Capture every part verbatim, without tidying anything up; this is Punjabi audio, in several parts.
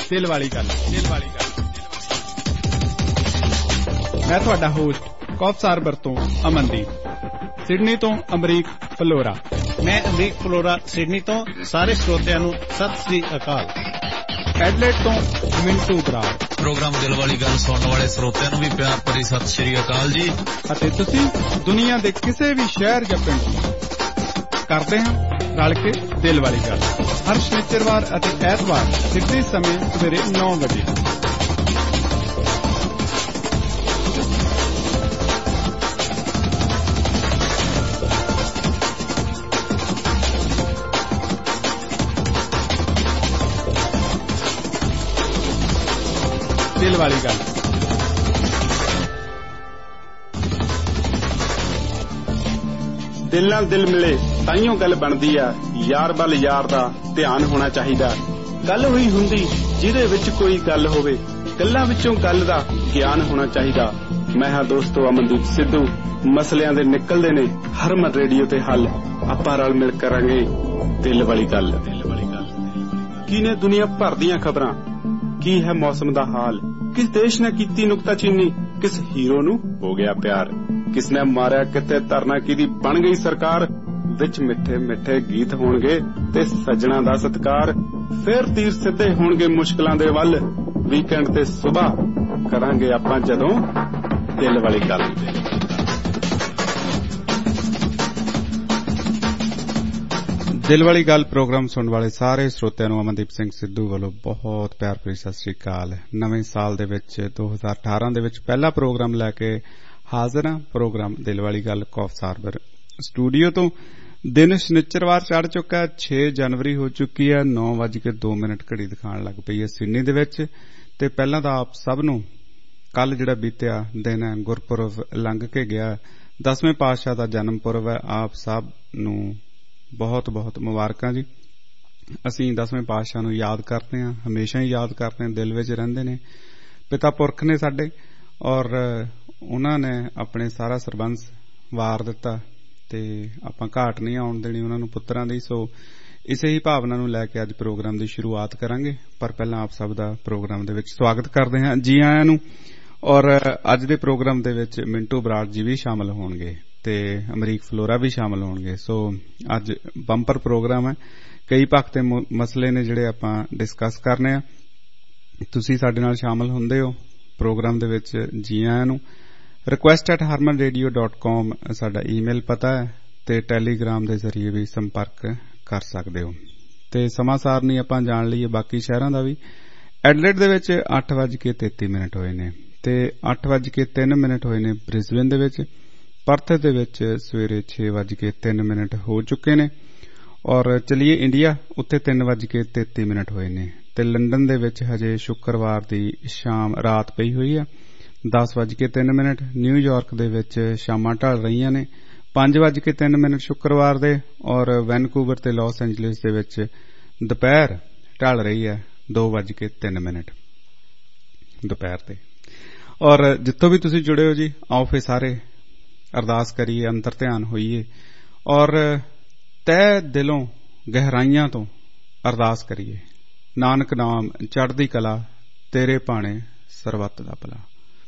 ਦਿਲ ਵਾਲੀ ਗੱਲ ਦਿਲ ਵਾਲੀ ਗੱਲ ਮੈਂ ਤੁਹਾਡਾ ਹੋਸਟ ਕੌਫਸਾਰਬਰ ਤੋਂ ਅਮਨਦੀਪ, ਸਿਡਨੀ ਤੋਂ ਅਮਰੀਕ ਫਲੋਰਾ। ਮੈਂ ਅਮਰੀਕ ਫਲੋਰਾ ਸਿਡਨੀ ਤੋਂ। ਸਾਰੇ ਸਰੋਤਿਆਂ ਨੂੰ ਸਤਿ ਸ੍ਰੀ ਅਕਾਲ। ਐਡਲੇਡ ਤੋਂ ਮਿੰਟੂ ਬਰਾੜ। ਪ੍ਰੋਗਰਾਮ ਦਿਲ ਵਾਲੀ ਗੱਲ ਸੁਣਨ ਵਾਲੇ ਸਰੋਤਿਆਂ ਨੂੰ ਵੀ ਪਿਆਰ ਭਰੀ ਸਤਿ ਸ੍ਰੀ ਅਕਾਲ ਜੀ। ਅਤੇ ਤੁਸੀਂ ਦੁਨੀਆ ਦੇ ਕਿਸੇ ਵੀ ਸ਼ਹਿਰ ਜਾਂ ਪਿੰਡ ਕਰਦੇ ਹਾਂ ਰਲ ਕੇ ਦਿਲ ਵਾਲੀ ਗੱਲ, ਹਰ ਸ਼ਨੀਚਰਵਾਰ ਅਤੇ ਐਤਵਾਰ ਸਿੱਧੇ ਸਮੇਂ ਸਵੇਰੇ ਨੌ ਵਜੇ। ਦਿਲ ਵਾਲੀ ਗੱਲ। ਦਿਲ ਨਾਲ ਦਿਲ ਮਿਲੇ ਤਾਈਓ ਗੱਲ ਬਣਦੀ ਆ, ਯਾਰ ਵੱਲ ਯਾਰ ਦਾ ਧਿਆਨ ਹੋਣਾ ਚਾਹੀਦਾ। ਗੱਲ ਹੋਈ ਹੁੰਦੀ ਜਿਹਦੇ ਵਿੱਚ ਕੋਈ ਗੱਲ ਹੋਵੇ, ਗੱਲਾਂ ਵਿੱਚੋਂ ਗੱਲ ਦਾ ਗਿਆਨ ਹੋਣਾ ਚਾਹੀਦਾ। ਮੈਂ ਹਾਂ ਦੋਸਤੋ ਅਮਨਦੀਪ ਸਿੱਧੂ। ਮਸਲਿਆਂ ਦੇ ਨਿਕਲਦੇ ਨੇ ਹਰਮਨ ਰੇਡੀਓ ਤੇ ਹੱਲ। ਆਪਾਂ ਰਲ ਮਿਲ ਕਰਾਂਗੇ ਦਿਲ ਵਾਲੀ ਗੱਲ। ਦਿਲ ਵਾਲੀ ਗੱਲ ਕੀ ਨੇ ਦੁਨੀਆ ਭਰ ਦੀਆਂ ਖਬਰਾਂ, ਕੀ ਹੈ ਮੌਸਮ ਦਾ ਹਾਲ, ਕਿਸ ਦੇਸ਼ ਨੇ ਕੀਤੀ ਨੁਕਤਾਚੀਨੀ, ਕਿਸ ਹੀਰੋ ਨੂੰ ਹੋ ਗਿਆ ਪਿਆਰ, ਕਿਸ ਨੇ ਮਾਰਿਆ ਕਿਤੇ ਤਰਨਾ, ਕਿਹਦੀ ਬਣ ਗਈ ਸਰਕਾਰ। ਵਿੱਚ ਮਿੱਠੇ ਮਿੱਠੇ ਗੀਤ ਹੋਣਗੇ ਤੇ ਸੱਜਣਾ ਦਾ ਸਤਿਕਾਰ। ਫਿਰ ਤੀਰ ਸਿੱਧੇ ਹੋਣਗੇ ਮੁਸ਼ਕਲਾਂ ਦੇ ਵੱਲ। ਵੀਕਐਂਡ ਤੇ ਸੁਬਾਹ ਕਰਾਂਗੇ ਆਪਾਂ ਜਦੋਂ ਦਿਲ ਵਾਲੀ ਗੱਲ। ਦਿਲ ਵਾਲੀ ਗੱਲ ਪ੍ਰੋਗਰਾਮ ਸੁਣਨ ਵਾਲੇ ਸਾਰੇ ਸਰੋਤਿਆਂ ਨੂੰ ਅਮਨਦੀਪ ਸਿੰਘ ਸਿੱਧੂ ਵੱਲੋਂ ਬਹੁਤ ਪਿਆਰ ਭਰੀ ਸਤਿ ਸ੍ਰੀ ਅਕਾਲ। ਨਵੇਂ ਸਾਲ ਦੇ ਵਿੱਚ ਦੋ ਹਜ਼ਾਰ ਅਠਾਰਾਂ ਦੇ ਵਿੱਚ ਪਹਿਲਾ ਪ੍ਰੋਗਰਾਮ ਲੈ ਕੇ ਹਾਜ਼ਰ ਹਾਂ। ਪ੍ਰੋਗਰਾਮ ਦਿਲ ਵਾਲੀ ਗੱਲ ਕੌਫਸਾਰਬਰ ਸਟੂਡੀਓ ਤੋਂ। ਦਿਨ ਸ਼ਨੀਚਰਵਾਰ ਚੜ ਚੁੱਕਾ, ਛੇ ਜਨਵਰੀ ਹੋ ਚੁੱਕੀ ਹੈ। ਨੌ ਵੱਜ ਕੇ ਦੋ ਮਿੰਟ ਘੜੀ ਦਿਖਾਉਣ ਲੱਗ ਪਈ ਹੈ ਸਿਡਨੀ ਦੇ ਵਿੱਚ। ਤੇ ਪਹਿਲਾਂ ਤਾਂ ਆਪ ਸਭ ਨੂੰ ਕੱਲ ਜਿਹੜਾ ਬੀਤਿਆ ਦਿਨ ਹੈ ਗੁਰਪੁਰਬ ਲੰਘ ਕੇ ਗਿਆ, ਦਸਵੇਂ ਪਾਤਸ਼ਾਹ ਦਾ ਜਨਮ ਪੁਰਬ ਹੈ। ਆਪ ਸਭ ਨੂੰ ਬਹੁਤ ਬਹੁਤ ਮੁਬਾਰਕਾਂ ਜੀ। ਅਸੀਂ ਦਸਵੇਂ ਪਾਤਸ਼ਾਹ ਨੂੰ ਯਾਦ ਕਰਦੇ ਹਾਂ, ਹਮੇਸ਼ਾ ਹੀ ਯਾਦ ਕਰਦੇ ਹਾਂ, ਦਿਲ ਵਿੱਚ ਰਹਿੰਦੇ ਨੇ। ਪਿਤਾ ਪੁਰਖ ਨੇ ਸਾਡੇ, ਔਰ ਉਹਨਾਂ ਨੇ ਆਪਣੇ ਸਾਰਾ ਸਰਬੰਸ ਵਾਰ ਦਿੱਤਾ ਤੇ ਆਪਾਂ ਘਾਟ ਨਹੀਂ ਆਉਣ ਦੇਣੀ ਉਹਨਾਂ ਨੂੰ ਪੁੱਤਰਾਂ ਦੀ। ਸੋ ਇਸੇ ਹੀ ਭਾਵਨਾ ਨੂੰ ਲੈ ਕੇ ਅੱਜ ਪ੍ਰੋਗਰਾਮ ਦੀ ਸ਼ੁਰੂਆਤ ਕਰਾਂਗੇ। ਪਰ ਪਹਿਲਾਂ ਆਪ ਸਭ ਦਾ ਪ੍ਰੋਗਰਾਮ ਦੇ ਵਿੱਚ ਸਵਾਗਤ ਕਰਦੇ ਹਾਂ, ਜੀ ਆਇਆਂ ਨੂੰ। ਔਰ ਅੱਜ ਦੇ ਪ੍ਰੋਗਰਾਮ ਦੇ ਵਿੱਚ ਮਿੰਟੂ ਬਰਾੜ ਜੀ ਵੀ ਸ਼ਾਮਲ ਹੋਣਗੇ ਤੇ ਅਮਰੀਕ ਫਲੋਰਾ ਵੀ ਸ਼ਾਮਲ ਹੋਣਗੇ। ਸੋ ਅੱਜ ਬੰਪਰ ਪ੍ਰੋਗਰਾਮ ਹੈ। ਕਈ ਪੱਖ ਤੇ ਮਸਲੇ ਨੇ ਜਿਹੜੇ ਆਪਾਂ ਡਿਸਕਸ ਕਰਨੇ ਆ। ਤੁਸੀਂ ਸਾਡੇ ਨਾਲ ਸ਼ਾਮਲ ਹੁੰਦੇ ਹੋ ਪ੍ਰੋਗਰਾਮ ਦੇ ਵਿੱਚ, ਜੀ ਆਇਆਂ ਨੂੰ। Request at Harman radio dot com ਸਾਡਾ ਈਮੇਲ ਪਤਾ ਹੈ ਤੇ ਟੈਲੀਗ੍ਰਾਮ ਦੇ ਜ਼ਰੀਏ ਵੀ ਸੰਪਰਕ ਕਰ ਸਕਦੇ ਹੋ। ਤੇ ਸਮਾਂ ਸਾਰਣੀ ਆਪਾਂ ਜਾਣ ਲਈਏ ਬਾਕੀ ਸ਼ਹਿਰਾਂ ਦਾ ਵੀ। ਐਡਲੇਡ ਦੇ ਵਿੱਚ ਅੱਠ ਵੱਜ ਕੇ ਤੇਤੀ ਮਿੰਟ ਹੋਏ ਨੇ ਤੇ ਅੱਠ ਵੱਜ ਕੇ ਤਿੰਨ ਮਿੰਟ ਹੋਏ ਨੇ ਬ੍ਰਿਸਬੇਨ ਦੇ ਵਿੱਚ। ਪਰਥ ਦੇ ਵਿੱਚ ਸਵੇਰੇ ਛੇ ਵੱਜ ਕੇ ਤਿੰਨ ਮਿੰਟ ਹੋ ਚੁੱਕੇ ਨੇ। ਔਰ ਚਲੀਏ ਇੰਡੀਆ, ਉੱਥੇ ਤਿੰਨ ਵੱਜ ਕੇ ਤੇਤੀ ਮਿੰਟ ਹੋਏ ਨੇ। ਤੇ ਲੰਡਨ ਦੇ ਵਿੱਚ ਹਜੇ ਸ਼ੁੱਕਰਵਾਰ ਦੀ ਸ਼ਾਮ ਰਾਤ ਪਈ ਹੋਈ ਆ, ਦਸ ਵੱਜ ਕੇ ਤਿੰਨ ਮਿੰਟ। ਨਿਊਯਾਰਕ ਦੇ ਵਿੱਚ ਸ਼ਾਮਾਂ ਢਲ ਰਹੀਆਂ ਨੇ, ਪੰਜ ਵੱਜ ਕੇ ਤਿੰਨ ਮਿੰਟ ਸ਼ੁੱਕਰਵਾਰ ਦੇ। ਔਰ ਵੈਨਕੂਵਰ ਤੇ ਲਾਸ ਐਂਜਲਿਸ ਦੇ ਵਿੱਚ ਦੁਪਹਿਰ ਢਲ ਰਹੀ ਹੈ, ਦੋ ਵੱਜ ਕੇ ਤਿੰਨ ਮਿੰਟ ਦੁਪਹਿਰ ਤੇ। ਔਰ ਜਿੱਥੋਂ ਵੀ ਤੁਸੀਂ ਜੁੜੇ ਹੋ ਜੀ, ਆਓ ਫੇ ਸਾਰੇ ਅਰਦਾਸ ਕਰੀਏ, ਅੰਤਰ ਧਿਆਨ ਹੋਈਏ ਔਰ ਤਹਿ ਦਿਲੋਂ ਗਹਿਰਾਈਆਂ ਤੋਂ ਅਰਦਾਸ ਕਰੀਏ। ਨਾਨਕ ਨਾਮ ਚੜ੍ਹਦੀ ਕਲਾ, ਤੇਰੇ ਭਾਣੇ ਸਰਬੱਤ ਦਾ ਭਲਾ।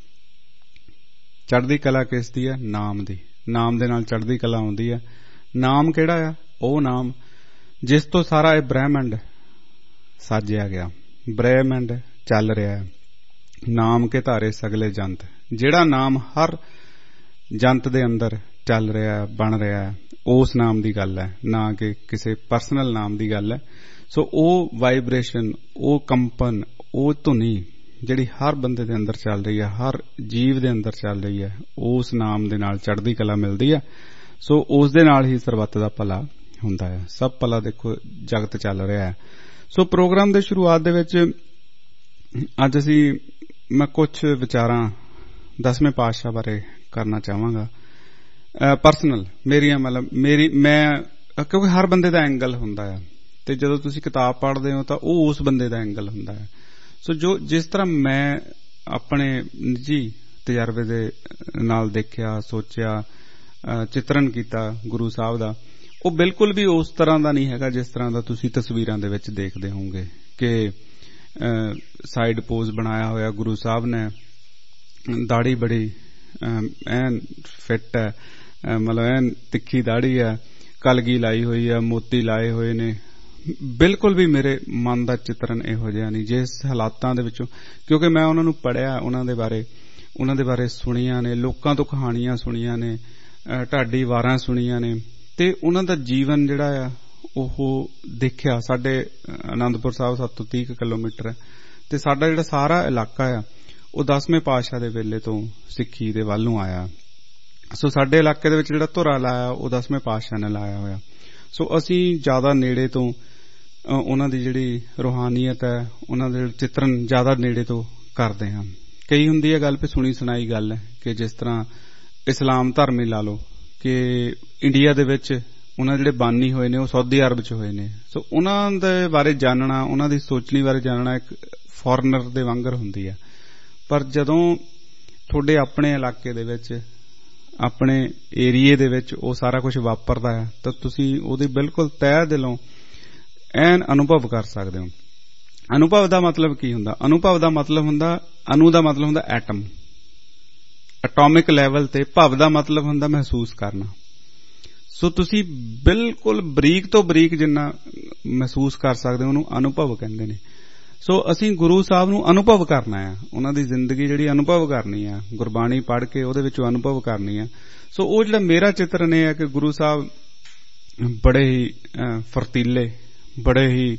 ਚੜ੍ਹਦੀ ਕਲਾ ਕਿਸ ਦੀ ਹੈ? ਨਾਮ ਦੀ। ਨਾਮ ਦੇ ਨਾਲ ਚੜ੍ਹਦੀ ਕਲਾ ਆਉਂਦੀ ਹੈ। ਨਾਮ ਕਿਹੜਾ ਆ? ਉਹ ਨਾਮ ਜਿਸ ਤੋਂ ਸਾਰਾ ਇਹ ਬ੍ਰਹਿਮੰਡ ਸਾਜਿਆ ਗਿਆ, ਬ੍ਰਹਿਮੰਡ ਚੱਲ ਰਿਹਾ ਹੈ। ਨਾਮ ਕੇ ਧਾਰੇ ਸਗਲੇ ਜੰਤ, ਜਿਹੜਾ ਨਾਮ ਹਰ ਜੰਤ ਦੇ ਅੰਦਰ ਚੱਲ ਰਿਹਾ, ਬਣ ਰਿਹਾ, ਉਸ ਨਾਮ ਦੀ ਗੱਲ ਹੈ, ਨਾ ਕਿ ਕਿਸੇ ਪਰਸਨਲ ਨਾਮ ਦੀ ਗੱਲ ਹੈ। ਸੋ ਉਹ ਵਾਈਬ੍ਰੇਸ਼ਨ, ਉਹ ਕੰਪਨ, ਉਹ ਧੁਨੀ ਜਿਹੜੀ ਹਰ ਬੰਦੇ ਦੇ ਅੰਦਰ ਚੱਲ ਰਹੀ ਹੈ, ਹਰ ਜੀਵ ਦੇ ਅੰਦਰ ਚੱਲ ਰਹੀ ਹੈ, ਉਸ ਨਾਮ ਦੇ ਨਾਲ ਚੜ੍ਹਦੀ ਕਲਾ ਮਿਲਦੀ ਹੈ। ਸੋ ਉਸ ਦੇ ਨਾਲ ਹੀ ਸਰਬੱਤ ਦਾ ਭਲਾ ਹੁੰਦਾ ਹੈ। ਸਭ ਭਲਾ ਦੇਖੋ ਜਗਤ ਚੱਲ ਰਿਹਾ ਹੈ। ਸੋ ਪ੍ਰੋਗਰਾਮ ਦੇ ਸ਼ੁਰੂਆਤ ਦੇ ਵਿੱਚ ਅੱਜ ਅਸੀਂ ਮੈਂ ਕੁਝ ਵਿਚਾਰਾਂ ਦਸਵੇਂ ਪਾਤਸ਼ਾਹ ਬਾਰੇ ਕਰਨਾ ਚਾਹਾਂਗਾ। ਪਰਸਨਲ ਮੇਰੀਆਂ, ਮਤਲਬ ਮੇਰੀ ਮੈਂ, ਕਿਉਂਕਿ ਹਰ ਬੰਦੇ ਦਾ ਐਂਗਲ ਹੁੰਦਾ ਹੈ ਤੇ ਜਦੋਂ ਤੁਸੀਂ ਕਿਤਾਬ ਪੜ੍ਹਦੇ ਹੋ ਤਾਂ ਉਹ ਉਸ ਬੰਦੇ ਦਾ ਐਂਗਲ ਹੁੰਦਾ ਹੈ। ਸੋ ਜੋ ਜਿਸ ਤਰ੍ਹਾਂ ਮੈਂ ਆਪਣੇ ਨਿੱਜੀ ਤਜਰਬੇ ਦੇ ਨਾਲ ਦੇਖਿਆ, ਸੋਚਿਆ, ਚਿੱਤਰਨ ਕੀਤਾ ਗੁਰੂ ਸਾਹਿਬ ਦਾ, ਉਹ ਬਿਲਕੁਲ ਵੀ ਉਸ ਤਰ੍ਹਾਂ ਦਾ ਨਹੀਂ ਹੈਗਾ ਜਿਸ ਤਰ੍ਹਾਂ ਦਾ ਤੁਸੀਂ ਤਸਵੀਰਾਂ ਦੇ ਵਿੱਚ ਦੇਖਦੇ ਹੋਵੋਗੇ ਕਿ ਸਾਈਡ ਪੋਜ਼ ਬਣਾਇਆ ਹੋਇਆ ਗੁਰੂ ਸਾਹਿਬ ਨੇ, ਦਾੜੀ ਬੜੀ ਐਨ ਫਿੱਟ ਹੈ, ਮਤਲਬ ਐਨ ਤਿੱਖੀ ਦਾੜੀ ਹੈ, ਕਲਗੀ ਲਾਈ ਹੋਈ ਹੈ, ਮੋਤੀ ਲਾਏ ਹੋਏ ਨੇ। ਬਿਲਕੁਲ ਵੀ ਮੇਰੇ ਮਨ ਦਾ ਚਿਤਰਨ ਇਹੋ ਜਿਹਾ ਨਹੀਂ। ਜਿਸ ਹਾਲਾਤਾਂ ਦੇ ਵਿੱਚੋਂ, ਕਿਉਂਕਿ ਮੈਂ ਉਹਨਾਂ ਨੂੰ ਪੜ੍ਹਿਆ, ਉਹਨਾਂ ਦੇ ਬਾਰੇ ਉਹਨਾਂ ਦੇ ਬਾਰੇ ਸੁਣੀਆਂ ਨੇ, ਲੋਕਾਂ ਤੋਂ ਕਹਾਣੀਆਂ ਸੁਣੀਆਂ ਨੇ, ਢਾਡੀ ਵਾਰਾਂ ਸੁਣੀਆਂ ਨੇ, ਤੇ ਉਹਨਾਂ ਦਾ ਜੀਵਨ ਜਿਹੜਾ ਆ ਉਹ ਦੇਖਿਆ। ਸਾਡੇ ਆਨੰਦਪੁਰ ਸਾਹਿਬ ਸੱਤ ਤੋਂ ਤੀਹ ਕਿਲੋਮੀਟਰ ਹੈ, ਤੇ ਸਾਡਾ ਜਿਹੜਾ ਸਾਰਾ ਇਲਾਕਾ ਆ ਉਹ ਦਸਵੇਂ ਪਾਤਸ਼ਾਹ ਦੇ ਵੇਲੇ ਤੋਂ ਸਿੱਖੀ ਦੇ ਵੱਲ ਨੂੰ ਆਇਆ। ਸੋ ਸਾਡੇ ਇਲਾਕੇ ਦੇ ਵਿੱਚ ਜਿਹੜਾ ਧੁਰਾ ਲਾਇਆ ਉਹ ਦਸਵੇਂ ਪਾਤਸ਼ਾਹ ਨੇ ਲਾਇਆ ਹੋਇਆ। ਸੋ ਅਸੀਂ ਜ਼ਿਆਦਾ ਨੇੜੇ ਤੋਂ ਉਹਨਾਂ ਦੀ ਜਿਹੜੀ ਰੂਹਾਨੀਅਤ ਹੈ, ਉਹਨਾਂ ਦੇ ਚਿਤਰਨ ਜ਼ਿਆਦਾ ਨੇੜੇ ਤੋਂ ਕਰਦੇ ਹਾਂ। ਕਈ ਹੁੰਦੀ ਹੈ ਗੱਲ ਵੀ ਸੁਣੀ ਸੁਣਾਈ ਗੱਲ ਹੈ, ਕਿ ਜਿਸ ਤਰ੍ਹਾਂ ਇਸਲਾਮ ਧਰਮ ਹੀ ਲਾ ਲਓ, ਕਿ ਇੰਡੀਆ ਦੇ ਵਿੱਚ ਉਹਨਾਂ ਜਿਹੜੇ ਬਾਨੀ ਹੋਏ ਨੇ ਉਹ ਸਾਊਦੀ ਅਰਬ 'ਚ ਹੋਏ ਨੇ। ਸੋ ਉਹਨਾਂ ਦੇ ਬਾਰੇ ਜਾਣਨਾ, ਉਹਨਾਂ ਦੀ ਸੋਚਣੀ ਬਾਰੇ ਜਾਣਨਾ ਇੱਕ ਫੋਰਨਰ ਦੇ ਵਾਂਗਰ ਹੁੰਦੀ ਹੈ। ਪਰ ਜਦੋਂ ਤੁਹਾਡੇ ਆਪਣੇ ਇਲਾਕੇ ਦੇ ਵਿੱਚ, ਆਪਣੇ ਏਰੀਏ ਦੇ ਵਿੱਚ ਉਹ ਸਾਰਾ ਕੁਝ ਵਾਪਰਦਾ ਹੈ, ਤਾਂ ਤੁਸੀਂ ਉਹਦੀ ਬਿਲਕੁਲ ਤਹਿ ਦਿਲੋਂ ਐਨ ਅਨੁਭਵ ਕਰ ਸਕਦੇ ਹੋ। ਅਨੁਭਵ ਦਾ ਮਤਲਬ ਕੀ ਹੁੰਦਾ? ਅਨੁਭਵ ਦਾ ਮਤਲਬ ਹੁੰਦਾ, ਅਨੂ ਦਾ ਮਤਲਬ ਹੁੰਦਾ ਐਟਮ, ਐਟੋਮਿਕ ਲੈਵਲ ਤੇ। ਭਵ ਦਾ ਮਤਲਬ ਹੁੰਦਾ ਮਹਿਸੂਸ ਕਰਨਾ। ਸੋ ਤੁਸੀਂ ਬਿਲਕੁਲ ਬਰੀਕ ਤੋਂ ਬਰੀਕ ਜਿੰਨਾ ਮਹਿਸੂਸ ਕਰ ਸਕਦੇ ਹੋ ਉਹਨੂੰ ਅਨੁਭਵ ਕਹਿੰਦੇ ਨੇ। ਸੋ ਅਸੀਂ ਗੁਰੂ ਸਾਹਿਬ ਨੂੰ ਅਨੁਭਵ ਕਰਨਾ ਆ, ਉਹਨਾਂ ਦੀ ਜ਼ਿੰਦਗੀ ਜਿਹੜੀ ਅਨੁਭਵ ਕਰਨੀ ਆ, ਗੁਰਬਾਣੀ ਪੜ੍ਹ ਕੇ ਉਹਦੇ ਵਿੱਚੋਂ ਅਨੁਭਵ ਕਰਨੀ ਆ। ਸੋ ਉਹ ਜਿਹੜਾ ਮੇਰਾ ਚਿਤਰਨ ਇਹ ਹੈ ਕਿ ਗੁਰੂ ਸਾਹਿਬ ਬੜੇ ਹੀ ਫਰਤੀਲੇ, ਬੜੇ ਹੀ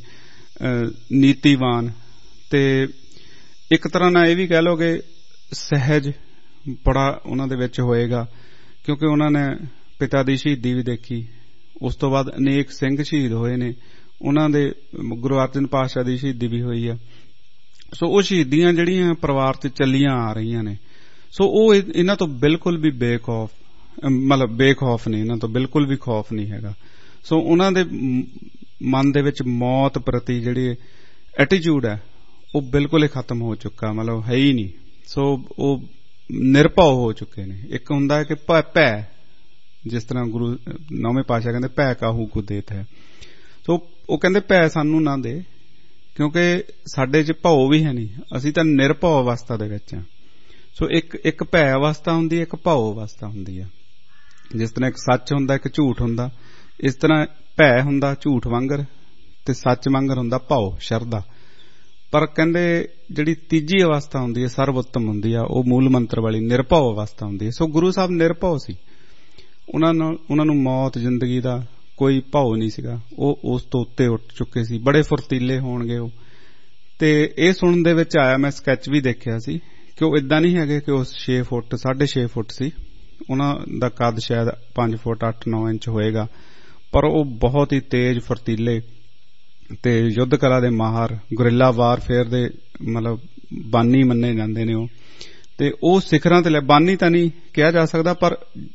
ਨੀਤੀਵਾਨ, ਤੇ ਇੱਕ ਤਰ੍ਹਾਂ ਨਾਲ ਇਹ ਵੀ ਕਹਿ ਲਓ ਕਿ ਸਹਿਜ ਬੜਾ ਉਹਨਾਂ ਦੇ ਵਿੱਚ ਹੋਏਗਾ, ਕਿਉਂਕਿ ਉਹਨਾਂ ਨੇ ਪਿਤਾ ਦੀ ਸ਼ਹੀਦੀ ਵੀ ਦੇਖੀ। ਉਸ ਤੋਂ ਬਾਅਦ ਅਨੇਕ ਸਿੰਘ ਸ਼ਹੀਦ ਹੋਏ ਨੇ, ਉਹਨਾਂ ਦੇ ਗੁਰੂ ਅਰਜਨ ਪਾਤਸ਼ਾਹ ਦੀ ਸ਼ਹੀਦੀ ਵੀ ਹੋਈ ਆ। ਸੋ ਉਹ ਸ਼ਹੀਦੀਆਂ ਜਿਹੜੀਆਂ ਪਰਿਵਾਰ 'ਚ ਚੱਲੀਆਂ ਆ ਰਹੀਆਂ ਨੇ, ਸੋ ਉਹ ਇਹਨਾਂ ਤੋਂ ਬਿਲਕੁਲ ਵੀ ਬੇਖੌਫ, ਮਤਲਬ ਬੇਖੌਫ ਨਹੀਂ, ਇਹਨਾਂ ਤੋਂ ਬਿਲਕੁਲ ਵੀ ਖੌਫ ਨਹੀਂ ਹੈਗਾ। ਸੋ ਉਹਨਾਂ ਦੇ ਮਨ ਦੇ ਵਿੱਚ ਮੌਤ ਪ੍ਰਤੀ ਜਿਹੜੀ ਐਟੀਟਿਊਡ ਹੈ ਉਹ ਬਿਲਕੁਲ ਹੀ ਖਤਮ ਹੋ ਚੁੱਕਾ, ਮਤਲਬ ਹੈ ਹੀ ਨਹੀਂ। ਸੋ ਉਹ ਨਿਰਭਉ ਹੋ ਚੁੱਕੇ ਨੇ। ਇੱਕ ਹੁੰਦਾ ਹੈ ਕਿ ਭੈ, ਜਿਸ ਤਰ੍ਹਾਂ ਗੁਰੂ ਨੌਵੇਂ ਪਾਤਸ਼ਾਹ ਕਹਿੰਦੇ ਭੈ ਕਾਹੂ ਕੋ ਦੇਤ ਹੈ। ਸੋ ਉਹ ਕਹਿੰਦੇ ਭੈ ਸਾਨੂੰ ਨਾ ਦੇ, ਕਿਉਂਕਿ ਸਾਡੇ 'ਚ ਭਉ ਵੀ ਹੈ ਨਹੀਂ, ਅਸੀਂ ਤਾਂ ਨਿਰਭਉ ਅਵਸਥਾ ਦੇ ਵਿੱਚ ਹਾਂ। ਸੋ ਇੱਕ ਇੱਕ ਭੈ ਅਵਸਥਾ ਹੁੰਦੀ ਹੈ, ਇੱਕ ਭਉ ਅਵਸਥਾ ਹੁੰਦੀ ਹੈ। ਜਿਸ ਤਰ੍ਹਾਂ ਇੱਕ ਸੱਚ ਹੁੰਦਾ, ਇੱਕ ਝੂਠ ਹੁੰਦਾ, ਇਸ ਤਰ੍ਹਾਂ ਭੈ ਹੁੰਦਾ ਝੂਠ ਵਾਂਗਰ, ਤੇ ਸੱਚ ਵਾਂਗਰ ਹੁੰਦਾ ਭਉ, ਸ਼ਰਧਾ। ਪਰ ਕਹਿੰਦੇ ਜਿਹੜੀ ਤੀਜੀ ਅਵਸਥਾ ਹੁੰਦੀ ਹੈ ਸਰਵ ਉੱਤਮ ਹੁੰਦੀ ਆ, ਉਹ ਮੂਲ ਮੰਤਰ ਵਾਲੀ ਨਿਰਭਉ ਅਵਸਥਾ ਹੁੰਦੀ ਹੈ। ਸੋ ਗੁਰੂ ਸਾਹਿਬ ਨਿਰਭਉ ਸੀ, ਉਹਨਾਂ ਨੂੰ ਉਹਨਾਂ ਨੂੰ ਮੌਤ ਜ਼ਿੰਦਗੀ ਦਾ ਕੋਈ ਭਾਉ ਨਹੀਂ ਸੀਗਾ, ਉਹ ਉਸ ਤੋਂ ਉੱਤੇ ਉੱਠ ਚੁੱਕੇ ਸੀ। ਬੜੇ ਫੁਰਤੀਲੇ ਹੋਣਗੇ ਉਹ। ਤੇ ਇਹ ਸੁਣਨ ਦੇ ਵਿੱਚ ਆਇਆ, ਮੈਂ ਸਕੈਚ ਵੀ ਦੇਖਿਆ ਸੀ, ਕਿ ਉਹ ਇਦਾਂ ਨਹੀਂ ਹੈਗੇ ਕਿ ਉਹ ਛੇ ਫੁੱਟ ਸਾਢੇ ਛੇ ਫੁੱਟ ਸੀ, ਉਹਨਾਂ ਦਾ ਕੱਦ ਸ਼ਾਇਦ ਪੰਜ ਫੁੱਟ ਅੱਠ ਨੌ ਇੰਚ ਹੋਏਗਾ, ਪਰ ਉਹ ਬਹੁਤ ਹੀ ਤੇਜ਼ ਫੁਰਤੀਲੇ ਤੇ ਯੁੱਧ ਕਲਾ ਦੇ ਮਾਹਰ, ਗੁਰਿੱਲਾ ਵਾਰਫੇਅਰ ਦੇ ਮਤਲਬ ਬਾਨੀ ਮੰਨੇ ਜਾਂਦੇ ਨੇ ਉਹ। ਤੇ ਉਹ ਸਿਖਰਾਂ ਤੇ ਲੈ, ਬਾਨੀ ਤਾਂ ਨਹੀਂ ਕਿਹਾ ਜਾ ਸਕਦਾ, ਪਰ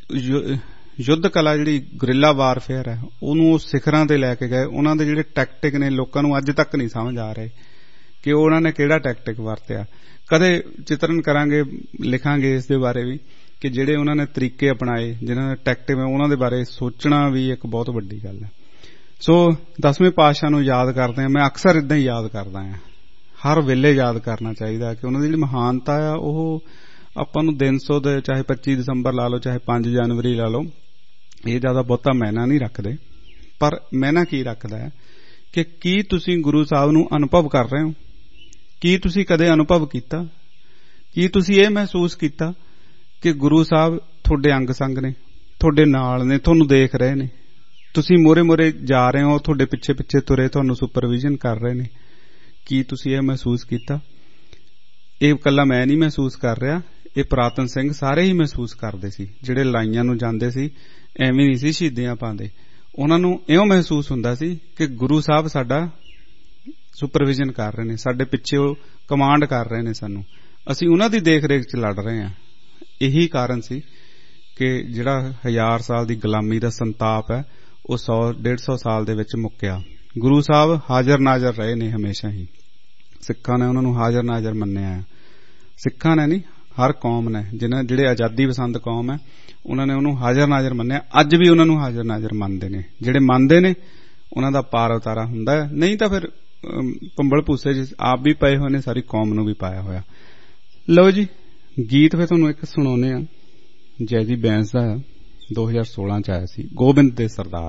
ਯੁੱਧ ਕਲਾ ਜਿਹੜੀ ਗੁਰਿੱਲਾ ਵਾਰਫੇਅਰ ਹੈ ਉਹਨੂੰ ਉਹ ਸਿਖਰਾਂ ਤੇ ਲੈ ਕੇ ਗਏ। ਉਹਨਾਂ ਦੇ ਜਿਹੜੇ ਟੈਕਟਿਕ ਨੇ ਲੋਕਾਂ ਨੂੰ ਅੱਜ ਤੱਕ ਨਹੀਂ ਸਮਝ ਆ ਰਹੇ ਕਿ ਉਹਨਾਂ ਨੇ ਕਿਹੜਾ ਟੈਕਟਿਕ ਵਰਤਿਆ। ਕਦੇ ਚਿਤਰਨ ਕਰਾਂਗੇ, ਲਿਖਾਂਗੇ ਇਸ ਦੇ ਬਾਰੇ ਵੀ, ਕਿ ਜਿਹੜੇ ਉਹਨਾਂ ਨੇ ਤਰੀਕੇ ਅਪਣਾਏ, ਜਿਹਨਾਂ ਦੇ ਟੈਕਟਿਕ, ਉਹਨਾਂ ਦੇ ਬਾਰੇ ਸੋਚਣਾ ਵੀ ਇੱਕ ਬਹੁਤ ਵੱਡੀ ਗੱਲ ਹੈ। ਸੋ ਦਸਵੇਂ ਪਾਤਸ਼ਾਹ ਨੂੰ ਯਾਦ ਕਰਦੇ ਹਾਂ, ਮੈਂ ਅਕਸਰ ਇਦਾਂ ਹੀ ਯਾਦ ਕਰਦਾ ਹਾਂ, ਹਰ ਵੇਲੇ ਯਾਦ ਕਰਨਾ ਚਾਹੀਦਾ ਕਿ ਉਹਨਾਂ ਦੀ ਜਿਹੜੀ ਮਹਾਨਤਾ ਆ ਉਹ ਆਪਾਂ ਨੂੰ ਦਿਨ ਸੌ ਦੇ, ਚਾਹੇ ਪੱਚੀ ਦਸੰਬਰ ਲਾ ਲਓ, ਚਾਹੇ ਪੰਜ ਜਨਵਰੀ ਲਾ ਲਓ, ਇਹ ਜ਼ਿਆਦਾ ਬਹੁਤਾ ਮਾਇਨਾ ਨਹੀਂ ਰੱਖਦੇ। ਪਰ ਮਾਇਨਾ ਕੀ ਰੱਖਦਾ ਹੈ ਕਿ ਕੀ ਤੁਸੀਂ ਗੁਰੂ ਸਾਹਿਬ ਨੂੰ ਅਨੁਭਵ ਕਰ ਰਹੇ ਹੋ? ਕੀ ਤੁਸੀਂ ਕਦੇ ਅਨੁਭਵ ਕੀਤਾ? ਕੀ ਤੁਸੀਂ ਇਹ ਮਹਿਸੂਸ ਕੀਤਾ ਕਿ ਗੁਰੂ ਸਾਹਿਬ ਤੁਹਾਡੇ ਅੰਗ ਸੰਗ ਨੇ, ਤੁਹਾਡੇ ਨਾਲ ਨੇ, ਤੁਹਾਨੂੰ ਦੇਖ ਰਹੇ ਨੇ, ਤੁਸੀਂ ਮੋਰੇ ਮੋਰੇ ਜਾ ਰਹੇ ਹੋ, ਤੁਹਾਡੇ ਪਿੱਛੇ ਪਿੱਛੇ ਤੁਰੇ, ਤੁਹਾਨੂੰ ਸੁਪਰਵਿਜ਼ਨ ਕਰ ਰਹੇ ਨੇ? ਕੀ ਤੁਸੀਂ ਇਹ ਮਹਿਸੂਸ ਕੀਤਾ? ਇਹ ਇਕੱਲਾ ਮੈਂ ਨਹੀਂ ਮਹਿਸੂਸ ਕਰ ਰਿਹਾ, ਇਹ ਪੁਰਾਤਨ ਸਿੰਘ ਸਾਰੇ ਹੀ ਮਹਿਸੂਸ ਕਰਦੇ ਸੀ। ਜਿਹੜੇ ਲੜਾਈਆਂ ਨੂੰ ਜਾਂਦੇ ਸੀ ਐਵੇਂ ਨਹੀਂ ਸੀ ਸ਼ਹੀਦੀਆਂ ਪਾਉਂਦੇ, ਉਹਨਾਂ ਨੂੰ ਇਉਂ ਮਹਿਸੂਸ ਹੁੰਦਾ ਸੀ ਕਿ ਗੁਰੂ ਸਾਹਿਬ ਸਾਡਾ ਸੁਪਰਵਿਜ਼ਨ ਕਰ ਰਹੇ ਨੇ, ਸਾਡੇ ਪਿੱਛੇ ਉਹ ਕਮਾਂਡ ਕਰ ਰਹੇ ਨੇ ਸਾਨੂੰ, ਅਸੀਂ ਉਹਨਾਂ ਦੀ ਦੇਖ ਰੇਖ 'ਚ ਲੜ ਰਹੇ ਹਾਂ। ਇਹੀ ਕਾਰਨ ਸੀ ਕਿ ਜਿਹੜਾ ਹਜ਼ਾਰ ਸਾਲ ਦੀ ਗੁਲਾਮੀ ਦਾ ਸੰਤਾਪ ਹੈ ਉਹ ਸੌ ਡੇਢ ਸੌ ਸਾਲ ਦੇ ਵਿੱਚ ਮੁੱਕਿਆ। ਗੁਰੂ ਸਾਹਿਬ ਹਾਜ਼ਰ ਨਾਜ਼ਰ ਰਹੇ ਨੇ ਹਮੇਸ਼ਾ ਹੀ। ਸਿੱਖਾਂ ਨੇ ਉਹਨਾਂ ਨੂੰ ਹਾਜ਼ਰ ਨਾਜ਼ਰ ਮੰਨਿਆ। ਸਿੱਖਾਂ ਨੇ ਨਹੀਂ, ਹਰ ਕੌਮ ਨੇ, ਜਿਹਨਾਂ ਜਿਹੜੇ ਆਜ਼ਾਦੀ ਪਸੰਦ ਕੌਮ ਹੈ ਉਹਨਾਂ ਨੇ ਉਹਨੂੰ ਹਾਜ਼ਰ ਨਾਜ਼ਰ ਮੰਨਿਆ। ਅੱਜ ਵੀ ਉਹਨਾਂ ਨੂੰ ਹਾਜ਼ਰ ਨਾਜ਼ਰ ਮੰਨਦੇ ਨੇ। ਜਿਹੜੇ ਮੰਨਦੇ ਨੇ ਉਹਨਾਂ ਦਾ ਪਾਰ ਉਤਾਰਾ ਹੁੰਦਾ ਹੈ, ਨਹੀਂ ਤਾਂ ਫਿਰ ਭੰਬਲ ਭੂਸੇ ਚ ਆਪ ਵੀ ਪਏ ਹੋਏ ਨੇ, ਸਾਰੀ ਕੌਮ ਨੂੰ ਵੀ ਪਾਇਆ ਹੋਇਆ। ਲਓ ਜੀ, ਗੀਤ ਫਿਰ ਤੁਹਾਨੂੰ ਇੱਕ ਸੁਣਾਉਂਦੇ ਆ, ਜੈਜੀ ਬੈਂਸ ਦਾ, ਦੋ ਹਜ਼ਾਰ ਸੋਲਾਂ ਚ ਆਇਆ ਸੀ, ਗੋਬਿੰਦ ਦੇ ਸਰਦਾਰ।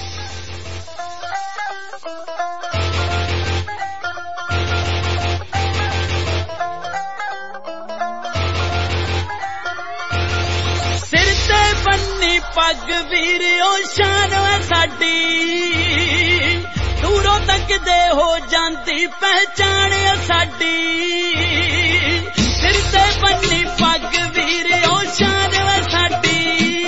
ਸਿਰ ਤੇ ਬੰਨੀ ਪੱਗ ਵੀਰਿਓ ਸ਼ਾਨ ਹੈ ਸਾਡੀ, ਦੂਰੋਂ ਤੱਕਦੇ ਹੋ ਜਾਂਦੀ ਪਹਿਚਾਣ ਹੈ ਸਾਡੀ। ਸਿਰ ਤੇ ਬੰਨੀ ਪੱਗ ਵੀਰਿਓ ਸ਼ਾਨ ਹੈ ਸਾਡੀ,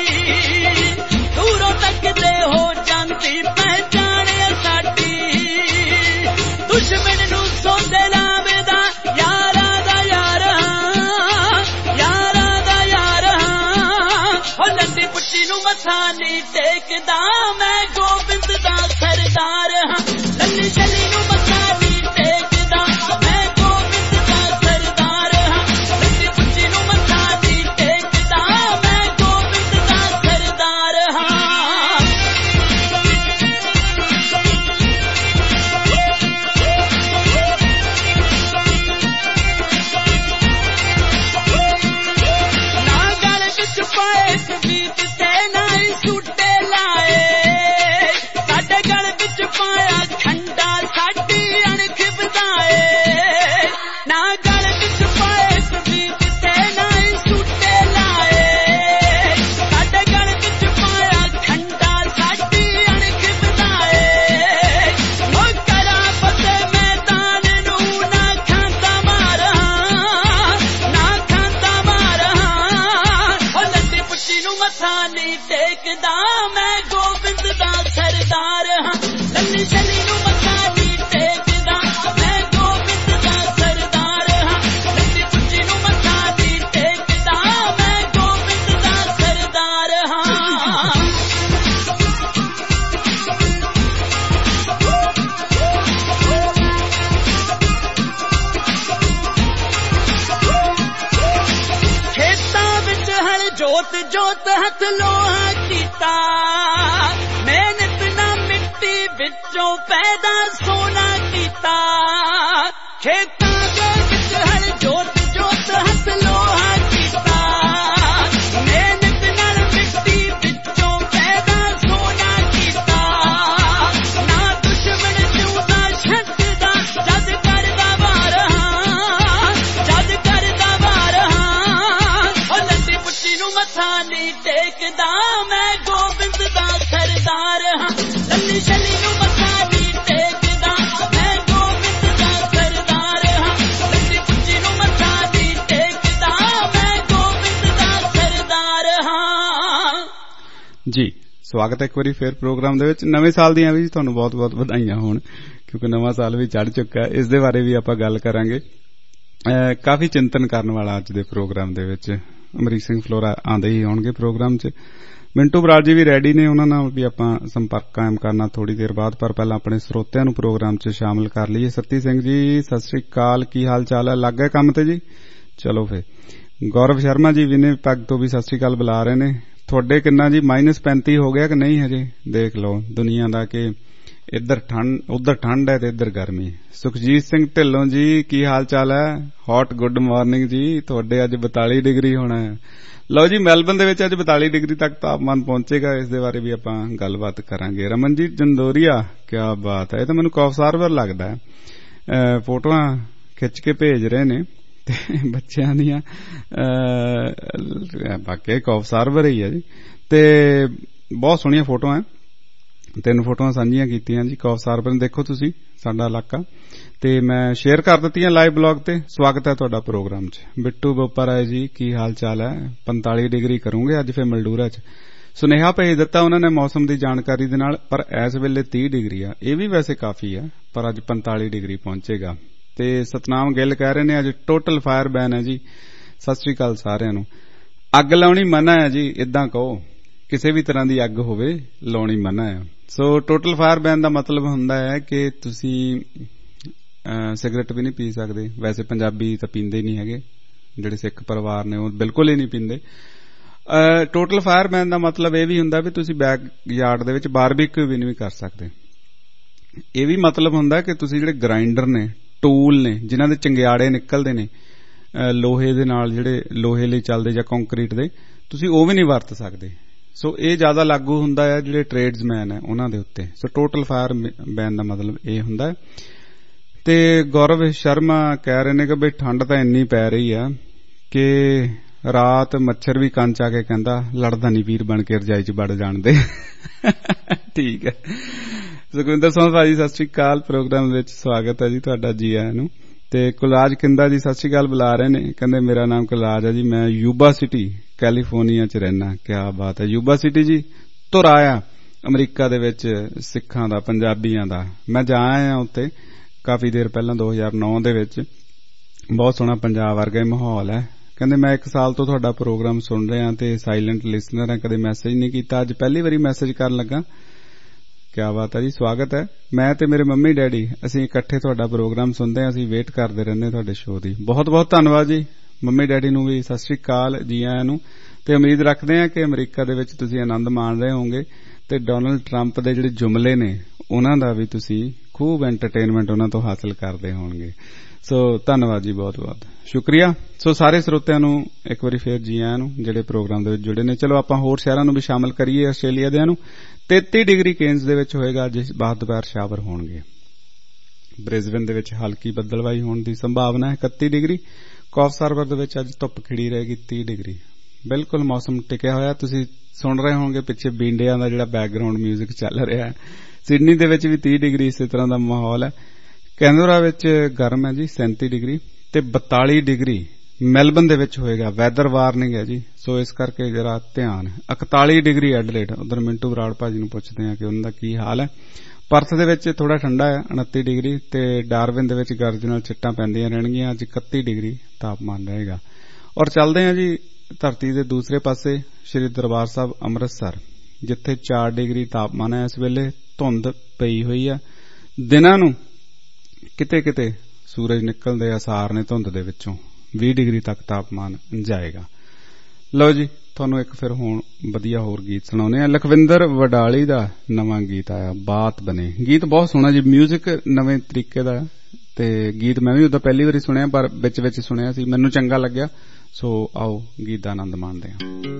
ਦੂਰੋਂ ਤੱਕਦੇ ਹੋ ਜਾਂਦੀ ਪਹਿਚਾਣ ਹੈ ਸਾਡੀ। ਦੁਸ਼ਮਣ ਨੂੰ ਸੌਂਦੇ ਲਾਵੇਦਾ ਯਾਰਾਂ ਦਾ ਯਾਰ, ਯਾਰਾਂ ਦਾ ਯਾਰ। ਉਹ ਲੰਡੀ ਪੁੱਟੀ ਨੂੰ ਮੱਥਾ ਨਹੀਂ ਟੇਕਦਾ, ਮੈਂ ਗੋਬਿੰਦ ਦਾ ਸਰਦਾਰ ਹਾਂ। ਲੰਡੀ ਛਲੀ ਨੂੰ ਮੱਥਾ ਨਹੀਂ ਟੇਕਦਾ, ਮੈਂ ਗੋਬਿੰਦ ਦਾ ਸਰਦਾਰ ਹਾਂ। ਲੰਡੀ ਪੁੱਟੀ ਨੂੰ ਮੱਥਾ ਨਹੀਂ ਟੇਕਦਾ, ਮੈਂ ਗੋਬਿੰਦ ਦਾ ਸਰਦਾਰ ਹਾਂ। ਨਾ ਗਲ ਵਿੱਚ ਪਾਏ ਸਬੀਤ ਤੇ ਨਾ ਹੀ ਸੂਟੇ ਲਾਏ, ਸਾਡੇ ਗਲ ਵਿੱਚ ਪਾਇਆ ਖੰਡਾ ਸਾਡੀ ਅਣਖ ਵਧਾਏ। ਨਾ ਗਲ ਵਿੱਚ ਪਾਏ ਸਬੀਤ ਤੇ ਨਾ ਹੀ ਸੂਟੇ ਲਾਏ, ਸਾਡੇ ਗਲ ਵਿੱਚ ਪਾਇਆ ਖੰਡਾ ਸਾਡੀ ਅਣਖ ਵਧਾਏ। ਉਹ ਕਰਾਂ ਫਤਿਹ ਮੈਦਾਨ ਨੂੰ ਨਾ ਖਾਂਦਾ ਮਾਰਾਂ, ਨਾ ਖਾਂਦਾ ਮਾਰਾਂ। ਉਹ ਲੱਦੀ ਪੁੱਟੀ ਨੂੰ ਮੱਥਾ ਨਹੀਂ ਟੇਕਦਾ, ਮੈਂ ਗੋਬਿੰਦ ਦਾ ਸਰਦਾਰ ਹਾਂ। ਲੱਦੀ ਛਲੀ ਨੂੰ ਮੱਥਾ ਨਹੀਂ ਟੇਕਦਾ, ਮੈਂ ਗੋਬਿੰਦ ਦਾ ਸਰਦਾਰ ਹਾਂ। ਲੱਦੀ ਪੁੱਟੀ ਨੂੰ ਮੱਥਾ ਨਹੀਂ ਟੇਕਦਾ, ਮੈਂ ਗੋਬਿੰਦ ਦਾ ਸਰਦਾਰ ਹਾਂ। ਖੇਤਾਂ ਵਿੱਚ ਹਲ ਜੋਤ ਜੋਤ ਹੱਥ ਲੋਹਾ ਕੀਤਾ, ਮਿਹਨਤ ਨਾ ਮਿੱਟੀ ਵਿੱਚੋਂ ਪੈਦਾ ਸੋਨਾ ਕੀਤਾ। ਖੇਤਾਂ ਦੇ ਵਿੱਚ ਹਲ ਜੋਤ ਜੋਤ ਹੱਥ ਲੋਹਾ ਕੀਤਾ, ਮਿਹਨਤ ਨਾਲ ਮਿੱਟੀ ਵਿੱਚੋਂ ਪੈਦਾ ਸੋਨਾ ਕੀਤਾ। ਨਾ ਦੁਸ਼ਮਣ ਚੂਦਾ ਛੱਡਦਾ, ਜਦ ਕਰਦਾ ਵਾਰ ਹਾਂ, ਜਦ ਕਰਦਾ ਵਾਰ ਹਾਂ। ਉਹ ਲੱਦੀ ਪੁੱਟੀ ਨੂੰ ਮੱਥਾ ਨਹੀਂ ਟੇਕਦਾ, ਮੈਂ ਗੋਬਿੰਦ ਦਾ ਸਰਦਾਰ ਹਾਂ। ਲੱਦੀ ਛਲੀ ਨੂੰ ਮੱਥਾ ਨਹੀਂ ਟੇਕਦਾ, ਮੈਂ ਗੋਬਿੰਦ ਦਾ ਸਰਦਾਰ ਹਾਂ। ਲੱਦੀ ਪੁੱਟੀ ਨੂੰ ਮੱਥਾ ਨਹੀਂ ਟੇਕਦਾ, ਮੈਂ ਗੋਬਿੰਦ ਦਾ ਸਰਦਾਰ ਹਾਂ। ਜੀ, ਸਵਾਗਤ ਹੈ ਇੱਕ ਵਾਰੀ ਫੇਰ ਪ੍ਰੋਗਰਾਮ ਦੇ ਵਿੱਚ। ਨਵੇਂ ਸਾਲ ਦੀਆਂ ਵੀ ਤੁਹਾਨੂੰ ਬਹੁਤ ਬਹੁਤ ਵਧਾਈਆਂ ਹੋਣ, ਕਿਉਂਕਿ ਨਵਾਂ ਸਾਲ ਵੀ ਚੜ੍ਹ ਚੁੱਕਾ ਹੈ। ਇਸ ਦੇ ਬਾਰੇ ਵੀ ਆਪਾਂ ਗੱਲ ਕਰਾਂਗੇ। ਕਾਫੀ ਚਿੰਤਨ ਕਰਨ ਵਾਲਾ ਅੱਜ ਦੇ ਪ੍ਰੋਗਰਾਮ ਦੇ ਵਿੱਚ। ਅਮਰੀਕ ਸਿੰਘ ਫਲੋਰਾ ਆਉਂਦੇ ਹੀ ਹੋਣਗੇ ਪ੍ਰੋਗਰਾਮ 'ਚ, ਮਿੰਟੂ ਬਰਾੜ ਜੀ ਵੀ ਰੈਡੀ ਨੇ, ਉਹਨਾਂ ਨਾਲ ਵੀ ਆਪਾਂ ਸੰਪਰਕ ਕਾਇਮ ਕਰਨਾ ਥੋੜੀ ਦੇਰ ਬਾਅਦ। ਪਰ ਪਹਿਲਾਂ ਆਪਣੇ ਸਰੋਤਿਆਂ ਨੂੰ ਪ੍ਰੋਗਰਾਮ 'ਚ ਸ਼ਾਮਲ ਕਰ ਲਈਏ। ਸੱਤੀ ਸਿੰਘ ਜੀ ਸਤਿ ਸ੍ਰੀ ਅਕਾਲ, ਕੀ ਹਾਲ ਚਾਲ ਹੈ? ਲੱਗ ਗਏ ਕੰਮ ਤੇ ਜੀ? ਚਲੋ ਫਿਰ। ਗੌਰਵ ਸ਼ਰਮਾ ਜੀ ਵਿਨੇ ਪੱਗ ਤੋਂ ਵੀ ਸਤਿ ਸ੍ਰੀ ਅਕਾਲ ਬੁਲਾ ਰਹੇ ਨੇ। ਤੁਹਾਡੇ ਕਿੰਨਾ ਜੀ, ਮਾਈਨਸ ਪੈਂਤੀ ਹੋ ਗਿਆ ਕਿ ਨਹੀਂ ਹਜੇ? ਦੇਖ ਲਓ ਦੁਨੀਆ ਦਾ ਕਿ ਇੱਧਰ ਠੰਡ, ਉੱਧਰ ਠੰਡ ਹੈ ਤੇ ਇੱਧਰ ਗਰਮੀ। ਸੁਖਜੀਤ ਸਿੰਘ ਢਿੱਲੋਂ ਜੀ ਕੀ ਹਾਲ ਚਾਲ ਹੈ? ਹੌਟ ਗੁੱਡ ਮਾਰਨਿੰਗ ਜੀ। ਤੁਹਾਡੇ ਅੱਜ ਬਤਾਲੀ ਡਿਗਰੀ ਹੋਣਾ ਹੈ। ਲਓ ਜੀ, ਮੈਲਬਨ ਦੇ ਵਿੱਚ ਅੱਜ ਬਤਾਲੀ ਡਿਗਰੀ ਤੱਕ ਤਾਪਮਾਨ ਪਹੁੰਚੇਗਾ। ਇਸ ਦੇ ਬਾਰੇ ਵੀ ਆਪਾਂ ਗੱਲਬਾਤ ਕਰਾਂਗੇ। ਰਮਨਜੀਤ ਜੰਦੋਰੀਆ, ਕਿਆ ਬਾਤ ਹੈ, ਇਹ ਤਾਂ ਮੈਨੂੰ ਕੌਫ ਸਰਵਰ ਲੱਗਦਾ ਹੈ। ਫੋਟੋਆਂ ਖਿੱਚ ਕੇ ਭੇਜ ਰਹੇ ਨੇ ਤੇ ਬੱਚਿਆਂ ਦੀਆਂ, ਬਾਕੀ ਕੌਫ ਸਰਵਰ ਹੀ ਹੈ ਜੀ। ਤੇ ਬਹੁਤ ਸੋਹਣੀਆਂ ਫੋਟੋਆਂ, ਤਿੰਨ ਫੋਟੋਆਂ ਸਾਂਝੀਆਂ ਕੀਤੀਆਂ ਜੀ ਕੌਫ ਸਰਵਰ ਨੇ। ਦੇਖੋ ਤੁਸੀਂ ਸਾਡਾ ਇਲਾਕਾ, ਤੇ ਮੈਂ ਸ਼ੇਅਰ ਕਰ ਦਿੱਤੀਆਂ ਲਾਈਵ ਬਲੌਗ ਤੇ। ਸਵਾਗਤ ਹੈ ਤੁਹਾਡਾ ਪ੍ਰੋਗਰਾਮ 'ਚ। ਬਿੱਟੂ ਬੋਪਾ ਰਾਏ ਜੀ ਕੀ ਹਾਲ ਚਾਲ ਹੈ? ਪੰਤਾਲੀ ਡਿਗਰੀ ਕਰੂੰਗੇ ਅੱਜ ਫਿਰ ਮਲਡੂਰਾ 'ਚ। ਸੁਨੇਹਾ ਭੇਜ ਦਿੱਤਾ ਉਹਨਾਂ ਨੇ ਮੌਸਮ ਦੀ ਜਾਣਕਾਰੀ ਦੇ ਨਾਲ, ਪਰ ਇਸ ਵੇਲੇ ਤੀਹ ਡਿਗਰੀ ਆ। ਇਹ ਵੀ ਵੈਸੇ ਕਾਫੀ ਆ, ਪਰ ਅੱਜ ਪੰਤਾਲੀ ਡਿਗਰੀ ਪਹੁੰਚੇਗਾ। ਤੇ ਸਤਨਾਮ ਗਿੱਲ ਕਹਿ ਰਹੇ ਨੇ ਅੱਜ ਟੋਟਲ ਫਾਇਰ ਬੈਨ ਹੈ ਜੀ। ਸਤਿ ਸ੍ਰੀ ਅਕਾਲ ਸਾਰਿਆਂ ਨੂੰ। ਅੱਗ ਲਾਉਣੀ ਮਨਾ ਹੈ ਜੀ, ਏਦਾਂ ਕਹੋ, ਕਿਸੇ ਵੀ ਤਰ੍ਹਾਂ ਦੀ ਅੱਗ ਹੋਵੇ ਲਾਉਣੀ ਮਨਾ ਹੈ। ਸੋ ਟੋਟਲ ਫਾਇਰ ਬੈਨ ਦਾ ਮਤਲਬ ਹੁੰਦਾ ਹੈ ਕਿ ਤੁਸੀਂ ਸਿਗਰਟ ਵੀ ਨਹੀਂ ਪੀ ਸਕਦੇ। ਵੈਸੇ ਪੰਜਾਬੀ ਤਾਂ ਪੀਂਦੇ ਨਹੀਂ ਹੈਗੇ, ਜਿਹੜੇ ਸਿੱਖ ਪਰਿਵਾਰ ਨੇ ਉਹ ਬਿਲਕੁਲ ਹੀ ਨਹੀਂ ਪੀਂਦੇ। ਟੋਟਲ ਫਾਇਰ ਬੈਨ ਦਾ ਮਤਲਬ ਇਹ ਵੀ ਹੁੰਦਾ ਵੀ ਤੁਸੀਂ ਬੈਕ ਯਾਰਡ ਦੇ ਵਿੱਚ ਬਾਰਬੀਕਿਊ ਵੀ ਨਹੀਂ ਕਰ ਸਕਦੇ। ਇਹ ਵੀ ਮਤਲਬ ਹੁੰਦਾ ਕਿ ਤੁਸੀਂ ਜਿਹੜੇ ਗ੍ਰਾਈਂਡਰ ਨੇ, ਟੂਲ ਨੇ, ਜਿਨ੍ਹਾਂ ਦੇ ਚੰਗਿਆੜੇ ਨਿਕਲਦੇ ਨੇ ਲੋਹੇ ਦੇ ਨਾਲ, ਜਿਹੜੇ ਲੋਹੇ ਲਈ ਚੱਲਦੇ ਜਾਂ ਕੰਕਰੀਟ ਦੇ, ਤੁਸੀਂ ਉਹ ਵੀ ਨਹੀਂ ਵਰਤ ਸਕਦੇ। ਸੋ ਇਹ ਜ਼ਿਆਦਾ ਲਾਗੂ ਹੁੰਦਾ ਹੈ ਜਿਹੜੇ ਟ੍ਰੇਡਸਮੈਨ ਹੈ ਉਹਨਾਂ ਦੇ ਉੱਤੇ। ਸੋ ਟੋਟਲ ਫਾਇਰ ਬੈਨ ਦਾ ਮਤਲਬ ਇਹ ਹੁੰਦਾ ਹੈ। ਤੇ ਗੌਰਵ ਸ਼ਰਮਾ ਕਹਿ ਰਹੇ ਨੇ ਕਿ ਬਈ ਠੰਡ ਤਾਂ ਇੰਨੀ ਪੈ ਰਹੀ ਆ ਕਿ ਰਾਤ ਮੱਛਰ ਵੀ ਕੰਨ ਚ ਆ ਕੇ ਕਹਿੰਦਾ ਲੜਦਾ ਨਹੀਂ ਵੀਰ ਬਣ ਕੇ ਰਜਾਈ ਚ ਵੜ ਜਾਣ ਦੇ। ਠੀਕ ਹੈ। ਸੁਖਵਿੰਦਰ ਸਿੰਘ ਭਾਜੀ ਸਤਿ ਸ੍ਰੀ ਅਕਾਲ, ਪ੍ਰੋਗਰਾਮ ਵਿੱਚ ਸਵਾਗਤ ਹੈ ਜੀ ਤੁਹਾਡਾ, ਜੀ ਆਇਆਂ ਨੂੰ। ਤੇ ਕੁਲਾਜ ਕਿੰਦਾ ਜੀ ਸਤਿ ਸ੍ਰੀ ਅਕਾਲ ਬੁਲਾ ਰਹੇ ਨੇ, ਕਹਿੰਦੇ ਮੇਰਾ ਨਾਮ ਕੁਲਾਜ ਹੈ ਜੀ, ਮੈਂ ਯੂਬਾ ਸਿਟੀ ਕੈਲੀਫੋਰਨੀਆ ਚ ਰਹਿਣਾ। ਕਿਆ ਬਾਤ ਹੈ। ਯੂਬਾ ਸਿਟੀ ਜੀ ਧੁਰ ਆਇਆ ਅਮਰੀਕਾ ਦੇ ਵਿੱਚ ਸਿੱਖਾਂ ਦਾ, ਪੰਜਾਬੀਆਂ ਦਾ। ਮੈਂ ਜਾ ਆਇਆ ਉੱਤੇ ਕਾਫੀ ਦੇਰ ਪਹਿਲਾਂ, ਦੋ ਹਜ਼ਾਰ ਨੌ ਦੇ ਵਿੱਚ। ਬਹੁਤ ਸੋਹਣਾ ਪੰਜਾਬ ਵਰਗਾ ਹੀ ਮਾਹੌਲ ਹੈ। ਕਹਿੰਦੇ ਮੈਂ ਇੱਕ ਸਾਲ ਤੋਂ ਤੁਹਾਡਾ ਪ੍ਰੋਗਰਾਮ ਸੁਣ ਰਿਹਾ ਤੇ ਸਾਇਲੈਂਟ ਲਿਸਨਰ ਹਾਂ, ਕਦੇ ਮੈਸੇਜ ਨਹੀਂ ਕੀਤਾ, ਅੱਜ ਪਹਿਲੀ ਵਾਰੀ ਮੈਸੇਜ ਕਰਨ ਲੱਗਾ। ਕਿਆ ਬਾਤ ਹੈ ਜੀ, ਸਵਾਗਤ ਹੈ। ਮੈਂ ਤੇ ਮੇਰੇ ਮੰਮੀ ਡੈਡੀ ਅਸੀਂ ਇਕੱਠੇ ਤੁਹਾਡਾ ਪ੍ਰੋਗਰਾਮ ਸੁਣਦੇ ਹਾਂ, ਅਸੀਂ ਵੇਟ ਕਰਦੇ ਰਹਿੰਦੇ ਤੁਹਾਡੇ ਸ਼ੋਅ ਦੀ। ਬਹੁਤ ਬਹੁਤ ਧੰਨਵਾਦ ਜੀ। ਮੰਮੀ ਡੈਡੀ ਨੂੰ ਵੀ ਸਤਿ ਸ੍ਰੀ ਅਕਾਲ, ਜੀ ਆਇਆਂ ਨੂੰ। ਤੇ ਉਮੀਦ ਰੱਖਦੇ ਹਾਂ ਕਿ ਅਮਰੀਕਾ ਦੇ ਵਿੱਚ ਤੁਸੀਂ ਆਨੰਦ ਮਾਣ ਰਹੇ ਹੋਵੋਗੇ ਤੇ ਡੋਨਲਡ ਟਰੰਪ ਦੇ ਜਿਹੜੇ ਜੁਮਲੇ ਨੇ ਉਹਨਾਂ ਦਾ ਵੀ ਤੁਸੀਂ ਖੂਬ ਐਂਟਰਟੇਨਮੈਂਟ ਉਹਨਾਂ ਤੋਂ ਹਾਸਲ ਕਰਦੇ ਹੋਣਗੇ। ਸੋ ਧੰਨਵਾਦ ਜੀ, ਬਹੁਤ ਬਹੁਤ ਸ਼ੁਕਰੀਆ। ਸੋ ਸਾਰੇ ਸਰੋਤਿਆਂ ਨੂੰ ਇੱਕ ਵਾਰੀ ਫੇਰ ਜੀ ਆਇਆਂ ਨੂੰ ਜਿਹੜੇ ਪ੍ਰੋਗਰਾਮ ਦੇ ਵਿੱਚ ਜੁੜੇ ਨੇ। ਚਲੋ ਆਪਾਂ ਹੋਰ ਸ਼ਹਿਰਾਂ ਨੂੰ ਵੀ ਸ਼ਾਮਲ ਕਰੀਏ। ਆਸਟ੍ਰੇਲੀਆ ਦਿਆਂ ਨੂੰ ਤੇਤੀ ਡਿਗਰੀ ਕੇਨਜ਼ ਦੇ ਵਿੱਚ ਹੋਏਗਾ, ਜਿਸ ਬਾਅਦ ਦੁਪਹਿਰ ਸ਼ਾਵਰ ਹੋਣਗੇ। ਬ੍ਰਿਸਬਨ ਦੇ ਵਿੱਚ ਹਲਕੀ ਬੱਦਲਵਾਈ ਹੋਣ ਦੀ ਸੰਭਾਵਨਾ ਹੈ, ਇਕੱਤੀ ਡਿਗਰੀ। ਕੌਫ ਸਾਰਬਰ ਦੇ ਵਿੱਚ ਅੱਜ ਧੁੱਪ ਖਿੜੀ ਰਹੇਗੀ, ਤੀਹ ਡਿਗਰੀ। ਬਿਲਕੁਲ ਮੌਸਮ ਟਿਕਿਆ ਹੋਇਆ। ਤੁਸੀਂ ਸੁਣ ਰਹੇ ਹੋਣਗੇ ਪਿੱਛੇ ਬੀਂਡਿਆਂ ਦਾ ਜਿਹੜਾ ਬੈਕਗਰਾਉਂਡ ਮਿਊਜ਼ਿਕ ਚੱਲ ਰਿਹਾ ਹੈ। ਸਿਡਨੀ ਦੇ ਵਿੱਚ ਵੀ ਤੀਹ ਡਿਗਰੀ ਇਸੇ ਤਰ੍ਹਾਂ ਦਾ ਮਾਹੌਲ ਹੈ। ਕੈਨਬਰਾ ਵਿੱਚ ਗਰਮ ਹੈ ਜੀ, ਸੈਂਤੀ ਡਿਗਰੀ। ਤੇ ਬਤਾਲੀ ਡਿਗਰੀ ਮੈਲਬਨ ਦੇ ਵਿੱਚ ਹੋਏਗਾ। ਵੈਦਰ ਵਾਰਨਿੰਗ ਹੈ ਜੀ, ਸੋ ਇਸ ਕਰਕੇ ਜਰਾ ਧਿਆਨ। ਇਕਤਾਲੀ ਡਿਗਰੀ ਐਡਲੇਡ। ਉਧਰ ਮਿੰਟੂ ਬਰਾੜ ਭਾਜੀ ਨੂੰ ਪੁੱਛਦੇ ਆ ਕਿ ਉਹਨਾਂ ਦਾ ਕੀ ਹਾਲ ਹੈ। ਪਰਥ ਦੇ ਵਿੱਚ ਥੋੜਾ ਠੰਡਾ ਹੈ, ਉਨੱਤੀ ਡਿਗਰੀ। ਤੇ ਡਾਰਵਿਨ ਦੇ ਵਿੱਚ ਗਰਜ ਨਾਲ ਚਿੱਟਾਂ ਪੈਂਦੀਆਂ ਰਹਿਣਗੀਆਂ। ਅੱਜ ਇਕੱਤੀ ਡਿਗਰੀ ਤਾਪਮਾਨ ਰਹੇਗਾ। ਔਰ ਚੱਲਦੇ ਆ ਜੀ ਧਰਤੀ ਦੇ ਦੂਸਰੇ ਪਾਸੇ, ਸ਼੍ਰੀ ਦਰਬਾਰ ਸਾਹਿਬ ਅੰਮ੍ਰਿਤਸਰ, ਜਿੱਥੇ ਚਾਰ ਡਿਗਰੀ ਤਾਪਮਾਨ ਹੈ ਇਸ ਵੇਲੇ। ਧੁੰਦ ਪਈ ਹੋਈ ਹੈ। ਦਿਨਾਂ ਨੂੰ ਕਿਤੇ ਕਿਤੇ ਸੂਰਜ ਨਿਕਲਣ ਦੇ ਆਸਾਰ ਨੇ ਧੁੰਦ ਦੇ ਵਿੱਚੋਂ। ਵੀਹ ਡਿਗਰੀ ਤੱਕ ਤਾਪਮਾਨ ਜਾਏਗਾ। ਲਓ ਜੀ, ਤੁਹਾਨੂੰ ਇੱਕ ਫਿਰ ਹੁਣ ਵਧੀਆ ਹੋਰ ਗੀਤ ਸੁਣਾਉਂਦੇ ਆ। ਲਖਵਿੰਦਰ ਵਡਾਲੀ ਦਾ ਨਵਾਂ ਗੀਤ ਆਇਆ, ਬਾਤ ਬਣੇ। ਗੀਤ ਬਹੁਤ ਸੋਹਣਾ ਜੀ, ਮਿਊਜ਼ਿਕ ਨਵੇਂ ਤਰੀਕੇ ਦਾ। ਤੇ ਗੀਤ ਮੈਂ ਵੀ ਉਦੋਂ ਪਹਿਲੀ ਵਾਰੀ ਸੁਣਿਆ, ਪਰ ਵਿੱਚ ਵਿੱਚ ਸੁਣਿਆ ਸੀ, ਮੈਨੂੰ ਚੰਗਾ ਲੱਗਿਆ। ਸੋ ਆਓ ਗੀਤ ਦਾ ਆਨੰਦ ਮਾਣਦੇ ਹਾਂ।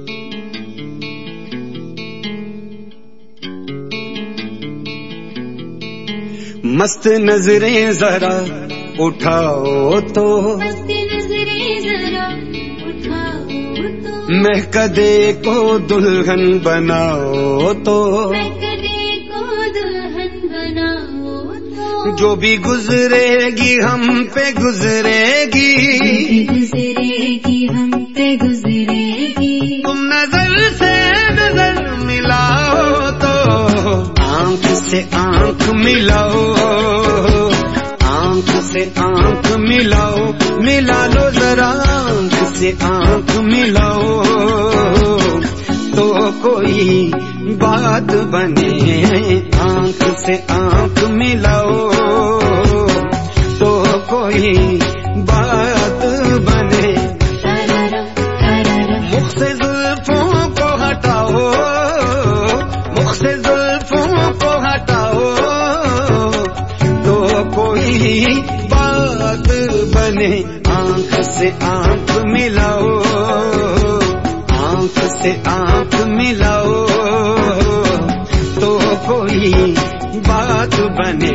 मस्त नजरें जरा उठाओ तो, मस्त नजरें जरा उठाओ तो, महकदे को दुल्हन बनाओ तो, महकदे को दुल्हन बनाओ तो, जो भी गुजरेगी हम पे गुजरेगी, गुजरेगी हम पे गुजरेगी। तुम नजर से नजर मिलाओ तो, आंख से आंख मिलाओ, आंख से आंख मिलाओ, मिला लो जरा आंख से आंख मिलाओ, तो कोई बात बने। आंख से आंख मिलाओ तो कोई बात बने। मुख से जुल्फों को हटाओ, मुख से जुल्फों को हटाओ, तो कोई बात बने। आंख से आंख मिलाओ, आंख से आंख मिलाओ, तो कोई बात बने।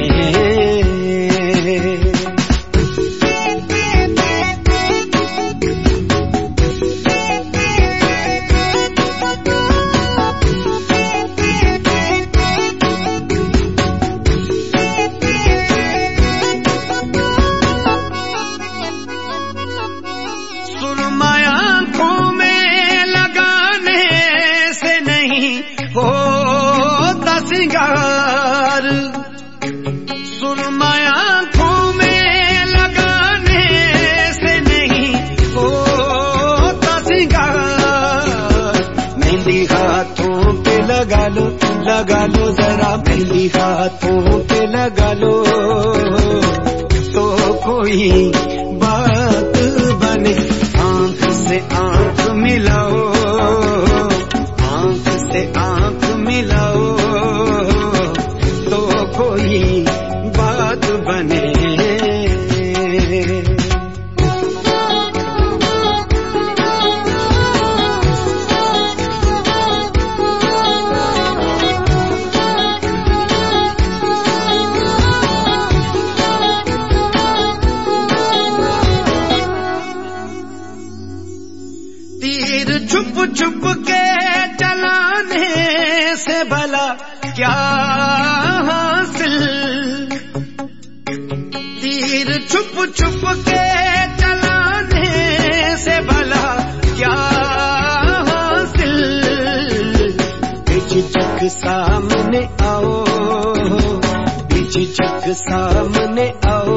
लगा लो जरा मेहंदी हाथों पे लगा लो, तो कोई बात बने। आंख से आंख मिलाओ, आंख से आंख मिलाओ, तो कोई छुप छुप के चलाने से भला क्या हासिल, तीर छुप छुप के चलाने से भला क्या हासिल, बेझिझक सामने आओ, बेझिझक सामने आओ,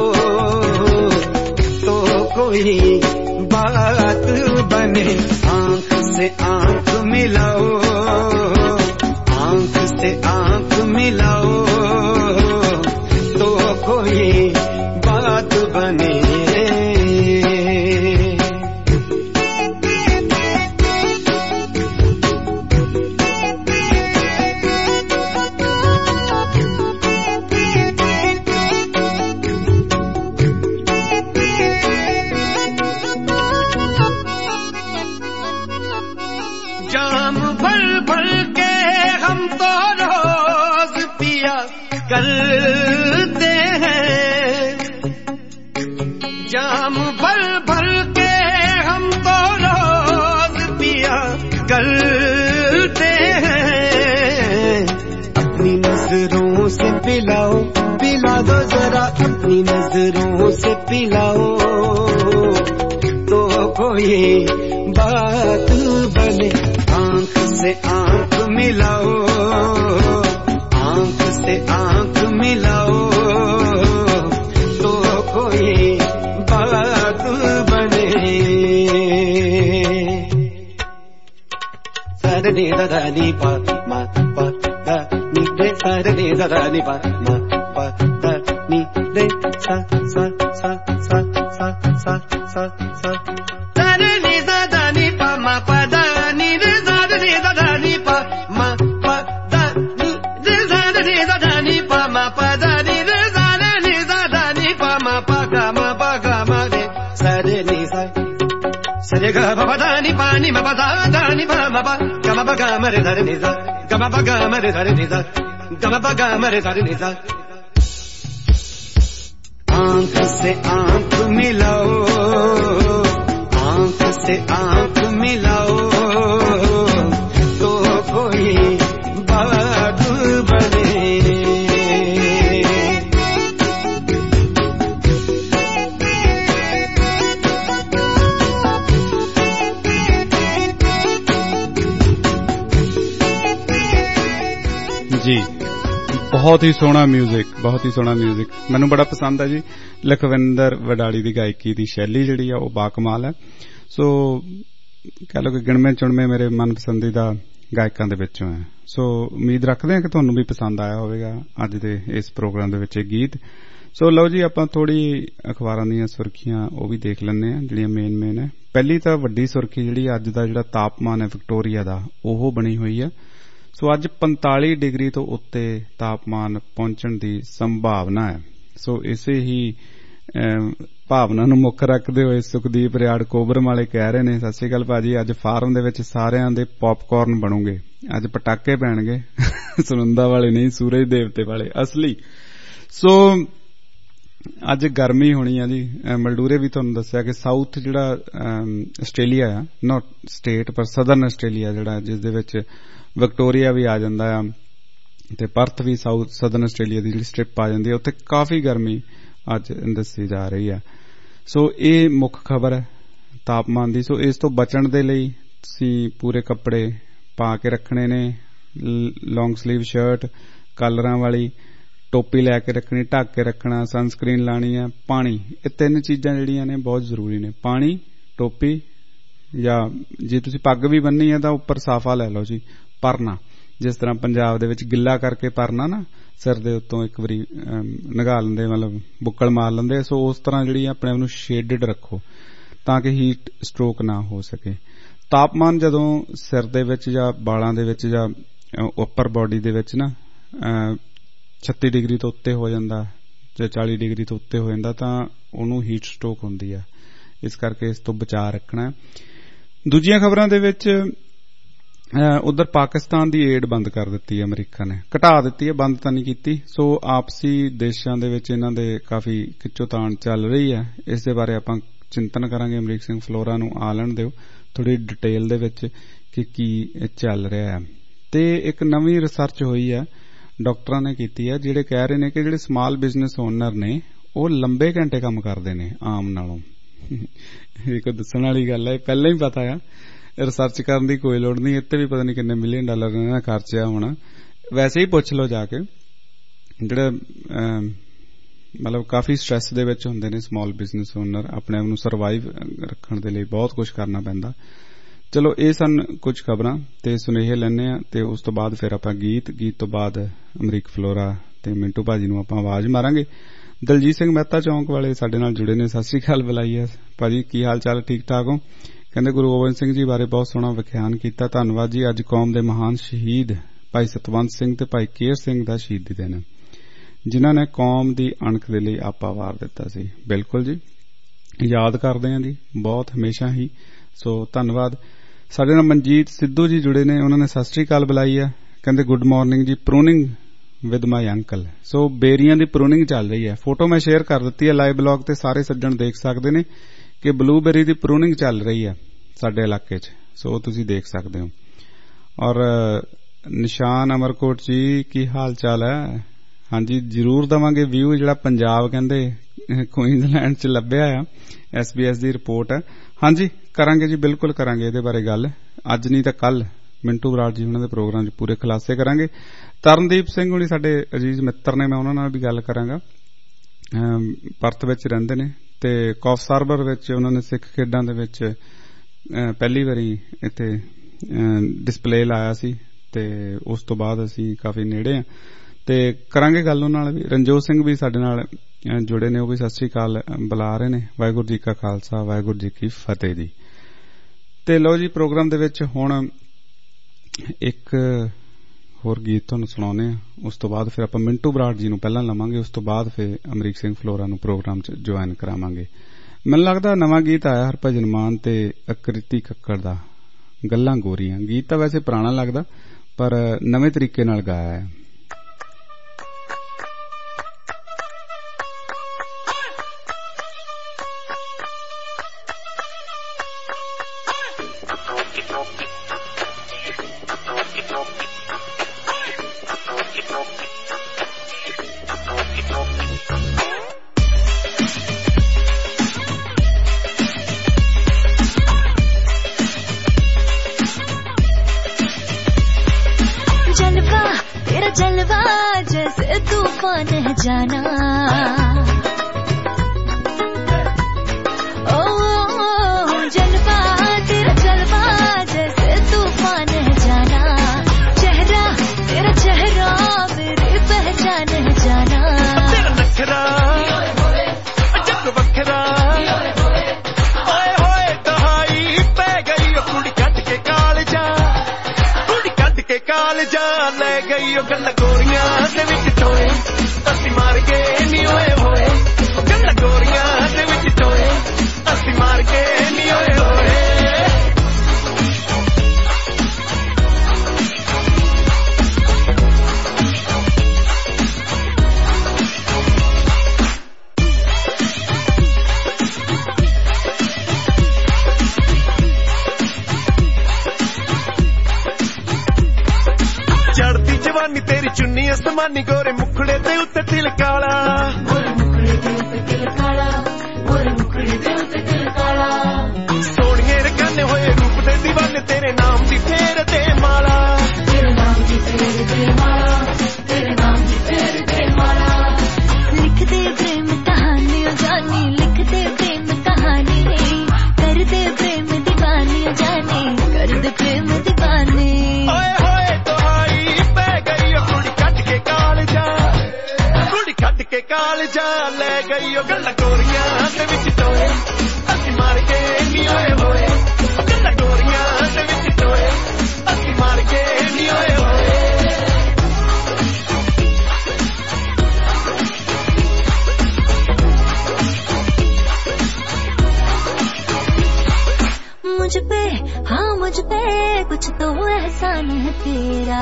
तो कोई बात बने, आंख से आंख मिलाओ, आंख से आंख मिलाओ, तो कोई बात बने। जाम भर भर के हम तो रोज पिया करते हैं, जाम भर भर के हम तो रोज पिया करते हैं, अपनी नजरों से पिलाओ, पिला दो जरा अपनी नजरों से पिलाओ, तो कोई बात बने, आंख से आंख मिलाओ, आंख से आंख मिलाओ, तो कोई बात बने। सरनी ददानी पा मा पा दा नी रे, सरनी ददानी पा मा पा दा नी रे, सा सा सा सा सा सा सा सा, सरनी ददानी पा मा पा दा नी रे, सरनी ददानी पा मा पा दा नी रे, सरनी ददानी पा मा पा दा नी रे, सरनी ददानी पा मा पा गा मा पा गा मा रे, सरनी सा सरे गा मा पा दा नी पा नी मा पा दा दा नी पा मा पा गा मा पा गा मा रे धरे नी सा, गा मा पा गा मा रे धरे नी सा, गा मा पा गा मा रे धरे नी सा। आंख से आंख मिलाओ, आंख से आंख मिलाओ, तो कोई बात बने। जी बहुत ही सोहना म्यूजिक, बहुत ही सोहना म्यूजिक, ਮੈਨੂੰ ਬੜਾ ਪਸੰਦ ਹੈ ਜੀ। ਲਖਵਿੰਦਰ ਵਡਾਲੀ ਦੀ ਗਾਇਕੀ ਦੀ ਸ਼ੈਲੀ ਜਿਹੜੀ ਆ ਉਹ ਬਾਕਮਾਲ ਹੈ। ਸੋ ਕਹ ਲਓ ਕਿ ਗਿਣਵੇਂ ਚੁਣਵੇਂ ਮੇਰੇ ਮਨਪਸੰਦੀਦਾ ਗਾਇਕਾਂ ਦੇ ਵਿੱਚੋਂ ਹੈ। ਸੋ ਉਮੀਦ ਰੱਖਦੇ ਹਾਂ ਕਿ ਤੁਹਾਨੂੰ ਵੀ ਪਸੰਦ ਆਇਆ ਹੋਵੇਗਾ ਅੱਜ ਦੇ ਇਸ ਪ੍ਰੋਗਰਾਮ ਦੇ ਵਿੱਚ ਇਹ ਗੀਤ। ਸੋ ਲਓ ਜੀ ਆਪਾਂ ਥੋੜੀ ਅਖਬਾਰਾਂ ਦੀਆਂ ਸੁਰਖੀਆਂ ਉਹ ਵੀ ਦੇਖ ਲੈਂਦੇ ਹਾਂ ਜਿਹੜੀਆਂ ਮੇਨ ਮੇਨ ਹੈ। ਪਹਿਲੀ ਤਾਂ ਵੱਡੀ ਸੁਰਖੀ ਜਿਹੜੀ ਅੱਜ ਦਾ ਜਿਹੜਾ ਤਾਪਮਾਨ ਹੈ ਵਿਕਟੋਰੀਆ ਦਾ ਉਹ ਬਣੀ ਹੋਈ ਹੈ। ਸੋ ਅੱਜ ਪੰਤਾਲੀ ਡਿਗਰੀ ਤੋਂ ਉੱਤੇ ਤਾਪਮਾਨ ਪਹੁੰਚਣ ਦੀ ਸੰਭਾਵਨਾ ਹੈ। ਸੋ ਇਸੇ ਹੀ ਭਾਵਨਾ ਨੂੰ ਮੁੱਖ ਰੱਖਦੇ ਹੋਏ ਸੁਖਦੀਪ ਰਿਆੜ ਕੋਬਰਮ ਵਾਲੇ ਕਹਿ ਰਹੇ ਨੇ, ਸਤਿ ਸ਼੍ਰੀ ਅਕਾਲ ਭਾਜੀ, ਅੱਜ ਫਾਰਮ ਦੇ ਵਿੱਚ ਸਾਰਿਆਂ ਦੇ ਪੌਪਕਾਰਨ ਬਣੂਗੇ, ਅੱਜ ਪਟਾਕੇ ਪੈਣਗੇ, ਸੁਨੰਦਾ ਵਾਲੇ ਨਹੀਂ, ਸੂਰਜ ਦੇਵਤੇ ਵਾਲੇ ਅਸਲੀ। ਸੋ ਅੱਜ ਗਰਮੀ ਹੋਣੀ ਆ ਜੀ। ਮਲਡੂਰੇ ਵੀ ਤੁਹਾਨੂੰ ਦੱਸਿਆ ਕਿ ਸਾਊਥ ਜਿਹੜਾ ਆਸਟ੍ਰੇਲੀਆ ਆ, ਨੋਟ ਸਟੇਟ ਪਰ ਸਦਰਨ ਆਸਟ੍ਰੇਲੀਆ ਜਿਹੜਾ, ਜਿਸ ਦੇ ਵਿੱਚ ਵਿਕਟੋਰੀਆ ਵੀ ਆ ਜਾਂਦਾ ਆ ਤੇ ਪਰਥ ਵੀ ਸਾਊਥ ਸਦਰਨ ਆਸਟ੍ਰੇਲੀਆ ਦੀ ਜਿਹੜੀ ਸਟ੍ਰਿਪ ਆ ਜਾਂਦੀ ਹੈ, ਉੱਥੇ ਕਾਫੀ ਗਰਮੀ ਅੱਜ ਦੱਸੀ ਜਾ ਰਹੀ ਆ। ਸੋ ਇਹ ਮੁੱਖ ਖਬਰ ਹੈ ਤਾਪਮਾਨ ਦੀ। ਸੋ ਇਸ ਤੋਂ ਬਚਣ ਦੇ ਲਈ ਤੁਸੀਂ ਪੂਰੇ ਕੱਪੜੇ ਪਾ ਕੇ ਰੱਖਣੇ ਨੇ, ਲੌਂਗ ਸਲੀਵ ਸ਼ਰਟ, ਕਾਲਰਾਂ ਵਾਲੀ ਟੋਪੀ ਲੈ ਕੇ ਰੱਖਣੀ, ਢੱਕ ਕੇ ਰੱਖਣਾ, ਸਨਸਕ੍ਰੀਨ ਲਾਣੀ ਹੈ, ਪਾਣੀ। ਇਹ ਤਿੰਨ ਚੀਜ਼ਾਂ ਜਿਹੜੀਆਂ ਨੇ ਬਹੁਤ ਜ਼ਰੂਰੀ ਨੇ, ਪਾਣੀ, ਟੋਪੀ, ਜਾਂ ਜੇ ਤੁਸੀਂ ਪੱਗ ਵੀ ਬੰਨੀ ਹੈ ਤਾਂ ਉੱਪਰ ਸਾਫਾ ਲੈ ਲਓ ਜੀ, ਪਰਨਾ, ਜਿਸ ਤਰ੍ਹਾਂ ਪੰਜਾਬ ਦੇ ਵਿੱਚ ਗਿੱਲਾ ਕਰਕੇ ਪਰਨਾ ਨਾ ਸਿਰ ਦੇ ਉੱਤੋਂ ਇੱਕ ਵਾਰੀ ਨਗਾ ਲੈਂਦੇ, ਮਤਲਬ ਬੁੱਕਲ ਮਾਰ ਲੈਂਦੇ। ਸੋ ਉਸ ਤਰ੍ਹਾਂ ਜਿਹੜੀ ਆਪਣੇ ਆਪ ਨੂੰ ਸ਼ੇਡਡ ਰੱਖੋ ਤਾਂ ਕਿ ਹੀਟ ਸਟ੍ਰੋਕ ਨਾ ਹੋ ਸਕੇ। ਤਾਪਮਾਨ ਜਦੋਂ ਸਿਰ ਦੇ ਵਿੱਚ ਜਾਂ ਬਾਲਾਂ ਦੇ ਵਿੱਚ ਜਾਂ ਉੱਪਰ ਬਾਡੀ ਦੇ ਵਿੱਚ ਨਾ ਛੱਤੀ ਡਿਗਰੀ ਤੋਂ ਉੱਤੇ ਹੋ ਜਾਂਦਾ ਜਾਂ ਚਾਲੀ ਡਿਗਰੀ ਤੋਂ ਉੱਤੇ ਹੋ ਜਾਂਦਾ ਤਾਂ ਉਹਨੂੰ ਹੀਟ ਸਟ੍ਰੋਕ ਹੁੰਦੀ ਆ। ਇਸ ਕਰਕੇ ਇਸ ਤੋਂ ਬਚਾਅ ਰੱਖਣਾ। ਦੂਜੀਆਂ ਖਬਰਾਂ ਦੇ ਵਿੱਚ ਉਧਰ ਪਾਕਿਸਤਾਨ ਦੀ ਏਡ ਬੰਦ ਕਰ ਦਿੱਤੀ ਹੈ ਅਮਰੀਕਾ ਨੇ, ਘਟਾ ਦਿੱਤੀ ਹੈ, ਬੰਦ ਤਾਂ ਨਹੀਂ ਕੀਤੀ। ਸੋ ਆਪਸੀ ਦੇਸ਼ਾਂ ਦੇ ਵਿੱਚ ਇਹਨਾਂ ਦੇ ਕਾਫੀ ਖਿੱਚੋਤਾਣ ਚੱਲ ਰਹੀ ਹੈ। ਇਸ ਦੇ ਬਾਰੇ ਆਪਾਂ ਚਿੰਤਨ ਕਰਾਂਗੇ ਅਮਰੀਕ ਸਿੰਘ ਫਲੋਰਾ ਨੂੰ ਆ ਲੈਣ ਦਿਓ ਥੋੜੀ ਡਿਟੇਲ ਦੇ ਵਿੱਚ ਕਿ ਕੀ ਚੱਲ ਰਿਹਾ ਹੈ। ਤੇ ਇੱਕ ਨਵੀਂ ਰਿਸਰਚ ਹੋਈ ਹੈ ਡਾਕਟਰਾਂ ਨੇ ਕੀਤੀ ਹੈ ਜਿਹੜੇ ਕਹਿ ਰਹੇ ਨੇ ਕਿ ਜਿਹੜੇ ਸਮਾਲ ਬਿਜ਼ਨਸ ਓਨਰ ਨੇ ਉਹ ਲੰਬੇ ਘੰਟੇ ਕੰਮ ਕਰਦੇ ਨੇ ਆਮ ਨਾਲੋਂ। ਇਹ ਕੋਈ ਦੱਸਣ ਵਾਲੀ ਗੱਲ ਹੈ, ਪਹਿਲਾਂ ਹੀ ਪਤਾ ਆ, ਰਿਸਰਚ ਕਰਨ ਦੀ ਕੋਈ ਲੋੜ ਨਹੀਂ। ਇੱਥੇ ਵੀ ਪਤਾ ਨਹੀਂ ਕਿੰਨੇ ਮਿਲੀਅਨ ਡਾਲਰ ਇਹਨਾਂ ਨੇ ਖਰਚਿਆ ਹੋਣਾ। ਵੈਸੇ ਹੀ ਪੁੱਛ ਲਓ ਜਾ ਕੇ, ਜਿਹੜੇ ਮਤਲਬ ਕਾਫੀ ਸਟ੍ਰੈਸ ਦੇ ਵਿੱਚ ਹੁੰਦੇ ਨੇ ਸਮਾਲ ਬਿਜ਼ਨਸ ਓਨਰ, ਆਪਣੇ ਆਪ ਨੂੰ ਸਰਵਾਈਵ ਰੱਖਣ ਦੇ ਲਈ ਬਹੁਤ ਕੁਝ ਕਰਨਾ ਪੈਂਦਾ। ਚਲੋ ਇਹ ਸਨ ਕੁਝ ਖਬਰਾਂ ਤੇ ਸੁਨੇਹੇ ਲੈਣੇ ਆ ਤੇ ਉਸ ਤੋਂ ਬਾਅਦ ਫਿਰ ਆਪਾਂ ਗੀਤ ਗੀਤ ਤੋਂ ਬਾਅਦ ਅਮਰੀਕ ਫਲੋਰਾ ਤੇ ਮਿੰਟੂ ਭਾਜੀ ਨੂੰ ਆਪਾਂ ਆਵਾਜ਼ ਮਾਰਾਂਗੇ। ਦਲਜੀਤ ਸਿੰਘ ਮਹਿਤਾ ਚੌਂਕ ਵਾਲੇ ਸਾਡੇ ਨਾਲ ਜੁੜੇ ਨੇ, ਸਤਿ ਸ੍ਰੀ ਅਕਾਲ ਬੁਲਾਈ ਹੈ ਭਾਜੀ, ਕੀ ਹਾਲ ਚਾਲ? ਠੀਕ ਠਾਕ ਹੋ? ਕਹਿੰਦੇ ਗੁਰੂ ਗੋਬਿੰਦ ਸਿੰਘ ਜੀ ਬਾਰੇ ਬਹੁਤ ਸੋਹਣਾ ਵਿਖਿਆਨ ਕੀਤਾ, ਧੰਨਵਾਦ ਜੀ। ਅੱਜ ਕੌਮ ਦੇ ਮਹਾਨ ਸ਼ਹੀਦ ਭਾਈ ਸਤਵੰਤ ਸਿੰਘ ਤੇ ਭਾਈ ਕੇਰ ਸਿੰਘ ਦਾ ਸ਼ਹੀਦੀ ਦਿਨ ਹੈ, ਜਿਨ੍ਹਾਂ ਨੇ ਕੌਮ ਦੀ ਅਣਖ ਦੇ ਲਈ ਆਪਾ ਵਾਰ ਦਿੱਤਾ ਸੀ। ਬਿਲਕੁਲ ਜੀ, ਯਾਦ ਕਰਦੇ ਹਾਂ ਜੀ ਬਹੁਤ ਹਮੇਸ਼ਾ ਹੀ, ਸੋ ਧੰਨਵਾਦ। ਸਾਡੇ ਨਾਲ ਮਨਜੀਤ ਸਿੱਧੂ ਜੀ ਜੁੜੇ ਨੇ, ਉਹਨਾਂ ਨੇ ਸਤਿ ਸ੍ਰੀ ਅਕਾਲ ਬੁਲਾਈ ਹੈ। ਕਹਿੰਦੇ ਗੁੱਡ ਮਾਰਨਿੰਗ ਜੀ, pruning with my uncle. So ਬੇਰੀਆਂ ਦੀ ਪ੍ਰੂਨਿੰਗ ਚੱਲ ਰਹੀ ਹੈ, ਫੋਟੋ ਮੈਂ ਸ਼ੇਅਰ ਕਰ ਦਿੱਤੀ ਹੈ ਲਾਈਵ ਬਲੌਗ ਤੇ, ਸਾਰੇ ਸੱਜਣ ਦੇਖ ਸਕਦੇ ਨੇ ਕਿ ਬਲੂਬੇਰੀ ਦੀ ਪ੍ਰੂਨਿੰਗ ਚੱਲ ਰਹੀ ਹੈ ਸਾਡੇ ਇਲਾਕੇ 'ਚ, ਸੋ ਤੁਸੀਂ ਦੇਖ ਸਕਦੇ ਹੋ। ਔਰ ਨਿਸ਼ਾਨ ਅਮਰਕੋਟ ਜੀ ਕੀ ਹਾਲ ਚਾਲ ਹੈ? ਹਾਂਜੀ ਜ਼ਰੂਰ ਦੇਵਾਂਗੇ ਵਿਊ, ਜਿਹੜਾ ਪੰਜਾਬ ਕਹਿੰਦੇ ਕੁਈਨਜ਼ਲੈਂਡ 'ਚ ਲੱਭਿਆ ਆ, ਐਸ ਬੀ ਐਸ ਦੀ ਰਿਪੋਰਟ ਹੈ। ਹਾਂਜੀ ਕਰਾਂਗੇ ਜੀ, ਬਿਲਕੁਲ ਕਰਾਂਗੇ ਇਹਦੇ ਬਾਰੇ ਗੱਲ, ਅੱਜ ਨਹੀਂ ਤਾਂ ਕੱਲ ਮਿੰਟੂ ਬਰਾੜ ਜੀ ਉਹਨਾਂ ਦੇ ਪ੍ਰੋਗਰਾਮ 'ਚ ਪੂਰੇ ਖੁਲਾਸੇ ਕਰਾਂਗੇ। ਤਰਨਦੀਪ ਸਿੰਘ ਹੁਣੀ ਸਾਡੇ ਅਜੀਜ਼ ਮਿੱਤਰ ਨੇ, ਮੈਂ ਉਹਨਾਂ ਨਾਲ ਵੀ ਗੱਲ ਕਰਾਂਗਾ, ਪਰਥ ਵਿੱਚ ਰਹਿੰਦੇ ਨੇ ਤੇ ਕੌਫ ਸਾਰਬਰ ਵਿੱਚ ਉਹਨਾਂ ਨੇ ਸਿੱਖ ਖੇਡਾਂ ਦੇ ਵਿੱਚ ਪਹਿਲੀ ਵਾਰੀ ਇੱਥੇ ਡਿਸਪਲੇ ਲਾਇਆ ਸੀ ਤੇ ਉਸ ਤੋਂ ਬਾਅਦ ਅਸੀਂ ਕਾਫੀ ਨੇੜੇ ਆ ਤੇ ਕਰਾਂਗੇ ਗੱਲ ਉਹਨਾਂ ਨਾਲ ਵੀ। ਰਣਜੋਤ ਸਿੰਘ ਵੀ ਸਾਡੇ ਨਾਲ ਜੁੜੇ ਨੇ, ਉਹ ਵੀ ਸਤਿ ਸ੍ਰੀ ਅਕਾਲ ਬੁਲਾ ਰਹੇ ਨੇ। ਵਾਹਿਗੁਰੂ ਜੀ ਕਾ ਖਾਲਸਾ ਵਾਹਿਗੁਰੂ ਜੀ ਕੀ ਫਤਿਹ ਜੀ। ਤੇ ਲਓ ਜੀ ਪ੍ਰੋਗਰਾਮ ਦੇ ਵਿੱਚ ਹੁਣ ਇੱਕ ਹੋਰ ਗੀਤ ਤੁਹਾਨੂੰ ਸੁਣਾਉਂਦੇ ਆ, ਉਸ ਤੋਂ ਬਾਅਦ ਫਿਰ ਆਪਾਂ ਮਿੰਟੂ ਬਰਾੜ ਜੀ ਨੂੰ ਪਹਿਲਾਂ ਲਵਾਂਗੇ, ਉਸ ਤੋਂ ਬਾਅਦ ਫਿਰ ਅਮਰੀਕ ਸਿੰਘ ਫਲੋਰਾ ਨੂੰ ਪ੍ਰੋਗਰਾਮ 'ਚ ਜੁਆਇਨ ਕਰਾਵਾਂਗੇ। ਮੈਨੂੰ ਲੱਗਦਾ ਨਵਾਂ ਗੀਤ ਆਇਆ ਹਰਭਜਨ ਮਾਨ ਤੇ ਅਕ੍ਰਿਤੀ ਕੱਕੜ ਦਾ, ਗੱਲਾਂ ਗੋਰੀਆਂ। ਗੀਤ ਤਾਂ ਵੈਸੇ ਪੁਰਾਣਾ ਲੱਗਦਾ ਪਰ ਨਵੇਂ ਤਰੀਕੇ ਨਾਲ ਗਾਇਆ ਹੈ। जाना ओ जलवा तेरा जलवा जैसे तूफान है जाना, चेहरा तेरा चेहरा मेरी पहचान है जाना, तेरा नखरा जग बखरा ओए होए दहाई पै गई कुड़ी कट के काल जा, कुड़ी कट के काल जा ले गई ओ गल्ला गोरियां दे विच टोए, ਅਸੀਂ ਮਾਰ ਕੇ ਨੀ ਹੋਏ ਹੋਏ ਗੱਲਾਂ ਗੋਰੀਆਂ ਦੇ ਵਿੱਚ ਟੋਏ, ਅਸੀਂ ਮਾਰ ਕੇ ਨੀ ਹੋਏ ਹੋਏ। ਚੜਦੀ ਜਵਾਨੀ ਤੇਰੀ ਚੁੰਨੀ ਅਸਮਾਨੀ, ਗੋਰੇ ਮੁਖੜੇ ਤੇ ਉੱਤੇ ਤਿਲ ਕਾਲਾ, ਗੋਰੇ ਮੁਖੜੇ ਤੇ ਉੱਤੇ ਤਿਲ ਕਾਲਾ, ਗੋਰੇ ਮੁਖੜੇ ਤੇ ਉੱਤੇ ਤਿਲ ਕਾਲਾ, ਸੋਹਣੀਏ ਰਕਾਨੇ ਹੋਏ ਰੂਪ ਦੇ دیਵਾਨੇ, ਤੇਰੇ ਨਾਮ ਦੀ ਫੇਰ ਤੇ ਮਾਲਾ, ਤੇਰੇ ਨਾਮ ਦੀ ਫੇਰ ਤੇ ਮਾਲਾ, ਤੇਰੇ ਨਾਮ ਦੀ ਫੇਰ ਤੇ ਮਾਲਾ, ਲਿਖਦੇ ਪ੍ਰੇਮ ਕਹਾਣੀ ਜਾਨੀ, ਲਿਖਦੇ ਪ੍ਰੇਮ ਕਹਾਣੀ, ਕਰਦੇ ਪ੍ਰੇਮ دیਵਾਨੀ ਜਾਨੇ, ਕਰਦੇ ਪ੍ਰੇਮ دیਵਾਨੇ। ਓਏ ਹੋਏ ਤੁਹਾਈ ਪੈ ਗਈ ਕੁੜੀ ਕੱਟ ਕੇ ਕਾਲ ਜਾ, ਕੁੜੀ ਕੱਟ ਕੇ ਕਾਲ ਜਾ ਲੈ ਗਈ ਉਹ ਗੱਲਾਂ ਗੋਰੀਆਂ ਦੇ ਵਿੱਚ ਟੋਏ, ਅਸੀਂ ਮਾਰ ਕੇ ਨੀ ਹੋਏ ਹੋਏ ਗੱਲਾਂ ਗੋਰੀਆਂ ਦੇ ਵਿੱਚ ਟੋਏ, ਅਸੀਂ ਮਾਰ ਕੇ ਨੀ ਹੋਏ ਹੋਏ। मुझ पे हाँ मुझ पे कुछ तो एहसान है तेरा,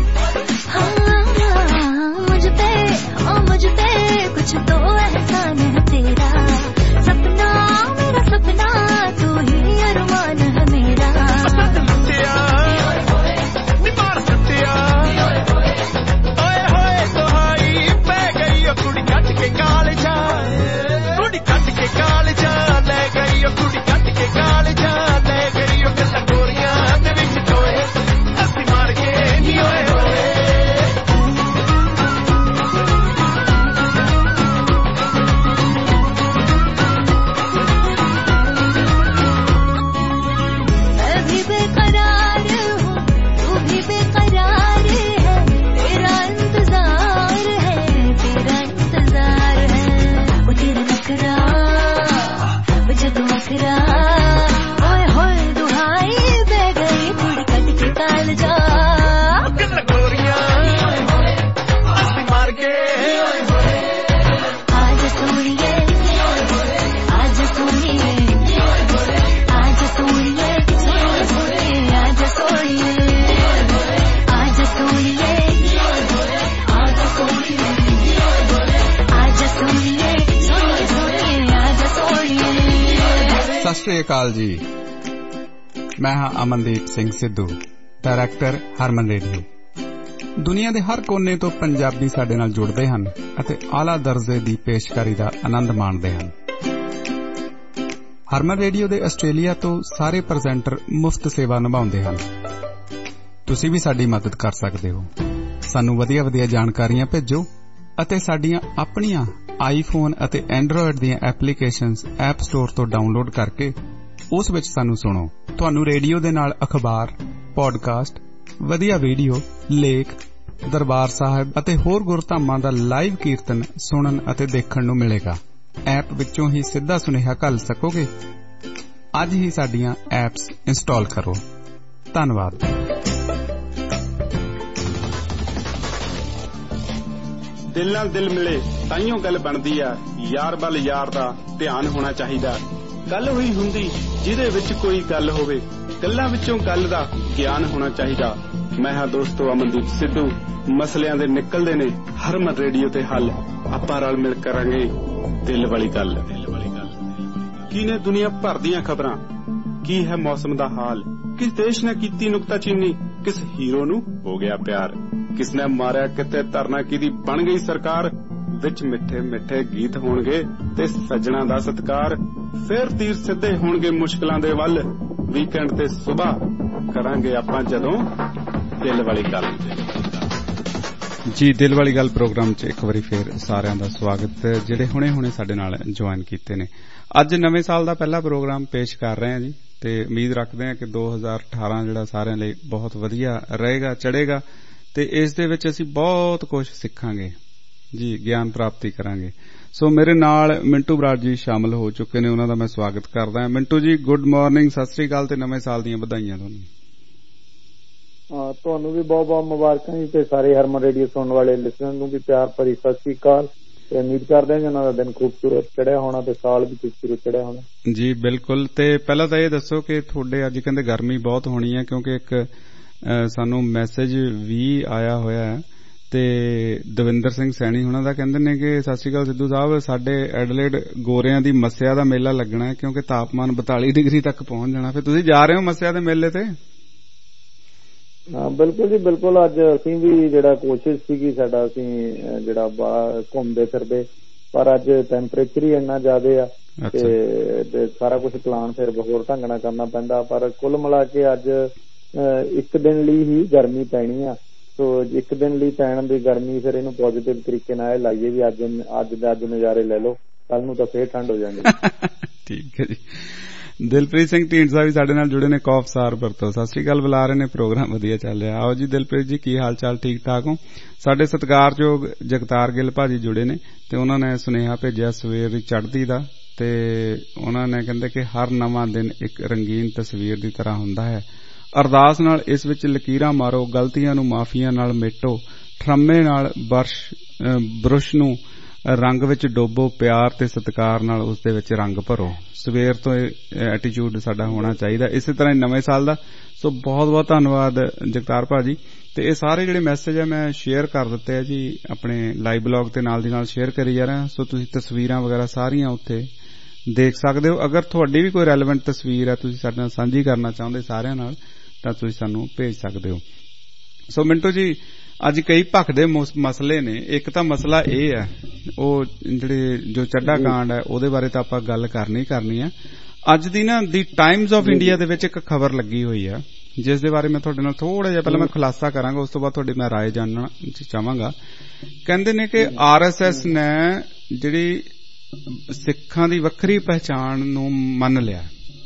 हाँ मुझ पे हाँ मुझ पे कुछ तो एहसान है ਸਤਿ ਸ਼੍ਰੀ ਅਕਾਲ ਜੀ। ਮੈਂ ਹਾਂ ਅਮਨਦੀਪ ਸਿੰਘ ਸਿੱਧੂ, ਡਾਇਰੈਕਟਰ ਹਰਮਨ ਰੇਡੀਓ। ਦੁਨੀਆ ਦੇ ਹਰ ਕੋਨੇ ਤੋਂ ਪੰਜਾਬੀ ਸਾਡੇ ਨਾਲ ਜੁੜਦੇ ਹਨ ਅਤੇ ਆਲਾ ਦਰਜੇ ਦੀ ਪੇਸ਼ਕਾਰੀ ਦਾ ਆਨੰਦ ਮਾਣਦੇ ਹਨ। ਹਰਮਨ ਰੇਡੀਓ ਦੇ ਆਸਟ੍ਰੇਲੀਆ ਤੋਂ ਸਾਰੇ ਪ੍ਰੈਜ਼ੈਂਟਰ ਮੁਫਤ ਸੇਵਾ ਨਿਭਾਉਂਦੇ ਹਨ। ਤੁਸੀਂ ਵੀ ਸਾਡੀ ਮਦਦ ਕਰ ਸਕਦੇ ਹੋ। ਸਾਨੂੰ ਵਧੀਆ ਵਧੀਆ ਜਾਣਕਾਰੀਆਂ ਭੇਜੋ ਅਤੇ ਸਾਡੀਆਂ ਆਪਣੀਆਂ ਆਈਫੋਨ ਅਤੇ ਐਂਡਰੋਇਡ ਦੀਆਂ ਐਪਲੀਕੇਸ਼ਨਸ ਐਪ ਸਟੋਰ ਤੋਂ ਡਾਊਨਲੋਡ ਕਰਕੇ ਉਸ ਵਿੱਚ ਸਾਨੂੰ ਸੁਣੋ। ਤੁਹਾਨੂੰ ਰੇਡੀਓ ਦੇ ਨਾਲ ਅਖਬਾਰ, ਪੌਡਕਾਸਟ, ਵਧੀਆ ਵੀਡੀਓ, ਲੇਖ, ਦਰਬਾਰ ਸਾਹਿਬ ਅਤੇ ਹੋਰ ਗੁਰਧਾਮਾਂ ਦਾ ਲਾਈਵ ਕੀਰਤਨ ਸੁਣਨ ਅਤੇ ਦੇਖਣ ਨੂੰ ਮਿਲੇਗਾ। ਐਪ ਵਿੱਚੋਂ ਹੀ ਸਿੱਧਾ ਸੁਨੇਹਾ ਘੱਲ ਸਕੋਗੇ। ਅੱਜ ਹੀ ਸਾਡੀਆਂ ਐਪਸ ਇੰਸਟਾਲ ਕਰੋ। ਧੰਨਵਾਦ। ਦਿਲ ਨਾਲ ਦਿਲ ਮਿਲੇ ਤਾਈਓ ਗੱਲ ਬਣਦੀ ਆ, ਯਾਰ ਵੱਲ ਯਾਰ ਦਾ ਧਿਆਨ ਹੋਣਾ ਚਾਹੀਦਾ। ਗੱਲ ਹੋਈ ਹੁੰਦੀ ਜਿਹਦੇ ਵਿੱਚ ਕੋਈ ਗੱਲ ਹੋਵੇ, ਗੱਲਾਂ ਵਿੱਚੋਂ ਗੱਲ ਦਾ ਗਿਆਨ ਹੋਣਾ ਚਾਹੀਦਾ। ਮੈਂ ਹਾਂ ਦੋਸਤੋ ਅਮਨਦੀਪ ਸਿੱਧੂ। ਮਸਲਿਆਂ ਦੇ ਨਿਕਲਦੇ ਨੇ ਹਰਮਨ ਰੇਡੀਓ ਤੇ ਹੱਲ। ਆਪਾਂ ਰਲ ਮਿਲ ਕਰਾਂਗੇ ਦਿਲ ਵਾਲੀ ਗੱਲ। ਦਿਲ ਵਾਲੀ ਗੱਲ ਕੀ ਨੇ ਦੁਨੀਆ ਭਰ ਦੀਆਂ ਖਬਰਾਂ, ਕੀ ਹੈ ਮੌਸਮ ਦਾ ਹਾਲ, ਕਿਸ ਦੇਸ਼ ਨੇ ਕੀਤੀ ਨੁਕਤਾਚੀਨੀ, ਕਿਸ ਹੀਰੋ ਨੂੰ ਹੋ ਗਿਆ ਪਿਆਰ, ਕਿਸ ਨੇ ਮਾਰਿਆ ਕਿਤੇ ਧਰਨਾ ਕਿਹਦੀ ਬਣ ਗਈ ਸਰਕਾਰ। ਵਿੱਚ ਮਿੱਠੇ ਮਿੱਠੇ ਗੀਤ ਹੋਣਗੇ ਤੇ ਸੱਜਣਾ ਦਾ ਸਤਿਕਾਰ। ਫੇਰ ਤੀਰ ਸਿੱਧੇ ਹੋਣਗੇ ਮੁਸ਼ਕਲਾਂ ਦੇ ਵੱਲ। ਵੀਕਐਂਡ ਤੇ ਸੁਬਾਹ ਕਰਾਂਗੇ ਆਪਾਂ ਜਦੋਂ ਦਿਲ ਵਾਲੀ ਗੱਲ। ਜੀ ਦਿਲ ਵਾਲੀ ਗੱਲ ਪ੍ਰੋਗਰਾਮ 'ਚ ਇੱਕ ਵਾਰੀ ਫੇਰ ਸਾਰਿਆਂ ਦਾ ਸਵਾਗਤ, ਜਿਹੜੇ ਹੁਣੇ ਹੁਣੇ ਸਾਡੇ ਨਾਲ ਜੁਆਇਨ ਕੀਤੇ ਨੇ। ਅੱਜ ਨਵੇਂ ਸਾਲ ਦਾ ਪਹਿਲਾ ਪ੍ਰੋਗਰਾਮ ਪੇਸ਼ ਕਰ ਰਹੇ ਹਾਂ ਜੀ, ਤੇ ਉਮੀਦ ਰੱਖਦੇ ਹਾਂ ਕਿ ਦੋ ਹਜ਼ਾਰ ਅਠਾਰਾਂ ਜਿਹੜਾ ਸਾਰਿਆਂ ਲਈ ਬਹੁਤ ਵਧੀਆ ਰਹੇਗਾ, ਚੜ੍ਹੇਗਾ, ਤੇ ਇਸ ਦੇ ਵਿੱਚ ਅਸੀਂ ਬਹੁਤ ਕੁਝ ਸਿੱਖਾਂਗੇ ਜੀ, ਗਿਆਨ ਪ੍ਰਾਪਤੀ ਕਰਾਂਗੇ। ਸੋ ਮੇਰੇ ਨਾਲ ਮਿੰਟੂ ਬਰਾੜ ਜੀ ਸ਼ਾਮਲ ਹੋ ਚੁੱਕੇ ਨੇ, ਉਹਨਾਂ ਦਾ ਮੈਂ ਸਵਾਗਤ ਕਰਦਾ ਹਾਂ। ਮਿੰਟੂ ਜੀ ਗੁੱਡ ਮਾਰਨਿੰਗ, ਸਤਿ ਸ੍ਰੀ ਅਕਾਲ ਤੇ ਨਵੇਂ ਸਾਲ ਦੀਆਂ ਵਧਾਈਆਂ ਤੁਹਾਨੂੰ। ਹਾਂ, ਤੁਹਾਨੂੰ ਵੀ ਬਹੁਤ ਬਹੁਤ ਮੁਬਾਰਕਾਂ ਜੀ, ਤੇ ਸਾਰੇ ਹਰਮਨ ਰੇਡੀਓ ਸੁਣਨ ਵਾਲੇ ਲਿਸਨਰ ਨੂੰ ਵੀ ਪਿਆਰ ਭਰੀ ਸਤਿ ਸ੍ਰੀ ਅਕਾਲ। ਤੇ ਉਮੀਦ ਕਰਦੇ ਹਾਂ ਕਿ ਉਹਨਾਂ ਦਾ ਦਿਨ ਖੂਬਸੂਰਤ ਚੜਿਆ ਹੋਣਾ ਤੇ ਸਾਲ ਵੀ ਖੂਬਸੂਰਤ ਚੜਿਆ ਹੋਣਾ ਜੀ। ਬਿਲਕੁਲ। ਤੇ ਪਹਿਲਾਂ ਤਾਂ ਇਹ ਦੱਸੋ ਕਿ ਤੁਹਾਡੇ ਅੱਜ ਕਹਿੰਦੇ ਗਰਮੀ ਬਹੁਤ ਹੋਣੀ ਹੈ, ਕਿਉਂਕਿ ਇੱਕ ਸਾਨੂੰ ਮੈਸੇਜ ਵੀ ਆਇਆ ਹੋਇਆ ਹੈ ਤੇ ਦਵਿੰਦਰ ਸਿੰਘ ਸੈਣੀ ਉਹਨਾਂ ਦਾ ਕਹਿੰਦੇ ਨੇ ਕਿ ਸਤਿ ਸ੍ਰੀ ਅਕਾਲ ਸਿੱਧੂ ਸਾਹਿਬ, ਸਾਡੇ ਐਡਲੇਡ ਗੋਰਿਆਂ ਦੀ ਮੱਸਿਆ ਦਾ ਮੇਲਾ ਲੱਗਣਾ ਹੈ, ਕਿਉਂਕਿ ਤਾਪਮਾਨ ਬਤਾਲੀ ਡਿਗਰੀ ਤੱਕ ਪਹੁੰਚ ਜਾਣਾ। ਫਿਰ ਤੁਸੀਂ ਜਾ ਰਹੇ ਹੋ ਮੱਸਿਆ ਦੇ ਮੇਲੇ ਤੇ? ਹਾਂ ਬਿਲਕੁਲ ਜੀ, ਬਿਲਕੁਲ। ਅੱਜ ਅਸੀਂ ਵੀ ਜਿਹੜਾ ਕੋਸ਼ਿਸ਼ ਸੀਗੀ ਸਾਡਾ, ਅਸੀਂ ਜਿਹੜਾ ਬਾਹਰ ਘੁੰਮਦੇ ਫਿਰਦੇ, ਪਰ ਅੱਜ ਟੈਂਪਰੇਚਰ ਹੀ ਇੰਨਾ ਜ਼ਿਆਦਾ ਆ ਤੇ ਸਾਰਾ ਕੁਛ ਪਲਾਨ ਫਿਰ ਹੋਰ ਢੰਗ ਨਾਲ ਕਰਨਾ ਪੈਂਦਾ। ਪਰ ਕੁੱਲ ਮਿਲਾ ਕੇ ਅੱਜ ਇੱਕ ਦਿਨ ਲਈ ਹੀ ਗਰਮੀ ਪੈਣੀ ਆ। ਸੋ ਇੱਕ ਦਿਨ ਲਈ ਪੈਣ ਦੀ ਗਰਮੀ, ਫਿਰ ਇਹਨੂੰ ਪੋਜ਼ੀਟਿਵ ਤਰੀਕੇ ਨਾਲ ਲਾਈਏ ਵੀ ਅੱਜ ਅੱਜ ਦੇ ਅੱਜ ਨਜ਼ਾਰੇ ਲੈ ਲਓ, ਕੱਲ ਨੂੰ ਤਾਂ ਫੇਰ ਠੰਡ ਹੋ ਜਾਣੀ। ਠੀਕ ਹੈ ਜੀ। ਦਿਲਪ੍ਰੀਤ ਸਿੰਘ ਢੀਂਡਸਾ ਵੀ ਸਾਡੇ ਨਾਲ ਜੁੜੇ ਨੇ, ਕੌਫਸਾਰ ਵਰਤੋਂ। ਸਤਿ ਸ੍ਰੀ ਅਕਾਲ ਬੁਲਾ ਰਹੇ ਨੇ, ਪ੍ਰੋਗਰਾਮ ਵਧੀਆ ਚੱਲ ਰਿਹਾ। ਆਓ ਜੀ ਦਿਲਪ੍ਰੀਤ ਜੀ, ਕੀ ਹਾਲ ਚਾਲ, ਠੀਕ ਠਾਕ ਹੋ? ਸਾਡੇ ਸਤਿਕਾਰਯੋਗ ਜਗਤਾਰ ਗਿੱਲ ਭਾਜੀ ਜੁੜੇ ਨੇ ਤੇ ਉਹਨਾਂ ਨੇ ਸੁਨੇਹਾ ਭੇਜਿਆ ਸਵੇਰ ਦੀ ਚੜ੍ਹਦੀ ਦਾ, ਤੇ ਉਹਨਾਂ ਨੇ ਕਹਿੰਦੇ ਕਿ ਹਰ ਨਵਾਂ ਦਿਨ ਇੱਕ ਰੰਗੀਨ ਤਸਵੀਰ ਦੀ ਤਰ੍ਹਾਂ ਹੁੰਦਾ ਹੈ। ਅਰਦਾਸ ਨਾਲ ਇਸ ਵਿੱਚ ਲਕੀਰਾਂ ਮਾਰੋ, ਗਲਤੀਆਂ ਨੂੰ ਮਾਫੀਆਂ ਨਾਲ ਮੇਟੋ, ਠਰਮੇ ਨਾਲ ਬਰਸ਼ ਬਰੁਸ਼ ਨੂੰ ਰੰਗ ਵਿੱਚ ਡੋਬੋ, ਪਿਆਰ ਤੇ ਸਤਿਕਾਰ ਨਾਲ ਉਸ ਦੇ ਵਿੱਚ ਰੰਗ ਭਰੋ। ਸਵੇਰ ਤੋਂ ਐਟੀਟਿਊਡ ਸਾਡਾ ਹੋਣਾ ਚਾਹੀਦਾ, ਇਸੇ ਤਰ੍ਹਾਂ ਹੀ ਨਵੇਂ ਸਾਲ ਦਾ। ਸੋ ਬਹੁਤ ਬਹੁਤ ਧੰਨਵਾਦ ਜਗਤਾਰ ਭਾਜੀ। ਤੇ ਇਹ ਸਾਰੇ ਜਿਹੜੇ ਮੈਸੇਜ ਹੈ ਮੈਂ ਸ਼ੇਅਰ ਕਰ ਦਿੱਤੇ ਆ ਜੀ ਆਪਣੇ ਲਾਈਵ ਬਲੌਗ ਤੇ, ਨਾਲ ਦੀ ਨਾਲ ਸ਼ੇਅਰ ਕਰੀ ਜਾ ਰਿਹਾ। ਸੋ ਤੁਸੀਂ ਤਸਵੀਰਾਂ ਵਗੈਰਾ ਸਾਰੀਆਂ ਉੱਥੇ ਦੇਖ ਸਕਦੇ ਹੋ। ਅਗਰ ਤੁਹਾਡੀ ਵੀ ਕੋਈ ਰੈਲੇਵੈਂਟ ਤਸਵੀਰ ਹੈ ਤੁਸੀਂ ਸਾਡੇ ਨਾਲ ਸਾਂਝੀ ਕਰਨਾ ਚਾਹੁੰਦੇ ਸਾਰਿਆਂ ਨਾਲ, ਤਾਂ ਤੁਸੀਂ ਸਾਨੂੰ ਭੇਜ ਸਕਦੇ ਹੋ। ਸੋ ਮਿੰਟੂ ਜੀ, ਅੱਜ ਕਈ ਭਖਦੇ ਮਸਲੇ ਨੇ। ਇੱਕ ਤਾਂ ਮਸਲਾ ਇਹ ਹੈ, ਉਹ ਜਿਹੜੇ ਜੋ ਚੱਡਾ ਕਾਂਡ ਹੈ ਉਹਦੇ ਬਾਰੇ ਤਾਂ ਆਪਾਂ ਗੱਲ ਕਰਨੀ ਕਰਨੀ ਹੈ। ਅੱਜ ਦੀ ਨਾ ਦੀ ਟਾਈਮਜ਼ ਆਫ ਇੰਡੀਆ ਦੇ ਵਿੱਚ ਇੱਕ ਖਬਰ ਲੱਗੀ ਹੋਈ ਹੈ, ਜਿਸ ਦੇ ਬਾਰੇ ਮੈਂ ਤੁਹਾਡੇ ਨਾਲ ਥੋੜਾ ਜਿਹਾ ਪਹਿਲਾਂ ਮੈਂ ਖੁਲਾਸਾ ਕਰਾਂਗਾ, ਉਸ ਤੋਂ ਬਾਅਦ ਤੁਹਾਡੀ ਮੈਂ ਰਾਏ ਜਾਣਨਾ ਚਾਹਾਂਗਾ। ਕਹਿੰਦੇ ਨੇ ਕਿ ਆਰ ਐਸ ਐਸ ਨੇ ਜਿਹੜੀ ਸਿੱਖਾਂ ਦੀ ਵੱਖਰੀ ਪਹਿਚਾਣ ਨੂੰ ਮੰਨ ਲਿਆ।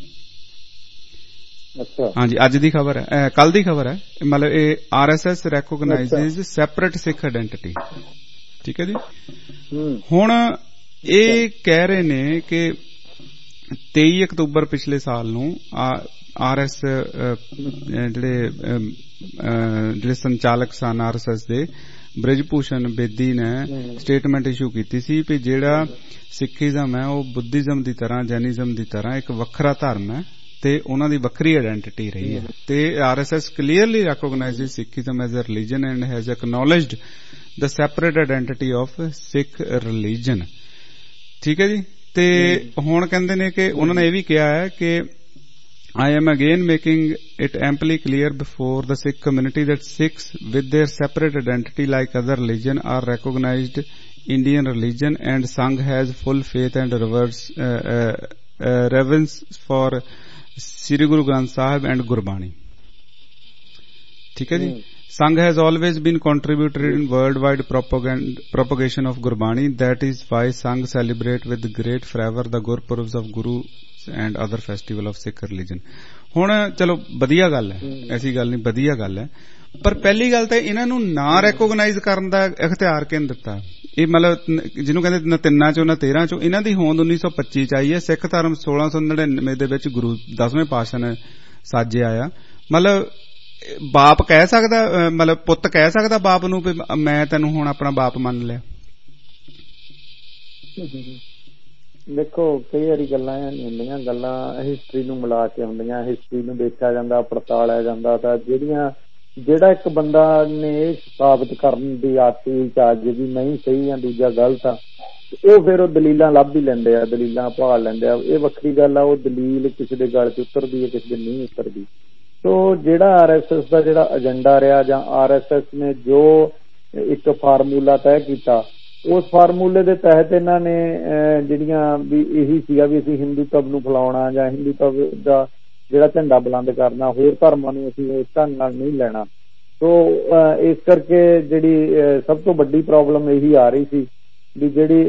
ਹਾਂਜੀ, ਅੱਜ ਦੀ ਖਬਰ ਹੈ, ਕੱਲ ਦੀ ਖਬਰ ਹੈ। ਮਤਲਬ ਇਹ R S S recognises separate Sikh identity. ਠੀਕ ਹੈ ਜੀ। ਹੁਣ ਇਹ ਕਹਿ ਰਹੇ ਨੇ ਕਿ ਤੇਈ ਅਕਤੂਬਰ ਪਿਛਲੇ ਸਾਲ ਨੂੰ ਆਰ ਐਸ ਜਿਹੜੇ ਜਿਹੜੇ ਸੰਚਾਲਕ ਸਨ ਆਰ ਐਸ ਐਸ ਦੇ, ਬ੍ਰਿਜ ਭੂਸ਼ਣ ਬੇਦੀ ਨੇ ਸਟੇਟਮੈਂਟ ਇਸ਼ੂ ਕੀਤੀ ਸੀ ਵੀ ਜਿਹੜਾ ਸਿੱਖੀਜ਼ਮ ਹੈ ਉਹ ਬੁੱਧੀਜ਼ਮ ਦੀ ਤਰ੍ਹਾਂ, ਜੈਨਿਜ਼ਮ ਦੀ ਤਰ੍ਹਾਂ ਇੱਕ ਵੱਖਰਾ ਧਰਮ ਹੈ ਤੇ ਉਹਨਾਂ ਦੀ ਵੱਖਰੀ ਆਇਡੈਂਟੀਟੀ ਰਹੀ ਹੈ। ਤੇ R S S clearly recognises Sikhism as a religion and has acknowledged the separate identity of Sikh religion. ਠੀਕ ਹੈ ਜੀ। ਤੇ ਹੁਣ ਕਹਿੰਦੇ ਨੇ ਕਿ ਉਹਨਾਂ ਨੇ ਇਹ ਵੀ ਕਿਹਾ ਹੈ ਕਿ I am again making it amply clear before the Sikh community that Sikhs with their separate identity like other religion are recognized Indian religion and Sangh has full faith and reverence, uh, uh, uh, reverence for Sri Guru Granth Sahib and Gurbani. ठीक है जी. Sangh has always been contributor in worldwide propaganda, propagation of Gurbani. That is why Sangh celebrate with great fervor the Gurpurabs of Guru and other festival of Sikh religion. ਹੁਣ ਚਲੋ ਵਧੀਆ ਗੱਲ ਹੈ, ਐਸੀ ਗੱਲ ਨਹੀਂ, ਵਧੀਆ ਗੱਲ ਹੈ, ਪਰ ਪਹਿਲੀ ਗੱਲ ਤਾਂ ਇਹਨਾਂ ਨੂੰ ਨਾ ਰੈਕੋਗਨਾਈਜ਼ ਕਰਨ ਦਾ ਇਖਤਿਆਰ ਕਿਹਨੇ ਦਿੱਤਾ? ਇਹ ਮਤਲਬ ਜਿਹਨੂੰ ਕਹਿੰਦੇ ਨਾ ਤਿੰਨਾਂ ਚੋਂ ਨਾ ਤੇਰਾਂ ਚੋਂ, ਇਹਨਾਂ ਦੀ ਹੋਂਦ ਉੱਨੀ ਸੌ ਪੱਚੀ ਚ ਆਈ ਹੈ. ਸਿੱਖ ਧਰਮ ਸੋਲਾਂ ਸੌ ਨੜਿਨਵੇਂ ਦੇ ਵਿੱਚ ਗੁਰੂ ਦਸਵੇਂ ਪਾਤਸ਼ਾਹ ਨੇ ਸਾਜਿਆ ਆ. ਮਤਲਬ ਬਾਪ ਕਹਿ ਸਕਦਾ, ਮਤਲਬ ਪੁੱਤ ਕਹਿ ਸਕਦਾ ਬਾਪ ਨੂੰ ਵੀ ਮੈਂ ਤੈਨੂੰ ਹੁਣ ਆਪਣਾ ਬਾਪ ਮੰਨ ਲਿਆ? ਦੇਖੋ ਕਈ ਵਾਰੀ ਗੱਲਾਂ ਹੁੰਦੀਆਂ, ਗੱਲਾਂ ਹਿਸਟਰੀ ਨੂੰ ਮਿਲਾ ਕੇ ਹੁੰਦੀਆਂ, ਹਿਸਟਰੀ ਨੂੰ ਦੇਖਿਆ ਜਾਂਦਾ, ਪੜਤਾਲਿਆ ਜਾਂਦਾ, ਤਾਂ ਜਿਹੜੀਆਂ ਜਿਹੜਾ ਇੱਕ ਬੰਦਾ ਨੇ ਇਹ ਸਾਬਤ ਕਰਨ ਦੀ ਆਤੀ ਚਾਜ ਵੀ ਨਹੀਂ ਸਹੀ ਆ ਦੂਜਾ ਗਲਤ ਆ, ਉਹ ਫਿਰ ਉਹ ਦਲੀਲਾਂ ਲੱਭ ਹੀ ਲੈਂਦੇ ਆ, ਦਲੀਲਾਂ ਭਾਲ ਲੈਂਦੇ ਆ. ਇਹ ਵੱਖਰੀ ਗੱਲ ਆ, ਉਹ ਦਲੀਲ ਕਿਸੇ ਦੇ ਗਲ ਚ ਉਤਰਦੀ ਹੈ, ਕਿਸੇ ਦੇ ਨਹੀਂ ਉਤਰਦੀ. ਸੋ ਜਿਹੜਾ ਆਰ ਐਸ ਐਸ ਦਾ ਜਿਹੜਾ ਏਜੰਡਾ ਰਿਹਾ ਜਾਂ ਆਰ ਐਸ ਐਸ ਨੇ ਜੋ ਇੱਕ ਫਾਰਮੂਲਾ ਤੈਅ ਕੀਤਾ, ਉਸ ਫਾਰਮੂਲੇ ਦੇ ਤਹਿਤ ਇਹਨਾਂ ਨੇ ਜਿਹੜੀਆਂ ਵੀ ਇਹੀ ਸੀਗਾ ਵੀ ਅਸੀਂ ਹਿੰਦੂਤਵ ਨੂੰ ਫੈਲਾਉਣਾ ਜਾਂ ਹਿੰਦੂਤਵ ਦਾ ਜਿਹੜਾ ਝੰਡਾ ਬੁਲੰਦ ਕਰਨਾ, ਹੋਰ ਧਰਮਾਂ ਨੂੰ ਅਸੀਂ ਇਸ ਢੰਗ ਨਾਲ ਨਹੀਂ ਲੈਣਾ. ਸੋ ਇਸ ਕਰਕੇ ਜਿਹੜੀ ਸਭ ਤੋਂ ਵੱਡੀ ਪ੍ਰੋਬਲਮ ਇਹੀ ਆ ਰਹੀ ਸੀ ਵੀ ਜਿਹੜੀ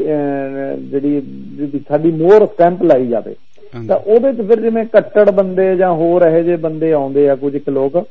ਜਿਹੜੀ ਸਾਡੀ ਮੋਹਰ ਸਟੈਂਪ ਲਾਈ ਜਾਵੇ. ਤਾਂ ਉਹਦੇ ਚ ਫਿਰ ਜਿਵੇਂ ਕੱਟੜ ਬੰਦੇ ਜਾਂ ਹੋਰ ਇਹੋ ਜਿਹੇ ਬੰਦੇ ਆਉਂਦੇ ਆ ਕੁਝ ਕੁ ਲੋਕ,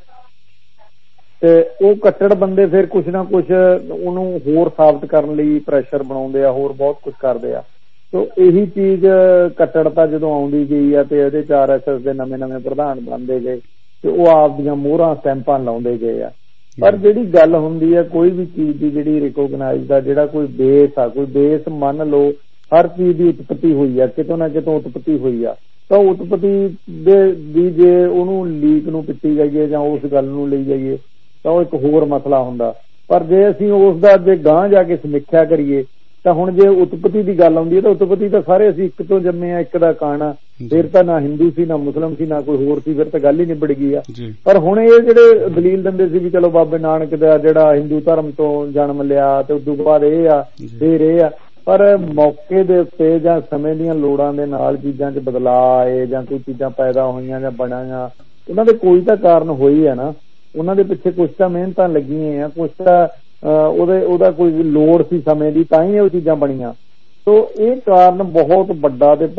ਤੇ ਉਹ ਕੱਟੜ ਬੰਦੇ ਫਿਰ ਕੁਛ ਨਾ ਕੁਛ ਉਹਨੂੰ ਹੋਰ ਸਾਬਤ ਕਰਨ ਲਈ ਪ੍ਰੈਸ਼ਰ ਬਣਾਉਂਦੇ ਆ, ਹੋਰ ਬਹੁਤ ਕੁਛ ਕਰਦੇ ਆ. ਸੋ ਇਹੀ ਚੀਜ਼ ਕੱਟੜਤਾ ਜਦੋਂ ਆਉਂਦੀ ਗਈ ਆ ਤੇ ਇਹਦੇ ਚ ਆਰ ਐਸ ਐਸ ਦੇ ਨਵੇਂ ਨਵੇਂ ਪ੍ਰਧਾਨ ਬਣਦੇ ਗਏ ਤੇ ਉਹ ਆਪ ਦੀਆਂ ਮੋਹਰਾਂ ਸਟੈਂਪਾਂ ਲਾਉਂਦੇ ਗਏ ਆ. ਪਰ ਜਿਹੜੀ ਗੱਲ ਹੁੰਦੀ ਆ ਕੋਈ ਵੀ ਚੀਜ਼ ਦੀ ਜਿਹੜੀ ਰਿਕੋਗਨਾਈਜ਼ ਦਾ ਜਿਹੜਾ ਕੋਈ ਬੇਸ ਆ, ਕੋਈ ਬੇਸ ਮੰਨ ਲਓ ਹਰ ਚੀਜ਼ ਦੀ ਉਤਪਤੀ ਹੋਈ ਆ, ਕਿਤੋਂ ਨਾ ਕਿਤੋਂ ਉਤਪਤੀ ਹੋਈ ਆ, ਤਾਂ ਉਤਪਤੀ ਦੇ ਦੀ ਜੇ ਉਹਨੂੰ ਲੀਕ ਨੂੰ ਪਿੱਟੀ ਜਾਈਏ ਜਾਂ ਉਸ ਗੱਲ ਨੂੰ ਲਈ ਜਾਈਏ ਤਾਂ ਉਹ ਇੱਕ ਹੋਰ ਮਸਲਾ ਹੁੰਦਾ. ਪਰ ਜੇ ਅਸੀਂ ਉਸ ਦਾ ਜੇ ਗਾਂਹ ਜਾ ਕੇ ਸਮੀਖਿਆ ਕਰੀਏ ਤਾਂ ਹੁਣ ਜੇ ਉਤਪਤੀ ਦੀ ਗੱਲ ਆਉਂਦੀ ਹੈ ਤਾਂ ਉਤਪਤੀ ਤਾਂ ਸਾਰੇ ਅਸੀਂ ਇੱਕ ਤੋਂ ਜੰਮੇ ਆ, ਇੱਕ ਦਾ ਕਾਣਾ, ਫਿਰ ਤਾਂ ਨਾ ਹਿੰਦੂ ਸੀ, ਨਾ ਮੁਸਲਿਮ ਸੀ, ਨਾ ਕੋਈ ਹੋਰ ਸੀ, ਫਿਰ ਤਾਂ ਗੱਲ ਹੀ ਨਿਬੜ ਗਈ ਆ. ਪਰ ਹੁਣ ਇਹ ਜਿਹੜੇ ਦਲੀਲ ਦਿੰਦੇ ਸੀ ਵੀ ਚਲੋ ਬਾਬੇ ਨਾਨਕ ਦਾ ਜਿਹੜਾ ਹਿੰਦੂ ਧਰਮ ਤੋਂ ਜਨਮ ਲਿਆ ਤੇ ਉਦੋਂ ਬਾਅਦ ਇਹ ਆ ਫਿਰ ਇਹ ਆ, ਪਰ ਮੌਕੇ ਦੇ ਉੱਤੇ ਜਾਂ ਸਮੇਂ ਦੀਆਂ ਲੋੜਾਂ ਦੇ ਨਾਲ ਚੀਜ਼ਾਂ 'ਚ ਬਦਲਾਅ ਆਏ ਜਾਂ ਕੋਈ ਚੀਜ਼ਾਂ ਪੈਦਾ ਹੋਈਆਂ ਜਾਂ ਬਣਾਈਆਂ, ਉਹਨਾਂ ਦੇ ਕੋਈ ਤਾਂ ਕਾਰਨ ਹੋਈ ਹੈ ਨਾ, ਉਹਨਾਂ ਦੇ ਪਿੱਛੇ ਕੁਛ ਤਾਂ ਮਿਹਨਤਾਂ ਲੱਗੀਆਂ ਆ, ਕੁਛ ਤਾਂ ਉਹਦੇ ਉਹਦਾ ਕੋਈ ਲੋੜ ਸੀ ਸਮੇਂ ਦੀ, ਤਾਂ ਹੀ ਉਹ ਚੀਜ਼ਾਂ ਬਣੀਆਂ. ਸੋ ਇਹ ਕਾਰਨ ਬਹੁਤ ਵੱਡਾ ਤੇ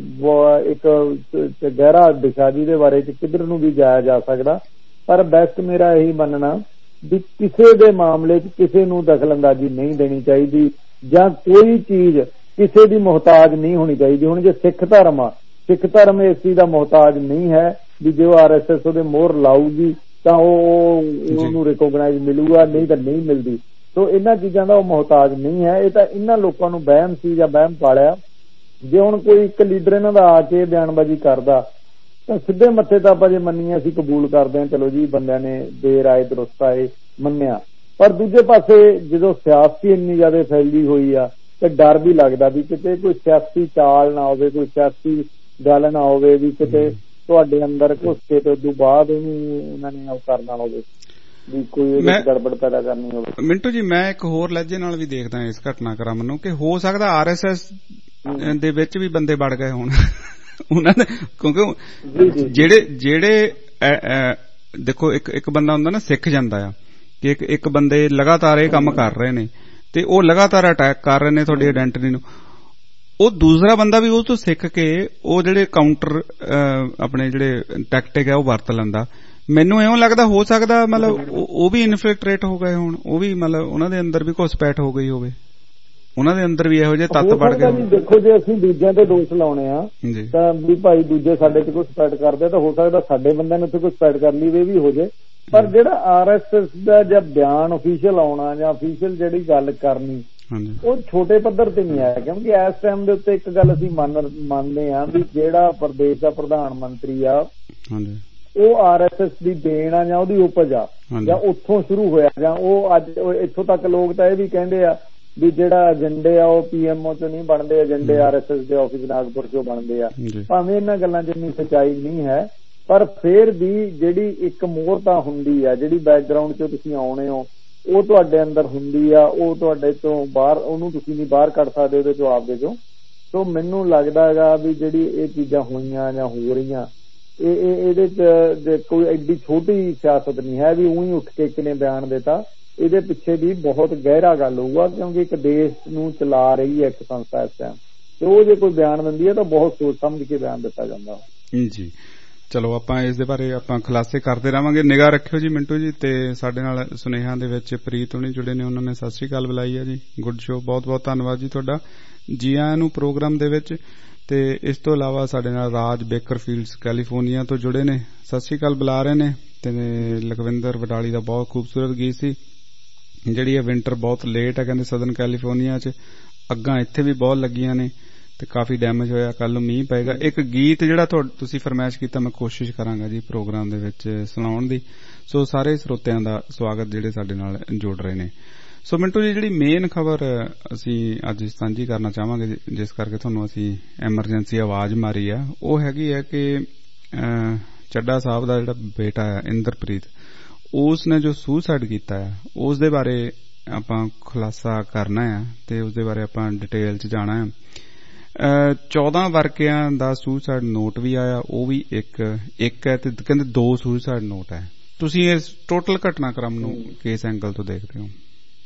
ਇੱਕ ਗਹਿਰਾ ਦਿਸ਼ਾ ਜਿਹਦੇ ਬਾਰੇ ਚ ਕਿੱਧਰ ਨੂੰ ਵੀ ਜਾਇਆ ਜਾ ਸਕਦਾ. ਪਰ ਬੈਸਟ ਮੇਰਾ ਇਹੀ ਮੰਨਣਾ ਵੀ ਕਿਸੇ ਦੇ ਮਾਮਲੇ ਚ ਕਿਸੇ ਨੂੰ ਦਖਲਅੰਦਾਜ਼ੀ ਨਹੀਂ ਦੇਣੀ ਚਾਹੀਦੀ ਜਾਂ ਕੋਈ ਚੀਜ਼ ਕਿਸੇ ਦੀ ਮੁਹਤਾਜ ਨਹੀਂ ਹੋਣੀ ਚਾਹੀਦੀ. ਹੁਣ ਜੇ ਸਿੱਖ ਧਰਮ ਆ, ਸਿੱਖ ਧਰਮ ਇਸ ਚੀਜ਼ ਦਾ ਮੁਹਤਾਜ ਨਹੀਂ ਹੈ ਵੀ ਜੋ ਆਰ ਐਸ ਐਸ ਉਹਦੇ ਮੋਹਰ ਲਾਊਗੀ ਤਾਂ ਉਹ ਉਹਨੂੰ ਰਿਕੋਗਨਾਈਜ਼ ਮਿਲੂਗਾ, ਨਹੀਂ ਤਾਂ ਨਹੀਂ ਮਿਲਦੀ. ਸੋ ਇਹਨਾਂ ਚੀਜ਼ਾਂ ਦਾ ਉਹ ਮੁਹਤਾਜ ਨਹੀਂ ਹੈ. ਇਹ ਤਾਂ ਇਹਨਾਂ ਲੋਕਾਂ ਨੂੰ ਵਹਿਮ ਸੀ ਜਾਂ ਵਹਿਮ ਪਾਲਿਆ. ਜੇ ਹੁਣ ਕੋਈ ਇੱਕ ਲੀਡਰ ਇਹਨਾਂ ਦਾ ਆ ਕੇ ਬਿਆਨਬਾਜ਼ੀ ਕਰਦਾ ਤਾਂ ਸਿੱਧੇ ਮੱਥੇ ਤਾਂ ਆਪਾਂ ਜੇ ਮੰਨੀਏ ਅਸੀਂ ਕਬੂਲ ਕਰਦੇ ਹਾਂ, ਚਲੋ ਜੀ ਬੰਦਿਆਂ ਨੇ ਦੇਰ ਆਏ ਦਰੁਸਤ ਆਏ ਮੰਨਿਆ. ਪਰ ਦੂਜੇ ਪਾਸੇ ਜਦੋਂ ਸਿਆਸਤ ਇੰਨੀ ਜ਼ਿਆਦਾ ਫੈਲੀ ਹੋਈ ਆ ਤੇ ਡਰ ਵੀ ਲੱਗਦਾ ਵੀ ਕਿਤੇ ਕੋਈ ਸਿਆਸੀ ਚਾਲ ਨਾ ਹੋਵੇ, ਕੋਈ ਸਿਆਸੀ ਗੱਲ ਨਾ ਹੋਵੇ ਵੀ ਕਿਤੇ ਤੁਹਾਡੇ ਅੰਦਰ ਘੁਸ ਕੇ ਤੇ ਉਦੋਂ ਬਾਅਦ ਉਹਨੂੰ ਉਹਨਾਂ ਨੇ ਉਹ ਕਰਨਾ ਹੋਵੇ ਵੀ ਕੋਈ ਗੜਬੜ ਪੈਦਾ ਕਰਨੀ ਹੋਵੇ. ਮਿੰਟੂ ਜੀ, ਮੈਂ ਇੱਕ ਹੋਰ ਲਹਿਜੇ ਨਾਲ ਵੀ ਦੇਖਦਾ ਇਸ ਘਟਨਾਕ੍ਰਮ ਨੂੰ ਕਿ ਹੋ ਸਕਦਾ ਆਰ ਐਸ ਐਸ ਦੇ ਵਿੱਚ ਵੀ ਬੰਦੇ ਵੜ ਗਏ ਹੋਣ ਉਹਨਾਂ ਦੇ, ਕਿਉਂਕਿ ਜਿਹੜੇ ਜਿਹੜੇ ਦੇਖੋ ਇੱਕ ਇੱਕ ਬੰਦਾ ਹੁੰਦਾ ਨਾ ਸਿੱਖ ਜਾਂਦਾ ਆ ਕਿ ਇੱਕ ਇੱਕ ਬੰਦੇ ਲਗਾਤਾਰ ਇਹ ਕੰਮ ਕਰ ਰਹੇ ਨੇ ਤੇ ਉਹ ਲਗਾਤਾਰ ਅਟੈਕ ਕਰ ਰਹੇ ਨੇ ਤੁਹਾਡੀ ਆਇਡੈਂਟੀਟੀ ਨੂੰ, ਉਹ ਦੂਸਰਾ ਬੰਦਾ ਵੀ ਉਹ ਤੋਂ ਸਿੱਖ ਕੇ ਉਹ ਜਿਹੜੇ ਕਾਊਂਟਰ ਆਪਣੇ ਜਿਹੜੇ ਟੈਕਟਿਕ ਹੈ ਉਹ ਵਰਤ ਲੈਂਦਾ. ਮੈਨੂੰ ਇਉਂ ਲੱਗਦਾ ਹੋ ਸਕਦਾ ਮਤਲਬ ਉਹ ਵੀ ਇਨਫਿਲਟਰੇਟ ਹੋ ਗਏ ਹੋਣ, ਉਹ ਵੀ ਮਤਲਬ ਉਹਨਾਂ ਦੇ ਅੰਦਰ ਵੀ ਘੁਸਪੈਠ ਹੋ ਗਈ ਹੋਵੇ, ਉਹਨਾਂ ਦੇ ਅੰਦਰ ਵੀ ਇਹੋ ਜਿਹੇ ਤੱਤ ਵੜ ਗਏ. ਦੇਖੋ ਜੇ ਅਸੀਂ ਦੂਜਿਆਂ ਤੇ ਦੋਸ਼ ਲਾਉਣੇ ਆ ਤਾਂ ਵੀ ਭਾਈ ਦੂਜੇ ਸਾਡੇ ਤੇ ਘੁਸਪੈਠ ਕਰਦੇ ਤਾਂ ਹੋ ਸਕਦਾ ਸਾਡੇ ਬੰਦਿਆਂ ਨੇ ਉੱਥੇ ਘੁਸਪੈਠ ਕਰ ਲਈ ਇਹ ਵੀ ਹੋ ਜੇ. ਪਰ ਜਿਹੜਾ ਆਰ ਐਸ ਐਸ ਦਾ ਜਾਂ ਬਿਆਨ ਅਫੀਸ਼ੀਅਲ ਆਉਣਾ ਜਾਂ ਅਫੀਸ਼ੀਅਲ ਜਿਹੜੀ ਗੱਲ ਕਰਨੀ ਉਹ ਛੋਟੇ ਪੱਧਰ ਤੇ ਨਹੀਂ ਆਇਆ, ਕਿਉਂਕਿ ਇਸ ਟਾਈਮ ਦੇ ਉੱਤੇ ਇੱਕ ਗੱਲ ਅਸੀਂ ਮੰਨ ਮੰਨਦੇ ਹਾਂ ਵੀ ਜਿਹੜਾ ਪ੍ਰਦੇਸ਼ ਦਾ ਪ੍ਰਧਾਨ ਮੰਤਰੀ ਆ ਉਹ ਆਰ ਐਸ ਐਸ ਦੀ ਦੇਣ ਆ ਜਾਂ ਉਹਦੀ ਉਪਜ ਆ ਜਾਂ ਉੱਥੋਂ ਸ਼ੁਰੂ ਹੋਇਆ ਜਾਂ ਉਹ ਅੱਜ ਇੱਥੋਂ ਤੱਕ ਲੋਕ ਤਾਂ ਇਹ ਵੀ ਕਹਿੰਦੇ ਆ ਵੀ ਜਿਹੜਾ ਏਜੰਡੇ ਆ ਉਹ ਪੀਐਮਓ ਚੋਂ ਨਹੀਂ ਬਣਦੇ, ਏਜੰਡੇ ਆਰਐਸਐਸ ਦੇ ਆਫਿਸ ਨਾਗਪੁਰ ਚੋਂ ਬਣਦੇ ਆ। ਭਾਵੇਂ ਇਹਨਾਂ ਗੱਲਾਂ 'ਚ ਇੰਨੀ ਸੱਚਾਈ ਨਹੀਂ ਹੈ, ਪਰ ਫਿਰ ਵੀ ਜਿਹੜੀ ਇੱਕ ਮੋਹਰਤਾ ਹੁੰਦੀ ਆ, ਜਿਹੜੀ ਬੈਕਗਰਾਊਂਡ 'ਚੋਂ ਤੁਸੀਂ ਆਉਣੇ ਹੋ, ਉਹ ਤੁਹਾਡੇ ਅੰਦਰ ਹੁੰਦੀ ਆ, ਉਹ ਤੁਹਾਡੇ ਤੋਂ ਬਾਹਰ, ਉਹਨੂੰ ਤੁਸੀਂ ਨਹੀਂ ਬਾਹਰ ਕੱਢ ਸਕਦੇ ਉਹਦੇ ਚੋਂ, ਆਪਦੇ ਚੋਂ। ਸੋ ਮੈਨੂੰ ਲੱਗਦਾ ਹੈਗਾ ਵੀ ਜਿਹੜੀ ਇਹ ਚੀਜ਼ਾਂ ਹੋਈਆਂ ਜਾਂ ਹੋ ਰਹੀਆਂ, ਇਹ ਇਹਦੇ 'ਚ ਕੋਈ ਐਡੀ ਛੋਟੀ ਸਿਆਸਤ ਨਹੀਂ ਹੈ ਵੀ ਉਹੀ ਉੱਠ ਕੇ ਕਿਨੇ ਬਿਆਨ ਦਿੱਤਾ। ਇਹਦੇ ਪਿੱਛੇ ਵੀ ਬਹੁਤ ਗਹਿਰਾ ਗੱਲ ਹੋਊਗਾ, ਕਿਉਂਕਿ ਇੱਕ ਦੇਸ਼ ਨੂੰ ਚਲਾ ਰਹੀ ਹੈ ਇੱਕ ਸੰਸਥਾ ਇਸ ਟਾਈਮ, ਤੇ ਉਹ ਜੇ ਕੋਈ ਬਿਆਨ ਦਿੰਦੀ ਹੈ ਤਾਂ ਬਹੁਤ ਸੋਚ ਸਮਝ ਕੇ ਬਿਆਨ ਦਿੱਤਾ ਜਾਂਦਾ ਜੀ। ਚਲੋ ਆਪਾਂ ਇਸ ਦੇ ਬਾਰੇ ਆਪਾਂ ਖੁਲਾਸੇ ਕਰਦੇ ਰਹਾਂਗੇ। ਨਿਗਾਹ ਰੱਖਿਓ ਜੀ ਮਿੰਟੂ ਜੀ। ਤੇ ਸਾਡੇ ਨਾਲ ਸੁਨੇਹਾ ਦੇ ਵਿੱਚ ਪ੍ਰੀਤ ਹੋਣੀ ਜੁੜੇ ਨੇ, ਉਹਨਾਂ ਨੇ ਸਤਿ ਸ੍ਰੀ ਅਕਾਲ ਬੁਲਾਈ ਹੈ ਜੀ। ਗੁੱਡ ਸ਼ੋ, ਬਹੁਤ ਬਹੁਤ ਧੰਨਵਾਦ ਜੀ ਤੁਹਾਡਾ, ਜੀ ਆਇਆਂ ਨੂੰ ਪ੍ਰੋਗਰਾਮ ਦੇ ਵਿੱਚ। ਤੇ ਇਸ ਤੋਂ ਇਲਾਵਾ ਸਾਡੇ ਨਾਲ ਰਾਜ ਬੇਕਰਫੀਲਡਸ ਕੈਲੀਫੋਰਨੀਆ ਤੋਂ ਜੁੜੇ ਨੇ, ਸਤਿ ਸ੍ਰੀ ਅਕਾਲ ਬੁਲਾ ਰਹੇ ਨੇ। ਤੇ ਲਖਵਿੰਦਰ ਵਡਾਲੀ ਦਾ ਬਹੁਤ ਖੂਬਸੂਰਤ ਗੀਤ ਸੀ, ਜਿਹੜੀ ਇਹ ਵਿੰਟਰ ਬਹੁਤ ਲੇਟ ਹੈ ਕਹਿੰਦੇ ਸਦਰਨ ਕੈਲੀਫੋਰਨੀਆ 'ਚ, ਅੱਗਾਂ ਇੱਥੇ ਵੀ ਬਹੁਤ ਲੱਗੀਆਂ ਨੇ ਤੇ ਕਾਫੀ ਡੈਮੇਜ ਹੋਇਆ, ਕੱਲ ਨੂੰ ਮੀਂਹ ਪਏਗਾ। ਇੱਕ ਗੀਤ ਜਿਹੜਾ ਤੁਸੀਂ ਫਰਮਾਇਸ਼ ਕੀਤਾ ਮੈਂ ਕੋਸ਼ਿਸ਼ ਕਰਾਂਗਾ ਜੀ ਪ੍ਰੋਗਰਾਮ ਦੇ ਵਿੱਚ ਸੁਣਾਉਣ ਦੀ। ਸੋ ਸਾਰੇ ਸਰੋਤਿਆਂ ਦਾ ਸਵਾਗਤ ਜਿਹੜੇ ਸਾਡੇ ਨਾਲ ਜੁੜ ਰਹੇ ਨੇ। ਸੋ ਮਿੰਟੂ ਜੀ, ਜਿਹੜੀ ਮੇਨ ਖਬਰ ਅਸੀਂ ਅੱਜ ਸਾਂਝੀ ਕਰਨਾ ਚਾਹਾਂਗੇ, ਜਿਸ ਕਰਕੇ ਤੁਹਾਨੂੰ ਅਸੀਂ ਐਮਰਜੈਂਸੀ ਆਵਾਜ਼ ਮਾਰੀ ਆ, ਉਹ ਹੈਗੀ ਹੈ ਕਿ ਚੱਡਾ ਸਾਹਿਬ ਦਾ ਜਿਹੜਾ ਬੇਟਾ ਹੈ ਇੰਦਰਪ੍ਰੀਤ, ਉਸ ਨੇ ਜੋ ਸੁਸਾਈਡ ਕੀਤਾ ਹੈ, ਉਸ ਦੇ ਬਾਰੇ ਆਪਾਂ ਖੁਲਾਸਾ ਕਰਨਾ ਹੈ ਤੇ ਉਸ ਦੇ ਬਾਰੇ ਆਪਾਂ ਡਿਟੇਲ 'ਚ ਜਾਣਾ ਹੈ। ਚੌਦਾਂ ਵਰਕਿਆਂ ਦਾ ਸੁਸਾਈਡ ਨੋਟ ਵੀ ਆਇਆ, ਉਹ ਵੀ ਇੱਕ ਇੱਕ ਹੈ ਤੇ ਕਹਿੰਦੇ ਦੋ ਸੁਸਾਈਡ ਨੋਟ ਹੈ। ਤੁਸੀਂ ਇਸ ਟੋਟਲ ਘਟਨਾਕ੍ਰਮ ਨੂੰ ਕਿਸ ਐਂਗਲ ਤੋਂ ਦੇਖਦੇ ਹੋ?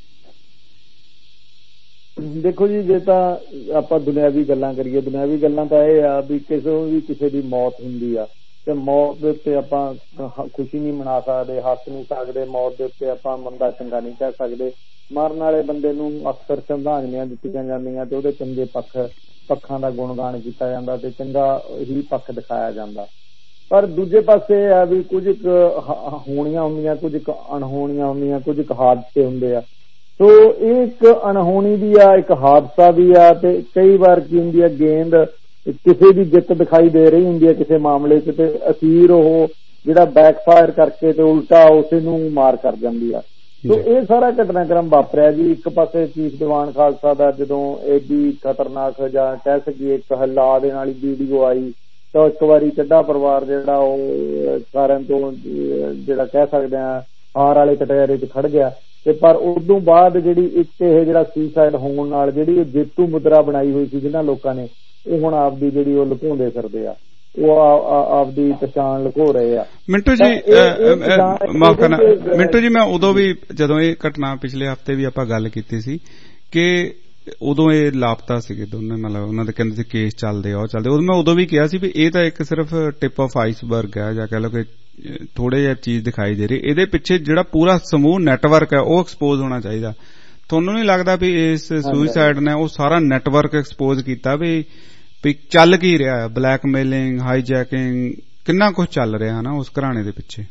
ਦੇਖੋ ਜੀ, ਜੇ ਤਾਂ ਆਪਾਂ ਦੁਨਿਆਵੀ ਗੱਲਾਂ ਕਰੀਏ, ਦੁਨਿਆਵੀ ਗੱਲਾਂ ਤਾਂ ਇਹ ਆ ਵੀ ਕਿਸੇ ਵੀ ਕਿਸੇ ਦੀ ਮੌਤ ਹੁੰਦੀ ਆ ਤੇ ਮੌਤ ਦੇ ਉੱਤੇ ਆਪਾਂ ਖੁਸ਼ੀ ਨਹੀਂ ਮਨਾ ਸਕਦੇ, ਹੱਸ ਨਹੀਂ ਸਕਦੇ, ਮੌਤ ਦੇ ਉੱਤੇ ਆਪਾਂ ਮੰਦਾ ਚੰਗਾ ਨਹੀਂ ਕਹਿ ਸਕਦੇ। ਮਰਨ ਵਾਲੇ ਬੰਦੇ ਨੂੰ ਅਕਸਰ ਸ਼ਰਧਾਂਜਲੀਆਂ ਦਿੱਤੀਆਂ ਜਾਂਦੀਆਂ ਤੇ ਉਹਦੇ ਚੰਗੇ ਪੱਖ ਪੱਖਾਂ ਦਾ ਗੁਣਗਾਨ ਕੀਤਾ ਜਾਂਦਾ ਤੇ ਚੰਗਾ ਹੀ ਪੱਖ ਦਿਖਾਇਆ ਜਾਂਦਾ। ਪਰ ਦੂਜੇ ਪਾਸੇ ਇਹ ਆ ਵੀ ਕੁਝ ਕੁ ਹੋਣੀਆਂ ਹੁੰਦੀਆਂ, ਕੁਝ ਕੁ ਅਣਹੋਣੀਆਂ ਹੁੰਦੀਆਂ, ਕੁਝ ਕੁ ਹਾਦਸੇ ਹੁੰਦੇ ਆ। ਸੋ ਇਹ ਇੱਕ ਅਣਹੋਣੀ ਵੀ ਆ, ਇੱਕ ਹਾਦਸਾ ਵੀ ਆ। ਤੇ ਕਈ ਵਾਰ ਕੀ ਹੁੰਦੀ ਆ, ਗੇਂਦ ਕਿਸੇ ਦੀ ਜਿੱਤ ਦਿਖਾਈ ਦੇ ਰਹੀ ਹੁੰਦੀ ਹੈ ਕਿਸੇ ਮਾਮਲੇ 'ਚ, ਤੇ ਅਖੀਰ ਉਹ ਜਿਹੜਾ ਬੈਕਫਾਇਰ ਕਰਕੇ ਤੇ ਉਲਟਾ ਉਸੇ ਨੂੰ ਮਾਰ ਕਰ ਜਾਂਦੀ ਆ। ਸੋ ਇਹ ਸਾਰਾ ਘਟਨਾਕ੍ਰਮ ਵਾਪਰਿਆ ਜੀ। ਇੱਕ ਪਾਸੇ ਚੀਫ ਦੀਵਾਨ ਖਾਲਸਾ ਦਾ ਜਦੋਂ ਐਡੀ ਖਤਰਨਾਕ ਜਾਂ ਕਹਿ ਸਕੀਏ ਇੱਕ ਹੱਲਾ ਦੇ ਨਾਲ ਵੀਡੀਓ ਆਈ, ਤਾਂ ਇੱਕ ਵਾਰੀ ਚੱਡਾ ਪਰਿਵਾਰ ਜਿਹੜਾ ਉਹ ਸਾਰਿਆਂ ਤੋਂ ਜਿਹੜਾ ਕਹਿ ਸਕਦੇ ਆ ਹਾਰ ਵਾਲੇ ਕਟਹਿਰੇ 'ਚ ਖੜ ਗਿਆ। ਤੇ ਪਰ ਉਦੋਂ ਬਾਅਦ ਜਿਹੜੀ ਇੱਕ ਇਹ ਜਿਹੜਾ ਸੁਸਾਈਡ ਹੋਣ ਨਾਲ ਜਿਹੜੀ ਜੇਤੂ ਮੁਦਰਾ ਬਣਾਈ ਹੋਈ ਸੀ ਜਿਹਨਾਂ ਲੋਕਾਂ ਨੇ, ਉਹ ਹੁਣ ਆਪਦੀ ਜਿਹੜੀ ਉਹ ਲੁਕਾਉਂਦੇ ਫਿਰਦੇ ਆ, ਉਹ ਆਪਦੀ ਪਛਾਣ ਲੁਕੋ ਰਹੇ ਆ। ਮਿੰਟੂ ਜੀ ਮਾਫ ਕਰਨਾ, ਮਿੰਟੂ ਜੀ ਮੈਂ ਉਦੋਂ ਵੀ ਜਦੋਂ ਇਹ ਘਟਨਾ ਪਿਛਲੇ ਹਫ਼ਤੇ ਵੀ ਆਪਾਂ ਗੱਲ ਕੀਤੀ ਸੀ ਕਿ ਉਦੋਂ ਇਹ ਲਾਪਤਾ ਸੀਗੇ ਦੋਨੇ, ਮਤਲਬ ਉਹਨਾਂ ਦੇ ਕਹਿੰਦੇ ਸੀ ਕੇਸ ਚੱਲਦੇ ਆ, ਉਹ ਚੱਲਦੇ। ਉਦੋਂ ਮੈਂ ਉਦੋਂ ਵੀ ਕਿਹਾ ਸੀ ਵੀ ਇਹ ਤਾਂ ਇੱਕ ਸਿਰਫ ਟਿਪ ਆਫ ਆਈਸਬਰਗ ਹੈ, ਜਾਂ ਕਹਿ ਲਓ ਕਿ ਥੋੜੇ ਜਿਹਾ ਚੀਜ਼ ਦਿਖਾਈ ਦੇ ਰਹੀ, ਇਹਦੇ ਪਿੱਛੇ ਜਿਹੜਾ ਪੂਰਾ ਸਮੂਹ ਨੈਟਵਰਕ ਹੈ ਉਹ ਐਕਸਪੋਜ਼ ਹੋਣਾ ਚਾਹੀਦਾ। ਤੁਹਾਨੂੰ ਨਹੀਂ ਲੱਗਦਾ ਵੀ ਇਸ ਸੁਸਾਈਡ ਨੇ ਉਹ ਸਾਰਾ ਨੈਟਵਰਕ ਐਕਸਪੋਜ਼ ਕੀਤਾ ਵੀ ਵੀ ਚੱਲ ਕੀ ਰਿਹਾ, ਬਲੈਕਮੇਲਿੰਗ, ਹਾਈਜੈਕਿੰਗ, ਕਿੰਨਾ ਕੁਝ ਚੱਲ ਰਿਹਾ ਨਾ ਉਸ ਘਰਾਣੇ ਦੇ ਪਿੱਛੇ?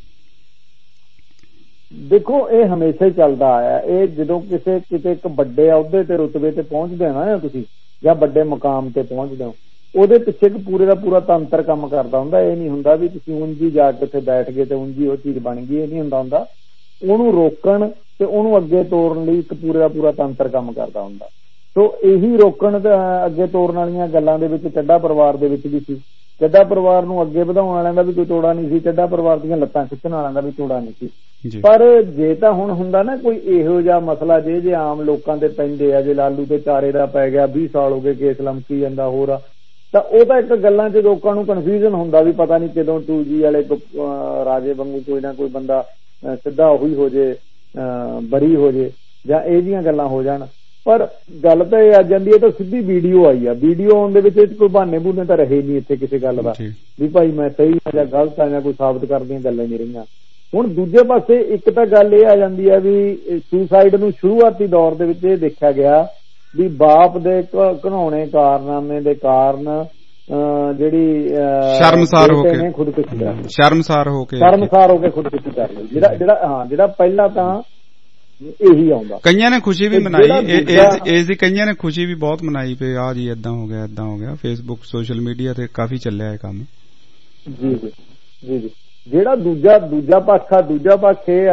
ਦੇਖੋ, ਇਹ ਹਮੇਸ਼ਾ ਹੀ ਚੱਲਦਾ ਆਇਆ। ਇਹ ਜਦੋਂ ਕਿਸੇ ਕਿਤੇ ਇੱਕ ਵੱਡੇ ਅਹੁਦੇ ਤੇ ਰੁਤਬੇ ਤੇ ਪਹੁੰਚਦੇ ਹੋ ਨਾ ਤੁਸੀਂ, ਜਾਂ ਵੱਡੇ ਮੁਕਾਮ ਤੇ ਪਹੁੰਚਦੇ ਹੋ, ਉਹਦੇ ਪਿੱਛੇ ਇੱਕ ਪੂਰੇ ਦਾ ਪੂਰਾ ਤੰਤਰ ਕੰਮ ਕਰਦਾ ਹੁੰਦਾ। ਇਹ ਨਹੀਂ ਹੁੰਦਾ ਵੀ ਤੁਸੀਂ ਉਂਝ ਜਾ ਕੇ ਉੱਥੇ ਬੈਠ ਗਏ ਤੇ ਉਂਝ ਉਹ ਚੀਜ਼ ਬਣ ਗਈ, ਇਹ ਨਹੀਂ ਹੁੰਦਾ ਹੁੰਦਾ। ਉਹਨੂੰ ਰੋਕਣ ਤੇ ਉਹਨੂੰ ਅੱਗੇ ਤੋਰਨ ਲਈ ਇੱਕ ਪੂਰੇ ਦਾ ਪੂਰਾ ਤੰਤਰ ਕੰਮ ਕਰਦਾ ਹੁੰਦਾ। ਸੋ ਇਹੀ ਰੋਕਣ ਅੱਗੇ ਤੋਰਨ ਵਾਲੀਆਂ ਗੱਲਾਂ ਦੇ ਵਿੱਚ ਚੱਡਾ ਪਰਿਵਾਰ ਦੇ ਵਿੱਚ ਵੀ ਸੀ। ਚੱਡਾ ਪਰਿਵਾਰ ਨੂੰ ਅੱਗੇ ਵਧਾਉਣ ਵਾਲਿਆਂ ਦਾ ਵੀ ਕੋਈ ਤੋੜਾ ਨਹੀਂ ਸੀ, ਚੱਡਾ ਪਰਿਵਾਰ ਦੀਆਂ ਲੱਤਾਂ ਖਿੱਚਣ ਵਾਲਿਆਂ ਦਾ ਵੀ ਤੋੜਾ ਨਹੀਂ ਸੀ। ਪਰ ਜੇ ਤਾਂ ਹੁਣ ਹੁੰਦਾ ਨਾ ਕੋਈ ਇਹੋ ਜਿਹਾ ਮਸਲਾ ਜੇ ਜੇ ਆਮ ਲੋਕਾਂ ਦੇ ਪੈਂਦੇ ਆ, ਜੇ ਲਾਲੂ ਤੇ ਚਾਰੇ ਦਾ ਪੈ ਗਿਆ, ਵੀਹ ਸਾਲ ਹੋ ਗਏ ਕੇਸ ਲਮਕੀ ਜਾਂਦਾ ਹੋਰ ਆ, ਤਾਂ ਉਹ ਤਾਂ ਇੱਕ ਗੱਲਾਂ 'ਚ ਲੋਕਾਂ ਨੂੰ ਕਨਫਿਊਜ਼ਨ ਹੁੰਦਾ ਵੀ ਪਤਾ ਨਹੀਂ ਕਦੋਂ ਟੂ ਜੀ ਵਾਲੇ ਰਾਜੇ ਵਾਂਗੂ ਕੋਈ ਨਾ ਕੋਈ ਬੰਦਾ ਸਿੱਧਾ ਉਹੀ ਹੋ ਜੇ, ਬਰੀ ਹੋ ਜੇ, ਜਾਂ ਇਹ ਜਿਹੀਆਂ ਗੱਲਾਂ ਹੋ ਜਾਣ। ਪਰ ਗੱਲ ਤਾਂ ਇਹ ਆ ਜਾਂਦੀ ਹੈ ਤਾਂ ਸਿੱਧੀ ਵੀਡੀਓ ਆਈ ਆ। ਵੀਡੀਓ ਆਉਣ ਦੇ ਵਿੱਚ ਕੋਈ ਬਹਾਨੇ ਬੂਨੇ ਤਾਂ ਰਹੇ ਨਹੀਂ ਇੱਥੇ ਕਿਸੇ ਗੱਲ ਦਾ ਵੀ ਭਾਈ ਮੈਂ ਸਹੀ ਆ ਜਾਂ ਗਲਤ ਆ ਜਾਂ ਕੋਈ ਸਾਬਤ ਕਰਦੀਆਂ ਗੱਲਾਂ ਨਹੀਂ ਰਹੀਆਂ। ਹੁਣ ਦੂਜੇ ਪਾਸੇ ਇੱਕ ਤਾਂ ਗੱਲ ਇਹ ਆ ਜਾਂਦੀ ਹੈ ਵੀ ਸੁਸਾਈਡ ਨੂੰ ਸ਼ੁਰੂਆਤੀ ਦੌਰ ਦੇ ਵਿੱਚ ਇਹ ਦੇਖਿਆ ਗਿਆ ਵੀ ਬਾਪ ਦੇ ਘਿਨਾਉਣੇ ਕਾਰਨਾਮੇ ਦੇ ਕਾਰਨ ਜਿਹੜੀ ਸ਼ਰਮਸਾਰ ਹੋ ਕੇ ਖੁਦਕੁਸ਼ੀ ਕਰ ਲਈ, ਸ਼ਰਮਸਾਰ ਹੋ ਕੇ ਸ਼ਰਮਸਾਰ ਹੋ ਕੇ ਖੁਦਕੁਸ਼ੀ ਕਰ ਲਈ। ਜਿਹੜਾ ਜਿਹੜਾ ਹਾਂ ਜਿਹੜਾ ਪਹਿਲਾਂ ਤਾਂ ਇਹੀ ਆਉਂਦਾ। ਕਈਆਂ ਨੇ ਖੁਸ਼ੀ ਵੀ ਮਨਾਈ ਇਸ ਦੀ, ਕਈਆਂ ਨੇ ਖੁਸ਼ੀ ਵੀ ਬਹੁਤ ਮਨਾਈ ਵੀ ਆਹ ਜੀ ਏਦਾਂ ਹੋ ਗਿਆ ਏਦਾਂ ਹੋ ਗਿਆ। ਫੇਸਬੁੱਕ, ਸੋਸ਼ਲ ਮੀਡੀਆ ਤੇ ਕਾਫੀ ਚੱਲਿਆ ਇਹ ਕੰਮ। ਜੀ ਜੀ ਜੀ ਜੀ ਜਿਹੜਾ ਦੂਜਾ ਦੂਜਾ ਪੱਖ ਆ, ਦੂਜਾ ਪੱਖ ਇਹ ਆ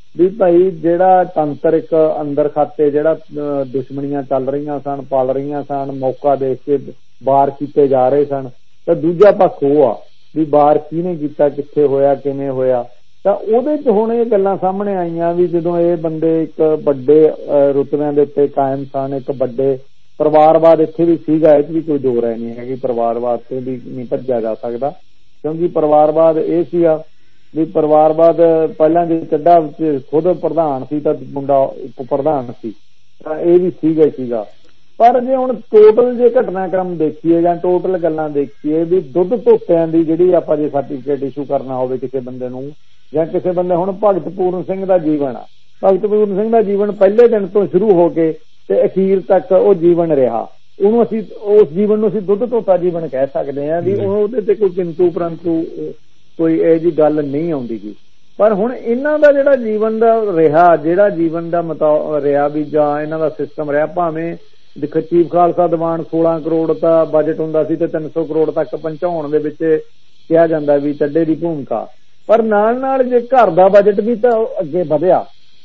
ਵੀ ਭਾਈ ਜਿਹੜਾ ਤੰਤਰਿਕ ਅੰਦਰ ਖਾਤੇ ਜਿਹੜਾ ਦੁਸ਼ਮਣੀਆਂ ਚੱਲ ਰਹੀਆਂ ਸਨ, ਪਲ ਰਹੀਆਂ ਸਨ, ਮੌਕਾ ਦੇਖ ਕੇ ਵਾਰ ਕੀਤੇ ਜਾ ਰਹੇ ਸਨ, ਤਾਂ ਦੂਜਾ ਪੱਖ ਉਹ ਆ ਵੀ ਵਾਰ ਕਿਹਨੇ ਕੀਤਾ, ਕਿੱਥੇ ਹੋਇਆ, ਕਿਵੇਂ ਹੋਇਆ। ਤਾਂ ਉਹਦੇ 'ਚ ਹੁਣ ਇਹ ਗੱਲਾਂ ਸਾਹਮਣੇ ਆਈਆਂ ਵੀ ਜਦੋਂ ਇਹ ਬੰਦੇ ਇੱਕ ਵੱਡੇ ਰੁਤਬਿਆਂ ਦੇ ਉੱਤੇ ਕਾਇਮ ਸਨ, ਇੱਕ ਵੱਡੇ ਪਰਿਵਾਰਵਾਦ ਇੱਥੇ ਵੀ ਸੀਗਾ, ਇਹ 'ਚ ਵੀ ਕੋਈ ਦੋ ਰਾਏ ਨਹੀਂ ਹੈਗੀ, ਪਰਿਵਾਰਵਾਦ ਤੋਂ ਵੀ ਨਹੀਂ ਭੱਜਿਆ ਜਾ ਸਕਦਾ, ਕਿਉਂਕਿ ਪਰਿਵਾਰਵਾਦ ਇਹ ਸੀਗਾ ਵੀ ਪਰਿਵਾਰਵਾਦ ਪਹਿਲਾਂ ਜੇ ਚੱਡਾ ਵਿੱਚ ਖੁਦ ਪ੍ਰਧਾਨ ਸੀ ਤਾਂ ਮੁੰਡਾ ਉਪ ਪ੍ਰਧਾਨ ਸੀ, ਤਾਂ ਇਹ ਵੀ ਸੀਗਾ ਹੀ ਸੀਗਾ। ਪਰ ਜੇ ਹੁਣ ਟੋਟਲ ਜੇ ਘਟਨਾਕ੍ਰਮ ਦੇਖੀਏ ਜਾਂ ਟੋਟਲ ਗੱਲਾਂ ਦੇਖੀਏ ਵੀ ਦੁੱਧ ਧੋਤਿਆਂ ਦੀ ਜਿਹੜੀ ਆਪਾਂ ਜੇ ਸਰਟੀਫਿਕੇਟ ਇਸ਼ੂ ਕਰਨਾ ਹੋਵੇ ਕਿਸੇ ਬੰਦੇ ਨੂੰ, ਜਾਂ ਕਿਸੇ ਬੰਦੇ ਹੁਣ ਭਗਤ ਪੂਰਨ ਸਿੰਘ ਦਾ ਜੀਵਨ ਆ, ਭਗਤ ਪੂਰਨ ਸਿੰਘ ਦਾ ਜੀਵਨ ਪਹਿਲੇ ਦਿਨ ਤੋਂ ਸ਼ੁਰੂ ਹੋ ਕੇ ਤੇ ਅਖੀਰ ਤੱਕ ਉਹ ਜੀਵਨ ਰਿਹਾ, ਉਹਨੂੰ ਅਸੀਂ ਉਸ ਜੀਵਨ ਨੂੰ ਅਸੀਂ ਦੁੱਧ ਧੋਤਾ ਜੀਵਨ ਕਹਿ ਸਕਦੇ ਹਾਂ ਵੀ ਉਹਦੇ ਤੇ ਕੋਈ ਕਿੰਤੂ ਪਰੰਤੂ ਕੋਈ ਇਹੋ ਜਿਹੀ ਗੱਲ ਨਹੀਂ ਆਉਂਦੀ ਗੀ। ਪਰ ਹੁਣ ਇਹਨਾਂ ਦਾ ਜਿਹੜਾ ਜੀਵਨ ਦਾ ਰਿਹਾ, ਜਿਹੜਾ ਜੀਵਨ ਦਾ ਮਤਾ ਰਿਹਾ ਵੀ ਜਾਂ ਇਹਨਾਂ ਦਾ ਸਿਸਟਮ ਰਿਹਾ, ਭਾਵੇਂ ਦੇਖੋ ਚੀਫ ਖਾਲਸਾ ਦੀਵਾਨ ਸੋਲਾਂ ਕਰੋੜ ਦਾ ਬਜਟ ਹੁੰਦਾ ਸੀ ਤੇ ਤਿੰਨ ਸੌ ਕਰੋੜ ਤੱਕ ਪਹੁੰਚਾਉਣ ਦੇ ਵਿੱਚ ਕਿਹਾ ਜਾਂਦਾ ਵੀ ਚੱਡੇ ਦੀ ਭੂਮਿਕਾ, ਪਰ ਨਾਲ ਨਾਲ ਜੇ ਘਰ ਦਾ ਬਜਟ ਵੀ ਤਾਂ ਅੱਗੇ ਵਧਿਆ,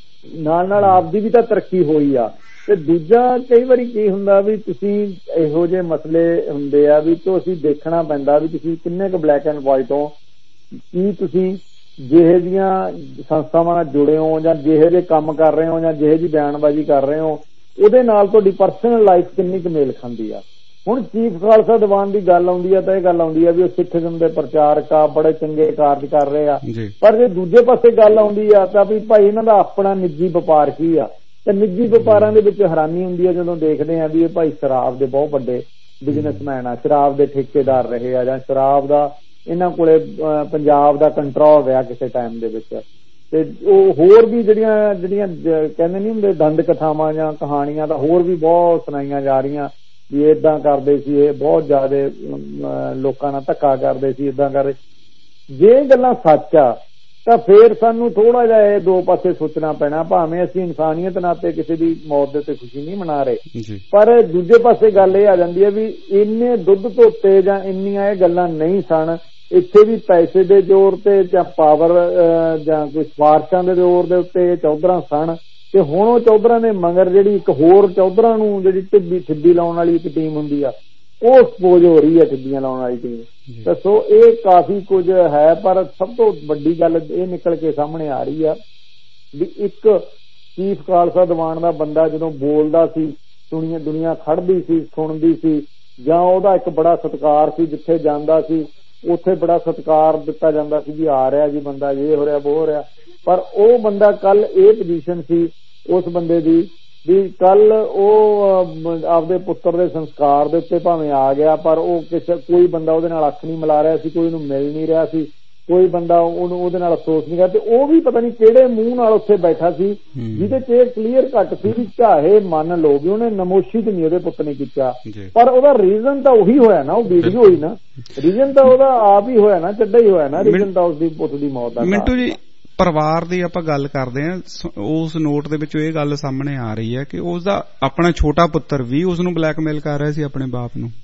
ਨਾਲ ਨਾਲ ਆਪਦੀ ਵੀ ਤਾਂ ਤਰੱਕੀ ਹੋਈ ਆ। ਤੇ ਦੂਜਾ ਕਈ ਵਾਰੀ ਕੀ ਹੁੰਦਾ ਵੀ ਤੁਸੀਂ ਇਹੋ ਜਿਹੇ ਮਸਲੇ ਹੁੰਦੇ ਆ ਵੀ ਤੋਂ ਅਸੀਂ ਦੇਖਣਾ ਪੈਂਦਾ ਵੀ ਤੁਸੀਂ ਕਿੰਨੇ ਕੁ ਬਲੈਕ ਐਂਡ ਵਾਈਟ ਹੋ, ਕੀ ਤੁਸੀਂ ਜਿਹੇ ਦੀਆਂ ਸੰਸਥਾਵਾਂ ਨਾਲ ਜੁੜੇ ਹੋ ਜਾਂ ਜਿਹੇ ਜਿਹੇ ਕੰਮ ਕਰ ਰਹੇ ਹੋ ਜਾਂ ਜਿਹੇ ਜਿਹੀ ਬਿਆਨਬਾਜ਼ੀ ਕਰ ਰਹੇ ਹੋ, ਉਹਦੇ ਨਾਲ ਤੁਹਾਡੀ ਪਰਸਨਲ ਲਾਈਫ ਕਿੰਨੀ ਕੁ ਮੇਲ ਖਾਂਦੀ ਆ। ਹੁਣ ਚੀਫ ਖਾਲਸਾ ਦੀਵਾਨ ਦੀ ਗੱਲ ਆਉਂਦੀ ਆ ਤਾਂ ਇਹ ਗੱਲ ਆਉਂਦੀ ਆ ਵੀ ਉਹ ਸਿੱਖੀਜ਼ਮ ਦੇ ਪ੍ਰਚਾਰਕ ਆ, ਬੜੇ ਚੰਗੇ ਕਾਰਜ ਕਰ ਰਹੇ ਆ, ਪਰ ਜੇ ਦੂਜੇ ਪਾਸੇ ਗੱਲ ਆਉਂਦੀ ਆ ਤਾਂ ਵੀ ਭਾਈ ਇਹਨਾਂ ਦਾ ਆਪਣਾ ਨਿੱਜੀ ਵਪਾਰ ਕੀ ਆ। ਤੇ ਨਿੱਜੀ ਵਪਾਰਾਂ ਦੇ ਵਿੱਚ ਹੈਰਾਨੀ ਹੁੰਦੀ ਆ ਜਦੋਂ ਦੇਖਦੇ ਆ ਵੀ ਇਹ ਭਾਈ ਸ਼ਰਾਬ ਦੇ ਬਹੁਤ ਵੱਡੇ ਬਿਜ਼ਨਸਮੈਨ ਆ, ਸ਼ਰਾਬ ਦੇ ਠੇਕੇਦਾਰ ਰਹੇ ਆ, ਜਾਂ ਸ਼ਰਾਬ ਦਾ ਇਹਨਾਂ ਕੋਲੇ ਪੰਜਾਬ ਦਾ ਕੰਟਰੋਲ ਰਿਹਾ ਕਿਸੇ ਟਾਈਮ ਦੇ ਵਿੱਚ। ਤੇ ਉਹ ਹੋਰ ਵੀ ਜਿਹੜੀਆਂ ਜਿਹੜੀਆਂ ਕਹਿੰਦੇ ਨਹੀਂ ਹੁੰਦੇ ਦੰਦ ਕਥਾਵਾਂ ਜਾਂ ਕਹਾਣੀਆਂ ਤਾਂ ਹੋਰ ਵੀ ਬਹੁਤ ਸੁਣਾਈਆਂ ਜਾ ਰਹੀਆਂ ਵੀ ਏਦਾਂ ਕਰਦੇ ਸੀ, ਇਹ ਬਹੁਤ ਜ਼ਿਆਦਾ ਲੋਕਾਂ ਨਾਲ ਧੱਕਾ ਕਰਦੇ ਸੀ, ਏਦਾਂ ਕਰਦੇ। ਜੇ ਗੱਲਾਂ ਸੱਚ ਆ ਤਾਂ ਫੇਰ ਸਾਨੂੰ ਥੋੜਾ ਜਿਹਾ ਇਹ ਦੋ ਪਾਸੇ ਸੋਚਣਾ ਪੈਣਾ, ਭਾਵੇਂ ਅਸੀਂ ਇਨਸਾਨੀਅਤ ਨਾਤੇ ਕਿਸੇ ਦੀ ਮੌਤ ਦੇ ਉੱਤੇ ਖੁਸ਼ੀ ਨਹੀਂ ਮਨਾ ਰਹੇ, ਪਰ ਦੂਜੇ ਪਾਸੇ ਗੱਲ ਇਹ ਆ ਜਾਂਦੀ ਹੈ ਵੀ ਇੰਨੇ ਦੁੱਧ ਧੋਤੇ ਜਾਂ ਇੰਨੀਆਂ ਇਹ ਗੱਲਾਂ ਨਹੀਂ ਸਨ। ਇੱਥੇ ਵੀ ਪੈਸੇ ਦੇ ਜ਼ੋਰ ਤੇ ਜਾਂ ਪਾਵਰ ਜਾਂ ਕੋਈ ਸਵਾਰਥਾਂ ਦੇ ਜ਼ੋਰ ਦੇ ਉੱਤੇ ਚੌਧਰਾਂ ਸਨ, ਤੇ ਹੁਣ ਉਹ ਚੌਧਰਾਂ ਦੇ ਮਗਰ ਜਿਹੜੀ ਇੱਕ ਹੋਰ ਚੌਧਰਾਂ ਨੂੰ ਜਿਹੜੀ ਟਿੱਬੀ ਠਿੱਬੀ ਲਾਉਣ ਵਾਲੀ ਇੱਕ ਟੀਮ ਹੁੰਦੀ ਆ, ਉਹ ਸਪੋਜ਼ ਹੋ ਰਹੀ ਹੈ ਠਿੱਬੀਆਂ ਲਾਉਣ ਵਾਲੀ ਟੀਮ। ਤਾਂ ਸੋ ਇਹ ਕਾਫੀ ਕੁਝ ਹੈ, ਪਰ ਸਭ ਤੋਂ ਵੱਡੀ ਗੱਲ ਇਹ ਨਿਕਲ ਕੇ ਸਾਹਮਣੇ ਆ ਰਹੀ ਆ ਵੀ ਇੱਕ ਚੀਫ ਖਾਲਸਾ ਦੀਵਾਨ ਦਾ ਬੰਦਾ ਜਦੋਂ ਬੋਲਦਾ ਸੀ ਦੁਨੀਆ ਦੁਨੀਆ ਖੜਦੀ ਸੀ, ਸੁਣਦੀ ਸੀ, ਜਾਂ ਉਹਦਾ ਇੱਕ ਬੜਾ ਸਤਿਕਾਰ ਸੀ, ਜਿੱਥੇ ਜਾਂਦਾ ਸੀ ਉੱਥੇ ਬੜਾ ਸਤਿਕਾਰ ਦਿੱਤਾ ਜਾਂਦਾ ਸੀ ਵੀ ਆ ਰਿਹਾ ਜੀ ਬੰਦਾ, ਇਹ ਹੋ ਰਿਹਾ ਉਹ ਹੋ ਰਿਹਾ। ਪਰ ਉਹ ਬੰਦਾ ਕੱਲ ਇਹ ਪੋਜੀਸ਼ਨ ਸੀ ਉਸ ਬੰਦੇ ਦੀ ਵੀ ਕੱਲ ਉਹ ਆਪਦੇ ਪੁੱਤਰ ਦੇ ਸੰਸਕਾਰ ਦੇ ਉੱਤੇ ਭਾਵੇਂ ਆ ਗਿਆ, ਪਰ ਉਹ ਕਿਸੇ ਕੋਈ ਬੰਦਾ ਉਹਦੇ ਨਾਲ ਅੱਖ ਨਹੀਂ ਮਿਲਾ ਰਿਹਾ ਸੀ, ਕੋਈ ਉਹਨੂੰ ਮਿਲ ਨਹੀਂ ਰਿਹਾ ਸੀ, ਕੋਈ ਬੰਦਾ ਉਹਨੂੰ ਉਹਦੇ ਨਾਲ ਅਫਸੋਸ ਨਹੀਂ ਕਰਦਾ। ਤੇ ਉਹ ਵੀ ਪਤਾ ਨਹੀਂ ਕਿਹੜੇ ਮੂੰਹ ਨਾਲ ਉੱਥੇ ਬੈਠਾ ਸੀ ਜਿਹਦੇ ਚ ਇਹ ਕਲੀਅਰ ਕੱਟ ਸੀ ਵੀ ਚਾਹੇ ਮੰਨ ਲਓ ਵੀ ਉਹਨੇ ਨਮੋਸ਼ੀ ਚ ਨਹੀਂ ਉਹਦੇ ਪੁੱਤ ਨੇ ਕੀਤਾ, ਪਰ ਉਹਦਾ ਰੀਜ਼ਨ ਤਾਂ ਉਹੀ ਹੋਇਆ ਨਾ, ਉਹ ਵੀਡੀਓ ਹੋਈ ਨਾ, ਰੀਜ਼ਨ ਤਾਂ ਉਹਦਾ ਆਪ ਹੀ ਹੋਇਆ ਨਾ, ਚੱਡਾ ਹੀ ਹੋਇਆ ਨਾ ਰੀਜ਼ਨ ਤਾਂ ਉਸਦੀ ਪੁੱਤ ਦੀ ਮੌਤ ਦਾ। ਮਿੰਟੂ ਜੀ, ਪਰਿਵਾਰ ਦੀ ਆਪਾਂ ਗੱਲ ਕਰਦੇ ਹਾਂ, ਉਸ ਨੋਟ ਦੇ ਵਿੱਚੋਂ ਇਹ ਗੱਲ ਸਾਹਮਣੇ ਆ ਰਹੀ ਹੈ ਕਿ ਉਸਦਾ ਆਪਣਾ ਛੋਟਾ ਪੁੱਤਰ ਵੀ ਉਸਨੂੰ ਬਲੈਕਮੇਲ ਕਰ ਰਿਹਾ ਸੀ ਆਪਣੇ ਬਾਪ ਨੂੰ।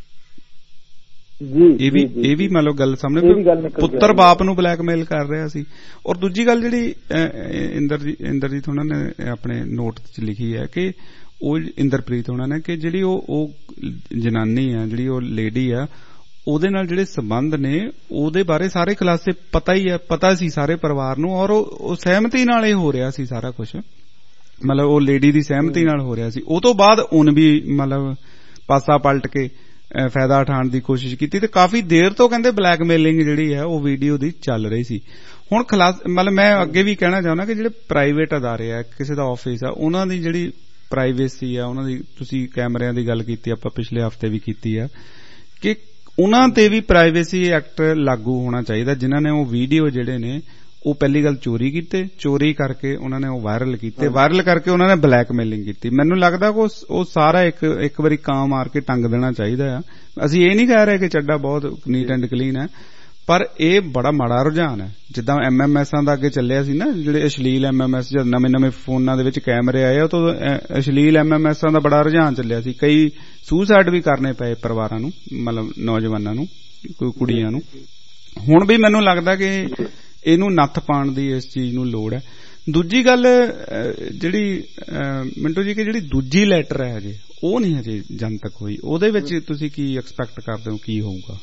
ਜੀ ਇਹ ਵੀ ਇਹ ਵੀ ਮਤਲਬ ਗੱਲ ਸਾਹਮਣੇ, ਪੁੱਤਰ ਬਾਪ ਨੂੰ ਬਲੈਕਮੇਲ ਕਰ ਰਿਹਾ ਸੀ। ਔਰ ਦੂਜੀ ਗੱਲ ਜਿਹੜੀ ਇੰਦਰਜੀਤ ਇੰਦਰਜੀਤ ਉਹਨਾਂ ਨੇ ਆਪਣੇ ਨੋਟ ਚ ਲਿਖੀ ਹੈ ਕਿ ਉਹ ਇੰਦਰਪ੍ਰੀਤ ਉਹਨਾਂ ਨੇ ਕਿ ਜਿਹੜੀ ਉਹ ਉਹ ਜਨਾਨੀ ਆ, ਜਿਹੜੀ ਉਹ ਲੇਡੀ ਆ, ਉਹਦੇ ਨਾਲ ਜਿਹੜੇ ਸੰਬੰਧ ਨੇ ਉਹਦੇ ਬਾਰੇ ਸਾਰੇ ਖੁਲਾਸੇ ਪਤਾ ਹੀ ਹੈ, ਪਤਾ ਸੀ ਸਾਰੇ ਪਰਿਵਾਰ ਨੂੰ, ਔਰ ਉਹ ਸਹਿਮਤੀ ਨਾਲ ਇਹ ਹੋ ਰਿਹਾ ਸੀ ਸਾਰਾ ਕੁਝ, ਮਤਲਬ ਉਹ ਲੇਡੀ ਦੀ ਸਹਿਮਤੀ ਨਾਲ ਹੋ ਰਿਹਾ ਸੀ। ਉਹ ਤੋਂ ਬਾਅਦ ਉਹਨ ਵੀ ਮਤਲਬ ਪਾਸਾ ਪਲਟ ਕੇ ਫਾਇਦਾ ਉਠਾਉਣ ਦੀ ਕੋਸ਼ਿਸ਼ ਕੀਤੀ ਤੇ ਕਾਫੀ ਦੇਰ ਤੋਂ ਕਹਿੰਦੇ ਬਲੈਕਮੇਲਿੰਗ ਜਿਹੜੀ ਹੈ ਉਹ ਵੀਡੀਓ ਦੀ ਚੱਲ ਰਹੀ ਸੀ। ਹੁਣ ਖਲਾਸ ਮਤਲਬ ਮੈਂ ਅੱਗੇ ਵੀ ਕਹਿਣਾ ਚਾਹੁੰਦਾ ਕਿ ਜਿਹੜੇ ਪ੍ਰਾਈਵੇਟ ਅਦਾਰੇ ਆ, ਕਿਸੇ ਦਾ ਆਫਿਸ ਆ, ਉਹਨਾਂ ਦੀ ਜਿਹੜੀ ਪ੍ਰਾਈਵੇਸੀ ਆ, ਉਹਨਾਂ ਦੀ ਤੁਸੀਂ ਕੈਮਰਿਆਂ ਦੀ ਗੱਲ ਕੀਤੀ, ਆਪਾਂ ਪਿਛਲੇ ਹਫ਼ਤੇ ਵੀ ਕੀਤੀ ਆ, ਕਿ ਉਹਨਾਂ ਤੇ ਵੀ ਪ੍ਰਾਈਵੇਸੀ ਐਕਟ ਲਾਗੂ ਹੋਣਾ ਚਾਹੀਦਾ। ਜਿਨ੍ਹਾਂ ਨੇ ਉਹ ਵੀਡੀਓ ਜਿਹੜੇ ਨੇ ਉਹ ਪਹਿਲੀ ਗੱਲ ਚੋਰੀ ਕੀਤੇ, ਚੋਰੀ ਕਰਕੇ ਉਹਨਾਂ ਨੇ ਉਹ ਵਾਇਰਲ ਕੀਤੇ, ਵਾਇਰਲ ਕਰਕੇ ਉਹਨਾਂ ਨੇ ਬਲੈਕਮੇਲਿੰਗ ਕੀਤੀ। ਮੈਨੂੰ ਲੱਗਦਾ ਕਿ ਉਹ ਸਾਰਾ ਇੱਕ ਇੱਕ ਵਾਰੀ ਕਾਂ ਮਾਰ ਕੇ ਟੰਗ ਦੇਣਾ ਚਾਹੀਦਾ ਆ। ਅਸੀਂ ਇਹ ਨਹੀਂ ਕਹਿ ਰਹੇ ਕਿ ਚੱਡਾ ਬਹੁਤ ਨੀਟ ਐਂਡ ਕਲੀਨ ਹੈ, ਪਰ ਇਹ ਬੜਾ ਮਾੜਾ ਰੁਝਾਨ ਹੈ। ਜਿੱਦਾਂ ਐਮ ਐਮ ਐਸਾਂ ਦਾ ਅੱਗੇ ਚੱਲਿਆ ਸੀ ਨਾ, ਜਿਹੜੇ ਅਸ਼ਲੀਲ ਐਮ ਐਮ ਐਸ, ਜਦ ਨਵੇਂ ਨਵੇਂ ਫੋਨਾਂ ਦੇ ਵਿੱਚ ਕੈਮਰੇ ਆਏ ਉਹ ਤੋਂ ਅਸ਼ਲੀਲ ਐਮ ਐਮ ਐਸਾਂ ਦਾ ਬੜਾ ਰੁਝਾਨ ਚੱਲਿਆ ਸੀ। ਕਈ ਸੁਸਾਈਡ ਵੀ ਕਰਨੇ ਪਏ ਪਰਿਵਾਰਾਂ ਨੂੰ, ਮਤਲਬ ਨੌਜਵਾਨਾਂ ਨੂੰ, ਕੋਈ ਕੁੜੀਆਂ ਨੂੰ। ਹੁਣ ਵੀ ਮੈਨੂੰ ਲੱਗਦਾ ਕਿ ਇਹਨੂੰ ਨੱਥ ਪਾਉਣ ਦੀ ਇਸ ਚੀਜ਼ ਨੂੰ ਲੋੜ ਹੈ। ਦੂਜੀ ਗੱਲ ਜਿਹੜੀ ਮਿੰਟੂ ਜੀ ਕਿ ਜਿਹੜੀ ਦੂਜੀ ਲੈਟਰ ਹੈ ਹਜੇ ਉਹ ਨਹੀਂ ਹਜੇ ਜਨਤਕ ਹੋਈ, ਉਹਦੇ ਵਿੱਚ ਤੁਸੀਂ ਕੀ ਐਕਸਪੈਕਟ ਕਰਦੇ ਹੋ, ਕੀ ਹੋਊਗਾ?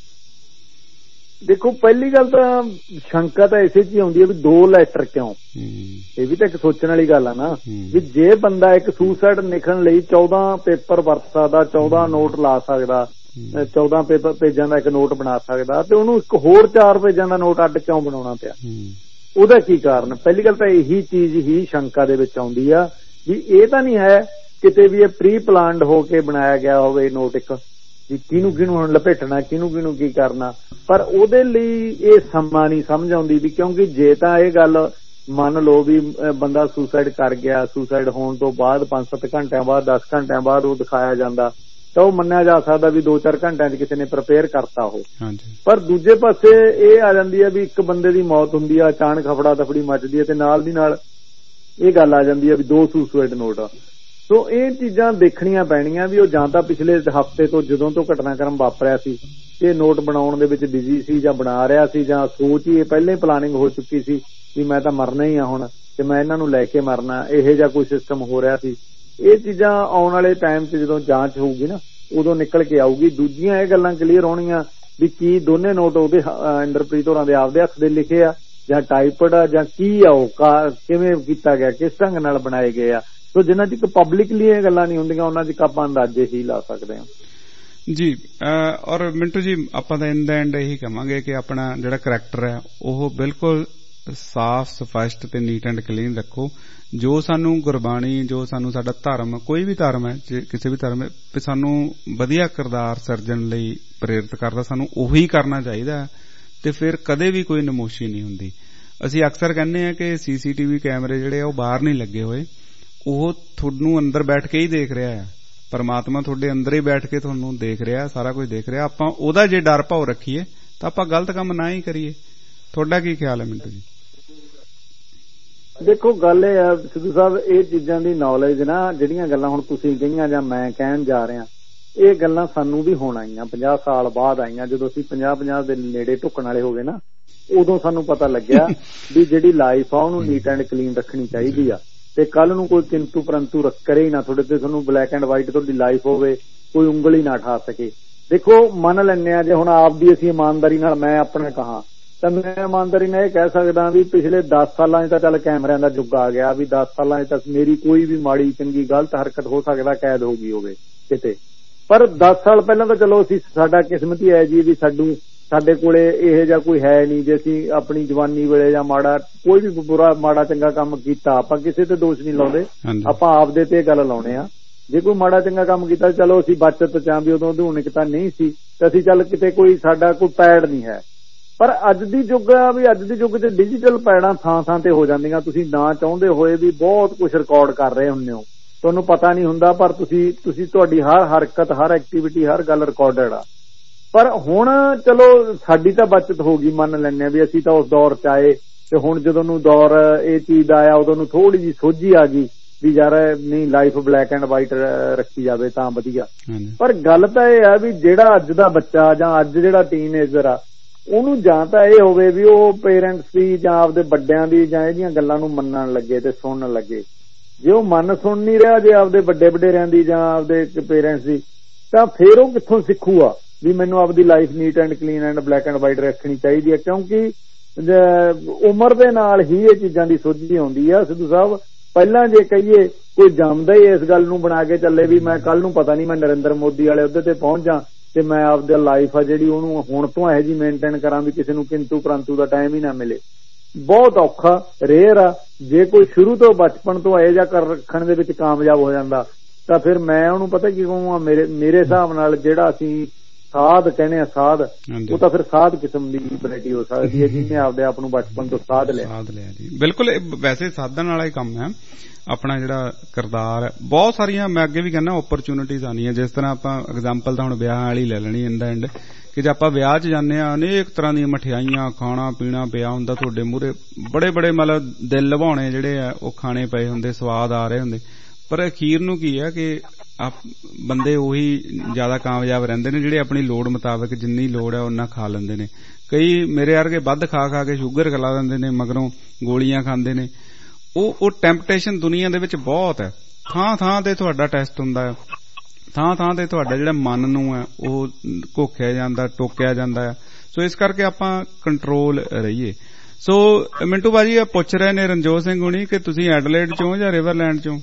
ਦੇਖੋ ਪਹਿਲੀ ਗੱਲ ਤਾਂ ਸ਼ੰਕਾ ਤਾਂ ਇਸੇ ਚ ਹੀ ਆਉਂਦੀ ਹੈ ਵੀ ਦੋ ਲੈਟਰ ਕਿਉਂ, ਇਹ ਵੀ ਤਾਂ ਇੱਕ ਸੋਚਣ ਵਾਲੀ ਗੱਲ ਆ ਨਾ ਵੀ ਜੇ ਬੰਦਾ ਇੱਕ ਸੁਸਾਈਡ ਲਿਖਣ ਲਈ ਚੌਦਾਂ ਪੇਪਰ ਵਰਤ ਸਕਦਾ, ਚੌਦਾਂ ਨੋਟ ਲਾ ਸਕਦਾ, ਚੌਦਾਂ ਪੇਪਰ ਪੇਜਾਂ ਦਾ ਇੱਕ ਨੋਟ ਬਣਾ ਸਕਦਾ, ਤੇ ਉਹਨੂੰ ਇੱਕ ਹੋਰ ਚਾਰ ਪੇਜਾਂ ਦਾ ਨੋਟ ਅੱਡ ਕਿਉਂ ਬਣਾਉਣਾ ਪਿਆ? ਉਹਦਾ ਕੀ ਕਾਰਨ? ਪਹਿਲੀ ਗੱਲ ਤਾਂ ਇਹੀ ਚੀਜ਼ ਹੀ ਸ਼ੰਕਾ ਦੇ ਵਿੱਚ ਆਉਂਦੀ ਆ ਵੀ ਇਹ ਤਾਂ ਨਹੀਂ ਹੈ ਕਿਤੇ ਵੀ ਇਹ ਪ੍ਰੀ ਪਲਾਨਡ ਹੋ ਕੇ ਬਣਾਇਆ ਗਿਆ ਹੋਵੇ ਨੋਟ ਇੱਕ, ਵੀ ਕਿਹਨੂੰ ਕਿਹਨੂੰ ਹੁਣ ਲਪੇਟਣਾ, ਕਿਹਨੂੰ ਕਿਹਨੂੰ ਕੀ ਕਰਨਾ। ਪਰ ਉਹਦੇ ਲਈ ਇਹ ਸਮਾਂ ਨਹੀਂ ਸਮਝ ਆਉਂਦੀ ਵੀ, ਕਿਉਂਕਿ ਜੇ ਤਾਂ ਇਹ ਗੱਲ ਮੰਨ ਲਓ ਵੀ ਬੰਦਾ ਸੁਸਾਈਡ ਕਰ ਗਿਆ, ਸੁਸਾਈਡ ਹੋਣ ਤੋਂ ਬਾਅਦ ਪੰਜ ਸੱਤ ਘੰਟਿਆਂ ਬਾਅਦ ਦਸ ਘੰਟਿਆਂ ਬਾਅਦ ਉਹ ਦਿਖਾਇਆ ਜਾਂਦਾ ਤਾਂ ਉਹ ਮੰਨਿਆ ਜਾ ਸਕਦਾ ਵੀ ਦੋ ਚਾਰ ਘੰਟਿਆਂ 'ਚ ਕਿਸੇ ਨੇ ਪ੍ਰਿਪੇਅਰ ਕਰਤਾ ਉਹ। ਪਰ ਦੂਜੇ ਪਾਸੇ ਇਹ ਆ ਜਾਂਦੀ ਹੈ ਵੀ ਇੱਕ ਬੰਦੇ ਦੀ ਮੌਤ ਹੁੰਦੀ ਆ, ਅਚਾਨਕ ਹਫੜਾ ਦਫੜੀ ਮੱਚਦੀ ਹੈ ਤੇ ਨਾਲ ਦੀ ਨਾਲ ਇਹ ਗੱਲ ਆ ਜਾਂਦੀ ਹੈ ਵੀ ਦੋ ਸੁਸਾਈਡ ਨੋਟ ਆ। ਸੋ ਇਹ ਚੀਜ਼ਾਂ ਦੇਖਣੀਆਂ ਪੈਣੀਆਂ ਵੀ ਉਹ ਜਾਂ ਤਾਂ ਪਿਛਲੇ ਹਫ਼ਤੇ ਤੋਂ ਜਦੋਂ ਤੋਂ ਘਟਨਾਕ੍ਰਮ ਵਾਪਰਿਆ ਸੀ ਇਹ ਨੋਟ ਬਣਾਉਣ ਦੇ ਵਿੱਚ ਬਿਜ਼ੀ ਸੀ ਜਾਂ ਬਣਾ ਰਿਹਾ ਸੀ, ਜਾਂ ਸੋਚ ਹੀ ਇਹ ਪਹਿਲਾਂ ਹੀ ਪਲਾਨਿੰਗ ਹੋ ਚੁੱਕੀ ਸੀ ਵੀ ਮੈਂ ਤਾਂ ਮਰਨਾ ਹੀ ਆ ਹੁਣ ਤੇ ਮੈਂ ਇਹਨਾਂ ਨੂੰ ਲੈ ਕੇ ਮਰਨਾ, ਇਹੋ ਜਿਹਾ ਕੋਈ ਸਿਸਟਮ ਹੋ ਰਿਹਾ ਸੀ। ਇਹ ਚੀਜ਼ਾਂ ਆਉਣ ਵਾਲੇ ਟਾਈਮ 'ਚ ਜਦੋਂ ਜਾਂਚ ਹੋਊਗੀ ਨਾ ਉਦੋਂ ਨਿਕਲ ਕੇ ਆਊਗੀ। ਦੂਜੀਆਂ ਇਹ ਗੱਲਾਂ ਕਲੀਅਰ ਹੋਣੀਆਂ ਵੀ ਕੀ ਦੋਨੇ ਨੋਟ ਉਹਦੇ ਇੰਦਰਪ੍ਰੀਤ ਹੋਰਾਂ ਦੇ ਆਪਦੇ ਹੱਥ ਦੇ ਲਿਖੇ ਆ ਜਾਂ ਟਾਈਪਡ ਆ ਜਾਂ ਕੀ ਆ, ਉਹ ਕਿਵੇਂ ਕੀਤਾ ਗਿਆ, ਕਿਸ ਢੰਗ ਨਾਲ ਬਣਾਏ ਗਏ ਆ। ਸੋ ਜਿੰਨਾ ਚਿਰ ਪਬਲਿਕਲੀ ਇਹ ਗੱਲਾਂ ਨਹੀਂ ਹੁੰਦੀਆਂ ਉਹਨਾਂ ਚ ਆਪਾਂ ਅੰਦਾਜ਼ੇ ਹੀ ਲਾ ਸਕਦੇ ਹਾਂ ਜੀ। ਔਰ ਮਿੰਟੂ ਜੀ ਆਪਾਂ ਤਾਂ ਇਨ ਦਾ ਐਂਡ ਇਹੀ ਕਹਾਂਗੇ ਕਿ ਆਪਣਾ ਜਿਹੜਾ ਕਰੈਕਟਰ ਹੈ ਉਹ ਬਿਲਕੁਲ ਸਾਫ਼ ਸਪਸ਼ਟ ਤੇ ਨੀਟ ਐਂਡ ਕਲੀਨ ਰੱਖੋ। ਜੋ ਸਾਨੂੰ ਗੁਰਬਾਣੀ, ਜੋ ਸਾਨੂੰ ਸਾਡਾ ਧਰਮ, ਕੋਈ ਵੀ ਧਰਮ ਹੈ, ਕਿਸੇ ਵੀ ਧਰਮ ਹੈ, ਸਾਨੂੰ ਵਧੀਆ ਕਿਰਦਾਰ ਸਿਰਜਣ ਲਈ ਪ੍ਰੇਰਿਤ ਕਰਦਾ, ਸਾਨੂੰ ਉਹੀ ਕਰਨਾ ਚਾਹੀਦਾ ਤੇ ਫਿਰ ਕਦੇ ਵੀ ਕੋਈ ਨਮੋਸ਼ੀ ਨਹੀਂ ਹੁੰਦੀ। ਅਸੀਂ ਅਕਸਰ ਕਹਿੰਦੇ ਹਾਂ ਕਿ ਸੀਸੀਟੀਵੀ ਕੈਮਰੇ ਜਿਹੜੇ ਆ ਉਹ ਬਾਹਰ ਨਹੀਂ ਲੱਗੇ ਹੋਏ, ਉਹ ਤੁਹਾਨੂੰ ਅੰਦਰ ਬੈਠ ਕੇ ਹੀ ਦੇਖ ਰਿਹਾ ਹੈ। ਪਰਮਾਤਮਾ ਤੁਹਾਡੇ ਅੰਦਰ ਹੀ ਬੈਠ ਕੇ ਤੁਹਾਨੂੰ ਦੇਖ ਰਿਹਾ, ਸਾਰਾ ਕੁਝ ਦੇਖ ਰਿਹਾ। ਆਪਾਂ ਉਹਦਾ ਜੇ ਡਰ ਭਾਵ ਰੱਖੀਏ ਤਾਂ ਆਪਾਂ ਗਲਤ ਕੰਮ ਨਾ ਹੀ ਕਰੀਏ। ਤੁਹਾਡਾ ਕੀ ਖਿਆਲ ਹੈ ਮਿੰਟੂ ਜੀ? ਦੇਖੋ ਗੱਲ ਇਹ ਆ ਸਿੱਧੂ ਸਾਹਿਬ, ਇਹ ਚੀਜ਼ਾਂ ਦੀ ਨੌਲੇਜ ਨਾ, ਜਿਹੜੀਆਂ ਗੱਲਾਂ ਹੁਣ ਤੁਸੀਂ ਕਹੀਆਂ ਜਾਂ ਮੈਂ ਕਹਿਣ ਜਾ ਰਿਹਾ, ਇਹ ਗੱਲਾਂ ਸਾਨੂੰ ਵੀ ਹੁਣ ਆਈਆਂ, ਪੰਜਾਹ ਸਾਲ ਬਾਅਦ ਆਈਆਂ। ਜਦੋਂ ਅਸੀਂ ਪੰਜਾਹ ਪੰਜਾਹ ਦੇ ਨੇੜੇ ਢੁੱਕਣ ਵਾਲੇ ਹੋ ਗਏ ਨਾ, ਉਦੋਂ ਸਾਨੂੰ ਪਤਾ ਲੱਗਿਆ ਵੀ ਜਿਹੜੀ ਲਾਈਫ ਆ ਉਹਨੂੰ ਨੀਟ ਐਂਡ ਕਲੀਨ ਰੱਖਣੀ ਚਾਹੀਦੀ ਆ ਤੇ ਕੱਲ ਨੂੰ ਕੋਈ ਕਿੰਤੂ ਪਰੰਤੂ ਕਰੇ ਹੀ ਨਾ ਤੁਹਾਡੇ ਤੇ, ਤੁਹਾਨੂੰ ਬਲੈਕ ਐਂਡ ਵਾਈਟ ਤੁਹਾਡੀ ਲਾਈਫ ਹੋਵੇ, ਕੋਈ ਉਂਗਲੀ ਨਾ ਠਾ ਸਕੇ। ਦੇਖੋ ਮੰਨ ਲੈਂਦੇ ਆ ਜੇ ਹੁਣ ਆਪਦੀ ਅਸੀਂ ਇਮਾਨਦਾਰੀ ਨਾਲ ਮੈਂ ਆਪਣੇ ਕਹਾਂ ਤਾਂ ਮੈਂ ਇਮਾਨਦਾਰੀ ਨਾਲ ਇਹ ਕਹਿ ਸਕਦਾ ਵੀ ਪਿਛਲੇ ਦਸ ਸਾਲਾਂ 'ਚ ਤਾਂ ਚੱਲ ਕੈਮਰਿਆਂ ਦਾ ਯੁੱਗ ਆ ਗਿਆ, ਵੀ ਦਸ ਸਾਲਾਂ 'ਚ ਤਾਂ ਮੇਰੀ ਕੋਈ ਵੀ ਮਾੜੀ ਚੰਗੀ ਗਲਤ ਹਰਕਤ ਹੋ ਸਕਦਾ ਕੈਦ ਹੋ ਗਈ ਹੋਵੇ ਕਿਤੇ। ਪਰ ਦਸ ਸਾਲ ਪਹਿਲਾਂ ਤਾਂ ਚਲੋ ਅਸੀਂ ਸਾਡਾ ਕਿਸਮਤ ਹੀ ਹੈ ਜੀ ਵੀ ਸਾਨੂੰ ਸਾਡੇ ਕੋਲੇ ਇਹੋ ਜਿਹਾ ਕੋਈ ਹੈ ਨਹੀਂ। ਜੇ ਅਸੀਂ ਆਪਣੀ ਜਵਾਨੀ ਵੇਲੇ ਜਾਂ ਮਾੜਾ ਕੋਈ ਵੀ ਬੁਰਾ ਮਾੜਾ ਚੰਗਾ ਕੰਮ ਕੀਤਾ, ਆਪਾਂ ਕਿਸੇ ਤੇ ਦੋਸ਼ ਨਹੀਂ ਲਾਉਂਦੇ, ਆਪਾਂ ਆਪਦੇ ਤੇ ਗੱਲ ਲਾਉਣੇ ਆ। ਜੇ ਕੋਈ ਮਾੜਾ ਚੰਗਾ ਕੰਮ ਕੀਤਾ ਚਲੋ ਅਸੀਂ ਬਚਤ ਚਾਂ ਵੀ ਉਦੋਂ ਅਧੂਨਿਕਤਾ ਨਹੀਂ ਸੀ ਤੇ ਅਸੀਂ ਚੱਲ ਕਿਤੇ ਕੋਈ ਸਾਡਾ ਕੋਈ ਪੈੜ ਨਹੀਂ ਹੈ। ਪਰ ਅੱਜ ਦੀ ਯੁੱਗ ਆ ਵੀ ਅੱਜ ਦੇ ਯੁੱਗ 'ਚ ਡਿਜੀਟਲ ਪੈੜਾਂ ਥਾਂ ਥਾਂ ਤੇ ਹੋ ਜਾਂਦੀਆਂ। ਤੁਸੀਂ ਨਾ ਚਾਹੁੰਦੇ ਹੋਏ ਵੀ ਬਹੁਤ ਕੁਝ ਰਿਕਾਰਡ ਕਰ ਰਹੇ ਹੁੰਦੇ ਹੋ, ਤੁਹਾਨੂੰ ਪਤਾ ਨਹੀਂ ਹੁੰਦਾ, ਪਰ ਤੁਸੀਂ ਤੁਸੀਂ ਤੁਹਾਡੀ ਹਰ ਹਰਕਤ, ਹਰ ਐਕਟੀਵਿਟੀ, ਹਰ ਗੱਲ ਰਿਕਾਰਡਡ ਆ। ਪਰ ਹੁਣ ਚਲੋ ਸਾਡੀ ਤਾਂ ਬਚਤ ਹੋ ਗਈ, ਮੰਨ ਲੈਂਦੇ ਆ ਵੀ ਅਸੀਂ ਤਾਂ ਉਸ ਦੌਰ 'ਚ ਆਏ ਤੇ ਹੁਣ ਜਦੋਂ ਨੂੰ ਦੌਰ ਇਹ ਚੀਜ਼ ਦਾ ਆਇਆ ਉਦੋਂ ਨੂੰ ਥੋੜ੍ਹੀ ਜਿਹੀ ਸੋਝੀ ਆ ਗਈ ਵੀ ਯਾਰ ਨਹੀਂ ਲਾਈਫ ਬਲੈਕ ਐਂਡ ਵਾਈਟ ਰੱਖੀ ਜਾਵੇ ਤਾਂ ਵਧੀਆ। ਪਰ ਗੱਲ ਤਾਂ ਇਹ ਆ ਵੀ ਜਿਹੜਾ ਅੱਜ ਦਾ ਬੱਚਾ ਜਾਂ ਅੱਜ ਜਿਹੜਾ ਟੀਨਏਜਰ ਆ ਉਹਨੂੰ ਜਾਂ ਤਾਂ ਇਹ ਹੋਵੇ ਵੀ ਉਹ ਪੇਰੈਂਟਸ ਦੀ ਜਾਂ ਆਪਦੇ ਵੱਡਿਆਂ ਦੀ ਜਾਂ ਇਹਦੀਆਂ ਗੱਲਾਂ ਨੂੰ ਮੰਨਣ ਲੱਗੇ ਤੇ ਸੁਣਨ ਲੱਗੇ। ਜੇ ਉਹ ਮਨ ਸੁਣ ਨਹੀਂ ਰਿਹਾ, ਜੇ ਆਪਦੇ ਵੱਡੇ ਵਡੇਰਿਆਂ ਦੀ ਜਾਂ ਆਪਦੇ ਪੇਰੈਂਟਸ ਦੀ, ਤਾਂ ਫਿਰ ਉਹ ਕਿੱਥੋਂ ਸਿੱਖੂਗਾ ਵੀ ਮੈਨੂੰ ਆਪਦੀ life neat and clean and black and white ਰੱਖਣੀ ਚਾਹੀਦੀ ਹੈ। ਕਿਉਂਕਿ ਉਮਰ ਦੇ ਨਾਲ ਹੀ ਇਹ ਚੀਜ਼ਾਂ ਦੀ ਸੋਝੀ ਆਉਂਦੀ ਆ ਸਿੱਧੂ ਸਾਹਿਬ। ਪਹਿਲਾਂ ਜੇ ਕਹੀਏ ਕੋਈ ਜੰਮਦਾ ਹੀ ਇਸ ਗੱਲ ਨੂੰ ਬਣਾ ਕੇ ਚੱਲੇ ਵੀ ਮੈਂ ਕੱਲ ਨੂੰ ਪਤਾ ਨਹੀਂ ਮੈਂ ਨਰਿੰਦਰ ਮੋਦੀ ਵਾਲੇ ਅਹੁਦੇ ਤੇ ਪਹੁੰਚ ਜਾ ਤੇ ਮੈਂ ਆਪਦੀ ਲਾਈਫ ਆ ਜਿਹੜੀ ਉਹਨੂੰ ਹੁਣ ਤੋਂ ਇਹੋ ਜਿਹੀ ਮੇਨਟੇਨ ਕਰਾਂ ਵੀ ਕਿਸੇ ਨੂੰ ਕਿੰਤੂ ਪਰੰਤੂ ਦਾ ਟਾਈਮ ਹੀ ਨਾ ਮਿਲੇ, ਬਹੁਤ ਔਖਾ ਰੇਅਰ ਆ। ਜੇ ਕੋਈ ਸ਼ੁਰੂ ਤੋਂ ਬਚਪਨ ਤੋਂ ਇਹੋ ਜਿਹਾ ਕਰ ਰੱਖਣ ਦੇ ਵਿੱਚ ਕਾਮਯਾਬ ਹੋ ਜਾਂਦਾ ਤਾਂ ਫਿਰ ਮੈਂ ਉਹਨੂੰ ਪਤਾ ਕੀ ਕਹੂੰਗਾ, ਮੇਰੇ ਮੇਰੇ ਹਿਸਾਬ ਨਾਲ ਜਿਹੜਾ ਅਸੀਂ ਸਾਧ ਕਹਿੰਦੇ ਆ ਸਾਧ, ਉਹ ਤਾਂ ਫਿਰ ਸਾਧ ਕਿਸਮ ਦੀ ਵੈਰਾਈਟੀ ਹੋ ਸਕਦੀ ਹੈ ਜਿਹਨੇ ਆਪਦੇ ਆਪ ਨੂੰ ਬਚਪਨ ਤੋਂ ਸਾਧ ਲਿਆ ਸਾਧ ਲਿਆ ਜੀ। ਬਿਲਕੁਲ, ਵੈਸੇ ਸਾਧਨ ਵਾਲਾ ਹੀ ਕੰਮ ਹੈ ਆਪਣਾ ਜਿਹੜਾ ਕਿਰਦਾਰ। ਬਹੁਤ ਸਾਰੀਆਂ ਮੈਂ ਅੱਗੇ ਵੀ ਕਹਿੰਦਾ ਓਪਰਚੁਨਿਟੀਜ਼ ਆਉਣੀਆਂ, ਜਿਸ ਤਰ੍ਹਾਂ ਆਪਾਂ ਐਗਜ਼ਾਮਪਲ ਤਾਂ ਹੁਣ ਵਿਆਹ ਵਾਲੀ ਲੈ ਲੈਣੀ ਇਨ ਦਾ ਐਂਡ ਕਿ ਜੇ ਆਪਾਂ ਵਿਆਹ 'ਚ ਜਾਂਦੇ ਹਾਂ ਅਨੇਕ ਤਰ੍ਹਾਂ ਦੀਆਂ ਮਠਿਆਈਆਂ, ਖਾਣਾ ਪੀਣਾ ਪਿਆ ਹੁੰਦਾ ਤੁਹਾਡੇ ਮੂਹਰੇ, ਬੜੇ ਬੜੇ ਮਤਲਬ ਦਿਲ ਲਵਾਉਣੇ ਜਿਹੜੇ ਆ ਉਹ ਖਾਣੇ ਪਏ ਹੁੰਦੇ, ਸਵਾਦ ਆ ਰਹੇ ਹੁੰਦੇ, ਪਰ ਅਖੀਰ ਨੂੰ ਕੀ ਹੈ ਕਿ ਬੰਦੇ ਉਹੀ ਜ਼ਿਆਦਾ ਕਾਮਯਾਬ ਰਹਿੰਦੇ ਨੇ ਜਿਹੜੇ ਆਪਣੀ ਲੋੜ ਮੁਤਾਬਕ ਜਿੰਨੀ ਲੋੜ ਹੈ ਓਨਾ ਖਾ ਲੈਂਦੇ ਨੇ। ਕਈ ਮੇਰੇ ਵਰਗੇ ਵੱਧ ਖਾ ਖਾ ਕੇ ਸ਼ੂਗਰ ਖਿਲਾ ਦਿੰਦੇ ਨੇ, ਮਗਰੋਂ ਗੋਲੀਆਂ ਖਾਂਦੇ ਨੇ। ਉਹ ਉਹ ਟੈਂਪਟੇਸ਼ਨ ਦੁਨੀਆ ਦੇ ਵਿੱਚ ਬਹੁਤ ਹੈ। ਥਾਂ ਥਾਂ ਤੇ ਤੁਹਾਡਾ ਟੈਸਟ ਹੁੰਦਾ ਹੈ, ਥਾਂ ਥਾਂ ਤੇ ਤੁਹਾਡਾ ਜਿਹੜਾ ਮਨ ਨੂੰ ਹੈ ਉਹ ਘੋਖਿਆ ਜਾਂਦਾ, ਟੋਕਿਆ ਜਾਂਦਾ ਹੈ। ਸੋ ਇਸ ਕਰਕੇ ਆਪਾਂ ਕੰਟਰੋਲ ਰਹੀਏ। ਸੋ ਮਿੰਟੂ ਭਾਜੀ ਇਹ ਪੁੱਛ ਰਹੇ ਨੇ ਰਣਜੋਤ ਸਿੰਘ ਹੁਣੀ ਕਿ ਤੁਸੀਂ ਐਡਲੇਡ ਚੋਂ ਜਾਂ ਰਿਵਰਲੈਂਡ ਚੋਂ?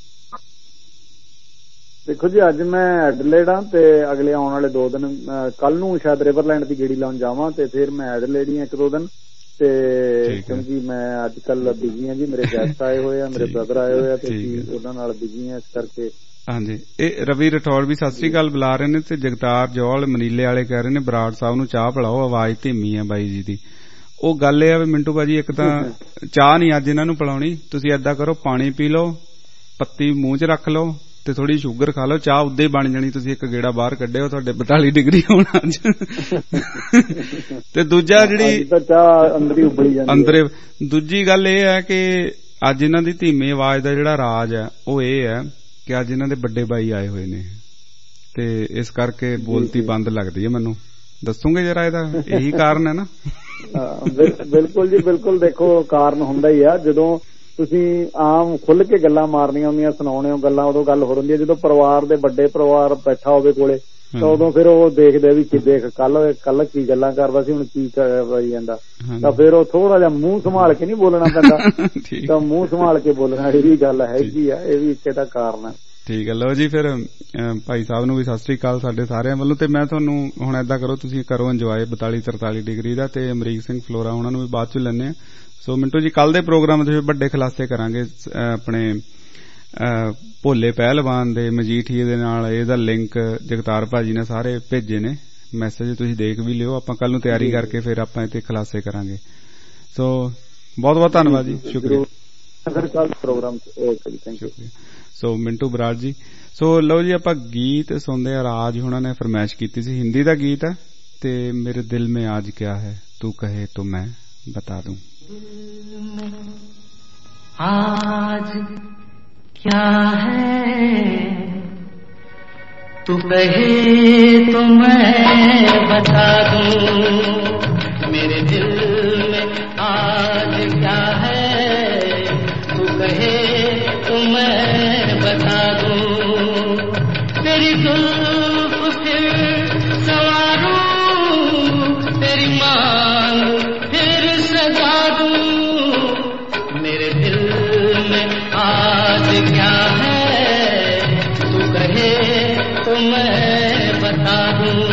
ਦੇਖੋ ਜੀ, ਅੱਜ ਮੈਂ ਐਡਲੇਡ ਹਾਂ ਤੇ ਅਗਲੇ ਆਉਣ ਵਾਲੇ ਦੋ ਦਿਨ ਕੱਲ ਨੂੰ ਸ਼ਾਇਦ ਰਿਵਰਲੈਂਡ ਦੀ ਗੇੜੀ ਲਾਉਣ ਜਾਵਾਂ ਤੇ ਫਿਰ ਮੈਂ ਐਡਲੇਡ ਹੀ ਇੱਕ ਦੋ ਦਿਨ ਤੇ ਕਿਉਂਕਿ ਮੈਂ ਅੱਜ ਕੱਲ ਬਿਜੀ ਹਾਂ ਜੀ। ਮੇਰੇ ਗੈਸਟ ਆਏ ਹੋਏ ਆ, ਮੇਰੇ ਬ੍ਰਦਰ ਆਏ ਹੋਏ ਆ ਤੇ ਉਹਨਾਂ ਨਾਲ ਬਿਜੀ ਹਾਂ, ਇਸ ਕਰਕੇ। ਹਾਂਜੀ, ਇਹ ਰਵੀ ਰਠੌੜ ਵੀ ਸਤਿ ਸ੍ਰੀ ਅਕਾਲ ਬੁਲਾ ਰਹੇ ਨੇ ਤੇ ਜਗਤਾਰ ਜੌਲ ਮਨੀਲੇ ਵਾਲੇ ਕਹਿ ਰਹੇ ਨੇ ਬਰਾੜ ਸਾਹਿਬ ਨੂੰ ਚਾਹ ਪਿਲਾਓ, ਆਵਾਜ਼ ਧੀਮੀ ਆ ਬਾਈ ਜੀ ਦੀ। ਉਹ ਗੱਲ ਇਹ ਆ ਵੀ ਮਿੰਟੂ ਭਾਜੀ, ਇੱਕ ਤਾਂ ਚਾਹ ਨਹੀਂ ਅੱਜ ਇਹਨਾਂ ਨੂੰ ਪਿਲਾਉਣੀ, ਤੁਸੀਂ ਏਦਾਂ ਕਰੋ ਪਾਣੀ ਪੀ ਲਓ, ਪੱਤੀ ਮੂੰਹ 'ਚ ਰੱਖ ਲਓ ਤੇ ਥੋੜੀ ਸ਼ੂਗਰ ਖਾ ਲਓ, ਚਾਹ ਉਦਾਂ ਹੀ ਬਣ ਜਾਣੀ। ਤੁਸੀਂ ਇੱਕ ਗੇੜਾ ਬਾਹਰ ਕੱਢਿਓ, ਤੁਹਾਡੇ ਬਤਾਲੀ ਡਿਗਰੀ ਹੋਣਾ ਅੱਜ। ਤੇ ਦੂਜਾ ਜਿਹੜੀ ਚਾਹ ਅੰਦਰ ਹੀ ਉਬਲੀ ਜਾਂਦੀ ਅੰਦਰ। ਦੂਜੀ ਗੱਲ ਇਹ ਹੈ ਕਿ ਅੱਜ ਇਹਨਾਂ ਦੀ ਧੀਮੀ ਆਵਾਜ਼ ਦਾ ਜਿਹੜਾ ਰਾਜ ਹੈ ਉਹ ਇਹ ਹੈ ਕਿ ਅੱਜ ਇਹਨਾਂ ਦੇ ਵੱਡੇ ਬਾਈ ਆਏ ਹੋਏ ਨੇ ਤੇ ਇਸ ਕਰਕੇ ਬੋਲਤੀ ਬੰਦ ਲੱਗਦੀ ਹੈ ਮੈਨੂੰ। ਦੱਸੋਗੇ ਜਰਾ ਇਹਦਾ? ਇਹੀ ਕਾਰਨ ਹੈ ਨਾ? ਬਿਲਕੁਲ ਜੀ, ਬਿਲਕੁਲ। ਦੇਖੋ, ਕਾਰਨ ਹੁੰਦਾ ਹੀ ਆ। ਜਦੋਂ ਤੁਸੀਂ ਆਮ ਖੁੱਲ ਕੇ ਗੱਲਾਂ ਮਾਰਨੀਆਂ ਹੁੰਦੀਆਂ, ਸੁਣਾਉਣੇ ਹੋ ਗੱਲਾਂ, ਉਦੋਂ ਗੱਲ ਹੋ ਹੁੰਦੀ ਹੈ। ਜਦੋਂ ਪਰਿਵਾਰ ਦੇ ਵੱਡੇ ਪਰਿਵਾਰ ਬੈਠਾ ਹੋਵੇ ਕੋਲੇ ਤਾਂ ਉਦੋਂ ਫਿਰ ਉਹ ਦੇਖਦੇ ਵੀ ਕਿ ਦੇਖ ਕੱਲ ਕੱਲ ਕੀ ਗੱਲਾਂ ਕਰਦਾ ਸੀ, ਹੁਣ ਕੀ ਕਰੀ ਜਾਂਦਾ, ਤਾਂ ਫਿਰ ਉਹ ਥੋੜਾ ਜਿਹਾ ਮੂੰਹ ਸੰਭਾਲ ਕੇ ਨਹੀਂ ਬੋਲਣਾ ਪੈਂਦਾ, ਤਾਂ ਮੂੰਹ ਸੰਭਾਲ ਕੇ ਬੋਲਣਾ ਇਹ ਵੀ ਗੱਲ ਹੈਗੀ ਆ, ਇਹ ਵੀ ਇੱਕ ਇਹਦਾ ਕਾਰਨ ਹੈ। ਠੀਕ ਹੈ। ਲਓ ਜੀ, ਫਿਰ ਭਾਈ ਸਾਹਿਬ ਨੂੰ ਵੀ ਸਤਿ ਸ੍ਰੀ ਅਕਾਲ ਸਾਡੇ ਸਾਰਿਆਂ ਵੱਲੋਂ। ਤੇ ਮੈਂ ਤੁਹਾਨੂੰ ਹੁਣ ਏਦਾਂ ਕਰੋ, ਤੁਸੀਂ ਕਰੋ ਇੰਜੋਏ ਬਤਾਲੀ ਤਰਤਾਲੀ ਡਿਗਰੀ ਦਾ, ਤੇ ਅਮਰੀਕ ਸਿੰਘ ਫਲੋਰਾ ਉਹਨਾਂ ਨੂੰ ਵੀ ਬਾਅਦ ਚ ਲੈਂਦੇ ਆ। ਸੋ ਮਿੰਟੂ ਜੀ, ਕੱਲ ਦੇ ਪ੍ਰੋਗਰਾਮ ਦੇ ਵੱਡੇ ਖੁਲਾਸੇ ਕਰਾਂਗੇ ਆਪਣੇ ਭੋਲੇ ਪਹਿਲਵਾਨ ਦੇ ਮਜੀਠੀਏ ਦੇ ਨਾਲ। ਇਹਦਾ ਲਿੰਕ ਜਗਤਾਰ ਭਾਜੀ ਨੇ ਸਾਰੇ ਭੇਜੇ ਨੇ ਮੈਸੇਜ, ਤੁਸੀਂ ਦੇਖ ਵੀ ਲਿਓ। ਆਪਾਂ ਕੱਲ ਨੂੰ ਤਿਆਰੀ ਕਰਕੇ ਫਿਰ ਆਪਾਂ ਇੱਥੇ ਖੁਲਾਸੇ ਕਰਾਂਗੇ। ਸੋ ਬਹੁਤ ਬਹੁਤ ਧੰਨਵਾਦ ਜੀ, ਸ਼ੁਕਰੀਆ। ਸੋ ਮਿੰਟੂ ਬਰਾੜ ਜੀ। ਸੋ ਲਓ ਜੀ, ਆਪਾਂ ਗੀਤ ਸੁਣਦੇ ਆ। ਰਾਜ ਹੁਣਾਂ ਨੇ ਫਰਮਾਇਸ਼ ਕੀਤੀ ਸੀ, ਹਿੰਦੀ ਦਾ ਗੀਤ ਹੈ ਤੇ ਮੇਰੇ ਦਿਲ ਮੇਂ ਆਜ ਕਿਆ ਹੈ ਤੂੰ ਕਹੇ तो मैं बता दूं। आज क्या है तू कहे तो मैं बता दूं, मेरे दिल में आज क्या है तू कहे तो मैं बता दूं। तेरी जुल्फ फिर सवारूं, तेरी मांग फिर सजा दूं, मेरे दिल में आज क्या है तू कहे तो मैं बता दूं।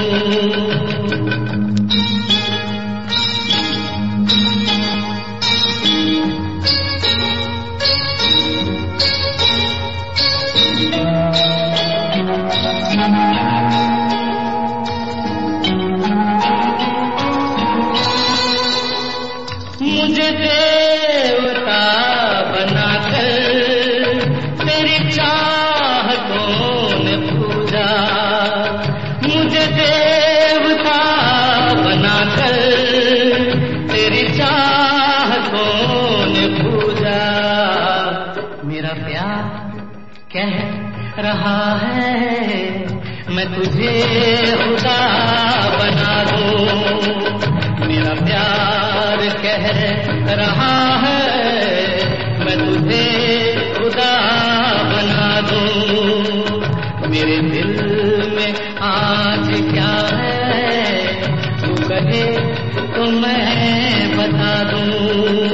मुझे देवता बनाकर तेरी चाहतों ने पूजा, मुझे देवता बनाकर तेरी चाहतों ने पूजा। मेरा प्यार कह रहा है मैं तुझे खुदा बना दूं, मेरा प्यार कह रहा है मैं तुझे खुदा बना दूं। मेरे दिल में आज क्या है तू कहे तो मैं बता दूं।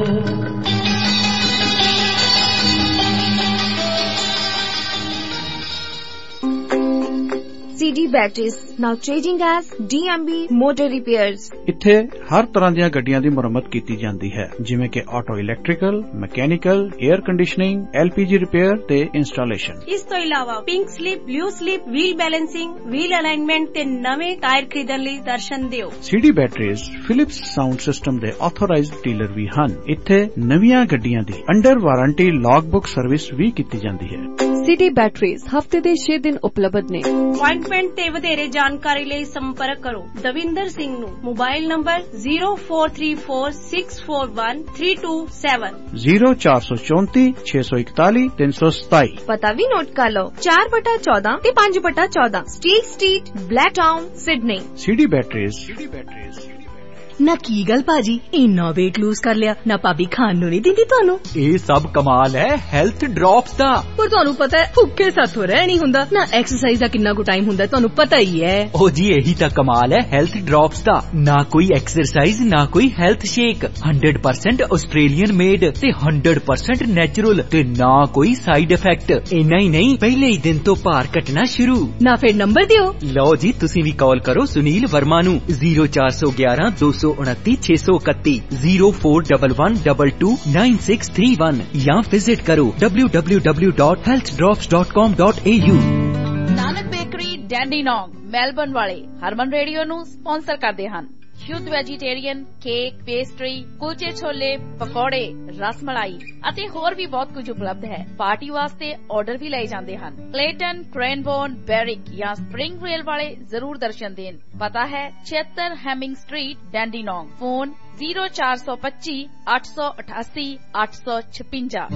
C D Batteries now trading as D M B Motor Repairs। ਇੱਥੇ ਹਰ ਤਰ੍ਹਾਂ ਦੀਆਂ ਗੱਡੀਆਂ ਦੀ ਮੁਰੰਮਤ ਕੀਤੀ ਜਾਂਦੀ ਹੈ, ਜਿਵੇਂ ਕਿ auto electrical, mechanical, air conditioning, L P G repair ਤੇ ਇੰਸਟਾਲੇਸ਼ਨ। ਇਸ ਤੋਂ ਇਲਾਵਾ pink slip, blue slip, wheel balancing, wheel alignment ਤੇ ਨਵੇਂ ਟਾਇਰ ਖਰੀਦਣ ਲਈ ਦਰਸ਼ਨ ਦਿਓ। C D Batteries Philips sound system ਦੇ ਆਥੋਰਾਈਜ਼ਡ ਡੀਲਰ ਵੀ ਹਨ। ਇੱਥੇ ਨਵੀਆਂ ਗੱਡੀਆਂ ਦੀ under warranty log book service ਵੀ ਕੀਤੀ ਜਾਂਦੀ ਹੈ। C D Batteries ਹਫਤੇ ਦੇ ਛੇ ਦਿਨ ਉਪਲਬਧ ਨੇ। ਅਪਾਇੰਟਮੈਂਟ ਤੇ ਵਧੇਰੇ ਜਾਣਕਾਰੀ ਲਈ ਸੰਪਰਕ ਕਰੋ ਦਵਿੰਦਰ ਸਿੰਘ ਨੂੰ। Mobile number zero four three four six four one three two seven zero four two four six one one three seven seven। ਪਤਾ ਵੀ ਨੋਟ ਕਰ ਲਓ, ਚਾਰ ਬਟਾ ਚੌਦਾਂ ਤੇ ਪੰਜ ਬਟਾ ਚੌਦਾਂ steel street, Blacktown, Sydney. C D Batteries ਨਾ ਕੀ ਗੱਲ ਭਾਜੀ ਇੰਨਾ weight lose ਕਰ ਲਿਆ ਨਾ ਭਾਬੀ ਖਾਣ ਨੂੰ ਨਹੀਂ ਦਿੰਦੀ ਤੁਹਾਨੂੰ? ਇਹ ਸਭ ਕਮਾਲ ਹੈ ਹੈਲਥ ਡ੍ਰੌਪਸ ਦਾ। ਪਰ ਤੁਹਾਨੂੰ ਪਤਾ ਹੈ ਭੁੱਖੇ ਸਾਥੋਂ ਰਹਿ ਨਹੀਂ ਹੁੰਦਾ ਨਾ। ਐਕਸਰਸਾਈਜ਼ ਦਾ ਕਿੰਨਾ ਕੁ ਟਾਈਮ ਹੁੰਦਾ ਤੁਹਾਨੂੰ ਪਤਾ ਹੀ ਹੈ। ਉਹ ਜੀ ਇਹੀ ਤਾਂ ਕਮਾਲ ਹੈ ਹੈਲਥ ਡ੍ਰੌਪਸ ਦਾ। ਨਾ ਕੋਈ ਐਕਸਰਸਾਈਜ਼ ਨਾ ਕੋਈ health shake, hundred percent Australian made ਤੇ ਹੰਡਰਡ ਪਰਸੈਂਟ ਨੈਚੁਰਲ ਤੇ ਨਾ ਕੋਈ ਸਾਈਡ ਇਫੈਕਟ। ਇੰਨਾ ਹੀ ਨਹੀਂ ਪਹਿਲੇ ਹੀ ਦਿਨ ਤੋਂ ਭਾਰ ਘਟਣਾ ਸ਼ੁਰੂ। ਨਾ ਫਿਰ ਨੰਬਰ ਦਿਓ। ਲਓ ਜੀ ਤੁਸੀਂ ਵੀ ਕਾਲ ਕਰੋ ਸੁਨੀਲ ਵਰਮਾ ਨੂੰ ਜ਼ੀਰੋ ਚਾਰ ਸੌ ਗਿਆਰਾਂ ਦੋ ਸੌ ਉਨੱਤੀ ਛੇ ਸੌ ਇਕੱਤੀ zero four double one double two nine six three one ਜਾਂ ਵਿਜ਼ਿਟ ਕਰੋ W W W dot health drops dot com dot A U. Nanak bakery Dandenong Melbourne ਵਾਲੇ ਹਰਮਨ ਰੇਡੀਓ ਨੂੰ ਸਪਾਂਸਰ ਕਰਦੇ ਹਨ। ਸ਼ੁੱਧ ਵੈਜੀਟੇਰੀਅਨ ਕੇਕ, ਪੇਸਟਰੀ, ਕੁਲਚੇ ਛੋਲੇ, ਪਕੌੜੇ, ਰਸਮਲਾਈ ਅਤੇ ਹੋਰ ਵੀ ਬਹੁਤ ਕੁਝ ਉਪਲਬਧ ਹੈ। ਪਾਰਟੀ ਵਾਸਤੇ ਆਰਡਰ ਵੀ ਲਏ ਜਾਂਦੇ ਹਨ। ਕਲੇਟਨ, ਕ੍ਰੈਨਬੋਰਨ, ਬੈਰਿਕ ਜਾਂ ਸਪਰਿੰਗ ਰੇਲ ਵਾਲੇ ਜ਼ਰੂਰ ਦਰਸ਼ਨ ਦੇਣ। ਪਤਾ ਹੈ ਛਿਅੱਤਰ Hemming street, Dandenong. Phone zero ਚਾਰ ਸੌ ਪੱਚੀ ਅੱਠ ਸੌ ਅਠਾਸੀ ਅੱਠ ਸੌ ਛਪੰਜਾ।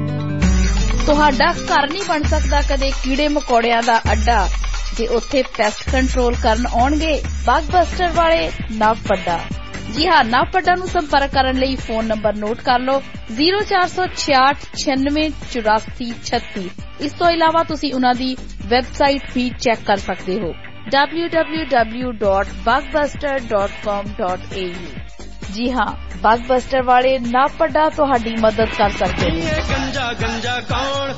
ਤੁਹਾਡਾ ਘਰ ਨਹੀਂ ਬਣ ਸਕਦਾ ਕਦੇ ਕੀੜੇ ਮਕੌੜਿਆਂ ਦਾ ਅੱਡਾ ਜੇ ਉੱਥੇ ਪੈਸਟ ਕੰਟਰੋਲ ਕਰਨ ਆਉਣਗੇ ਬਗਬਸਟਰ ਵਾਲੇ ਨਵਪੱਡਾ। ਜੀ ਹਾਂ, ਨਵਪੱਡਾ ਨੂੰ ਸੰਪਰਕ ਕਰਨ ਲਈ ਫੋਨ ਨੰਬਰ ਨੋਟ ਕਰ ਲਓ ਜ਼ੀਰੋ ਚਾਰ ਸੌ ਛਿਆਹਠ ਛਿਆਨਵੇਂ ਚੁਰਾਸੀ ਛੱਤੀ। ਇਸ ਤੋਂ ਇਲਾਵਾ ਤੁਸੀਂ ਉਹਨਾਂ ਦੀ ਵੈਬਸਾਈਟ ਵੀ ਚੈੱਕ ਕਰ ਸਕਦੇ ਹੋ W W W dot bugbuster dot com dot A U. ਜੀ ਹਾਂ, ਬਗਬਸਟਰ ਵਾਲੇ ਨਵਪੱਡਾ ਤੁਹਾਡੀ ਮਦਦ ਕਰ ਸਕਦੇ ਨੇ। ਗੰਜਾ ਗੰਜਾ ਕੌਣ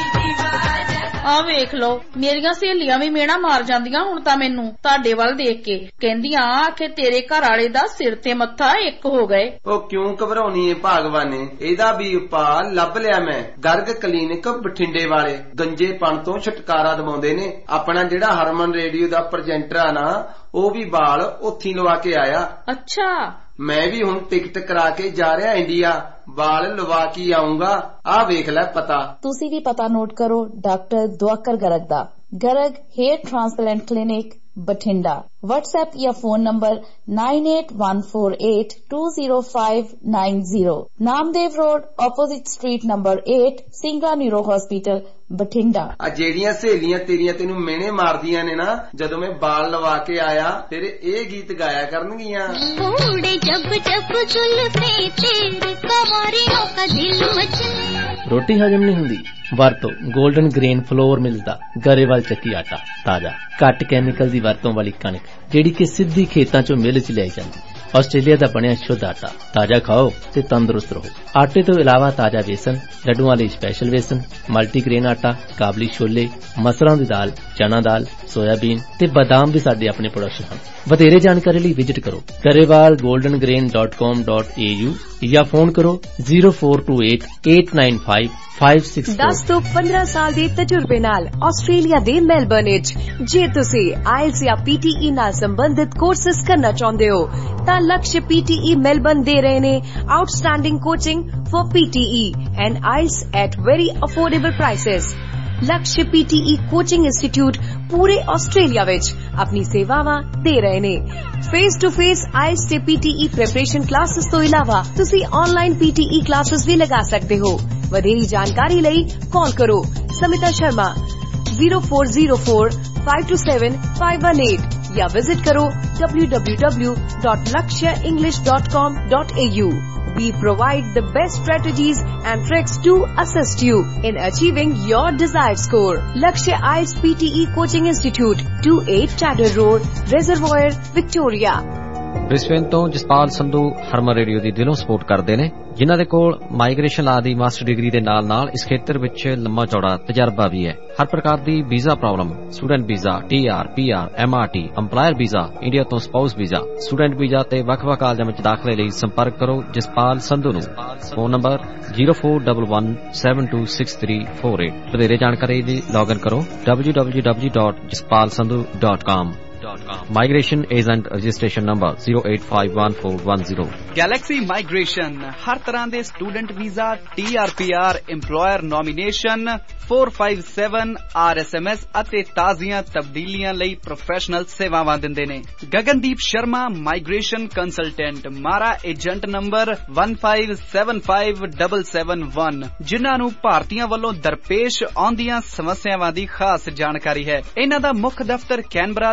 ਆ ਵੇਖ ਲੋ ਮੇਰੀਆਂ ਸਹੇਲੀਆਂ ਵੀ ਮੇਣਾ ਮਾਰ ਜਾਂਦੀਆਂ ਹੁਣ ਤਾਂ ਮੈਨੂੰ ਤੁਹਾਡੇ ਵੱਲ ਦੇਖ ਕੇ, ਕਹਿੰਦੀਆਂ ਆਖੇ ਤੇਰੇ ਘਰ ਵਾਲੇ ਦਾ ਸਿਰ ਤੇ ਮੱਥਾ ਇੱਕ ਹੋ ਗਏ। ਉਹ ਕਿਉਂ ਘਬਰਾਉਣੀ ਏ ਭਾਗਵਾਨੇ, ਇਹਦਾ ਵੀ ਉਪਾਅ ਲੱਭ ਲਿਆ ਮੈਂ। ਗਰਗ ਕਲੀਨਿਕ ਬਠਿੰਡੇ ਵਾਲੇ ਗੰਜੇਪਣ ਤੋਂ ਛੁਟਕਾਰਾ ਦਿਵਾਉਂਦੇ ਨੇ। ਆਪਣਾ ਜਿਹੜਾ ਹਰਮਨ ਰੇਡੀਓ ਦਾ ਪ੍ਰੈਜੈਂਟਰ ਆ ਨਾ ਉਹ ਵੀ ਵਾਲ ਉੱਥੀ ਲਵਾ ਕੇ ਆਇਆ। ਅੱਛਾ, ਮੈਂ ਵੀ ਹੁਣ ਟਿਕਟ ਕਰਾ ਕੇ ਜਾ ਰਿਹਾ ਇੰਡੀਆ, ਵਾਲ ਲਵਾ ਕੇ ਆਉਂਗਾ। ਆਹ ਵੇਖ ਲੈ ਪਤਾ। ਤੁਸੀਂ ਵੀ ਪਤਾ ਨੋਟ ਕਰੋ ਡਾਕਟਰ ਦੁਆਕਰ ਗਰਗ ਦਾ। Garg hair transplant clinic Bathinda. WhatsApp या phone number nine eight one four eight two zero five nine zero. Namdev road opposite street number eight Singla neuro hospital Bathinda. आ ਜਿਹੜੀਆਂ ਸਹੇਲੀਆਂ ਤੇਰੀਆਂ ਤੈਨੂੰ ਮੇਨੇ ਮਾਰਦੀਆਂ ਨੇ ਨਾ ਜਦੋਂ ਮੈਂ ਵਾਲ ਲਵਾ ਕੇ ਆਇਆ ਤੇਰੇ ਇਹ ਗੀਤ ਗਾਇਆ ਕਰਨਗੀਆਂ। कूड़े जब जब जुल्फे तेरे कवारियों का दिल मचले। ਰੋਟੀ ਹਜਮ ਨਹੀਂ ਹੁੰਦੀ ਵਰਤੋ 골ਡਨ ਗ੍ਰੇਨ ਫਲੋਰ ਮਿਲਦਾ ਗਰੇਵਾਲ ਚੱਕੀ ਆਟਾ। ਤਾਜ਼ਾ ਘੱਟ ਕੈਮੀਕਲ ਦੀ ਵਰਤੋਂ ਵਾਲੀ ਕਣਕ ਜਿਹੜੀ ਕਿ ਸਿੱਧੀ ਖੇਤਾਂ ਚੋਂ ਮਿਲ ਚ ਲਿਆਈ ਜਾਂਦੀ। ਆਸਟ੍ਰੇਲੀਆ ਦਾ ਬਣਿਆ ਸ਼ੁੱਧ ਆਟਾ। ਤਾਜ਼ਾ ਖਾਓ ਤੇ ਤੰਦਰੁਸਤ ਰਹੋ। ਆਟੇ ਤੋਂ ਇਲਾਵਾ ਤਾਜ਼ਾ ਵੇਸਣ, ਲੱਡੂਆਂ ਲਈ ਸਪੈਸ਼ਲ ਵੇਸਣ, ਮਲਟੀਗ੍ਰੇਨ ਆਟਾ, ਕਾਬਲੀ ਛੋਲੇ, ਮਸਰਾਂ ਦੀ ਦਾਲ, ਚਨਾ ਦਾਲ, ਸੋਇਆਬੀਨ ਤੇ ਬਦਾਮ ਵੀ ਸਾਡੇ ਆਪਣੇ ਪ੍ਰੋਡਕਸ਼ਨ ਹਨ। ਵਧੇਰੇ ਜਾਣਕਾਰੀ ਲਈ ਵਿਜ਼ਿਟ ਕਰੋ Grewal golden grain dot com dot A U ਜਾਂ ਫੋਨ ਕਰੋ zero four two eight eight nine five five six four. ਦਸ ਤੋਂ ਪੰਦਰਾਂ ਸਾਲ ਦੇ ਤਜਰਬੇ ਨਾਲ ਆਸਟ੍ਰੇਲੀਆ ਦੇ ਮੈਲਬਰਨ ਵਿੱਚ ਜੇ ਤੁਸੀਂ ਆਇਲਸ ਜਾਂ ਪੀਟੀਈ ਨਾਲ ਸੰਬੰਧਿਤ ਕੋਰਸਸ ਕਰਨਾ ਚਾਹੁੰਦੇ ਹੋ ਤਾਂ ਲਕਸ਼ ਪੀਟੀਈ ਮੈਲਬਰਨ ਦੇ ਰਹੇ ਨੇ outstanding coaching for PTE and IELTS at very affordable prices. Laksh PTE coaching institute ਪੂਰੇ ਆਸਟ੍ਰੇਲੀਆ ਵਿੱਚ ਆਪਣੀ ਸੇਵਾਵਾਂ ਦੇ ਰਹੇ ਨੇ। ਫੇਸ ਟੂ ਫੇਸ ਆਇਲਸ ਤੇ ਪੀਟੀਈ ਪ੍ਰੈਪਰੇਸ਼ਨ ਕਲਾਸਿਸ ਤੋਂ ਇਲਾਵਾ ਤੁਸੀਂ ਆਨਲਾਈਨ ਪੀਟੀਈ ਕਲਾਸਿਸ ਵੀ ਲਗਾ ਸਕਦੇ ਹੋ। ਵਧੇਰੀ ਜਾਣਕਾਰੀ ਲਈ ਕਾਲ ਕਰੋ Smita Sharma zero four zero four five two seven five one eight या विजिट करो W W W dot Lakshya English dot com dot A U. We provide the best strategies and tricks to assist you in achieving your desired score. Lakshya I E L T S P T E Coaching Institute, two eight Chatter Road, Reservoir, Victoria. Brisbane ਤੋਂ ਜਸਪਾਲ ਸੰਧੂ ਹਰਮਨ ਰੇਡੀਓ ਦੀ ਦਿਲੋਂ ਸਪੋਰਟ ਕਰਦੇ ਨੇ, ਜਿਨ੍ਹਾਂ ਦੇ ਕੋਲ ਮਾਈਗ੍ਰੇਸ਼ਨ ਲਾ ਦੀ ਮਾਸਟਰ ਡਿਗਰੀ ਦੇ ਨਾਲ ਨਾਲ ਇਸ ਖੇਤਰ ਵਿੱਚ ਲੰਮਾ ਚੌੜਾ ਤਜਰਬਾ ਵੀ ਹੈ। ਹਰ ਪ੍ਰਕਾਰ ਦੀ visa problem, student visa, T R, P R, M R T, employer visa, India ਤੋਂ ਸਪਾਊਸ ਵੀਜ਼ਾ, ਸਟੂਡੈਂਟ ਵੀਜ਼ਾ ਤੇ ਵੱਖ-ਵੱਖ ਕਾਲਜਾਂ ਵਿੱਚ ਦਾਖਲੇ ਲਈ ਸੰਪਰਕ ਕਰੋ ਜਸਪਾਲ ਸੰਧੂ ਨੂੰ। Phone number zero four one one seven two six three four eight. ਵਧੇਰੇ ਜਾਣਕਾਰੀ ਲਈ ਲੌਗਇਨ ਕਰੋ W W W dot Jaspal Sandhu dot com. Migration agent registration number zero eight five one four one zero. Galaxy migration हर तरह के student visa, T R P R, employer nomination, four five seven R S M S ਅਤੇ ਤਾਜ਼ੀਆਂ ਤਬਦੀਲੀਆਂ ਲਈ ਪ੍ਰੋਫੈਸ਼ਨਲ ਸੇਵਾਵਾਂ ਦਿੰਦੇ ਨੇ। Gagandeep Sharma migration consultant, MARA agent number one five seven five seven seven one, ਜਿਨ੍ਹਾਂ ਨੂੰ ਭਾਰਤੀਆਂ ਵੱਲੋਂ ਦਰਪੇਸ਼ ਆਉਂਦੀਆਂ ਸਮੱਸਿਆਵਾਂ ਦੀ ਖਾਸ ਜਾਣਕਾਰੀ ਹੈ। ਇਹਨਾਂ ਦਾ ਮੁੱਖ ਦਫ਼ਤਰ ਕੈਨਬਰਾ ਦੇ ਵਿੱਚ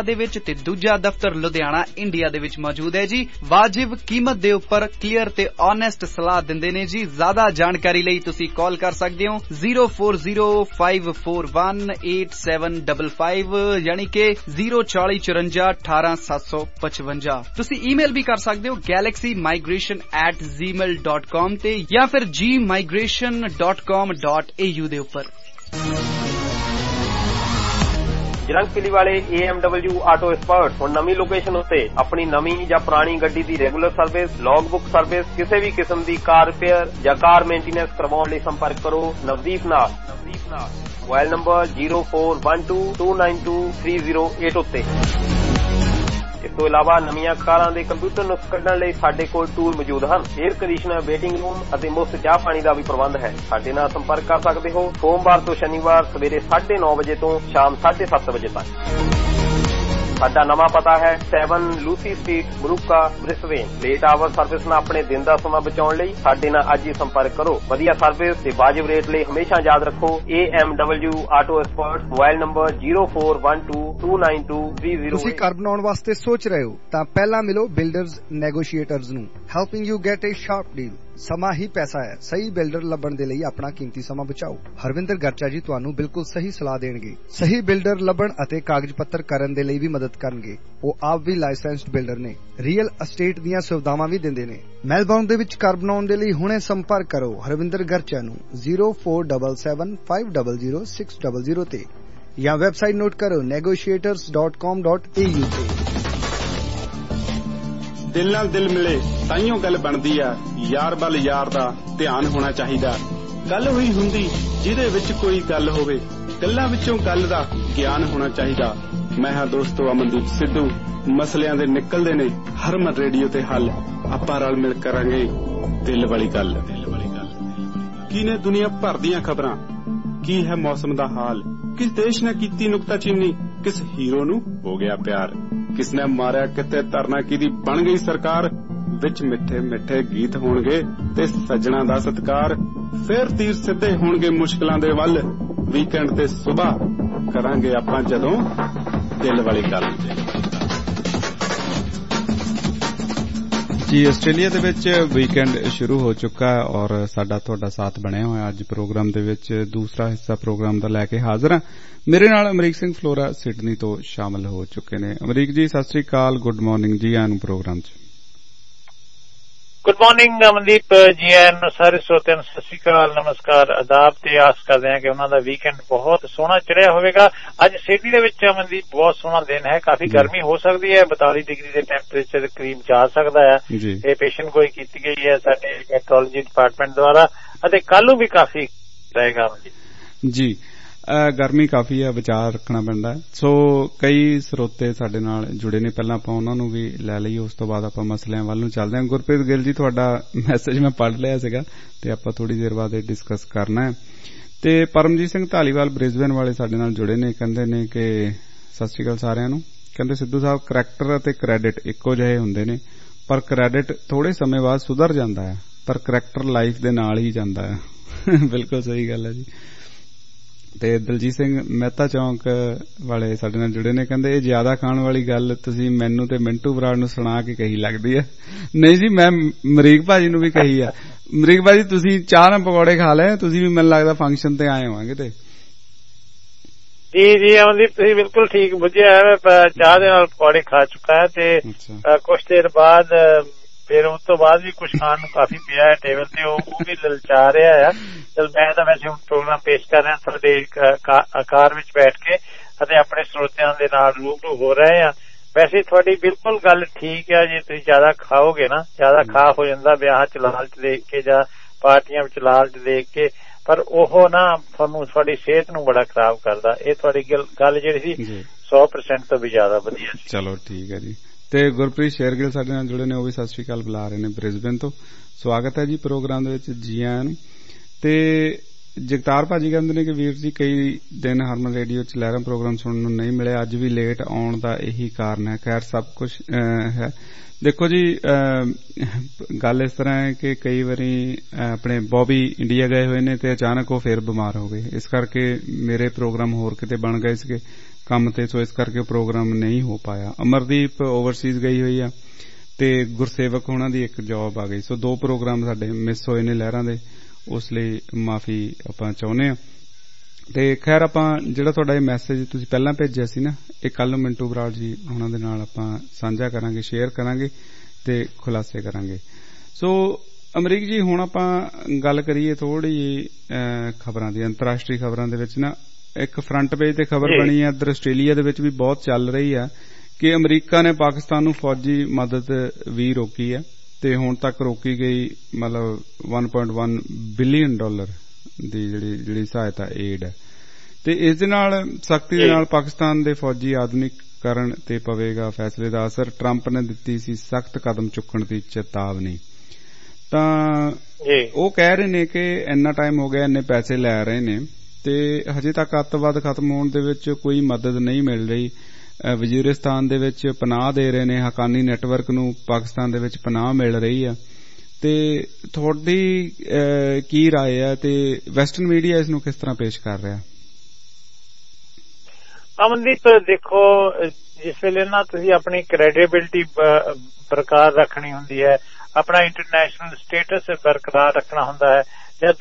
ਤੇ ਦੂਜਾ ਦਫ਼ਤਰ ਲੁਧਿਆਣਾ ਇੰਡੀਆ ਦੇ ਵਿੱਚ ਮੌਜੂਦ ਹੈ ਜੀ। ਵਾਜਿਬ ਕੀਮਤ ਦੇ ਉੱਪਰ ਕਲੀਅਰ ਤੇ ਓਨੈਸਟ ਸਲਾਹ ਦਿੰਦੇ ਨੇ ਜੀ। ਜ਼ਿਆਦਾ ਜਾਣਕਾਰੀ ਲਈ ਤੁਸੀਂ ਕਾਲ ਕਰ ਸਕਦੇ ਹੋ zero four zero five four one eight seven five five ਯਾਨੀ ਕਿ zero four four four one eight seven five five। ਤੁਸੀਂ ਈਮੇਲ ਵੀ ਕਰ ਸਕਦੇ ਹੋ galaxy migration at gmail dot com ਤੇ ਜਾਂ ਫਿਰ g migration dot com dot a u ਦੇ ਉੱਪਰ। ਜਰੰਗ ਪਿਲੀ ਵਾਲੇ A M W auto expert ਹੁਣ ਨਵੀਂ ਲੋਕੇਸ਼ਨ ਉੱਤੇ ਆਪਣੀ ਨਵੀਂ ਜਾਂ ਪੁਰਾਣੀ ਗੱਡੀ ਦੀ regular service, log book service, ਕਿਸੇ ਵੀ ਕਿਸਮ ਦੀ ਕਾਰ ਰਿਪੇਅਰ ਜਾਂ ਕਾਰ ਮੇਨਟੇਨੈਂਸ ਕਰਵਾਉਣ ਲਈ ਸੰਪਰਕ ਕਰੋ ਨਵਦੀਪ ਨਾਲ। ਨਵਦੀਪ ਨਾਲ mobile number zero four one two two nine two three zero eight ਉੱਤੇ। ਇਸ ਤੋਂ ਇਲਾਵਾ ਨਵੀਆਂ ਕਾਰਾਂ ਦੇ ਕੰਪਿਊਟਰ ਨੁਕਸ ਕੱਢਣ ਲਈ ਸਾਡੇ ਕੋਲ ਟੂਲ ਮੌਜੂਦ ਹਨ। 에ਅਰ ਕੰਡੀਸ਼ਨਰ, ਵੇਟਿੰਗ ਰੂਮ ਅਤੇ ਮੁਫਤ ਚਾਹ ਪਾਣੀ ਦਾ ਵੀ ਪ੍ਰਬੰਧ ਹੈ। ਸਾਡੇ ਨਾਲ ਸੰਪਰਕ ਕਰ ਸਕਦੇ ਹੋ ਸੋਮਵਾਰ ਤੋਂ ਸ਼ਨੀਵਾਰ ਸਵੇਰੇ ਸਾਢੇ ਨੌ ਵਜੇ ਤੋਂ ਸ਼ਾਮ ਸਾਢੇ ਸੱਤ ਵਜੇ ਤੱਕ। ਸਾਡਾ ਨਵਾਂ ਪਤਾ ਹੈ seven Lucy street, Moorooka, Brisbane. Late hour service ਨਾਲ ਆਪਣੇ ਦਿਨ ਦਾ ਸਮਾਂ ਬਚਾਉਣ ਲਈ ਸਾਡੇ ਨਾਲ ਅੱਜ ਹੀ ਸੰਪਰਕ ਕਰੋ। ਵਧੀਆ ਸਰਵਿਸ ਤੇ ਵਾਜਿਬ ਰੇਟ ਲਈ ਹਮੇਸ਼ਾ ਯਾਦ ਰੱਖੋ A M W auto expert. Mobile number zero four one two two nine two three zero। ਤੁਸੀਂ ਘਰ ਬਣਾਉਣ ਵਾਸਤੇ ਸੋਚ ਰਹੇ ਹੋ ਤਾਂ ਪਹਿਲਾਂ ਮਿਲੋ ਬਿਲਡਰਜ਼ ਨੈਗੋਸ਼ੀਏਟਰਜ਼ ਨੂੰ, helping you get a sharp deal. ਸਮਾਂ ਹੀ ਪੈਸਾ ਹੈ। ਸਹੀ ਬਿਲਡਰ ਲੱਭਣ ਦੇ ਲਈ ਆਪਣਾ ਕੀਮਤੀ ਸਮਾਂ ਬਚਾਓ। ਹਰਵਿੰਦਰ ਗਰਚਾ ਜੀ ਤੁਹਾਨੂੰ ਬਿਲਕੁਲ ਸਹੀ ਸਲਾਹ ਦੇਣਗੇ। ਸਹੀ ਬਿਲਡਰ ਲੱਭਣ ਅਤੇ ਕਾਗਜ਼ ਪੱਤਰ ਕਰਨ ਦੇ ਲਈ ਵੀ ਮਦਦ ਕਰਨਗੇ। ਉਹ ਆਪ ਵੀ ਲਾਇਸੈਂਸਡ ਬਿਲਡਰ ਨੇ, ਰੀਅਲ ਅਸਟੇਟ ਦੀਆਂ ਸੁਵਿਧਾਵਾਂ ਵੀ ਦਿੰਦੇ ਨੇ। ਮੈਲਬੌਰਨ ਦੇ ਵਿੱਚ ਘਰ ਬਣਾਉਣ ਦੇ ਲਈ ਹੁਣੇ ਸੰਪਰਕ ਕਰੋ ਹਰਵਿੰਦਰ ਗਰਚਾ ਨੂੰ zero four seven seven five zero zero six zero zero ਤੇ ਜਾਂ ਵੈਬਸਾਈਟ ਨੋਟ ਕਰੋ negotiators dot com dot a u ਤੇ। ਦਿਲ ਨਾਲ ਦਿਲ ਮਿਲੇ ਤਾਈਓ ਗੱਲ ਬਣਦੀ ਆ, ਯਾਰ ਵੱਲ ਯਾਰ ਦਾ ਧਿਆਨ ਹੋਣਾ ਚਾਹੀਦਾ। ਗੱਲ ਹੋਈ ਹੁੰਦੀ ਜਿਹਦੇ ਵਿੱਚ ਕੋਈ ਗੱਲ ਹੋਵੇ, ਗੱਲਾਂ ਵਿੱਚੋਂ ਗੱਲ ਦਾ ਗਿਆਨ ਹੋਣਾ ਚਾਹੀਦਾ। ਮੈਂ ਹਾਂ ਦੋਸਤੋ ਅਮਨਦੀਪ ਸਿੱਧੂ। ਮਸਲਿਆਂ ਦੇ ਨਿਕਲਦੇ ਨੇ ਹਰਮਨ ਰੇਡੀਓ ਤੇ ਹੱਲ। ਆਪਾਂ ਰਲ ਮਿਲ ਕਰਾਂਗੇ ਦਿਲ ਵਾਲੀ ਗੱਲ। ਦਿਲ ਵਾਲੀ ਗੱਲ ਕੀ ਨੇ ਦੁਨੀਆ ਭਰ ਦੀਆਂ ਖਬਰਾਂ, ਕੀ ਹੈ ਮੌਸਮ ਦਾ ਹਾਲ, ਕਿਸ ਦੇਸ਼ ਨੇ ਕੀਤੀ ਨੁਕਤਾਚੀਨੀ, ਕਿਸ ਹੀਰੋ ਨੂੰ ਹੋ ਗਿਆ ਪਿਆਰ, ਕਿਸ ਨੇ ਮਾਰਿਆ ਕਿਤੇ ਧਰਨਾ ਕਿਹਦੀ ਬਣ ਗਈ ਸਰਕਾਰ। ਵਿੱਚ ਮਿੱਠੇ ਮਿੱਠੇ ਗੀਤ ਹੋਣਗੇ ਤੇ ਸੱਜਣਾ ਦਾ ਸਤਿਕਾਰ। ਫਿਰ ਤੀਰ ਸਿੱਧੇ ਹੋਣਗੇ ਮੁਸ਼ਕਲਾਂ ਦੇ ਵੱਲ। ਵੀਕਐਂਡ ਤੇ ਸੁਬਾਹ ਕਰਾਂਗੇ ਆਪਾਂ ਜਦੋਂ ਦਿਲ ਵਾਲੀ ਗੱਲ। ਜੀ ਆਸਟ੍ਰੇਲੀਆ ਦੇ ਵਿੱਚ ਵੀਕਐਂਡ ਸ਼ੁਰੂ ਹੋ ਚੁੱਕਾ ਹੈ ਔਰ ਸਾਡਾ ਤੁਹਾਡਾ ਸਾਥ ਬਣਿਆ ਹੋਇਆ। ਅੱਜ ਪ੍ਰੋਗਰਾਮ ਦੇ ਵਿੱਚ ਦੂਸਰਾ ਹਿੱਸਾ ਪ੍ਰੋਗਰਾਮ ਦਾ ਲੈ ਕੇ ਹਾਜ਼ਰ ਹਾਂ। ਮੇਰੇ ਨਾਲ ਅਮਰੀਕ ਸਿੰਘ ਫਲੋਰਾ ਸਿਡਨੀ ਤੋਂ ਸ਼ਾਮਲ ਹੋ ਚੁੱਕੇ ਨੇ। ਅਮਰੀਕ ਜੀ ਸਤਿ ਸ੍ਰੀ ਅਕਾਲ, ਗੁੱਡ ਮਾਰਨਿੰਗ ਜੀ ਆਇਆਂ ਨੂੰ ਪ੍ਰੋਗਰਾਮ 'ਚ। ਗੁੱਡ ਮਾਰਨਿੰਗ ਅਮਨਦੀਪ ਜੀ ਆਇਆਂ ਨੂੰ ਸਾਰੇ ਸਰੋਤਿਆਂ ਨੂੰ ਸਤਿ ਸ੍ਰੀ ਅਕਾਲ, ਨਮਸਕਾਰ, ਆਦਾਬ ਤੇ ਆਸ ਕਰਦੇ ਹਾਂ ਕਿ ਉਹਨਾਂ ਦਾ ਵੀਕਐਂਡ ਬਹੁਤ ਸੋਹਣਾ ਚੜਿਆ ਹੋਵੇਗਾ। ਅੱਜ ਸਿਡਨੀ ਦੇ ਵਿੱਚ ਅਮਨਦੀਪ ਬਹੁਤ ਸੋਹਣਾ ਦਿਨ ਹੈ। ਕਾਫੀ ਗਰਮੀ ਹੋ ਸਕਦੀ ਹੈ, ਬਤਾਲੀ ਡਿਗਰੀ ਦੇ ਟੈਂਪਰੇਚਰ ਦੇ ਕਰੀਬ ਜਾ ਸਕਦਾ ਹੈ। ਇਹ ਪੇਸ਼ੈਂਟ ਗੋਈ ਕੀਤੀ ਗਈ ਹੈ ਸਾਡੇ ਮੈਟਰੋਲੋਜੀ ਡਿਪਾਰਟਮੈਂਟ ਦੁਆਰਾ ਅਤੇ ਕੱਲ ਨੂੰ ਵੀ ਕਾਫੀ ਰਹੇਗਾ ਅਮਨਦੀਪ ਜੀ। ਗਰਮੀ ਕਾਫੀ ਹੈ, ਵਿਚਾਰ ਰੱਖਣਾ ਪੈਂਦਾ। ਸੋ ਕਈ ਸਰੋਤੇ ਸਾਡੇ ਨਾਲ ਜੁੜੇ ਨੇ, ਪਹਿਲਾਂ ਆਪਾਂ ਉਹਨਾਂ ਨੂੰ ਵੀ ਲੈ ਲਈਏ, ਉਸ ਤੋਂ ਬਾਅਦ ਆਪਾਂ ਮਸਲਿਆਂ ਵੱਲ ਨੂੰ ਚੱਲਦੇ ਹਾਂ। ਗੁਰਪ੍ਰੀਤ ਗਿੱਲ ਜੀ ਤੁਹਾਡਾ ਮੈਸੇਜ ਮੈਂ ਪੜ੍ਹ ਲਿਆ ਸੀਗਾ ਤੇ ਆਪਾਂ ਥੋੜੀ ਦੇਰ ਬਾਅਦ ਇਹ ਡਿਸਕਸ ਕਰਨਾ ਹੈ। ਤੇ ਪਰਮਜੀਤ ਸਿੰਘ ਢਾਲੀਵਾਲ ਬ੍ਰਿਸਬੇਨ ਵਾਲੇ ਸਾਡੇ ਨਾਲ ਜੁੜੇ ਨੇ, ਕਹਿੰਦੇ ਨੇ ਕਿ ਸਤਿ ਸ੍ਰੀ ਅਕਾਲ ਸਾਰਿਆਂ ਨੂੰ। ਕਹਿੰਦੇ ਸਿੱਧੂ ਸਾਹਿਬ ਕਰੈਕਟਰ ਅਤੇ ਕ੍ਰੈਡਿਟ ਇੱਕੋ ਜਿਹੇ ਹੁੰਦੇ ਨੇ, ਪਰ ਕ੍ਰੈਡਿਟ ਥੋੜੇ ਸਮੇਂ ਬਾਅਦ ਸੁਧਰ ਜਾਂਦਾ ਹੈ, ਪਰ ਕਰੈਕਟਰ ਲਾਈਫ ਦੇ ਨਾਲ ਹੀ ਜਾਂਦਾ ਹੈ। ਬਿਲਕੁਲ ਸਹੀ ਗੱਲ ਹੈ ਜੀ। ਤੇ ਦਲਜੀਤ ਸਿੰਘ ਮਹਿਤਾ ਚੌਂਕ ਵਾਲੇ ਸਾਡੇ ਨਾਲ ਜੁੜੇ ਨੇ, ਕਹਿੰਦੇ ਇਹ ਜ਼ਿਆਦਾ ਖਾਣ ਵਾਲੀ ਗੱਲ ਤੁਸੀਂ ਮੈਨੂੰ ਤੇ ਮਿੰਟੂ ਬਰਾੜ ਨੂੰ ਸੁਣਾ ਕੇ ਕਹੀ ਲੱਗਦੀ ਹੈ। ਨਹੀਂ ਜੀ, ਮੈਂ ਅਮਰੀਕ ਭਾਜੀ ਨੂੰ ਵੀ ਕਹੀ ਆ। ਅਮਰੀਕ ਭਾਜੀ ਤੁਸੀਂ ਚਾਹ ਨਾਲ ਪਕੌੜੇ ਖਾ ਲਏ, ਤੁਸੀਂ ਵੀ ਮੈਨੂੰ ਲੱਗਦਾ ਫੰਕਸ਼ਨ ਤੇ ਆਏ ਹੋਵਾਂਗੇ ਤੇ। ਜੀ ਜੀ ਅਮਨਦੀਪ ਤੁਸੀਂ ਬਿਲਕੁਲ ਠੀਕ ਬੁੱਝਿਆ ਹੈ। ਮੈਂ ਚਾਹ ਦੇ ਨਾਲ ਪਕੌੜੇ ਖਾ ਚੁੱਕਾ ਹੈ ਤੇ ਕੁਛ ਦੇਰ ਬਾਅਦ ਫਿਰ ਉਸ ਤੋਂ ਬਾਅਦ ਵੀ ਕੁਛ ਖਾਣ ਨੂੰ ਕਾਫੀ ਪਿਆ ਹੈ ਟੇਬਲ ਤੇ, ਉਹ ਵੀ ਲਲਚਾ ਰਿਹਾ ਆ। ਚਲ ਮੈਂ ਤਾਂ ਵੈਸੇ ਹੁਣ ਪ੍ਰੋਗਰਾਮ ਪੇਸ਼ ਕਰ ਰਿਹਾ ਤੁਹਾਡੇ ਆਕਾਰ ਵਿੱਚ ਬੈਠ ਕੇ ਅਤੇ ਆਪਣੇ ਸਰੋਤਿਆਂ ਦੇ ਨਾਲ ਰੂਬਰੂ ਹੋ ਰਹੇ ਆ। ਵੈਸੇ ਤੁਹਾਡੀ ਬਿਲਕੁਲ ਗੱਲ ਠੀਕ ਹੈ, ਜੇ ਤੁਸੀਂ ਜ਼ਿਆਦਾ ਖਾਓਗੇ ਨਾ, ਜ਼ਿਆਦਾ ਖਾ ਹੋ ਜਾਂਦਾ ਵਿਆਹ ਚ ਲਾਲਚ ਦੇਖ ਕੇ ਜਾਂ ਪਾਰਟੀਆਂ ਵਿੱਚ ਲਾਲਚ ਦੇਖ ਕੇ, ਪਰ ਉਹ ਨਾ ਤੁਹਾਨੂੰ ਤੁਹਾਡੀ ਸਿਹਤ ਨੂੰ ਬੜਾ ਖਰਾਬ ਕਰਦਾ। ਇਹ ਤੁਹਾਡੀ ਗੱਲ ਜਿਹੜੀ ਸੀ ਸੌ ਪਰਸੈਂਟ ਤੋਂ ਵੀ ਜ਼ਿਆਦਾ ਵਧੀਆ ਸੀ। ਚਲੋ ਠੀਕ ਹੈ ਜੀ। ਤੇ ਗੁਰਪ੍ਰੀਤ ਸ਼ੇਰਗਿੱਲ ਸਾਡੇ ਨਾਲ ਜੁੜੇ ਨੇ, ਉਹ ਵੀ ਸਤਿ ਸ੍ਰੀ ਅਕਾਲ ਬੁਲਾ ਰਹੇ ਨੇ ਬ੍ਰਿਸਬੇਨ ਤੋਂ। ਸਵਾਗਤ ਹੈ ਜੀ ਪ੍ਰੋਗਰਾਮ ਦੇ ਵਿੱਚ, ਜੀ ਆਇਆਂ ਨੂੰ। ਤੇ ਜਗਤਾਰ ਭਾਜੀ ਕਹਿੰਦੇ ਨੇ ਕਿ ਵੀਰ ਜੀ ਕਈ ਦਿਨ ਹਰਮਨ ਰੇਡੀਓ ਚ ਲਹਿਰਾਂ ਪ੍ਰੋਗਰਾਮ ਸੁਣਨ ਨੂੰ ਨਹੀਂ ਮਿਲੇ, ਅੱਜ ਵੀ ਲੇਟ ਆਉਣ ਦਾ ਇਹੀ ਕਾਰਨ ਹੈ। ਖੈਰ ਸਭ ਕੁਝ ਹੈ। ਦੇਖੋ ਜੀ ਗੱਲ ਇਸ ਤਰ੍ਹਾਂ ਹੈ ਕਿ ਕਈ ਵਾਰੀ ਆਪਣੇ ਬੌਬੀ ਇੰਡੀਆ ਗਏ ਹੋਏ ਨੇ ਤੇ ਅਚਾਨਕ ਉਹ ਫੇਰ ਬਿਮਾਰ ਹੋ ਗਏ, ਇਸ ਕਰਕੇ ਮੇਰੇ ਪ੍ਰੋਗਰਾਮ ਹੋਰ ਕਿਤੇ ਬਣ ਗਏ ਸੀਗੇ। ਕੰਮ ਤੇ, ਸੋ ਇਸ ਕਰਕੇ ਪ੍ਰੋਗਰਾਮ ਨਹੀਂ ਹੋ ਪਾਇਆ। ਅਮਰਦੀਪ ਓਵਰਸੀਜ਼ ਗਈ ਹੋਈ ਆ ਤੇ ਗੁਰਸੇਵਕ ਉਹਨਾਂ ਦੀ ਇੱਕ ਜੌਬ ਆ ਗਈ, ਸੋ ਦੋ ਪ੍ਰੋਗਰਾਮ ਸਾਡੇ ਮਿਸ ਹੋਏ ਨੇ ਲਹਿਰਾਂ ਦੇ, ਉਸ ਲਈ ਮਾਫੀ ਆਪਾਂ ਚਾਹੁੰਦੇ ਆ। ਤੇ ਖੈਰ ਆਪਾਂ ਜਿਹੜਾ ਤੁਹਾਡਾ ਇਹ ਮੈਸੇਜ ਤੁਸੀਂ ਪਹਿਲਾਂ ਭੇਜਿਆ ਸੀ ਨਾ, ਇਹ ਕੱਲ ਮਿੰਟੂ ਬਰਾੜ ਜੀ ਉਹਨਾਂ ਦੇ ਨਾਲ ਆਪਾਂ ਸਾਂਝਾ ਕਰਾਂਗੇ, ਸ਼ੇਅਰ ਕਰਾਂਗੇ ਤੇ ਖੁਲਾਸੇ ਕਰਾਂਗੇ। ਸੋ ਅਮਰੀਕ ਜੀ, ਹੁਣ ਆਪਾਂ ਗੱਲ ਕਰੀਏ ਥੋੜੀ ਜਿਹੀ ਖਬਰਾਂ ਦੀ। ਅੰਤਰਰਾਸ਼ਟਰੀ ਖਬਰਾਂ ਦੇ ਵਿੱਚ ਨਾ ਇੱਕ ਫਰੰਟ ਪੇਜ ਤੇ ਖਬਰ ਬਣੀ ਹੈ, ਇੱਧਰ ਆਸਟ੍ਰੇਲੀਆ ਦੇ ਵਿੱਚ ਵੀ ਬਹੁਤ ਚੱਲ ਰਹੀ ਹੈ ਕਿ ਅਮਰੀਕਾ ਨੇ ਪਾਕਿਸਤਾਨ ਨੂੰ ਫੌਜੀ ਮਦਦ ਵੀ ਰੋਕੀ ਹੈ ਤੇ ਹੁਣ ਤੱਕ ਰੋਕੀ ਗਈ ਮਤਲਬ one point one billion dollar ਦੀ ਜਿਹੜੀ ਜਿਹੜੀ ਸਹਾਇਤਾ ਏਡ ਹੈ, ਤੇ ਇਸ ਦੇ ਨਾਲ ਸਖਤੀ ਦੇ ਨਾਲ ਪਾਕਿਸਤਾਨ ਦੇ ਫੌਜੀ ਆਧੁਨਿਕੀਕਰਨ ਤੇ ਪਵੇਗਾ ਫੈਸਲੇ ਦਾ ਅਸਰ। ਟਰੰਪ ਨੇ ਦਿੱਤੀ ਸੀ ਸਖਤ ਕਦਮ ਚੁੱਕਣ ਦੀ ਚੇਤਾਵਨੀ। ਤਾਂ ਉਹ ਕਹਿ ਰਹੇ ਨੇ ਕਿ ਇੰਨਾ ਟਾਈਮ ਹੋ ਗਿਆ, ਇੰਨੇ ਪੈਸੇ ਲੈ ਰਹੇ ਨੇ ਤੇ ਹਜੇ ਤੱਕ ਅੱਤਵਾਦ ਖਤਮ ਹੋਣ ਦੇ ਵਿੱਚ ਕੋਈ ਮਦਦ ਨਹੀਂ ਮਿਲ ਰਹੀ। ਵਜ਼ੀਰਿਸਤਾਨ ਦੇ ਵਿੱਚ ਪਨਾਹ ਦੇ ਰਹੇ ਨੇ, ਹਕਾਨੀ ਨੈਟਵਰਕ ਨੂੰ ਪਾਕਿਸਤਾਨ ਦੇ ਵਿੱਚ ਪਨਾਹ ਮਿਲ ਰਹੀ ਆ। ਤੇ ਤੁਹਾਡੀ ਕੀ ਰਾਏ ਹੈ ਤੇ ਵੈਸਟਰਨ ਮੀਡੀਆ ਇਸ ਨੂੰ ਕਿਸ ਤਰ੍ਹਾਂ ਪੇਸ਼ ਕਰ ਰਿਹਾ? ਅਮਨਦੀਪ ਦੇਖੋ, ਜਿਸ ਵੇਲੇ ਨਾ ਤੁਸੀਂ ਆਪਣੀ ਕ੍ਰੈਡੀਬਿਲਿਟੀ ਬਰਕਰਾਰ ਰੱਖਣੀ ਹੁੰਦੀ ਹੈ, ਆਪਣਾ ਇੰਟਰਨੈਸ਼ਨਲ ਸਟੇਟਸ ਬਰਕਰਾਰ ਰੱਖਣਾ ਹੁੰਦਾ ਹੈ, ਜਾਂ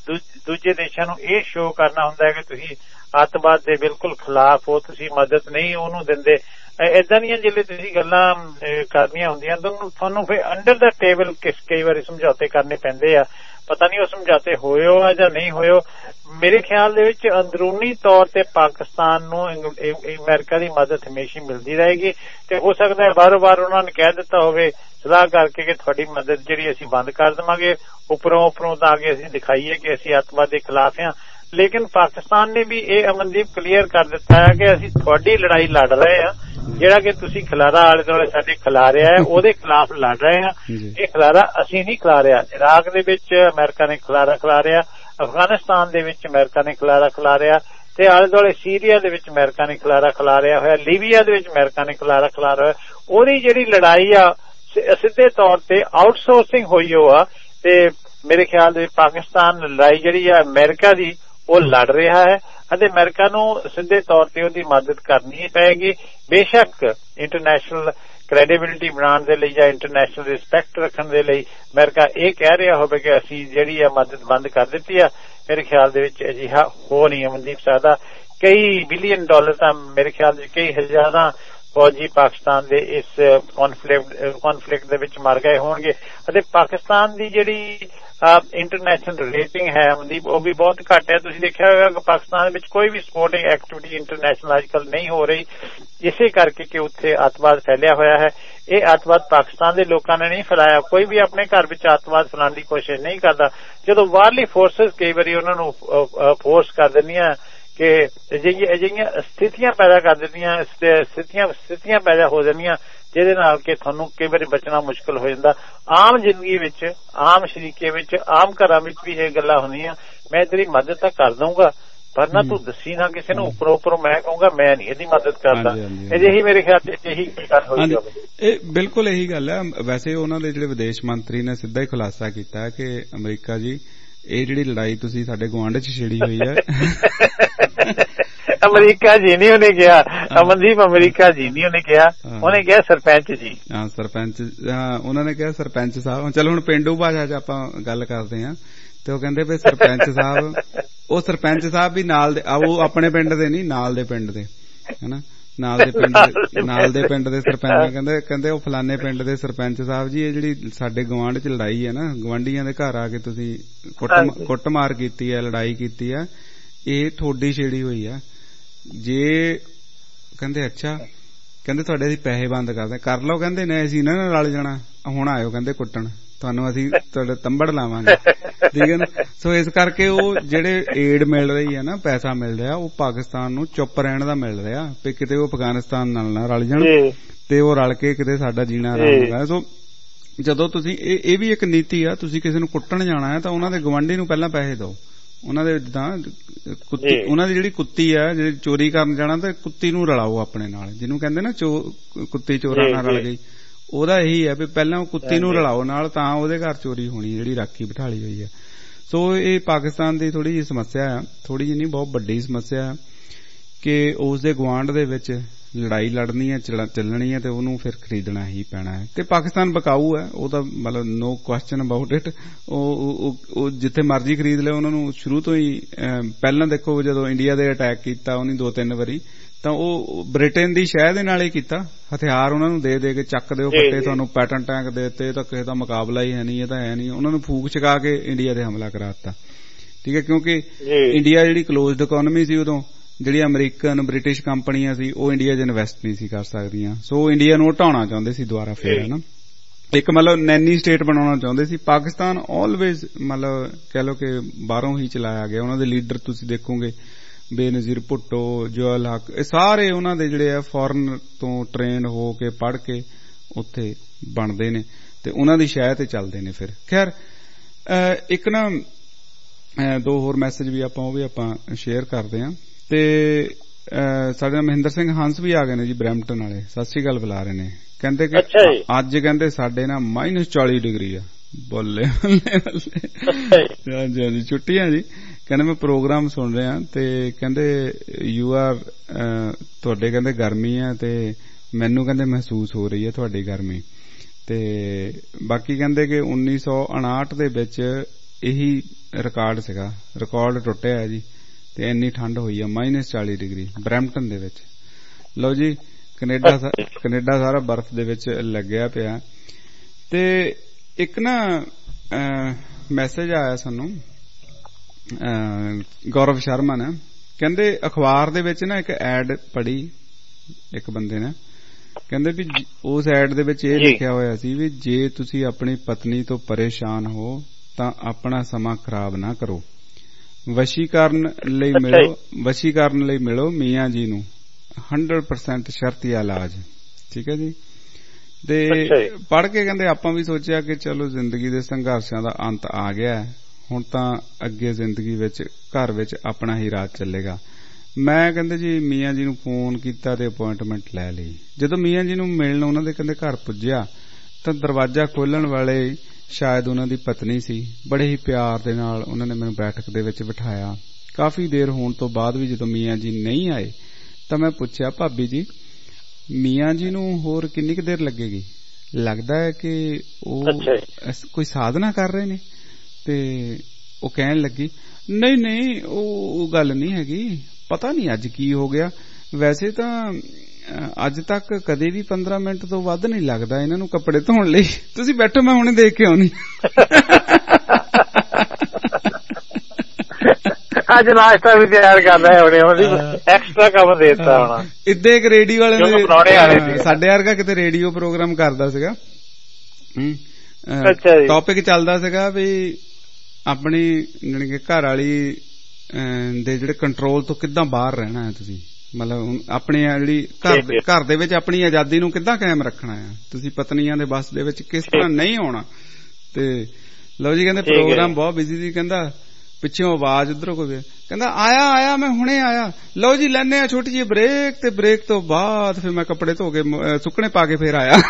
ਦੂਜੇ ਦੇਸ਼ਾਂ ਨੂੰ ਇਹ ਸ਼ੋਅ ਕਰਨਾ ਹੁੰਦਾ ਹੈ ਕਿ ਤੁਸੀਂ ਅੱਤਵਾਦ ਦੇ ਬਿਲਕੁਲ ਖਿਲਾਫ ਹੋ, ਤੁਸੀਂ ਮਦਦ ਨਹੀਂ ਉਹਨੂੰ ਦਿੰਦੇ, ਏਦਾਂ ਦੀਆਂ ਜਿਹੜੇ ਤੁਸੀਂ ਗੱਲਾਂ ਕਰਨੀਆਂ ਹੁੰਦੀਆਂ ਤੁਹਾਨੂੰ ਫਿਰ ਅੰਡਰ ਦਾ ਟੇਬਲ ਕਿਸ ਕਈ ਵਾਰੀ ਸਮਝੌਤੇ ਕਰਨੇ ਪੈਂਦੇ ਆ। ਪਤਾ ਨਹੀਂ ਉਹ ਸਮਝੌਤੇ ਹੋਏ ਹੋ ਆ ਜਾਂ ਨਹੀਂ ਹੋਏ ਹੋ। ਮੇਰੇ ਖਿਆਲ ਦੇ ਵਿੱਚ ਅੰਦਰੂਨੀ ਤੌਰ ਤੇ ਪਾਕਿਸਤਾਨ ਨੂੰ ਅਮਰੀਕਾ ਦੀ ਮਦਦ ਹਮੇਸ਼ਾ ਮਿਲਦੀ ਰਹੇਗੀ, ਤੇ ਹੋ ਸਕਦਾ ਹੈ ਬਾਰੋ ਬਾਰ ਉਹਨਾਂ ਨੇ ਕਹਿ ਦਿੱਤਾ ਹੋਵੇ ਸਲਾਹ ਕਰਕੇ ਕਿ ਤੁਹਾਡੀ ਮਦਦ ਜਿਹੜੀ ਅਸੀਂ ਬੰਦ ਕਰ ਦੇਵਾਂਗੇ, ਉੱਪਰੋਂ ਉੱਪਰੋਂ ਤਾਂ ਅੱਗੇ ਅਸੀਂ ਦਿਖਾਈਏ ਕਿ ਅਸੀਂ ਅੱਤਵਾਦ ਦੇ ਖਿਲਾਫ ਹਾਂ। ਲੇਕਿਨ ਪਾਕਿਸਤਾਨ ਨੇ ਵੀ ਇਹ ਅਮਨਦੀਪ ਕਲੀਅਰ ਕਰ ਦਿੱਤਾ ਹੈ ਕਿ ਅਸੀਂ ਤੁਹਾਡੀ ਲੜਾਈ ਲੜ ਰਹੇ ਹਾਂ, ਜਿਹੜਾ ਕਿ ਤੁਸੀਂ ਖਿਲਾਰਾ ਆਲੇ ਦੁਆਲੇ ਸਾਡੇ ਖਿਲਾ ਰਿਹਾ ਹੈ ਉਹਦੇ ਖਿਲਾਫ ਲੜ ਰਹੇ ਹਾਂ। ਇਹ ਖਿਲਾਰਾ ਅਸੀਂ ਨਹੀਂ ਖਿਲਾ ਰਿਹਾ। ਇਰਾਕ ਦੇ ਵਿੱਚ ਅਮਰੀਕਾ ਨੇ ਖਿਲਾਰਾ ਖਿਲਾ ਰਿਹਾ, ਅਫਗਾਨਿਸਤਾਨ ਦੇ ਵਿੱਚ ਅਮਰੀਕਾ ਨੇ ਖਿਲਾਰਾ ਖਿਲਾ ਰਿਹਾ, ਤੇ ਆਲੇ ਦੁਆਲੇ ਸੀਰੀਆ ਦੇ ਵਿੱਚ ਅਮਰੀਕਾ ਨੇ ਖਿਲਾਰਾ ਖਿਲਾ ਰਿਹਾ ਹੋਇਆ, ਲੀਬੀਆ ਦੇ ਵਿੱਚ ਅਮਰੀਕਾ ਨੇ ਖਿਲਾਰਾ ਖਿਲਾ ਰਿਹਾ। ਉਹਦੀ ਜਿਹੜੀ ਲੜਾਈ ਆ ਸਿੱਧੇ ਤੌਰ ਤੇ ਆਊਟਸੋਰਸਿੰਗ ਹੋਈ ਹੋ ਆ, ਤੇ ਮੇਰੇ ਖਿਆਲ ਦੇ ਪਾਕਿਸਤਾਨ ਲੜਾਈ ਜਿਹੜੀ ਆ ਅਮਰੀਕਾ ਦੀ ਉਹ ਲੜ ਰਿਹਾ ਹੈ, ਅਤੇ ਅਮਰੀਕਾ ਨੂੰ ਸਿੱਧੇ ਤੌਰ ਤੇ ਉਹਦੀ ਮਦਦ ਕਰਨੀ ਪਏਗੀ। ਬੇਸ਼ੱਕ ਇੰਟਰਨੈਸ਼ਨਲ ਕ੍ਰੈਡੀਬਿਲਿਟੀ ਬਣਾਉਣ ਦੇ ਲਈ ਜਾਂ ਇੰਟਰਨੈਸ਼ਨਲ ਰਿਸਪੈਕਟ ਰੱਖਣ ਦੇ ਲਈ ਅਮਰੀਕਾ ਇਹ ਕਹਿ ਰਿਹਾ ਹੋਵੇ ਕਿ ਅਸੀਂ ਜਿਹੜੀ ਆ ਮਦਦ ਬੰਦ ਕਰ ਦਿੱਤੀ ਆ, ਮੇਰੇ ਖਿਆਲ ਦੇ ਵਿੱਚ ਅਜਿਹਾ ਹੋ ਨਹੀਂ ਅਮਨਦੀਪ ਸਕਦਾ। ਕਈ ਬਿਲੀਅਨ ਡਾਲਰ ਤਾਂ ਮੇਰੇ ਖਿਆਲ ਵਿੱਚ ਕਈ ਹਜ਼ਾਰਾਂ ਫੌਜੀ ਪਾਕਿਸਤਾਨ ਦੇ ਇਸ ਕੌਨਫਲਿਕਟ ਕੌਨਫਲਿਕਟ ਦੇ ਵਿੱਚ ਮਰ ਗਏ ਹੋਣਗੇ, ਅਤੇ ਪਾਕਿਸਤਾਨ ਦੀ ਜਿਹੜੀ ਇੰਟਰਨੈਸ਼ਨਲ ਰੇਟਿੰਗ ਹੈ ਅਮਨਦੀਪ ਉਹ ਵੀ ਬਹੁਤ ਘੱਟ ਹੈ। ਤੁਸੀਂ ਦੇਖਿਆ ਹੋਵੇਗਾ ਕਿ ਪਾਕਿਸਤਾਨ ਦੇ ਵਿੱਚ ਕੋਈ ਵੀ ਸਪੋਰਟਿੰਗ ਐਕਟੀਵਿਟੀ ਇੰਟਰਨੈਸ਼ਨਲ ਅੱਜ ਕੱਲ੍ਹ ਨਹੀਂ ਹੋ ਰਹੀ, ਇਸੇ ਕਰਕੇ ਕਿ ਉੱਥੇ ਅੱਤਵਾਦ ਫੈਲਿਆ ਹੋਇਆ ਹੈ। ਇਹ ਅੱਤਵਾਦ ਪਾਕਿਸਤਾਨ ਦੇ ਲੋਕਾਂ ਨੇ ਨਹੀਂ ਫੈਲਾਇਆ, ਕੋਈ ਵੀ ਆਪਣੇ ਘਰ ਵਿੱਚ ਅੱਤਵਾਦ ਫੈਲਾਉਣ ਦੀ ਕੋਸ਼ਿਸ਼ ਨਹੀਂ ਕਰਦਾ। ਜਦੋਂ ਬਾਹਰਲੀ ਫੋਰਸਿਸ ਕਈ ਵਾਰੀ ਉਹਨਾਂ ਨੂੰ ਫੋਰਸ ਕਰ ਦਿੰਦੀਆਂ ਕਿ ਅਜਿਹੀਆਂ ਸਥਿਤੀਆਂ ਪੈਦਾ ਕਰ ਦਿੰਦੀਆਂ, ਸਥਿਤੀਆਂ ਸਥਿਤੀਆਂ ਪੈਦਾ ਹੋ ਜਾਂਦੀਆਂ ਜਿਹਦੇ ਨਾਲ ਕਿ ਤੁਹਾਨੂੰ ਕਈ ਵਾਰੀ ਬਚਣਾ ਮੁਸ਼ਕਲ ਹੋ ਜਾਂਦਾ। ਆਮ ਜ਼ਿੰਦਗੀ ਵਿੱਚ, ਆਮ ਸ਼ਰੀਕੇ ਵਿੱਚ, ਆਮ ਘਰਾਂ ਵਿੱਚ ਵੀ ਇਹ ਗੱਲਾਂ ਹੁੰਦੀਆਂ, ਮੈਂ ਤੇਰੀ ਮਦਦ ਤਾਂ ਕਰ ਦਊਂਗਾ ਪਰ ਨਾ ਤੂੰ ਦੱਸੀ ਨਾ ਕਿਸੇ ਨੂੰ, ਉੱਪਰੋਂ ਉੱਪਰੋਂ ਮੈਂ ਕਹੂੰਗਾ ਮੈਂ ਨਹੀਂ ਇਹਦੀ ਮਦਦ ਕਰਦਾ। ਅਜਿਹੀ ਮੇਰੇ ਖਿਆਲ ਚ ਇਹੀ ਗੱਲ ਹੋਈ ਹੋਵੇ। ਇਹ ਬਿਲਕੁਲ ਇਹੀ ਗੱਲ ਹੈ। ਵੈਸੇ ਉਹਨਾਂ ਦੇ ਜਿਹੜੇ ਵਿਦੇਸ਼ ਮੰਤਰੀ ਨੇ ਸਿੱਧਾ ਹੀ ਖੁਲਾਸਾ ਕੀਤਾ ਕਿ ਅਮਰੀਕਾ ਜੀ ਇਹ ਜਿਹੜੀ ਲੜਾਈ ਤੁਸੀਂ ਸਾਡੇ ਗੁਆਂਢ ਚ ਛੇੜੀ ਹੋਈ ਹੈ ਅਮਰੀਕਾ ਜੀ ਨਹੀਂ ਉਹਨੇ ਕਿਹਾ ਅਮਨਦੀਪ, ਅਮਰੀਕਾ ਜੀ ਨਹੀਂ ਉਹਨੇ ਕਿਹਾ, ਉਹਨੇ ਕਿਹਾ ਸਰਪੰਚ ਜੀ। ਹਾਂ ਸਰਪੰਚ, ਹਾਂ ਉਹਨਾਂ ਨੇ ਕਿਹਾ ਸਰਪੰਚ ਸਾਹਿਬ। ਚਲੋ ਹੁਣ ਪੇਂਡੂ ਭਾਸ਼ਾ ਚ ਆਪਾਂ ਗੱਲ ਕਰਦੇ ਹਾਂ, ਤੇ ਉਹ ਕਹਿੰਦੇ ਵੀ ਸਰਪੰਚ ਸਾਹਿਬ, ਉਹ ਸਰਪੰਚ ਸਾਹਿਬ ਵੀ ਨਾਲ ਦੇ, ਉਹ ਆਪਣੇ ਪਿੰਡ ਦੇ ਨਹੀਂ, ਨਾਲ ਦੇ ਪਿੰਡ ਦੇ, ਹਨਾ, ਨਾਲ ਦੇ ਪਿੰਡ ਨਾਲ ਦੇ ਪਿੰਡ ਦੇ ਸਰਪੰਚ ਕਹਿੰਦੇ ਕਹਿੰਦੇ ਉਹ ਫਲਾਨੇ ਪਿੰਡ ਦੇ ਸਰਪੰਚ ਸਾਹਿਬ ਜੀ, ਇਹ ਜਿਹੜੀ ਸਾਡੇ ਗੁਆਂਢ ਚ ਲੜਾਈ ਹੈ ਨਾ, ਗੁਆਂਢੀਆਂ ਦੇ ਘਰ ਆ ਕੇ ਤੁਸੀਂ ਕੁੱਟ ਕੁੱਟਮਾਰ ਕੀਤੀ ਹੈ, ਲੜਾਈ ਕੀਤੀ ਹੈ, ਇਹ ਤੁਹਾਡੀ ਛੇੜੀ ਹੋਈ ਆ। ਜੇ ਕਹਿੰਦੇ ਅੱਛਾ, ਕਹਿੰਦੇ ਤੁਹਾਡੇ ਅਸੀਂ ਪੈਸੇ ਬੰਦ ਕਰਦੇ ਕਰ ਲਓ, ਕਹਿੰਦੇ ਨਹੀਂ ਅਸੀਂ ਇਹਨਾਂ ਨਾਲ ਰਲ ਜਾਣਾ, ਹੁਣ ਆਇਓ ਕਹਿੰਦੇ ਕੁੱਟਣ, ਤੁਹਾਨੂੰ ਅਸੀਂ ਤੁਹਾਡੇ ਤੰਬੜ ਲਾਵਾਂਗੇ, ਠੀਕ ਹੈ ਨਾ। ਸੋ ਇਸ ਕਰਕੇ ਉਹ ਜਿਹੜੇ ਏਡ ਮਿਲ ਰਹੀ ਹੈ ਨਾ, ਪੈਸਾ ਮਿਲ ਰਿਹਾ, ਉਹ ਪਾਕਿਸਤਾਨ ਨੂੰ ਚੁੱਪ ਰਹਿਣ ਦਾ ਮਿਲ ਰਿਹਾ ਵੀ ਕਿਤੇ ਉਹ ਅਫਗਾਨਿਸਤਾਨ ਨਾਲ ਨਾ ਰਲ ਜਾਣ ਤੇ ਉਹ ਰਲ ਕੇ ਕਿਤੇ ਸਾਡਾ ਜੀਣਾ ਆਰਾਮ ਹੋਗਾ। ਸੋ ਜਦੋਂ ਤੁਸੀਂ ਇਹ ਇਹ ਵੀ ਇੱਕ ਨੀਤੀ ਆ, ਤੁਸੀਂ ਕਿਸੇ ਨੂੰ ਕੁੱਟਣ ਜਾਣਾ ਹੈ ਤਾਂ ਉਹਨਾਂ ਦੇ ਗਵਾਂਢੀ ਨੂੰ ਪਹਿਲਾਂ ਪੈਸੇ ਦਿਓ, ਉਹਨਾਂ ਦੇ ਜਿੱਦਾਂ ਕੁੱਤੀ, ਉਹਨਾਂ ਦੀ ਜਿਹੜੀ ਕੁੱਤੀ ਆ, ਜਿਹੜੀ ਚੋਰੀ ਕਰਨ ਜਾਣਾ ਤਾਂ ਕੁੱਤੀ ਨੂੰ ਰਲਾਓ ਆਪਣੇ ਨਾਲ, ਜਿਹਨੂੰ ਕਹਿੰਦੇ ਨਾ ਚੋ ਕੁੱਤੀ ਚੋਰਾਂ ਨਾਲ ਰਲ ਗਈ, ਉਹਦਾ ਇਹੀ ਹੈ ਵੀ ਪਹਿਲਾਂ ਕੁੱਤੀ ਨੂੰ ਰਲਾਓ ਨਾਲ, ਤਾਂ ਉਹਦੇ ਘਰ ਚੋਰੀ ਹੋਣੀ ਜਿਹੜੀ ਰਾਖੀ ਬਿਠਾਲੀ ਹੋਈ ਹੈ। ਸੋ ਇਹ ਪਾਕਿਸਤਾਨ ਦੀ ਥੋੜੀ ਜਿਹੀ ਸਮੱਸਿਆ ਆ, ਥੋੜੀ ਜਿਹੀ ਨਹੀਂ ਬਹੁਤ ਵੱਡੀ ਸਮੱਸਿਆ ਆ ਕਿ ਉਸ ਦੇ ਗੁਆਂਢ ਦੇ ਵਿੱਚ ਲੜਾਈ ਲੜਨੀ ਹੈ, ਚੱਲਣੀ ਹੈ, ਤੇ ਉਹਨੂੰ ਫਿਰ ਖਰੀਦਣਾ ਹੀ ਪੈਣਾ ਹੈ। ਤੇ ਪਾਕਿਸਤਾਨ ਬਕਾਊ ਹੈ, ਉਹ ਤਾਂ ਮਤਲਬ ਨੋ ਕੁਐਸਚਨ ਅਬਾਊਟ ਇਟ। ਉਹ ਜਿੱਥੇ ਮਰਜ਼ੀ ਖਰੀਦ ਲਿਆ। ਉਹਨਾਂ ਨੂੰ ਸ਼ੁਰੂ ਤੋਂ ਹੀ ਪਹਿਲਾਂ ਦੇਖੋ ਜਦੋਂ ਇੰਡੀਆ ਦੇ ਅਟੈਕ ਕੀਤਾ ਉਹਨੇ ਦੋ ਤਿੰਨ ਵਾਰੀ, ਤਾਂ ਉਹ ਬ੍ਰਿਟੇਨ ਦੀ ਸ਼ਹਿ ਦੇ ਨਾਲ ਹੀ ਕੀਤਾ। ਹਥਿਆਰ ਉਹਨਾਂ ਨੂੰ ਦੇ ਦੇ ਕੇ ਚੱਕ ਦਿਓ ਫੱਟੇ, ਤੁਹਾਨੂੰ ਪੈਟਰਨ ਟੈਂਕ ਦੇ ਦਿੱਤੇ, ਤਾਂ ਕਿਸੇ ਦਾ ਮੁਕਾਬਲਾ ਹੀ ਹੈ ਨਹੀਂ, ਇਹ ਤਾਂ ਹੈ ਨਹੀਂ। ਉਹਨਾਂ ਨੂੰ ਫੂਕ ਚਕਾ ਕੇ ਇੰਡੀਆ ਤੇ ਹਮਲਾ ਕਰਾ ਦਿੱਤਾ। ਠੀਕ ਹੈ, ਕਿਉਂਕਿ ਇੰਡੀਆ ਜਿਹੜੀ ਕਲੋਜ਼ਡ ਇਕੋਨਮੀ ਸੀ ਉਦੋਂ, ਜਿਹੜੀ ਅਮਰੀਕਨ ਬ੍ਰਿਟਿਸ਼ ਕੰਪਨੀਆਂ ਸੀ ਉਹ ਇੰਡੀਆ 'ਚ ਇਨਵੈਸਟ ਨਹੀਂ ਸੀ ਕਰ ਸਕਦੀਆਂ। ਸੋ ਇੰਡੀਆ ਨੂੰ ਹਟਾਉਣਾ ਚਾਹੁੰਦੇ ਸੀ ਦੁਬਾਰਾ ਫੇਰ, ਹਨਾ, ਇੱਕ ਮਤਲਬ ਨੈਨੀ ਸਟੇਟ ਬਣਾਉਣਾ ਚਾਹੁੰਦੇ ਸੀ। ਪਾਕਿਸਤਾਨ ਆਲਵੇਜ਼ ਮਤਲਬ ਕਹਿ ਲਓ ਕਿ ਬਾਹਰੋਂ ਹੀ ਚਲਾਇਆ ਗਿਆ। ਉਹਨਾਂ ਦੇ ਲੀਡਰ ਤੁਸੀਂ ਦੇਖੋਗੇ ਬੇਨਜ਼ੀਰ ਭੁੱਟੋ, ਜੁਅਲ ਹੱਕ, ਇਹ ਸਾਰੇ ਉਹਨਾਂ ਦੇ ਜਿਹੜੇ ਆ ਫੋਰਨ ਤੋਂ ਟ੍ਰੇਨ ਹੋ ਕੇ ਪੜ੍ਹ ਕੇ ਉੱਥੇ ਬਣਦੇ ਨੇ ਤੇ ਉਹਨਾਂ ਦੀ ਸ਼ਹਿ ਤੇ ਚੱਲਦੇ ਨੇ। ਫਿਰ ਖੈਰ ਇੱਕ ਨਾ ਦੋ ਹੋਰ ਮੈਸੇਜ ਵੀ ਆਪਾਂ ਉਹ ਵੀ ਆਪਾਂ ਸ਼ੇਅਰ ਕਰਦੇ ਹਾਂ। ਤੇ ਸਾਡੇ ਨਾਲ ਮਹਿੰਦਰ ਸਿੰਘ ਹੰਸ ਵੀ ਆ ਗਏ ਨੇ ਜੀ, ਬਰੈਂਪਟਨ ਵਾਲੇ, ਸਤਿ ਸ੍ਰੀ ਅਕਾਲ ਬੁਲਾ ਰਹੇ ਨੇ। ਕਹਿੰਦੇ ਕਿ ਅੱਜ ਕਹਿੰਦੇ ਸਾਡੇ ਨਾ ਮਾਈਨਸ ਚਾਲੀ ਡਿਗਰੀ ਆ। ਬੱਲੇ ਬੱਲੇ, ਹਾਂਜੀ ਹਾਂਜੀ ਛੁੱਟੀਆਂ ਜੀ। ਕਹਿੰਦੇ ਮੈਂ ਪ੍ਰੋਗਰਾਮ ਸੁਣ ਰਿਹਾ ਤੇ ਕਹਿੰਦੇ ਯੂ ਆਰ ਤੁਹਾਡੇ ਕਹਿੰਦੇ ਗਰਮੀ ਆ ਤੇ ਮੈਨੂੰ ਕਹਿੰਦੇ ਮਹਿਸੂਸ ਹੋ ਰਹੀ ਹੈ ਤੁਹਾਡੀ ਗਰਮੀ। ਤੇ ਬਾਕੀ ਕਹਿੰਦੇ ਕਿ ਉੱਨੀ ਸੌ ਉਨਾਹਠ ਦੇ ਵਿੱਚ ਇਹੀ ਰਿਕਾਰਡ ਸੀਗਾ, ਰਿਕਾਰਡ ਟੁੱਟਿਆ ਜੀ ਤੇ ਇੰਨੀ ਠੰਡ ਹੋਈ ਆ, ਮਾਈਨਸ ਚਾਲੀ ਡਿਗਰੀ ਬਰੈਂਪਟਨ ਦੇ ਵਿੱਚ। ਲਓ ਜੀ, ਕੈਨੇਡਾ ਕੈਨੇਡਾ ਸਾਰਾ ਬਰਫ਼ ਦੇ ਵਿੱਚ ਲੱਗਿਆ ਪਿਆ। ਤੇ ਇੱਕ ਨਾ ਮੈਸੇਜ ਆਇਆ ਸਾਨੂੰ ਗੌਰਵ ਸ਼ਰਮਾ ਨੇ, ਕਹਿੰਦੇ ਅਖਬਾਰ ਦੇ ਵਿੱਚ ਨਾ ਇੱਕ ਐਡ ਪੜ੍ਹੀ ਇੱਕ ਬੰਦੇ ਨੇ, ਕਹਿੰਦੇ ਵੀ ਉਸ ਐਡ ਦੇ ਵਿੱਚ ਇਹ ਲਿਖਿਆ ਹੋਇਆ ਸੀ ਵੀ ਜੇ ਤੁਸੀਂ ਆਪਣੀ ਪਤਨੀ ਤੋਂ ਪਰੇਸ਼ਾਨ ਹੋ ਤਾਂ ਆਪਣਾ ਸਮਾਂ ਖਰਾਬ ਨਾ ਕਰੋ, ਵਸ਼ੀਕਰਨ ਲਈ ਮਿਲੋ ਵਸ਼ੀਕਰਨ ਲਈ ਮਿਲੋ ਮੀਆਂ ਜੀ ਨੂੰ, ਹੰਡਰਡ ਪਰਸੈਂਟ ਸ਼ਰਤੀ ਇਲਾਜ। ਠੀਕ ਹੈ ਜੀ। ਤੇ ਪੜ੍ਹ ਕੇ ਕਹਿੰਦੇ ਆਪਾਂ ਵੀ ਸੋਚਿਆ ਕਿ ਚਲੋ ਜ਼ਿੰਦਗੀ ਦੇ ਸੰਘਰਸ਼ਾਂ ਦਾ ਅੰਤ ਆ ਗਿਆ, ਹੁਣ ਤਾਂ ਅੱਗੇ ਜ਼ਿੰਦਗੀ ਵਿੱਚ ਘਰ ਵਿੱਚ ਆਪਣਾ ਹੀ ਰਾਜ ਚੱਲੇਗਾ। ਮੈਂ ਕਹਿੰਦੇ ਜੀ ਮੀਆਂ ਜੀ ਨੂੰ ਫੋਨ ਕੀਤਾ ਤੇ ਅਪੁਆਇੰਟਮੈਂਟ ਲੈ ਲਈ। ਜਦੋਂ ਮੀਆਂ ਜੀ ਨੂੰ ਮਿਲਣ ਉਹਨਾਂ ਦੇ ਕਹਿੰਦੇ ਘਰ ਪੁੱਜਿਆ ਤਾਂ ਦਰਵਾਜ਼ਾ ਖੋਲਣ ਵਾਲੇ ਸ਼ਾਇਦ ਉਹਨਾਂ ਦੀ ਪਤਨੀ ਸੀ। ਬੜੇ ਹੀ ਪਿਆਰ ਦੇ ਨਾਲ ਉਹਨਾਂ ਨੇ ਮੈਨੂੰ ਬੈਠਕ ਦੇ ਵਿੱਚ ਬਿਠਾਇਆ। ਕਾਫੀ ਦੇਰ ਹੋਣ ਤੋਂ ਬਾਅਦ ਵੀ ਜਦੋਂ ਮੀਆਂ ਜੀ ਨਹੀਂ ਆਏ ਤਾਂ ਮੈਂ ਪੁੱਛਿਆ, ਭਾਬੀ ਜੀ ਮੀਆਂ ਜੀ ਨੂੰ ਹੋਰ ਕਿੰਨੀ ਕੁ ਦੇਰ ਲੱਗੇਗੀ? ਲੱਗਦਾ ਹੈ ਕਿ ਉਹ ਕੋਈ ਸਾਧਨਾ ਕਰ ਰਹੇ ਨੇ। ਤੇ ਉਹ ਕਹਿਣ ਲੱਗੀ ਨਹੀਂ ਨਹੀਂ ਉਹ ਗੱਲ ਨਹੀਂ ਹੈਗੀ, ਪਤਾ ਨਹੀਂ ਅੱਜ ਕੀ ਹੋ ਗਿਆ, ਵੈਸੇ ਤਾਂ ਅੱਜ ਤੱਕ ਕਦੇ ਵੀ ਪੰਦਰਾਂ ਮਿੰਟ ਤੋਂ ਵੱਧ ਨਹੀਂ ਲੱਗਦਾ ਇਹਨਾਂ ਨੂੰ ਕੱਪੜੇ ਧੋਣ ਲਈ। ਤੁਸੀਂ ਬੈਠੋ ਮੈਂ ਹੁਣੇ ਦੇਖ ਕੇ ਆਉਣੀ। ਅੱਜ ਨਾਸ਼ਤਾ ਵੀ ਤਿਆਰ ਕਰਦਾ ਹੈ, ਹੁਣੇ ਐਕਸਟਰਾ ਕੰਮ ਦੇ ਦਿੱਤਾ ਹੋਣਾ। ਇੱਦਾਂ ਇੱਕ ਰੇਡੀਓ ਵਾਲੇ ਨੇ, ਸਾਡੇ ਵਰਗਾ ਕਿਤੇ ਰੇਡੀਓ ਪ੍ਰੋਗਰਾਮ ਕਰਦਾ ਸੀਗਾ, ਟੌਪਿਕ ਚੱਲਦਾ ਸੀਗਾ ਵੀ ਆਪਣੀ ਜਾਣੀ ਕਿ ਘਰ ਵਾਲੀ ਦੇ ਜਿਹੜੇ ਕੰਟਰੋਲ ਤੋਂ ਕਿੱਦਾਂ ਬਾਹਰ ਰਹਿਣਾ ਹੈ ਤੁਸੀਂ, ਮਤਲਬ ਆਪਣੀ ਜਿਹੜੀ ਘਰ ਘਰ ਦੇ ਵਿੱਚ ਆਪਣੀ ਆਜ਼ਾਦੀ ਨੂੰ ਕਿੱਦਾਂ ਕਾਇਮ ਰੱਖਣਾ ਹੈ, ਤੁਸੀਂ ਪਤਨੀਆਂ ਦੇ ਬਸ ਦੇ ਵਿੱਚ ਕਿਸ ਤਰ੍ਹਾਂ ਨਹੀਂ ਆਉਣਾ। ਤੇ ਲਓ ਜੀ ਕਹਿੰਦੇ ਪ੍ਰੋਗਰਾਮ ਬਹੁਤ ਬਿਜ਼ੀ ਸੀ, ਕਹਿੰਦਾ ਪਿੱਛੋਂ ਆਵਾਜ਼ ਉਧਰੋਂ ਕੋਈ ਕਹਿੰਦਾ ਆਇਆ ਆਇਆ ਮੈਂ ਹੁਣੇ ਆਇਆ। ਲਓ ਜੀ ਲੈਨੇ ਆ ਛੋਟੀ ਜਿਹੀ ਬ੍ਰੇਕ, ਤੇ ਬ੍ਰੇਕ ਤੋਂ ਬਾਅਦ ਫਿਰ ਮੈਂ ਕੱਪੜੇ ਧੋ ਕੇ ਸੁੱਕਣੇ ਪਾ ਕੇ ਫੇਰ ਆਇਆ।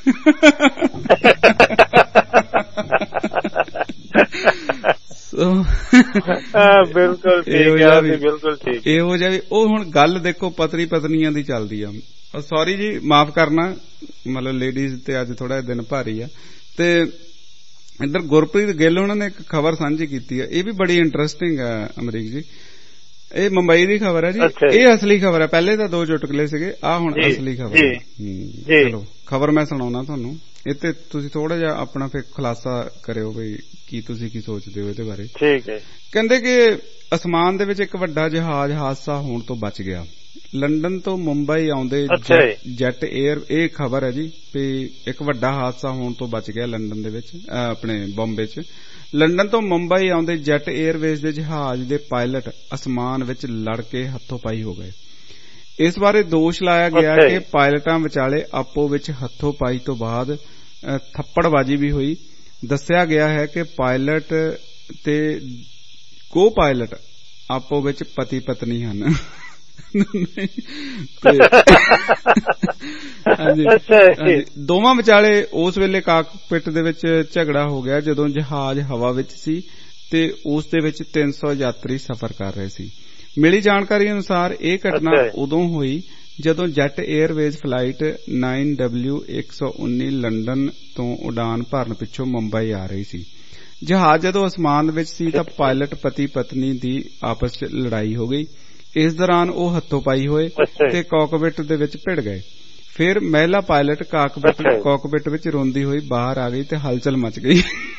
ਬਿਲਕੁਲ ਬਿਲਕੁਲ ਠੀਕ। ਇਹੋ ਜਿਹਾ ਵੀ ਉਹ ਹੁਣ ਗੱਲ ਦੇਖੋ ਪਤਨੀ ਪਤਨੀਆਂ ਦੀ ਚੱਲਦੀ ਆ। ਸੌਰੀ ਜੀ ਮਾਫ ਕਰਨਾ, ਮਤਲਬ ਲੇਡੀਜ਼ ਤੇ ਅੱਜ ਥੋੜਾ ਦਿਨ ਭਾਰੀ ਆ। ਤੇ ਇੱਧਰ ਗੁਰਪ੍ਰੀਤ ਗਿੱਲ ਉਹਨਾਂ ਨੇ ਇੱਕ ਖਬਰ ਸਾਂਝੀ ਕੀਤੀ ਹੈ, ਇਹ ਵੀ ਬੜੀ ਇੰਟਰਸਟਿੰਗ ਹੈ ਅਮਰੀਕ ਜੀ। ਇਹ ਮੁੰਬਈ ਦੀ ਖਬਰ ਹੈ ਜੀ, ਇਹ ਅਸਲੀ ਖਬਰ ਹੈ। ਪਹਿਲੇ ਤਾਂ ਦੋ ਚੁਟਕਲੇ ਸੀਗੇ, ਆਹ ਹੁਣ ਅਸਲੀ ਖਬਰ ਹੈ। ਚਲੋ ਖਬਰ ਮੈਂ ਸੁਣਾਉਣਾ ਤੁਹਾਨੂੰ, ਇਹ ਤੇ ਤੁਸੀਂ ਥੋੜਾ ਜਿਹਾ ਆਪਣਾ ਫਿਰ ਖੁਲਾਸਾ ਕਰਿਓ ਵੀ ਕੀ ਤੁਸੀਂ ਕੀ ਸੋਚਦੇ ਹੋ ਇਹਦੇ ਬਾਰੇ। ਠੀਕ ਹੈ। ਕਹਿੰਦੇ ਕਿ ਅਸਮਾਨ ਦੇ ਵਿੱਚ ਇੱਕ ਵੱਡਾ ਜਹਾਜ਼ ਹਾਦਸਾ ਹੋਣ ਤੋਂ ਬਚ ਗਿਆ। ਲੰਡਨ ਤੋਂ ਮੁੰਬਈ ਆਉਂਦੇ ਜੈਟ ਏਅਰ, ਇਹ ਖਬਰ ਹੈ ਜੀ ਵੀ ਇੱਕ ਵੱਡਾ ਹਾਦਸਾ ਹੋਣ ਤੋਂ ਬਚ ਗਿਆ ਲੰਡਨ ਦੇ ਵਿੱਚ, ਆਪਣੇ ਬੰਬੇ ਚ। ਲੰਡਨ ਤੋਂ ਮੁੰਬਈ ਆਉਂਦੇ ਜੈਟ ਏਅਰਵੇਜ਼ ਦੇ ਜਹਾਜ਼ ਦੇ ਪਾਇਲਟ ਅਸਮਾਨ ਵਿੱਚ ਲੜ ਕੇ ਹੱਥੋਂ ਪਾਈ ਹੋ ਗਏ। ਇਸ ਬਾਰੇ ਦੋਸ਼ ਲਾਇਆ ਗਿਆ ਕਿ ਪਾਇਲਟਾਂ ਵਿਚਾਲੇ ਆਪੋ ਵਿੱਚ ਹੱਥੋਂ ਪਾਈ ਤੋਂ ਬਾਅਦ ਥੱਪੜਬਾਜ਼ੀ ਵੀ ਹੋਈ। ਦੱਸਿਆ ਗਿਆ ਹੈ ਕਿ ਪਾਇਲਟ ਤੇ ਕੋ ਪਾਇਲਟ ਆਪੋ ਵਿੱਚ ਪਤੀ ਪਤਨੀ ਹਨ। ਦੋਵਾਂ ਵਿਚਾਲੇ ਉਸ ਵੇਲੇ ਕਾਕਪਿਟ ਦੇ ਵਿੱਚ ਝਗੜਾ ਹੋ ਗਿਆ ਜਦੋਂ ਜਹਾਜ਼ ਹਵਾ ਵਿੱਚ ਸੀ ਤੇ ਉਸ ਦੇ ਵਿੱਚ ਤਿੰਨ ਸੌ ਯਾਤਰੀ ਸਫ਼ਰ ਕਰ ਰਹੇ ਸੀ। ਮਿਲੀ ਜਾਣਕਾਰੀ ਅਨੁਸਾਰ ਇਹ ਘਟਨਾ ਉਦੋਂ ਹੋਈ ਜਦੋਂ jet airways flight nine W ਇੱਕ ਸੌ ਉੱਨੀ ਲੰਡਨ ਤੋਂ ਉਡਾਨ ਭਰਨ ਪਿੱਛੋਂ ਮੁੰਬਈ ਆ ਰਹੀ ਸੀ। ਜਹਾਜ਼ ਜਦੋਂ ਅਸਮਾਨ ਵਿੱਚ ਸੀ ਤਾਂ ਪਾਇਲਟ ਪਤੀ ਪਤਨੀ ਦੀ ਆਪਸ ਵਿੱਚ ਲੜਾਈ ਹੋ ਗਈ। ਇਸ ਦੌਰਾਨ ਉਹ ਹੱਥੋਂ ਪਾਈ ਹੋਏ ਤੇ ਕਾਕਪਿਟ ਦੇ ਵਿੱਚ ਭਿੜ ਗਏ। ਫਿਰ ਮਹਿਲਾ ਪਾਇਲਟ ਕਾਕਪਿਟ ਵਿੱਚ ਰੋਂਦੀ ਹੋਈ ਬਾਹਰ ਆ ਗਈ ਤੇ ਹਲਚਲ ਮਚ ਗਈ।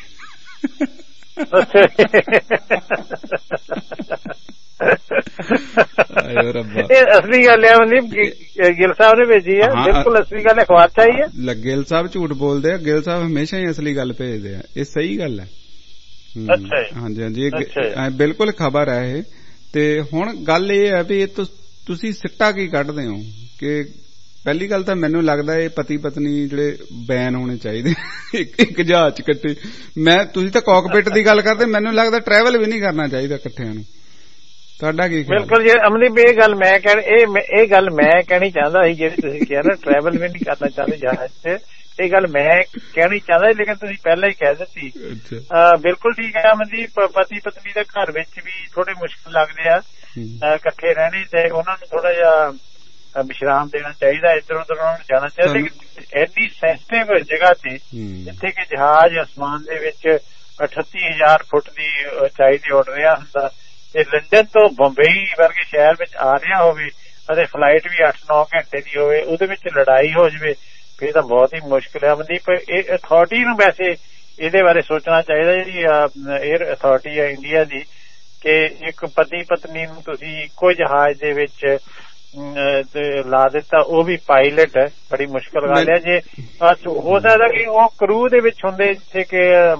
ਅਸਲੀ ਗੱਲ ਹੈ ਮਨਦੀਪ, ਗਿੱਲ ਸਾਹਿਬ ਨੇ ਭੇਜੀ ਹੈ, ਬਿਲਕੁਲ ਅਸਲੀ ਗੱਲ ਅਖਬਾਰ ਚ ਆਈ ਹੈ। ਗਿੱਲ ਸਾਹਿਬ ਝੂਠ ਬੋਲਦੇ ਆ, ਗਿੱਲ ਸਾਹਿਬ ਹਮੇਸ਼ਾ ਹੀ ਅਸਲੀ ਗੱਲ ਭੇਜਦੇ ਆ, ਇਹ ਸਹੀ ਗੱਲ ਹੈ। ਹਾਂਜੀ ਹਾਂਜੀ, ਬਿਲਕੁਲ ਖਬਰ ਹੈ ਇਹ। ਤੇ ਹੁਣ ਗੱਲ ਇਹ ਹੈ ਵੀ ਇਹ ਤੁਸੀਂ ਸਿੱਟਾ ਕੀ ਕੱਢਦੇ ਹੋ ਕਿ ਪਹਿਲੀ ਗੱਲ ਤਾਂ ਮੈਨੂੰ ਲੱਗਦਾ ਇਹ ਪਤੀ ਪਤਨੀ ਜਿਹੜੇ ਬੈਨ ਹੋਣੇ ਚਾਹੀਦੇ ਇੱਕ ਜਹਾਜ਼ ਚ ਇਕੱਠੇ। ਮੈਂ ਤੁਸੀਂ ਤਾਂ ਕਾਕਪਿਟ ਦੀ ਗੱਲ ਕਰਦੇ, ਮੈਨੂੰ ਲੱਗਦਾ ਟਰੈਵਲ ਵੀ ਨਹੀਂ ਕਰਨਾ ਚਾਹੀਦਾ ਇਕੱਠਿਆਂ ਨੂੰ। ਤੁਹਾਡਾ ਕੀ? ਬਿਲਕੁਲ ਜੀ ਅਮਨਦੀਪ, ਇਹ ਗੱਲ ਮੈਂ ਕਹਿ ਇਹ ਇਹ ਗੱਲ ਮੈਂ ਕਹਿਣੀ ਚਾਹੁੰਦਾ ਸੀ ਜਿਹੜੀ ਤੁਸੀਂ ਕਿਹਾ ਨਾ ਟਰੈਵਲ ਵੀ ਨਹੀਂ ਕਰਨਾ ਚਾਹੁੰਦੇ ਜਹਾਜ਼ ਚ, ਇਹ ਗੱਲ ਮੈਂ ਕਹਿਣੀ ਚਾਹੁੰਦਾ ਲੇਕਿਨ ਤੁਸੀਂ ਪਹਿਲਾਂ ਹੀ ਕਹਿ ਦਿੱਤੀ। ਬਿਲਕੁਲ ਠੀਕ ਹੈ ਅਮਨਦੀਪ, ਪਤੀ ਪਤਨੀ ਦੇ ਘਰ ਵਿੱਚ ਵੀ ਥੋੜੇ ਮੁਸ਼ਕਿਲ ਲੱਗਦੇ ਆ ਇਕੱਠੇ ਰਹਿਣੇ, ਤੇ ਉਹਨਾਂ ਨੂੰ ਥੋੜਾ ਜਿਹਾ ਵਿਸ਼ਰਾਮ ਦੇਣਾ ਚਾਹੀਦਾ, ਇੱਧਰ ਉਧਰ ਉਹਨਾਂ ਨੂੰ ਜਾਣਾ ਚਾਹੀਦਾ। ਲੇਕਿਨ ਐਨੀ ਸੈਂਸਿਟਿਵ ਜਗ੍ਹਾ ਤੇ ਜਿੱਥੇ ਕਿ ਜਹਾਜ਼ ਅਸਮਾਨ ਦੇ ਵਿੱਚ ਅਠੱਤੀ ਹਜ਼ਾਰ ਫੁੱਟ ਦੀ ਉਚਾਈ ਤੇ ਉੱਡ ਰਿਹਾ ਹੁੰਦਾ ਤੇ ਲੰਡਨ ਤੋਂ ਬੰਬਈ ਵਰਗੇ ਸ਼ਹਿਰ ਵਿੱਚ ਆ ਰਿਹਾ ਹੋਵੇ ਅਤੇ ਫਲਾਈਟ ਵੀ ਅੱਠ ਨੌ ਘੰਟੇ ਦੀ ਹੋਵੇ, ਉਹਦੇ ਵਿੱਚ ਲੜਾਈ ਹੋ ਜਾਵੇ, ਫਿਰ ਤਾਂ ਬਹੁਤ ਹੀ ਮੁਸ਼ਕਿਲ ਹੈ ਮਨਦੀਪ। ਇਹ ਅਥਾਰਟੀ ਨੂੰ ਵੈਸੇ ਇਹਦੇ ਬਾਰੇ ਸੋਚਣਾ ਚਾਹੀਦਾ, ਜਿਹੜੀ ਏਅਰ ਅਥਾਰਟੀ ਹੈ ਇੰਡੀਆ ਦੀ, ਕਿ ਇੱਕ ਪਤੀ ਪਤਨੀ ਨੂੰ ਤੁਸੀਂ ਇੱਕੋ ਜਹਾਜ਼ ਦੇ ਵਿੱਚ ਲਾ ਦਿੱਤਾ, ਉਹ ਵੀ ਪਾਇਲਟ ਹੈ, ਬੜੀ ਮੁਸ਼ਕਿਲ ਗੱਲ ਹੈ। ਜੇ ਹੋ ਸਕਦਾ ਕਿ ਉਹ ਕਰੂ ਦੇ ਵਿੱਚ ਹੁੰਦੇ ਜਿੱਥੇ ਕਿ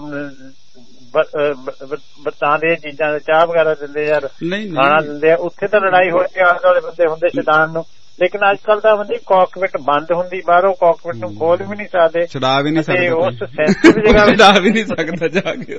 ਬੱਤਾਂ ਦੀਆਂ ਚੀਜ਼ਾਂ ਚਾਹ ਵਗੈਰਾ ਦਿੰਦੇ ਯਾਰ, ਖਾਣਾ ਦਿੰਦੇ ਆ, ਉੱਥੇ ਤਾਂ ਲੜਾਈ ਹੋ ਕੇ ਆਲੇ ਦੁਆਲੇ ਬੰਦੇ ਹੁੰਦੇ ਸ਼ੈਤਾਨ ਨੂੰ। ਲੇਕਿਨ ਅੱਜ ਕੱਲ ਤਾਂ ਬੰਦੀ ਕਾਕਪਿਟ ਬੰਦ ਹੁੰਦੀ, ਬਾਹਰੋਂ ਕਾਕਪਿਟ ਨੂੰ ਖੋਲ ਵੀ ਨਹੀਂ ਸਕਦੇ, ਛੁਡਾ ਵੀ ਨਹੀਂ ਸਕਦੇ, ਉਸ ਸੈਂਸਿਟਿਵ ਜਗ੍ਹਾ ਛੁਡਾ ਵੀ ਨਹੀਂ ਸਕਦਾ ਜਾ ਕੇ,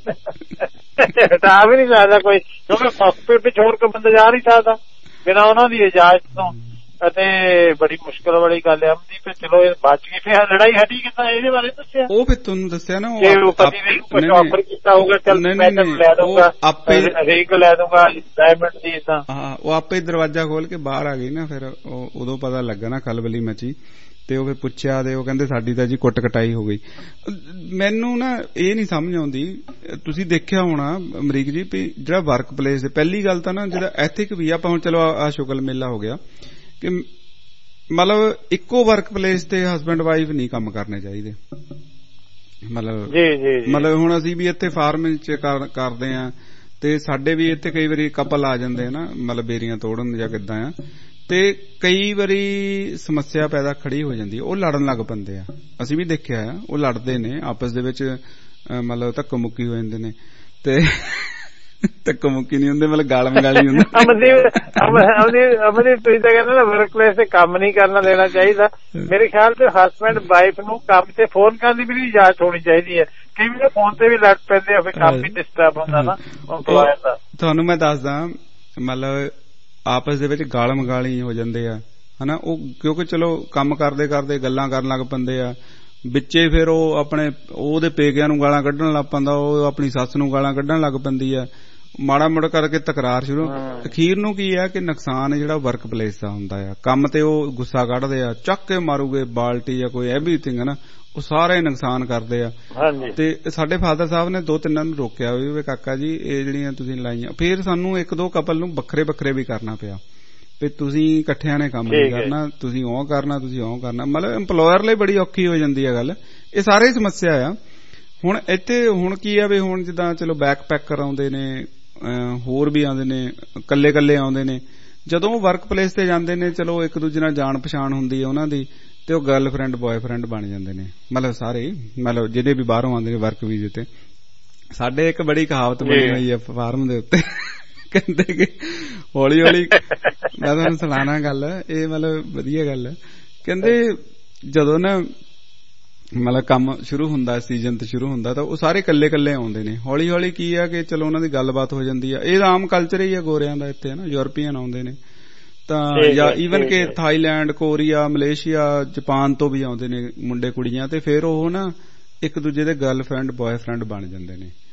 ਛੁਡਾ ਵੀ ਨਹੀਂ ਸਕਦਾ ਕੋਈ, ਕਿਉਂਕਿ ਕਾਕਪਿਟ ਵਿੱਚ ਹੋਰ ਕੋਈ ਬੰਦਾ ਜਾ ਨਹੀਂ ਸਕਦਾ ਬਿਨਾਂ ਉਹਨਾਂ ਦੀ ਇਜਾਜ਼ਤ ਤੋਂ, ਅਤੇ ਬੜੀ ਮੁਸ਼ਕਿਲ ਵਾਲੀ ਗੱਲ ਹੈ ਅਮਦੀ। ਫਿਰ ਚਲੋ ਇਹ ਬਚ ਗਈ, ਫਿਰ ਲੜਾਈ ਹਟੀ ਕਿੱਦਾਂ ਇਹਦੇ ਬਾਰੇ ਦੱਸਿਆ? ਉਹ ਫਿਰ ਤੁਹਾਨੂੰ ਦੱਸਿਆ ਨਾ, ਉਹ ਪਤੀ ਨੇ ਕੁਝ ਆਫਰ ਕੀਤਾ ਹੋਊਗਾ, ਚੱਲ ਮੈਂ ਤੈਨੂੰ ਲੈ ਦੂੰਗਾ, ਆਪੇ ਰਿੰਗ ਲੈ ਦੂੰਗਾ ਡਾਇਮੰਡ ਦੀ ਏਦਾਂ। ਹਾਂ, ਉਹ ਆਪੇ ਦਰਵਾਜ਼ਾ ਖੋਲ ਕੇ ਬਾਹਰ ਆ ਗਈ ਨਾ, ਫਿਰ ਉਦੋਂ ਪਤਾ ਲੱਗਾ ਨਾ ਖਲਬਲੀ ਮਚੀ, ਤੇ ਉਹ ਫਿਰ ਪੁੱਛਿਆ ਤੇ ਉਹ ਕਹਿੰਦੇ ਸਾਡੀ ਤਾਂ ਜੀ ਕੁੱਟ ਕਟਾਈ ਹੋ ਗਈ। ਮੈਨੂੰ ਨਾ ਇਹ ਨਹੀਂ ਸਮਝ ਆਉਂਦੀ, ਤੁਸੀਂ ਦੇਖਿਆ ਹੋਣਾ ਅਮਰੀਕ ਜੀ ਵੀ ਜਿਹੜਾ ਵਰਕ ਪਲੇਸ, ਪਹਿਲੀ ਗੱਲ ਤਾਂ ਨਾ ਜਿਹੜਾ ਐਥਿਕ ਵੀ ਆਪਾਂ ਹੁਣ ਚਲੋ ਆ ਸ਼ੁਗਲ ਮੇਲਾ ਹੋ ਗਿਆ ਕਿ ਮਤਲਬ ਇੱਕੋ ਵਰਕ ਪਲੇਸ ਤੇ ਹਸਬੈਂਡ ਵਾਈਫ ਨਹੀਂ ਕੰਮ ਕਰਨੇ ਚਾਹੀਦੇ। ਮਤਲਬ ਮਤਲਬ ਹੁਣ ਅਸੀਂ ਵੀ ਇੱਥੇ ਫਾਰਮ ਚ ਕਰਦੇ ਆ ਤੇ ਸਾਡੇ ਵੀ ਇੱਥੇ ਕਈ ਵਾਰੀ ਕਪਲ ਆ ਜਾਂਦੇ ਆ ਨਾ, ਮਤਲਬ ਬੇਰੀਆਂ ਤੋੜਨ ਜਾਂ ਕਿੱਦਾਂ ਆ, ਤੇ ਕਈ ਵਾਰੀ ਸਮੱਸਿਆ ਪੈਦਾ ਖੜੀ ਹੋ ਜਾਂਦੀ ਹੈ, ਉਹ ਲੜਨ ਲੱਗ ਪੈਂਦੇ ਆ। ਅਸੀਂ ਵੀ ਦੇਖਿਆ ਆ, ਉਹ ਲੜਦੇ ਨੇ ਆਪਸ ਦੇ ਵਿੱਚ, ਮਤਲਬ ਧੱਕੋ ਮੁੱਕੀ ਹੋ ਜਾਂਦੇ ਨੇ, ਤੇ ਧੱਕੋ ਮੁੱਕੀ ਨਹੀਂ ਹੁੰਦੇ, ਮਤਲਬ ਗਾਲ ਮਗਾਲੀ ਹੁੰਦੀ। ਅਮਨਦੀਪ ਤੁਸੀਂ ਤਾਂ ਕਹਿੰਦੇ ਨਾ ਵਰਕ ਪਲੇਸ ਤੇ ਕੰਮ ਨਹੀਂ ਕਰਨਾ ਦੇਣਾ ਚਾਹੀਦਾ, ਮੇਰੇ ਖਿਆਲ ਤੇ ਹਸਬੈਂਡ ਵਾਈਫ ਨੂੰ ਕੰਮ ਤੇ ਫੋਨ ਕਰਨ ਦੀ ਵੀ ਨਹੀਂ ਇਜਾਜ਼ਤ ਹੋਣੀ ਚਾਹੀਦੀ ਹੈ। ਕਈ ਵਾਰ ਫੋਨ ਤੇ ਵੀ ਲੜ ਪੈਂਦੇ ਆ, ਫਿਰ ਕੰਮ ਵੀ ਡਿਸਟਰਬ ਹੁੰਦਾ ਨਾ ਇੰਪਲਾਇਰ ਦਾ। ਤੁਹਾਨੂੰ ਮੈਂ ਦੱਸਦਾ, ਮਤਲਬ ਆਪਸ ਦੇ ਵਿੱਚ ਗਾਲ ਮਗਾਲੀ ਹੋ ਜਾਂਦੇ ਆ ਹਨਾ, ਉਹ ਕਿਉਂਕਿ ਚਲੋ ਕੰਮ ਕਰਦੇ ਕਰਦੇ ਗੱਲਾਂ ਕਰਨ ਲੱਗ ਪੈਂਦੇ ਆ, ਵਿੱਚੇ ਫਿਰ ਉਹ ਆਪਣੇ ਉਹਦੇ ਪੇਕਿਆਂ ਨੂੰ ਗਾਲਾਂ ਕੱਢਣ ਲੱਗ ਪੈਂਦਾ, ਉਹ ਆਪਣੀ ਸੱਸ ਨੂੰ ਗਾਲਾਂ ਕੱਢਣ ਲੱਗ ਪੈਂਦੀ ਆ, ਮਾੜਾ ਮੋੜਾ ਕਰਕੇ ਤਕਰਾਰ ਸ਼ੁਰੂ। ਅਖੀਰ ਨੂੰ ਕੀ ਆ ਕਿ ਨੁਕਸਾਨ ਜਿਹੜਾ ਵਰਕ ਪਲੇਸ ਦਾ ਹੁੰਦਾ ਆ, ਕੰਮ ਤੇ ਉਹ ਗੁੱਸਾ ਕੱਢਦੇ ਆ, ਚੱਕ ਕੇ ਮਾਰੂਗੇ ਬਾਲਟੀ ਜਾਂ ਕੋਈ ਐਵਰੀਥਿੰਗ ਹੈ ਨਾ, ਉਹ ਸਾਰੇ ਨੁਕਸਾਨ ਕਰਦੇ ਆ। ਤੇ ਸਾਡੇ ਫਾਦਰ ਸਾਹਿਬ ਨੇ ਦੋ ਤਿੰਨਾਂ ਨੂੰ ਰੋਕਿਆ ਵੀ ਕਾਕਾ ਜੀ ਇਹ ਜਿਹੜੀਆਂ ਤੁਸੀਂ ਲਾਈਆਂ, ਫਿਰ ਸਾਨੂੰ ਇੱਕ ਦੋ ਕਪਲ ਨੂੰ ਵੱਖਰੇ ਵੱਖਰੇ ਵੀ ਕਰਨਾ ਪਿਆ ਵੀ ਤੁਸੀਂ ਇਕੱਠਿਆਂ ਨੇ ਕੰਮ ਨਹੀਂ ਕਰਨਾ, ਤੁਸੀਂ ਉਹ ਕਰਨਾ, ਤੁਸੀਂ ਉਹ ਕਰਨਾ। ਮਤਲਬ ਇੰਪਲੋਇਰ ਲਈ ਬੜੀ ਔਖੀ ਹੋ ਜਾਂਦੀ ਹੈ ਗੱਲ, ਇਹ ਸਾਰੇ ਸਮੱਸਿਆ ਆ। ਹੁਣ ਇੱਥੇ ਹੁਣ ਕੀ ਆ ਵੀ ਹੁਣ ਜਿੱਦਾਂ ਚਲੋ ਬੈਕ ਪੈਕਰ ਆਉਂਦੇ ਨੇ, ਹੋਰ ਵੀ ਆਉਂਦੇ ਨੇ, ਕੱਲੇ ਕੱਲੇ ਆਉਂਦੇ ਨੇ, ਜਦੋਂ ਉਹ ਵਰਕ ਪਲੇਸ ਤੇ ਜਾਂਦੇ ਨੇ ਚਲੋ ਇੱਕ ਦੂਜੇ ਨਾਲ ਜਾਣ ਪਛਾਣ ਹੁੰਦੀ ਹੈ ਉਹਨਾਂ ਦੀ, ਤੇ ਉਹ ਗਰਲਫ੍ਰੈਂਡ ਬॉयਫ੍ਰੈਂਡ ਬਣ ਜਾਂਦੇ ਨੇ, ਮਤਲਬ ਸਾਰੇ ਮਤਲਬ ਜਿਹੜੇ ਵੀ ਬਾਹਰੋਂ ਆਉਂਦੇ ਨੇ ਵਰਕ ਵੀਜ਼ੇ ਤੇ। ਸਾਡੇ ਇੱਕ ਬੜੀ ਕਹਾਵਤ ਬਣੀ ਹੋਈ ਹੈ ਫਾਰਮ ਦੇ ਉੱਤੇ, ਕਹਿੰਦੇ ਕਿ ਹੌਲੀ ਹੌਲੀ, ਮੈਂ ਤੁਹਾਨੂੰ ਸੁਣਾਣਾ ਗੱਲ, ਇਹ ਮਤਲਬ ਵਧੀਆ ਗੱਲ ਹੈ, ਕਹਿੰਦੇ ਜਦੋਂ ਨਾ ਮਤਲਬ ਕੰਮ ਸ਼ੁਰੂ ਹੁੰਦਾ, ਸੀਜ਼ਨ ਤੇ ਸ਼ੁਰੂ ਹੁੰਦਾ, ਤਾਂ ਉਹ ਸਾਰੇ ਇਕੱਲੇ ਇਕੱਲੇ ਆਉਂਦੇ ਨੇ, ਹੌਲੀ ਹੌਲੀ ਕੀ ਆ ਕਿ ਚਲੋ ਉਹਨਾਂ ਦੀ ਗੱਲਬਾਤ ਹੋ ਜਾਂਦੀ ਆ। ਇਹ ਆਮ ਕਲਚਰ ਹੀ ਆ ਗੋਰਿਆਂ ਦਾ ਇੱਥੇ ਨਾ, ਯੂਰਪੀਅਨ ਆਉਂਦੇ ਨੇ ਤਾਂ, ਜਾਂ ਈਵਨ ਕਿ ਥਾਈਲੈਂਡ, ਕੋਰੀਆ, ਮਲੇਸ਼ੀਆ, ਜਾਪਾਨ ਤੋਂ ਵੀ ਆਉਂਦੇ ਨੇ ਮੁੰਡੇ ਕੁੜੀਆਂ, ਤੇ ਫਿਰ ਉਹ ਨਾ ਇੱਕ ਦੂਜੇ ਦੇ ਗਰਲਫ੍ਰੈਂਡ ਬॉयਫ੍ਰੈਂਡ ਬਣ ਜਾਂਦੇ ਨੇ।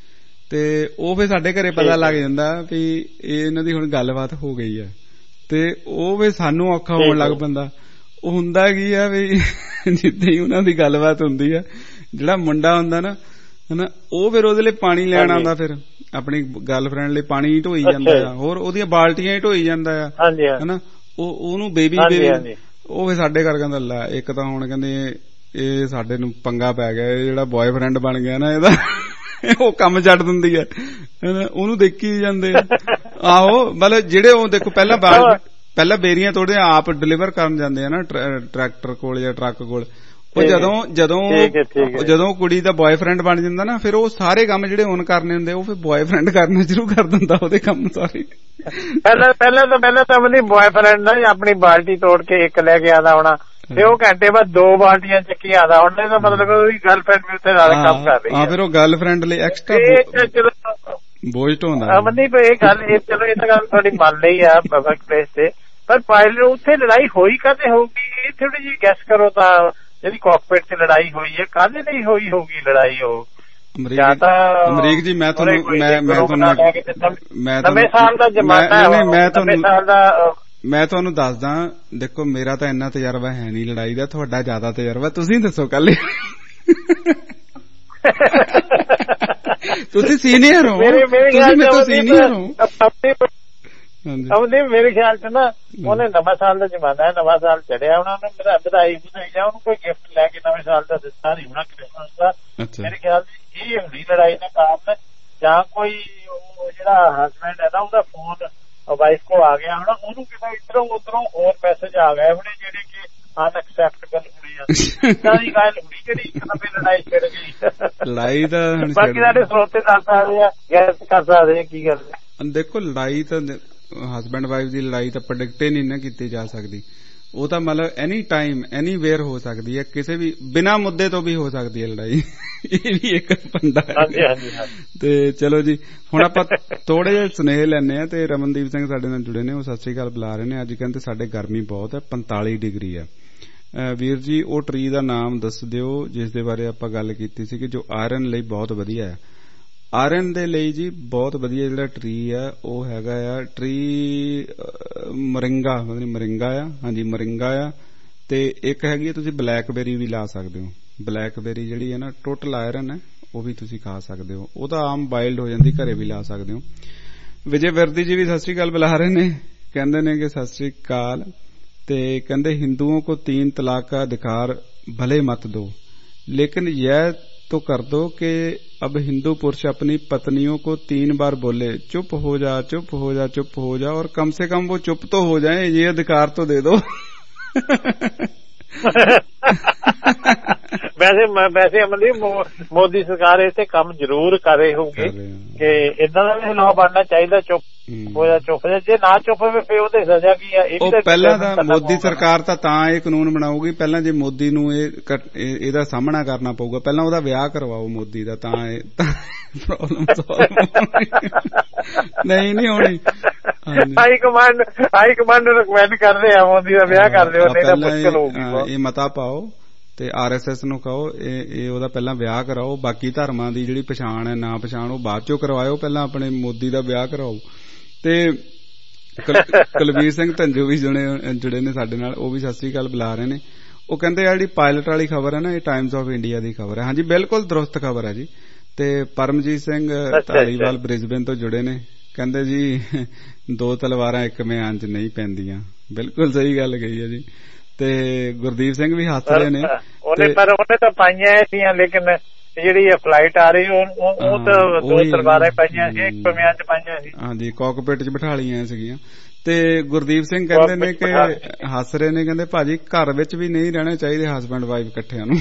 ਤੇ ਉਹ ਫਿਰ ਸਾਡੇ ਘਰੇ ਪਤਾ ਲੱਗ ਜਾਂਦਾ ਵੀ ਇਹ ਇਹਨਾਂ ਦੀ ਹੁਣ ਗੱਲਬਾਤ ਹੋ ਗਈ ਹੈ ਤੇ ਉਹ ਵੀ ਸਾਨੂੰ ਔਖਾ ਹੋਣ ਲੱਗ ਪੈਂਦਾ। ਉਹ ਹੁੰਦਾ ਕੀ ਆ ਵੀ ਜਿੱਦਾਂ ਹੀ ਉਹਨਾਂ ਦੀ ਗੱਲਬਾਤ ਹੁੰਦੀ ਆ, ਜਿਹੜਾ ਮੁੰਡਾ ਹੁੰਦਾ ਨਾ ਹਨਾ, ਉਹ ਫਿਰ ਉਹਦੇ ਲਈ ਪਾਣੀ ਲੈਣ ਆਉਂਦਾ, ਫਿਰ ਆਪਣੀ ਗਰਲਫ੍ਰੈਂਡ ਲਈ ਪਾਣੀ ਢੋਈ ਜਾਂਦਾ ਆ, ਹੋਰ ਉਹਦੀਆਂ ਬਾਲਟੀਆਂ ਹੀ ਢੋਈ ਜਾਂਦਾ ਆ ਹਨਾ। ਉਹ ਉਹਨੂੰ ਬੇਬੀ ਬੇਬੀ ਉਹ ਫਿਰ ਸਾਡੇ ਘਰ ਕਹਿੰਦਾ ਲੈ ਇੱਕ ਤਾਂ ਹੁਣ ਕਹਿੰਦੇ ਇਹ ਸਾਡੇ ਨੂੰ ਪੰਗਾ ਪੈ ਗਿਆ, ਇਹ ਜਿਹੜਾ ਬॉयਫ੍ਰੈਂਡ ਬਣ ਗਿਆ ਨਾ ਇਹਦਾ, ਉਹ ਕੰਮ ਛੱਡ ਦਿੰਦੀ ਆ, ਉਹਨੂੰ ਦੇਖੀ ਜਾਂਦੇ ਆ। ਆਹੋ ਮਤਲਬ ਜਿਹੜੇ ਉਹ ਦੇਖੋ ਪਹਿਲਾਂ ਪਹਿਲਾਂ ਬੇਰੀਆਂ ਤੋੜਦੇ ਆਪ ਡਿਲੀਵਰ ਕਰਨ ਜਾਂਦੇ ਆ ਨਾ ਟਰੈਕਟਰ ਕੋਲ ਜਾਂ ਟਰੱਕ ਕੋਲ, ਉਹ ਜਦੋਂ ਜਦੋਂ ਜਦੋਂ ਕੁੜੀ ਦਾ ਬॉयਫ੍ਰੈਂਡ ਬਣ ਜਾਂਦਾ ਨਾ, ਫਿਰ ਉਹ ਸਾਰੇ ਕੰਮ ਜਿਹੜੇ ਹੁਣ ਕਰਨੇ ਹੁੰਦੇ ਉਹ ਫਿਰ ਬॉयਫ੍ਰੈਂਡ ਕਰਨਾ ਸ਼ੁਰੂ ਕਰ ਦਿੰਦਾ ਉਹਦੇ ਕੰਮ ਸਾਰੇ। ਪਹਿਲਾਂ ਪਹਿਲਾਂ ਤਾਂ ਪਹਿਲਾਂ ਤਾਂ ਆਪਣੀ ਬॉयਫ੍ਰੈਂਡ ਨਾ ਆਪਣੀ ਬਾਲਟੀ ਤੋੜ ਕੇ ਇੱਕ ਲੈ ਕੇ ਆਦਾ ਹੋਣਾ, ਤੇ ਉਹ ਘੰਟੇ ਬਾਅਦ ਦੋ ਬਾਲਟੀਆਂ ਚੱਕੀ ਆਦਾ ਹੋਣਾ, ਇਹਦਾ ਮਤਲਬ ਉਹਦੀ ਗਰਲਫ੍ਰੈਂਡ ਵੀ ਉੱਥੇ ਨਾਲ ਕੰਮ ਕਰ ਰਹੀ ਹੈ। ਹਾਂ ਫਿਰ ਉਹ ਗਰਲਫ੍ਰੈਂਡ ਲਈ ਐਕਸਟਰਾ ਬੋਝ ਢੋਂਦਾ। ਅਮਨਦੀਪ ਇਹ ਗੱਲ ਇਹ ਚਲੋ ਇਹ ਤਾਂ ਗੱਲ ਤੁਹਾਡੀ ਮੰਨ ਲਈ ਆ ਵਰਕ ਪਲੇਸ ਤੇ, ਪਰ ਪਾਇਲਟ ਉੱਥੇ ਲੜਾਈ ਹੋਈ ਕਾਹਦੇ ਹੋਊਗੀ ਇਹ ਥੋੜੀ ਜਿਹੀ ਗੈਸ ਕਰੋ ਤਾਂ। ਜਿਹੜੀ ਕਾਕਪਿਟ ਚ ਲੜਾਈ ਹੋਈ ਹੈ ਕਾਹਦੇ ਲਈ ਹੋਈ ਹੋਊਗੀ ਲੜਾਈ? ਉਹ ਅਮਰੀਕ ਜੀ ਮੈਂ ਤੁਹਾਨੂੰ ਮੈਂ ਮੈਂ ਤੁਹਾਨੂੰ ਮੈਂ ਨਵੇਂ ਸਾਲ ਦਾ ਜ਼ਮਾਨਾ ਹੈ, ਮੈਂ ਤੁਹਾਨੂੰ ਮੈਂ ਤੁਹਾਨੂੰ ਦੱਸਦਾ, ਦੇਖੋ ਮੇਰਾ ਤਾਂ ਇੰਨਾ ਤਜਰਬਾ ਹੈ ਨਹੀਂ ਲੜਾਈ ਦਾ, ਤੁਹਾਡਾ ਜ਼ਿਆਦਾ ਤਜਰਬਾ, ਤੁਸੀਂ ਦੱਸੋ ਕੱਲ। ਤੁਸੀਂ ਸੀਨੀਅਰ ਹੋ, ਤੁਸੀਂ ਮੇਰੇ ਤੋਂ ਸੀਨੀਅਰ ਹੋ। ਅਮਨਦੀਪ ਮੇਰੇ ਖਿਆਲ ਚ ਨਾ ਉਹਨੇ ਨਵਾਂ ਸਾਲ ਦਾ ਜ਼ਮਾਨਾ ਹੈ, ਨਵਾਂ ਸਾਲ ਚੜਿਆ, ਉਹਨਾਂ ਨੇ ਮੇਰਾ ਵਧਾਈ ਵਧਾਈ ਜਾਂ ਉਹਨੂੰ ਕੋਈ ਗਿਫਟ ਲੈ ਕੇ ਨਵੇਂ ਸਾਲ ਦਾ ਦਿੱਤਾ ਨਹੀਂ ਹੋਣਾ ਕ੍ਰਿਸਮਸ ਦਾ। ਮੇਰੇ ਖਿਆਲ ਚ ਇਹ ਹੋਣੀ ਲੜਾਈ ਦਾ ਕਾਰਨ, ਜਾਂ ਕੋਈ ਉਹ ਜਿਹੜਾ ਹਸਬੈਂਡ ਹੈ ਨਾ ਉਹਦਾ ਫੋਨ ਵਾਈਫ ਕੋ ਆ ਗਿਆ ਹੋਣਾ, ਉਹਨੂੰ ਕਿਤੇ ਇੱਧਰੋਂ ਉੱਧਰੋਂ ਹੋਰ ਮੈਸੇਜ ਆ ਗਏ ਹੋਣੇ ਜਿਹੜੇ ਕਿ ਅਨਐਕਸੈਪਟੇਬਲ ਹੋਣੀ ਆ, ਇਦਾਂ ਦੀ ਗੱਲ ਹੋਣੀ ਜਿਹੜੀ ਇੱਕ ਨਵੀਂ ਲੜਾਈ ਛਿੜ ਗਈ। ਲੜਾਈ ਤਾਂ ਬਾਕੀ ਸਾਡੇ ਸਰੋਤੇ ਦੱਸ ਸਕਦੇ ਆ, ਗੈਸ ਕਰ ਸਕਦੇ ਆ ਕੀ ਗੱਲ। ਦੇਖੋ ਲੜਾਈ ਤਾਂ ਹਸਬੈਂਡ ਵਾਈਫ ਦੀ ਲੜਾਈ ਤਾਂ ਪ੍ਰੈਡਿਕਟ ਹੀ ਨਹੀਂ ਨਾ ਕੀਤੀ ਜਾ ਸਕਦੀ, ਉਹ ਤਾਂ ਮਤਲਬ ਐਨੀ ਟਾਈਮ ਐਨੀ ਵੇਅਰ ਹੋ ਸਕਦੀ ਹੈ, ਕਿਸੇ ਵੀ ਬਿਨਾਂ ਮੁੱਦੇ ਤੋਂ ਵੀ ਹੋ ਸਕਦੀ ਹੈ ਲੜਾਈ, ਇਹ ਵੀ ਇੱਕ ਪੰਡਾ ਹੈ। ਤੇ ਚਲੋ ਜੀ ਹੁਣ ਆਪਾਂ ਥੋੜੇ ਜਿਹੇ ਸੁਨੇਹੇ ਲੈਣੇ ਆ, ਤੇ ਰਮਨਦੀਪ ਸਿੰਘ ਸਾਡੇ ਨਾਲ ਜੁੜੇ ਨੇ, ਉਹ ਸਤਿ ਸ੍ਰੀ ਅਕਾਲ ਬੁਲਾ ਰਹੇ ਨੇ। ਅੱਜ ਕਹਿੰਦੇ ਸਾਡੇ ਗਰਮੀ ਬਹੁਤ ਹੈ, ਪੰਤਾਲੀ ਡਿਗਰੀ ਹੈ। ਵੀਰ ਜੀ ਉਹ ਟਰੀ ਦਾ ਨਾਮ ਦੱਸ ਦਿਓ ਜਿਸ ਦੇ ਬਾਰੇ ਆਪਾਂ ਗੱਲ ਕੀਤੀ ਸੀ ਕਿ ਜੋ ਆਇਰਨ ਲਈ ਬਹੁਤ ਵਧੀਆ ਹੈ। ਆਇਰਨ ਦੇ ਲਈ ਜੀ ਬਹੁਤ ਵਧੀਆ ਜਿਹੜਾ ਟਰੀ ਆ ਉਹ ਹੈਗਾ ਆ ਟਰੀ ਮਰਿੰਗਾ, ਮਤਲਬ ਮਰਿੰਗਾ ਆ, ਹਾਂਜੀ ਮਰਿੰਗਾ ਆ। ਤੇ ਇੱਕ ਹੈਗੀ ਤੁਸੀਂ ਬਲੈਕਬੇਰੀ ਵੀ ਲਾ ਸਕਦੇ ਹੋ, ਬਲੈਕਬੇਰੀ ਜਿਹੜੀ ਹੈ ਨਾ ਟੋਟਲ ਆਇਰਨ ਹੈ, ਉਹ ਵੀ ਤੁਸੀਂ ਖਾ ਸਕਦੇ ਹੋ, ਉਹ ਤਾਂ ਆਮ ਬਾਇਲਡ ਹੋ ਜਾਂਦੀ, ਘਰੇ ਵੀ ਲਾ ਸਕਦੇ ਹੋ। ਵਿਜੇ ਵਰਦੀ ਜੀ ਵੀ ਸਤਿ ਸ੍ਰੀ ਅਕਾਲ ਬੁਲਾ ਰਹੇ ਨੇ, ਕਹਿੰਦੇ ਨੇ ਕਿ ਸਤਿ ਸ੍ਰੀ ਅਕਾਲ, ਤੇ ਕਹਿੰਦੇ हिंदुओं को तीन तलाक का अधिकार भले मत दो, लेकिन यह तो कर दो कि अब हिंदू पुरुष अपनी पत्नियों को तीन बार बोले चुप हो जा चुप हो जा चुप हो जा, और कम से कम वो चुप तो हो जाए, ये अधिकार तो दे दो। ਵੈਸੇ ਵੈਸੇ ਅਮਨਦੀਪ ਮੋਦੀ ਸਰਕਾਰ ਇਸ ਤੇ ਕੰਮ ਜ਼ਰੂਰ ਕਰ ਰਹੀ ਹੋਊਗੀ ਕਿ ਇਦਾਂ ਦਾ ਵੀ ਲਾਅ ਬਣਨਾ ਚਾਹੀਦਾ, ਚੁੱਪ ਹੋ ਜਾ ਚੁੱਪ ਜਾ, ਜੇ ਨਾ ਚੁੱਪ ਹੋਵੇ ਫਿਰ ਉਹਦੇ ਸਜ਼ਾ ਕੀ ਆ? ਇਹ ਵੀ ਪਹਿਲਾਂ ਤਾਂ ਮੋਦੀ ਸਰਕਾਰ ਤਾਂ ਤਾਂ ਇਹ ਕਾਨੂੰਨ ਬਣਾਉਗੀ, ਪਹਿਲਾਂ ਜੇ ਮੋਦੀ ਨੂੰ ਇਹ ਇਹਦਾ ਸਾਹਮਣਾ ਕਰਨਾ ਪਊਗਾ, ਪਹਿਲਾਂ ਉਹਦਾ ਵਿਆਹ ਕਰਵਾਓ ਮੋਦੀ ਦਾ, ਤਾਂ ਇਹ ਪ੍ਰੋਬਲਮ ਨਹੀਂ ਨਹੀਂ ਹੋਣੀ। ਹਾਈ ਕਮਾਂਡ ਹਾਈ ਕਮਾਂਡ ਨੂੰ ਰਿਕਮੈਂਡ ਕਰਦੇ ਆ ਮੋਦੀ ਦਾ ਵਿਆਹ ਕਰ ਦਿਓ, ਨਹੀਂ ਤਾਂ ਮੁਸ਼ਕਲ ਹੋਊਗੀ। ਇਹ ਮਤਾ ਪਾਓ ਤੇ ਆਰ ਐਸ ਐਸ ਨੂੰ ਕਹੋ ਇਹ ਇਹ ਉਹਦਾ ਪਹਿਲਾਂ ਵਿਆਹ ਕਰਾਓ, ਬਾਕੀ ਧਰਮਾਂ ਦੀ ਜਿਹੜੀ ਪਛਾਣ ਹੈ ਨਾ ਪਛਾਣ ਉਹ ਬਾਅਦ ਚੋਂ ਕਰਵਾਇਓ, ਪਹਿਲਾਂ ਆਪਣੇ ਮੋਦੀ ਦਾ ਵਿਆਹ ਕਰਾਓ। ਤੇ ਕੁਲਵੀਰ ਸਿੰਘ ਧੰਜੂ ਵੀ ਜੁੜੇ ਜੁੜੇ ਨੇ ਸਾਡੇ ਨਾਲ, ਉਹ ਵੀ ਸਤਿ ਸ੍ਰੀ ਅਕਾਲ ਬੁਲਾ ਰਹੇ ਨੇ। ਉਹ ਕਹਿੰਦੇ ਆ ਜਿਹੜੀ ਪਾਇਲਟ ਵਾਲੀ ਖਬਰ ਹੈ ਨਾ ਇਹ ਟਾਈਮਸ ਆਫ ਇੰਡੀਆ ਦੀ ਖਬਰ ਹੈ। ਹਾਂਜੀ ਬਿਲਕੁਲ ਦਰੁਸਤ ਖਬਰ ਹੈ ਜੀ। ਤੇ ਪਰਮਜੀਤ ਸਿੰਘ ਧਾਲੀਵਾਲ ਬ੍ਰਿਸਬੇਨ ਤੋਂ ਜੁੜੇ ਨੇ, ਕਹਿੰਦੇ ਜੀ ਦੋ ਤਲਵਾਰਾਂ ਇੱਕ ਮਿਆਨ ਚ ਨਹੀਂ ਪੈਂਦੀਆਂ, ਬਿਲਕੁਲ ਸਹੀ ਗੱਲ ਕਹੀ ਹੈ ਜੀ। ਤੇ ਗੁਰਦੀਪ ਸਿੰਘ ਵੀ ਹੱਸ ਰਹੇ ਨੇ, ਉਹਨੇ ਪਰ ਉਹਨੇ ਤਾਂ ਪਾਈਆਂ ਸੀਆਂ, ਲੇਕਿਨ ਜਿਹੜੀ ਇਹ ਫਲਾਈਟ ਆ ਰਹੀ ਉਹ ਤਾਂ ਦੋ ਤਲਵਾਰਾਂ ਪਾਈਆਂ ਸੀ, ਇੱਕ ਮਿਆਨ ਚ ਪਾਈਆਂ ਸੀ। ਹਾਂਜੀ ਕਾਕਪਿਟ ਚ ਬਿਠਾ ਲਈਆਂ ਸੀਗੀਆਂ। ਤੇ ਗੁਰਦੀਪ ਸਿੰਘ ਕਹਿੰਦੇ ਨੇ ਕਿ ਹੱਸ ਰਹੇ ਨੇ, ਕਹਿੰਦੇ ਭਾਜੀ ਘਰ ਵਿੱਚ ਵੀ ਨਹੀਂ ਰਹਿਣੇ ਚਾਹੀਦੇ ਹਸਬੈਂਡ ਵਾਈਫ ਇਕੱਠਿਆਂ ਨੂੰ।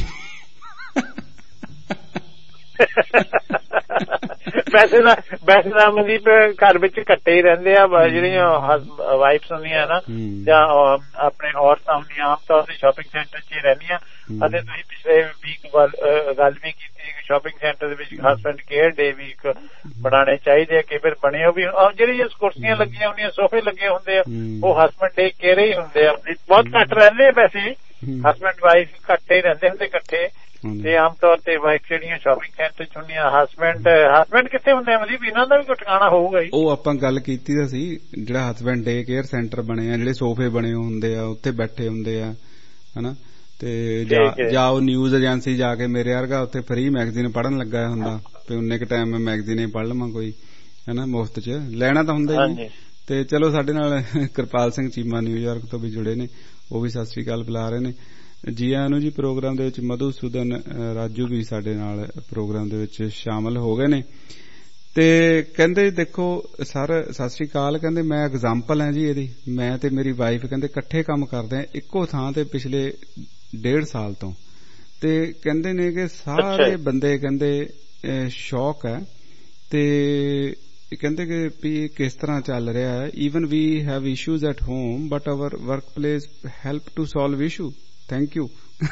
ਵੈਸੇ ਨਾ ਵੈਸੇ ਨਾ ਮਨਦੀਪ ਘਰ ਵਿੱਚ ਇਕੱਠੇ ਹੀ ਰਹਿੰਦੇ ਆ, ਜਿਹੜੀਆਂ ਵਾਈਫਸ ਹੁੰਦੀਆਂ ਨਾ ਜਾਂ ਆਪਣੇ ਔਰਤਾਂ ਹੁੰਦੀਆਂ ਆਮ ਤੌਰ ਤੇ ਸ਼ਾਪਿੰਗ ਸੈਂਟਰ ਚ ਹੀ ਰਹਿੰਦੀਆਂ। ਅਤੇ ਤੁਸੀਂ ਪਿਛਲੇ ਵੀਕ ਗੱਲ ਵੀ ਕੀਤੀ ਸ਼ਾਪਿੰਗ ਸੈਂਟਰ ਦੇ ਵਿੱਚ ਹਸਬੈਂਡ ਕੇਅਰ ਡੇ ਵੀਕ ਬਣਾਉਣੇ ਚਾਹੀਦੇ ਆ, ਕਿ ਫਿਰ ਬਣੇ ਉਹ ਵੀ ਜਿਹੜੀਆਂ ਕੁਰਸੀਆਂ ਲੱਗੀਆਂ ਹੁੰਦੀਆਂ ਸੋਫੇ ਲੱਗੇ ਹੁੰਦੇ ਆ ਉਹ ਹਸਬੈਂਡ ਡੇ ਕੇਅਰ ਹੀ ਹੁੰਦੇ ਆ। ਬਹੁਤ ਘੱਟ ਰਹਿੰਦੇ ਆ ਵੈਸੇ, ਹਸਬੈਂਡ ਵਾਈਫ ਇਕੱਠੇ ਰਹਿੰਦੇ ਹੁੰਦੇ ਇਕੱਠੇ, ਤੇ ਆਮ ਤੌਰ ਤੇ ਵਾਈਫ ਜਿਹੜੀਆਂ ਸ਼ਾਪਿੰਗ ਸੈਂਟਰ ਚ ਹੁੰਦੀਆਂ, ਹਸਬੈਂਡ ਹਸਬੈਂਡ ਕਿੱਥੇ ਹੁੰਦੇ ਆ? ਮਤਲਬ ਇਹਨਾਂ ਦਾ ਵੀ ਕੋਈ ਟਿਕਾਣਾ ਹੋਊਗਾ ਜੀ। ਉਹ ਆਪਾਂ ਗੱਲ ਕੀਤੀ ਤਾਂ ਸੀ, ਜਿਹੜਾ ਹਸਬੈਂਡ ਡੇ ਕੇਅਰ ਸੈਂਟਰ ਬਣੇ ਆ, ਜਿਹੜੇ ਸੋਫੇ ਬਣੇ ਹੁੰਦੇ ਆ ਉੱਥੇ ਬੈਠੇ ਹੁੰਦੇ ਆ ਹਨਾ, ਤੇ ਜਾਂ ਉਹ ਨਿਊਜ਼ ਏਜੰਸੀ ਜਾ ਕੇ ਮੇਰੇ ਵਰਗਾ ਉੱਥੇ ਫ੍ਰੀ ਮੈਗਜ਼ੀਨ ਪੜ੍ਹਨ ਲੱਗਾ ਹੁੰਦਾ ਤੇ ਉਨੇ ਕੁ ਟਾਈਮ ਮੈਂ ਮੈਗਜ਼ੀਨ ਹੀ ਪੜ੍ਹ ਲਵਾਂ ਕੋਈ ਹਨਾ, ਮੁਫਤ ਚ ਲੈਣਾ ਤਾਂ ਹੁੰਦਾ ਹੀ। ਤੇ ਚਲੋ ਸਾਡੇ ਨਾਲ ਕਿਰਪਾਲ ਸਿੰਘ ਚੀਮਾ ਨਿਊਯਾਰਕ ਤੋਂ ਵੀ ਜੁੜੇ ਨੇ, ਉਹ ਵੀ ਸਤਿ ਸ੍ਰੀ ਅਕਾਲ ਬੁਲਾ ਰਹੇ ਨੇ ਜੀ ਆਇਆਂ ਨੂੰ ਜੀ ਪ੍ਰੋਗਰਾਮ ਦੇ ਵਿੱਚ। ਮਧੂਸੂਦਨ ਰਾਜੂ ਵੀ ਸਾਡੇ ਨਾਲ ਪ੍ਰੋਗਰਾਮ ਦੇ ਵਿੱਚ ਸ਼ਾਮਲ ਹੋ ਗਏ ਨੇ ਤੇ ਕਹਿੰਦੇ ਦੇਖੋ ਸਰ ਸਤਿ ਸ੍ਰੀ ਅਕਾਲ, ਕਹਿੰਦੇ ਮੈਂ ਐਗਜ਼ਾਮਪਲ ਹਾਂ ਜੀ ਇਹਦੀ, ਮੈਂ ਤੇ ਮੇਰੀ ਵਾਈਫ ਕਹਿੰਦੇ ਇਕੱਠੇ ਕੰਮ ਕਰਦੇ ਆ ਇੱਕੋ ਥਾਂ ਤੇ ਪਿਛਲੇ ਡੇਢ ਸਾਲ ਤੋਂ, ਤੇ ਕਹਿੰਦੇ ਨੇ ਕਿ ਸਾਰੇ ਬੰਦੇ ਕਹਿੰਦੇ ਸ਼ੌਕ ਹੈ ਤੇ ਕਹਿੰਦੇ ਕਿ ਵੀ ਕਿਸ ਤਰ੍ਹਾਂ ਚੱਲ ਰਿਹਾ ਹੈ। Even we have issues at home but our work place help to solve issue, thank you.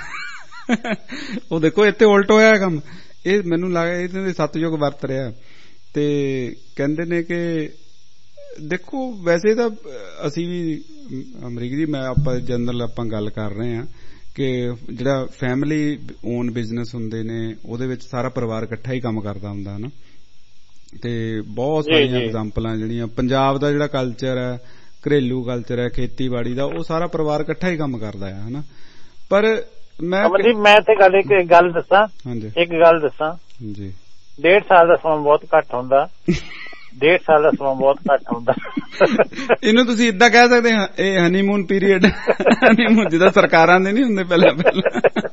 ਉਹ ਦੇਖੋ ਇੱਥੇ ਉਲਟ ਹੋਇਆ ਕੰਮ, ਇਹ ਮੈਨੂੰ ਲੱਗਦਾ ਇਹਨਾਂ ਦੇ ਸਤਯੁਗ ਵਰਤ ਰਿਹਾ। ਤੇ ਕਹਿੰਦੇ ਨੇ ਕਿ ਦੇਖੋ ਵੈਸੇ ਤਾਂ ਅਸੀਂ ਵੀ ਅਮਰੀਕ ਜੀ, ਮੈਂ ਆਪਾਂ ਜਨਰਲ ਆਪਾਂ ਗੱਲ ਕਰ ਰਹੇ ਹਾਂ ਕਿ ਜਿਹੜਾ ਫੈਮਿਲੀ ਓਨ ਬਿਜ਼ਨਸ ਹੁੰਦੇ ਨੇ ਉਹਦੇ ਵਿੱਚ ਸਾਰਾ ਪਰਿਵਾਰ ਇਕੱਠਾ ਹੀ ਕੰਮ ਕਰਦਾ ਹੁੰਦਾ ਨਾ, ਤੇ ਬਹੁਤ ਸਾਰੀਆਂ ਐਗਜ਼ਾਮਪਲਾਂ ਜਿਹੜੀਆਂ ਪੰਜਾਬ ਦਾ ਜਿਹੜਾ ਕਲਚਰ ਹੈ, ਘਰੇਲੂ ਕਲਚਰ ਹੈ, ਖੇਤੀਬਾੜੀ ਦਾ, ਉਹ ਸਾਰਾ ਪਰਿਵਾਰ ਇਕੱਠਾ ਹੀ ਕੰਮ ਕਰਦਾ ਹੈ ਹਨਾ। ਪਰ ਮੈਂ ਮੈਂ ਤੇ ਗੱਲ ਇੱਕ ਗੱਲ ਦੱਸਾਂ, ਇੱਕ ਗੱਲ ਦੱਸਾਂ ਜੀ, ਡੇਢ ਸਾਲ ਦਾ ਸਮਾਂ ਬਹੁਤ ਘੱਟ ਹੁੰਦਾ, ਡੇਢ ਸਾਲ ਦਾ ਸਮਾਂ ਬਹੁਤ ਘੱਟ ਹੁੰਦਾ। ਇਹਨੂੰ ਤੁਸੀਂ ਏਦਾਂ ਕਹਿ ਸਕਦੇ ਹਾਂ, ਇਹ ਹਨੀਮੂਨ ਪੀਰੀਅਡ, ਹਨੀਮੂਨ ਜਿੱਦਾਂ ਸਰਕਾਰਾਂ ਦੇ ਨਹੀਂ ਹੁੰਦੇ ਪਹਿਲਾਂ ਪਹਿਲਾਂ,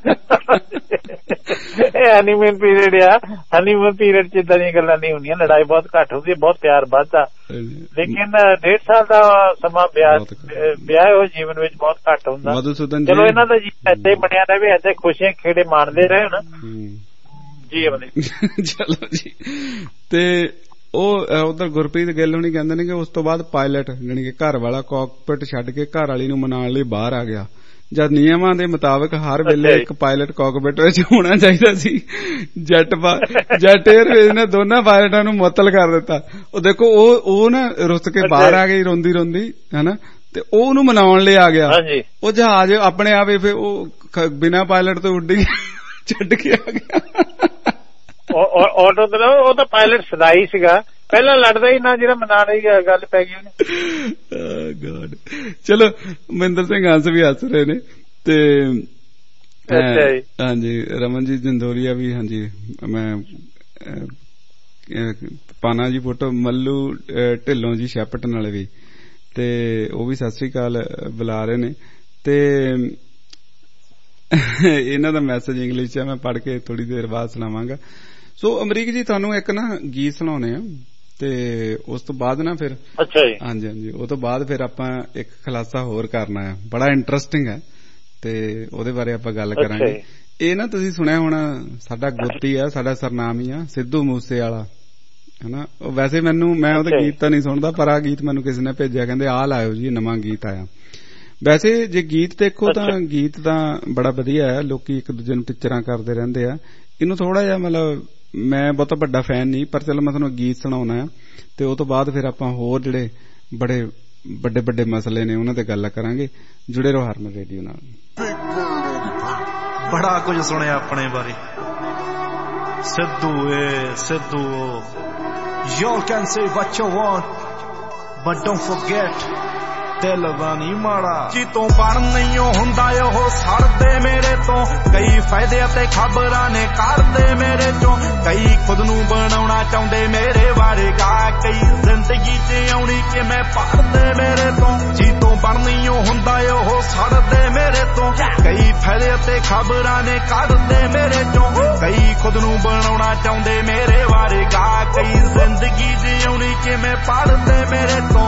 ਇਹ ਹਨੀਮੂਨ ਪੀਰੀਅਡ ਆ। ਹਨੀਮੂਨ ਪੀਰੀਅਡ ਚ ਇਦਾਂ ਦੀਆਂ ਗੱਲਾਂ ਨਹੀਂ ਹੁੰਦੀਆਂ, ਲੜਾਈ ਬਹੁਤ ਘੱਟ ਹੁੰਦੀ ਹੈ, ਬਹੁਤ ਪਿਆਰ ਵੱਧਦਾ, ਲੇਕਿਨ ਡੇਢ ਸਾਲ ਦਾ ਸਮਾਂ ਵਿਆਹ ਵਿਆਹ ਹੋਏ ਜੀਵਨ ਵਿੱਚ ਬਹੁਤ ਘੱਟ ਹੁੰਦਾ। ਚਲੋ ਇਹਨਾਂ ਦਾ ਜੀਵਨ ਏਦਾਂ ਹੀ ਬਣਿਆ ਰਹੇ, ਏਦਾਂ ਖੁਸ਼ੀਆਂ ਖੇੜੇ ਮਾਣਦੇ ਰਹੇ ਨਾ ਜੀ। ਚਲੋ ਜੀ, ਤੇ ਉਹ ਉਧਰ ਗੁਰਪ੍ਰੀਤ ਗਿੱਲ ਹੋਣੀ ਕਹਿੰਦੇ ਨੇ ਕਿ ਉਸ ਤੋਂ ਬਾਅਦ ਪਾਇਲਟ ਜਾਣੀ ਕਿ ਘਰ ਵਾਲਾ ਕਾਕਪਿਟ ਛੱਡ ਕੇ ਘਰ ਵਾਲੀ ਨੂੰ ਮਨਾਉਣ ਲਈ ਬਾਹਰ ਆ ਗਿਆ, ਜਦ ਨਿਯਮਾਂ ਦੇ ਮੁਤਾਬਕ ਹਰ ਵੇਲੇ ਇੱਕ ਪਾਇਲਟ ਕਾਕਪਿਟ ਵਿੱਚ ਹੋਣਾ ਚਾਹੀਦਾ ਸੀ। ਜੈਟ ਜੈਟ ਏਅਰਵੇਜ਼ ਨੇ ਦੋਨਾਂ ਪਾਇਲਟਾਂ ਨੂੰ ਮੁਅੱਤਲ ਕਰ ਦਿੱਤਾ। ਉਹ ਦੇਖੋ ਉਹ ਉਹ ਨਾ ਰੁੱਸ ਕੇ ਬਾਹਰ ਆ ਗਈ ਰੋਂਦੀ ਰੋਂਦੀ ਹਨਾ, ਤੇ ਉਹ ਉਹਨੂੰ ਮਨਾਉਣ ਲਈ ਆ ਗਿਆ। ਉਹ ਜਹਾਜ਼ ਆਪਣੇ ਆਪ ਹੀ ਫਿਰ ਉਹ ਬਿਨਾਂ ਪਾਇਲਟ ਤੋਂ ਉੱਡੀ ਛੱਡ ਕੇ ਆ ਗਿਆ। ਆਟੋ ਤੇ ਉਹ ਤਾਂ ਪਾਇਲਟ ਸਦਾਈ ਸੀਗਾ, ਪਹਿਲਾਂ ਲੜਦਾ ਹੀ ਨਾ, ਜਿਹੜਾ ਮਨਾਉਣ ਦੀ ਗੱਲ ਪੈ ਗਈ ਉਹਨੇ। ਚਲੋ ਮਹਿੰਦਰ ਸਿੰਘ ਹੰਸ ਵੀ ਹੱਸ ਰਹੇ ਨੇ ਤੇ ਹਾਂਜੀ ਰਮਨਜੀਤ ਜੰਦੋਰੀਆ ਵੀ, ਹਾਂਜੀ ਮੈਂ ਪਾਨਾ ਜੀ ਫੋਟੋ, ਮੱਲੂ ਢਿੱਲੋਂ ਜੀ ਸ਼ੈਪਟਨ ਵਾਲੇ ਵੀ, ਤੇ ਉਹ ਵੀ ਸਤਿ ਸ੍ਰੀ ਅਕਾਲ ਬੁਲਾ ਰਹੇ ਨੇ। ਤੇ ਇਹਨਾਂ ਦਾ ਮੈਸੇਜ ਇੰਗਲਿਸ਼ ਚ ਮੈਂ ਪੜ੍ਹ ਕੇ ਥੋੜੀ ਦੇਰ ਬਾਅਦ ਸੁਣਾਵਾਂਗਾ। ਸੋ ਅਮਰੀਕ ਜੀ ਤੁਹਾਨੂੰ ਇੱਕ ਨਾ ਗੀਤ ਸੁਣਾਉਣੇ ਆ ਤੇ ਉਸ ਤੋਂ ਬਾਅਦ ਨਾ ਫਿਰ ਹਾਂਜੀ ਹਾਂਜੀ ਉਹ ਤੋਂ ਬਾਅਦ ਫਿਰ ਆਪਾਂ ਇੱਕ ਖੁਲਾਸਾ ਹੋਰ ਕਰਨਾ ਹੈ, ਬੜਾ ਇੰਟਰਸਟਿੰਗ ਹੈ ਤੇ ਉਹਦੇ ਬਾਰੇ ਆਪਾਂ ਗੱਲ ਕਰਾਂਗੇ। ਇਹ ਨਾ ਤੁਸੀਂ ਸੁਣਿਆ ਹੋਣਾ, ਸਾਡਾ ਗੋਤੀ ਆ, ਸਾਡਾ ਸਰਨਾਮ ਹੀ ਆ ਸਿੱਧੂ ਮੂਸੇ ਵਾਲਾ ਹਨਾ। ਵੈਸੇ ਮੈਨੂੰ ਮੈਂ ਉਹਦੇ ਗੀਤ ਤਾਂ ਨਹੀਂ ਸੁਣਦਾ, ਪਰ ਆਹ ਗੀਤ ਮੈਨੂੰ ਕਿਸੇ ਨੇ ਭੇਜਿਆ, ਕਹਿੰਦੇ ਆਹ ਲਾਇਓ ਜੀ ਨਵਾਂ ਗੀਤ ਆਇਆ। ਵੈਸੇ ਜੇ ਗੀਤ ਦੇਖੋ ਤਾਂ ਗੀਤ ਤਾਂ ਬੜਾ ਵਧੀਆ ਹੈ, ਲੋਕੀ ਇੱਕ ਦੂਜੇ ਨੂੰ ਟਿੱਚਰਾਂ ਕਰਦੇ ਰਹਿੰਦੇ ਆ। ਇਹਨੂੰ ਥੋੜਾ ਜਿਹਾ ਮਤਲਬ ਮੈਂ ਬਹੁਤਾ ਵੱਡਾ ਫੈਨ ਨਹੀਂ, ਪਰ ਚਲੋ ਮੈਂ ਤੁਹਾਨੂੰ ਗੀਤ ਸੁਣਾਉਣਾ ਆ ਤੇ ਉਹ ਤੋਂ ਬਾਅਦ ਫਿਰ ਆਪਾਂ ਹੋਰ ਜਿਹੜੇ ਬੜੇ ਵੱਡੇ ਵੱਡੇ ਮਸਲੇ ਨੇ ਉਹਨਾਂ ਤੇ ਗੱਲ ਕਰਾਂਗੇ। ਜੁੜੇ ਰਹੋ ਹਰਮਨ ਰੇਡੀਓ ਨਾਲ। ਬੜਾ ਕੁਝ ਸੁਣਿਆ ਆਪਣੇ ਬਾਰੇ, ਸਿੱਧੂ ਏ Sidhu, you can say what you want but don't forget ਦਿਲ ਦਾ ਨੀ ਮਾੜਾ, ਜਿੱਤੋਂ ਬਣ ਨਹੀਂ ਹੁੰਦਾ ਉਹ ਸੜਦੇ ਮੇਰੇ ਤੋਂ, ਕਈ ਫਾਇਦੇ ਅਤੇ ਖਬਰਾਂ ਨੇ ਕਰਦੇ ਮੇਰੇ ਚੋਂ, ਕਈ ਖੁਦ ਨੂੰ ਬਣਾਉਣਾ ਚਾਹੁੰਦੇ ਮੇਰੇ ਬਾਰੇ ਗਾ, ਕਈ ਜ਼ਿੰਦਗੀ 'ਚ ਆਉਣੀ ਕਿਵੇਂ ਪੜਦੇ ਮੇਰੇ ਤੋਂ, ਜਿੱਤੋਂ ਬਣ ਨਹੀਂ ਹੁੰਦਾ ਉਹ ਸੜਦੇ ਮੇਰੇ ਤੋਂ, ਕਈ ਫਾਇਦੇ ਅਤੇ ਖਬਰਾਂ ਨੇ ਕਰਦੇ ਮੇਰੇ ਚੋਂ, ਕਈ ਖੁਦ ਨੂੰ ਬਣਾਉਣਾ ਚਾਹੁੰਦੇ ਮੇਰੇ ਬਾਰੇ ਗਾ, ਕਈ ਜ਼ਿੰਦਗੀ 'ਚ ਆਉਣੀ ਕਿਵੇਂ ਪੜਦੇ ਮੇਰੇ ਤੋਂ।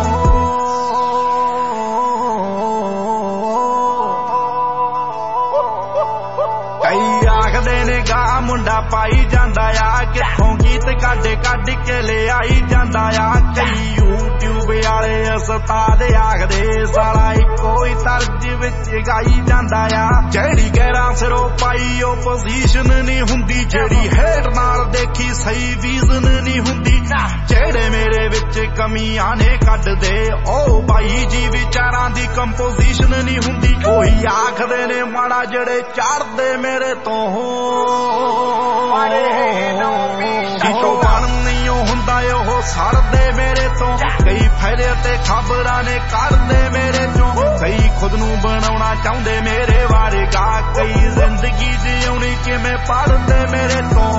ਗਾ ਮੁੰਡਾ ਪਾਈ ਜਾਂਦਾ ਆ, ਕਿੱਥੋਂ ਗੀਤ ਕੱਢ ਕੱਢ ਕੇ ਲਿਆਈ ਜਾਂਦਾ ਆ, ਕਈ YouTube ਵਾਲੇ ਉਸਤਾਦ ਆਖਦੇ ਸਾਲਾ ਇੱਕੋ ਹੀ ਤਰਜ ਵਿੱਚ ਗਾਈ ਜਾਂਦਾ ਆ ਜਿਹੜੀ ਗੈਰਾਂ ਸਿਰੋਂ ਪਾਈ ਉਹ ਪੋਜੀਸ਼ਨ ਨਹੀਂ ਹੁੰਦੀ ਜਿਹੜੀ ਹੇਠ ਨਾਲ ਦੇਖੀ ਸਹੀ ਵਿਜ਼ਨ ਨਹੀਂ ਹੁੰਦੀ ਜਿਹੜੇ ਮੇਰੇ ਵਿੱਚ ਕਮੀਆਂ ਨੇ ਕੱਢਦੇ ਉਹ ਬਾਈ ਜੀ ਵਿਚਾਰਾਂ ਦੀ ਕੰਪੋਜੀਸ਼ਨ ਨਹੀਂ ਹੁੰਦੀ ਉਹੀ ਆਖਦੇ ਨੇ ਮਾੜਾ ਜਿਹੜੇ ਚੜਦੇ ਮੇਰੇ ਤੋਂ ਜਿੱਤੋਂ ਬਣ ਨਹੀਂ ਹੁੰਦਾ ਉਹ ਸੜਦੇ ਮੇਰੇ ਤੋਂ ਕਈ ਫਾਇਦੇ ਤੇ ਖਬਰਾਂ ਨੇ ਕੱਢਦੇ ਮੇਰੇ ਚੋਂ ਕਈ ਖੁਦ ਨੂੰ ਬਣਾਉਣਾ ਚਾਹੁੰਦੇ ਮੇਰੇ ਬਾਰੇ ਗਾ ਕਈ ਜ਼ਿੰਦਗੀ ਜਿਉਣੀ ਕਿਵੇਂ ਪੜਦੇ ਮੇਰੇ ਤੋਂ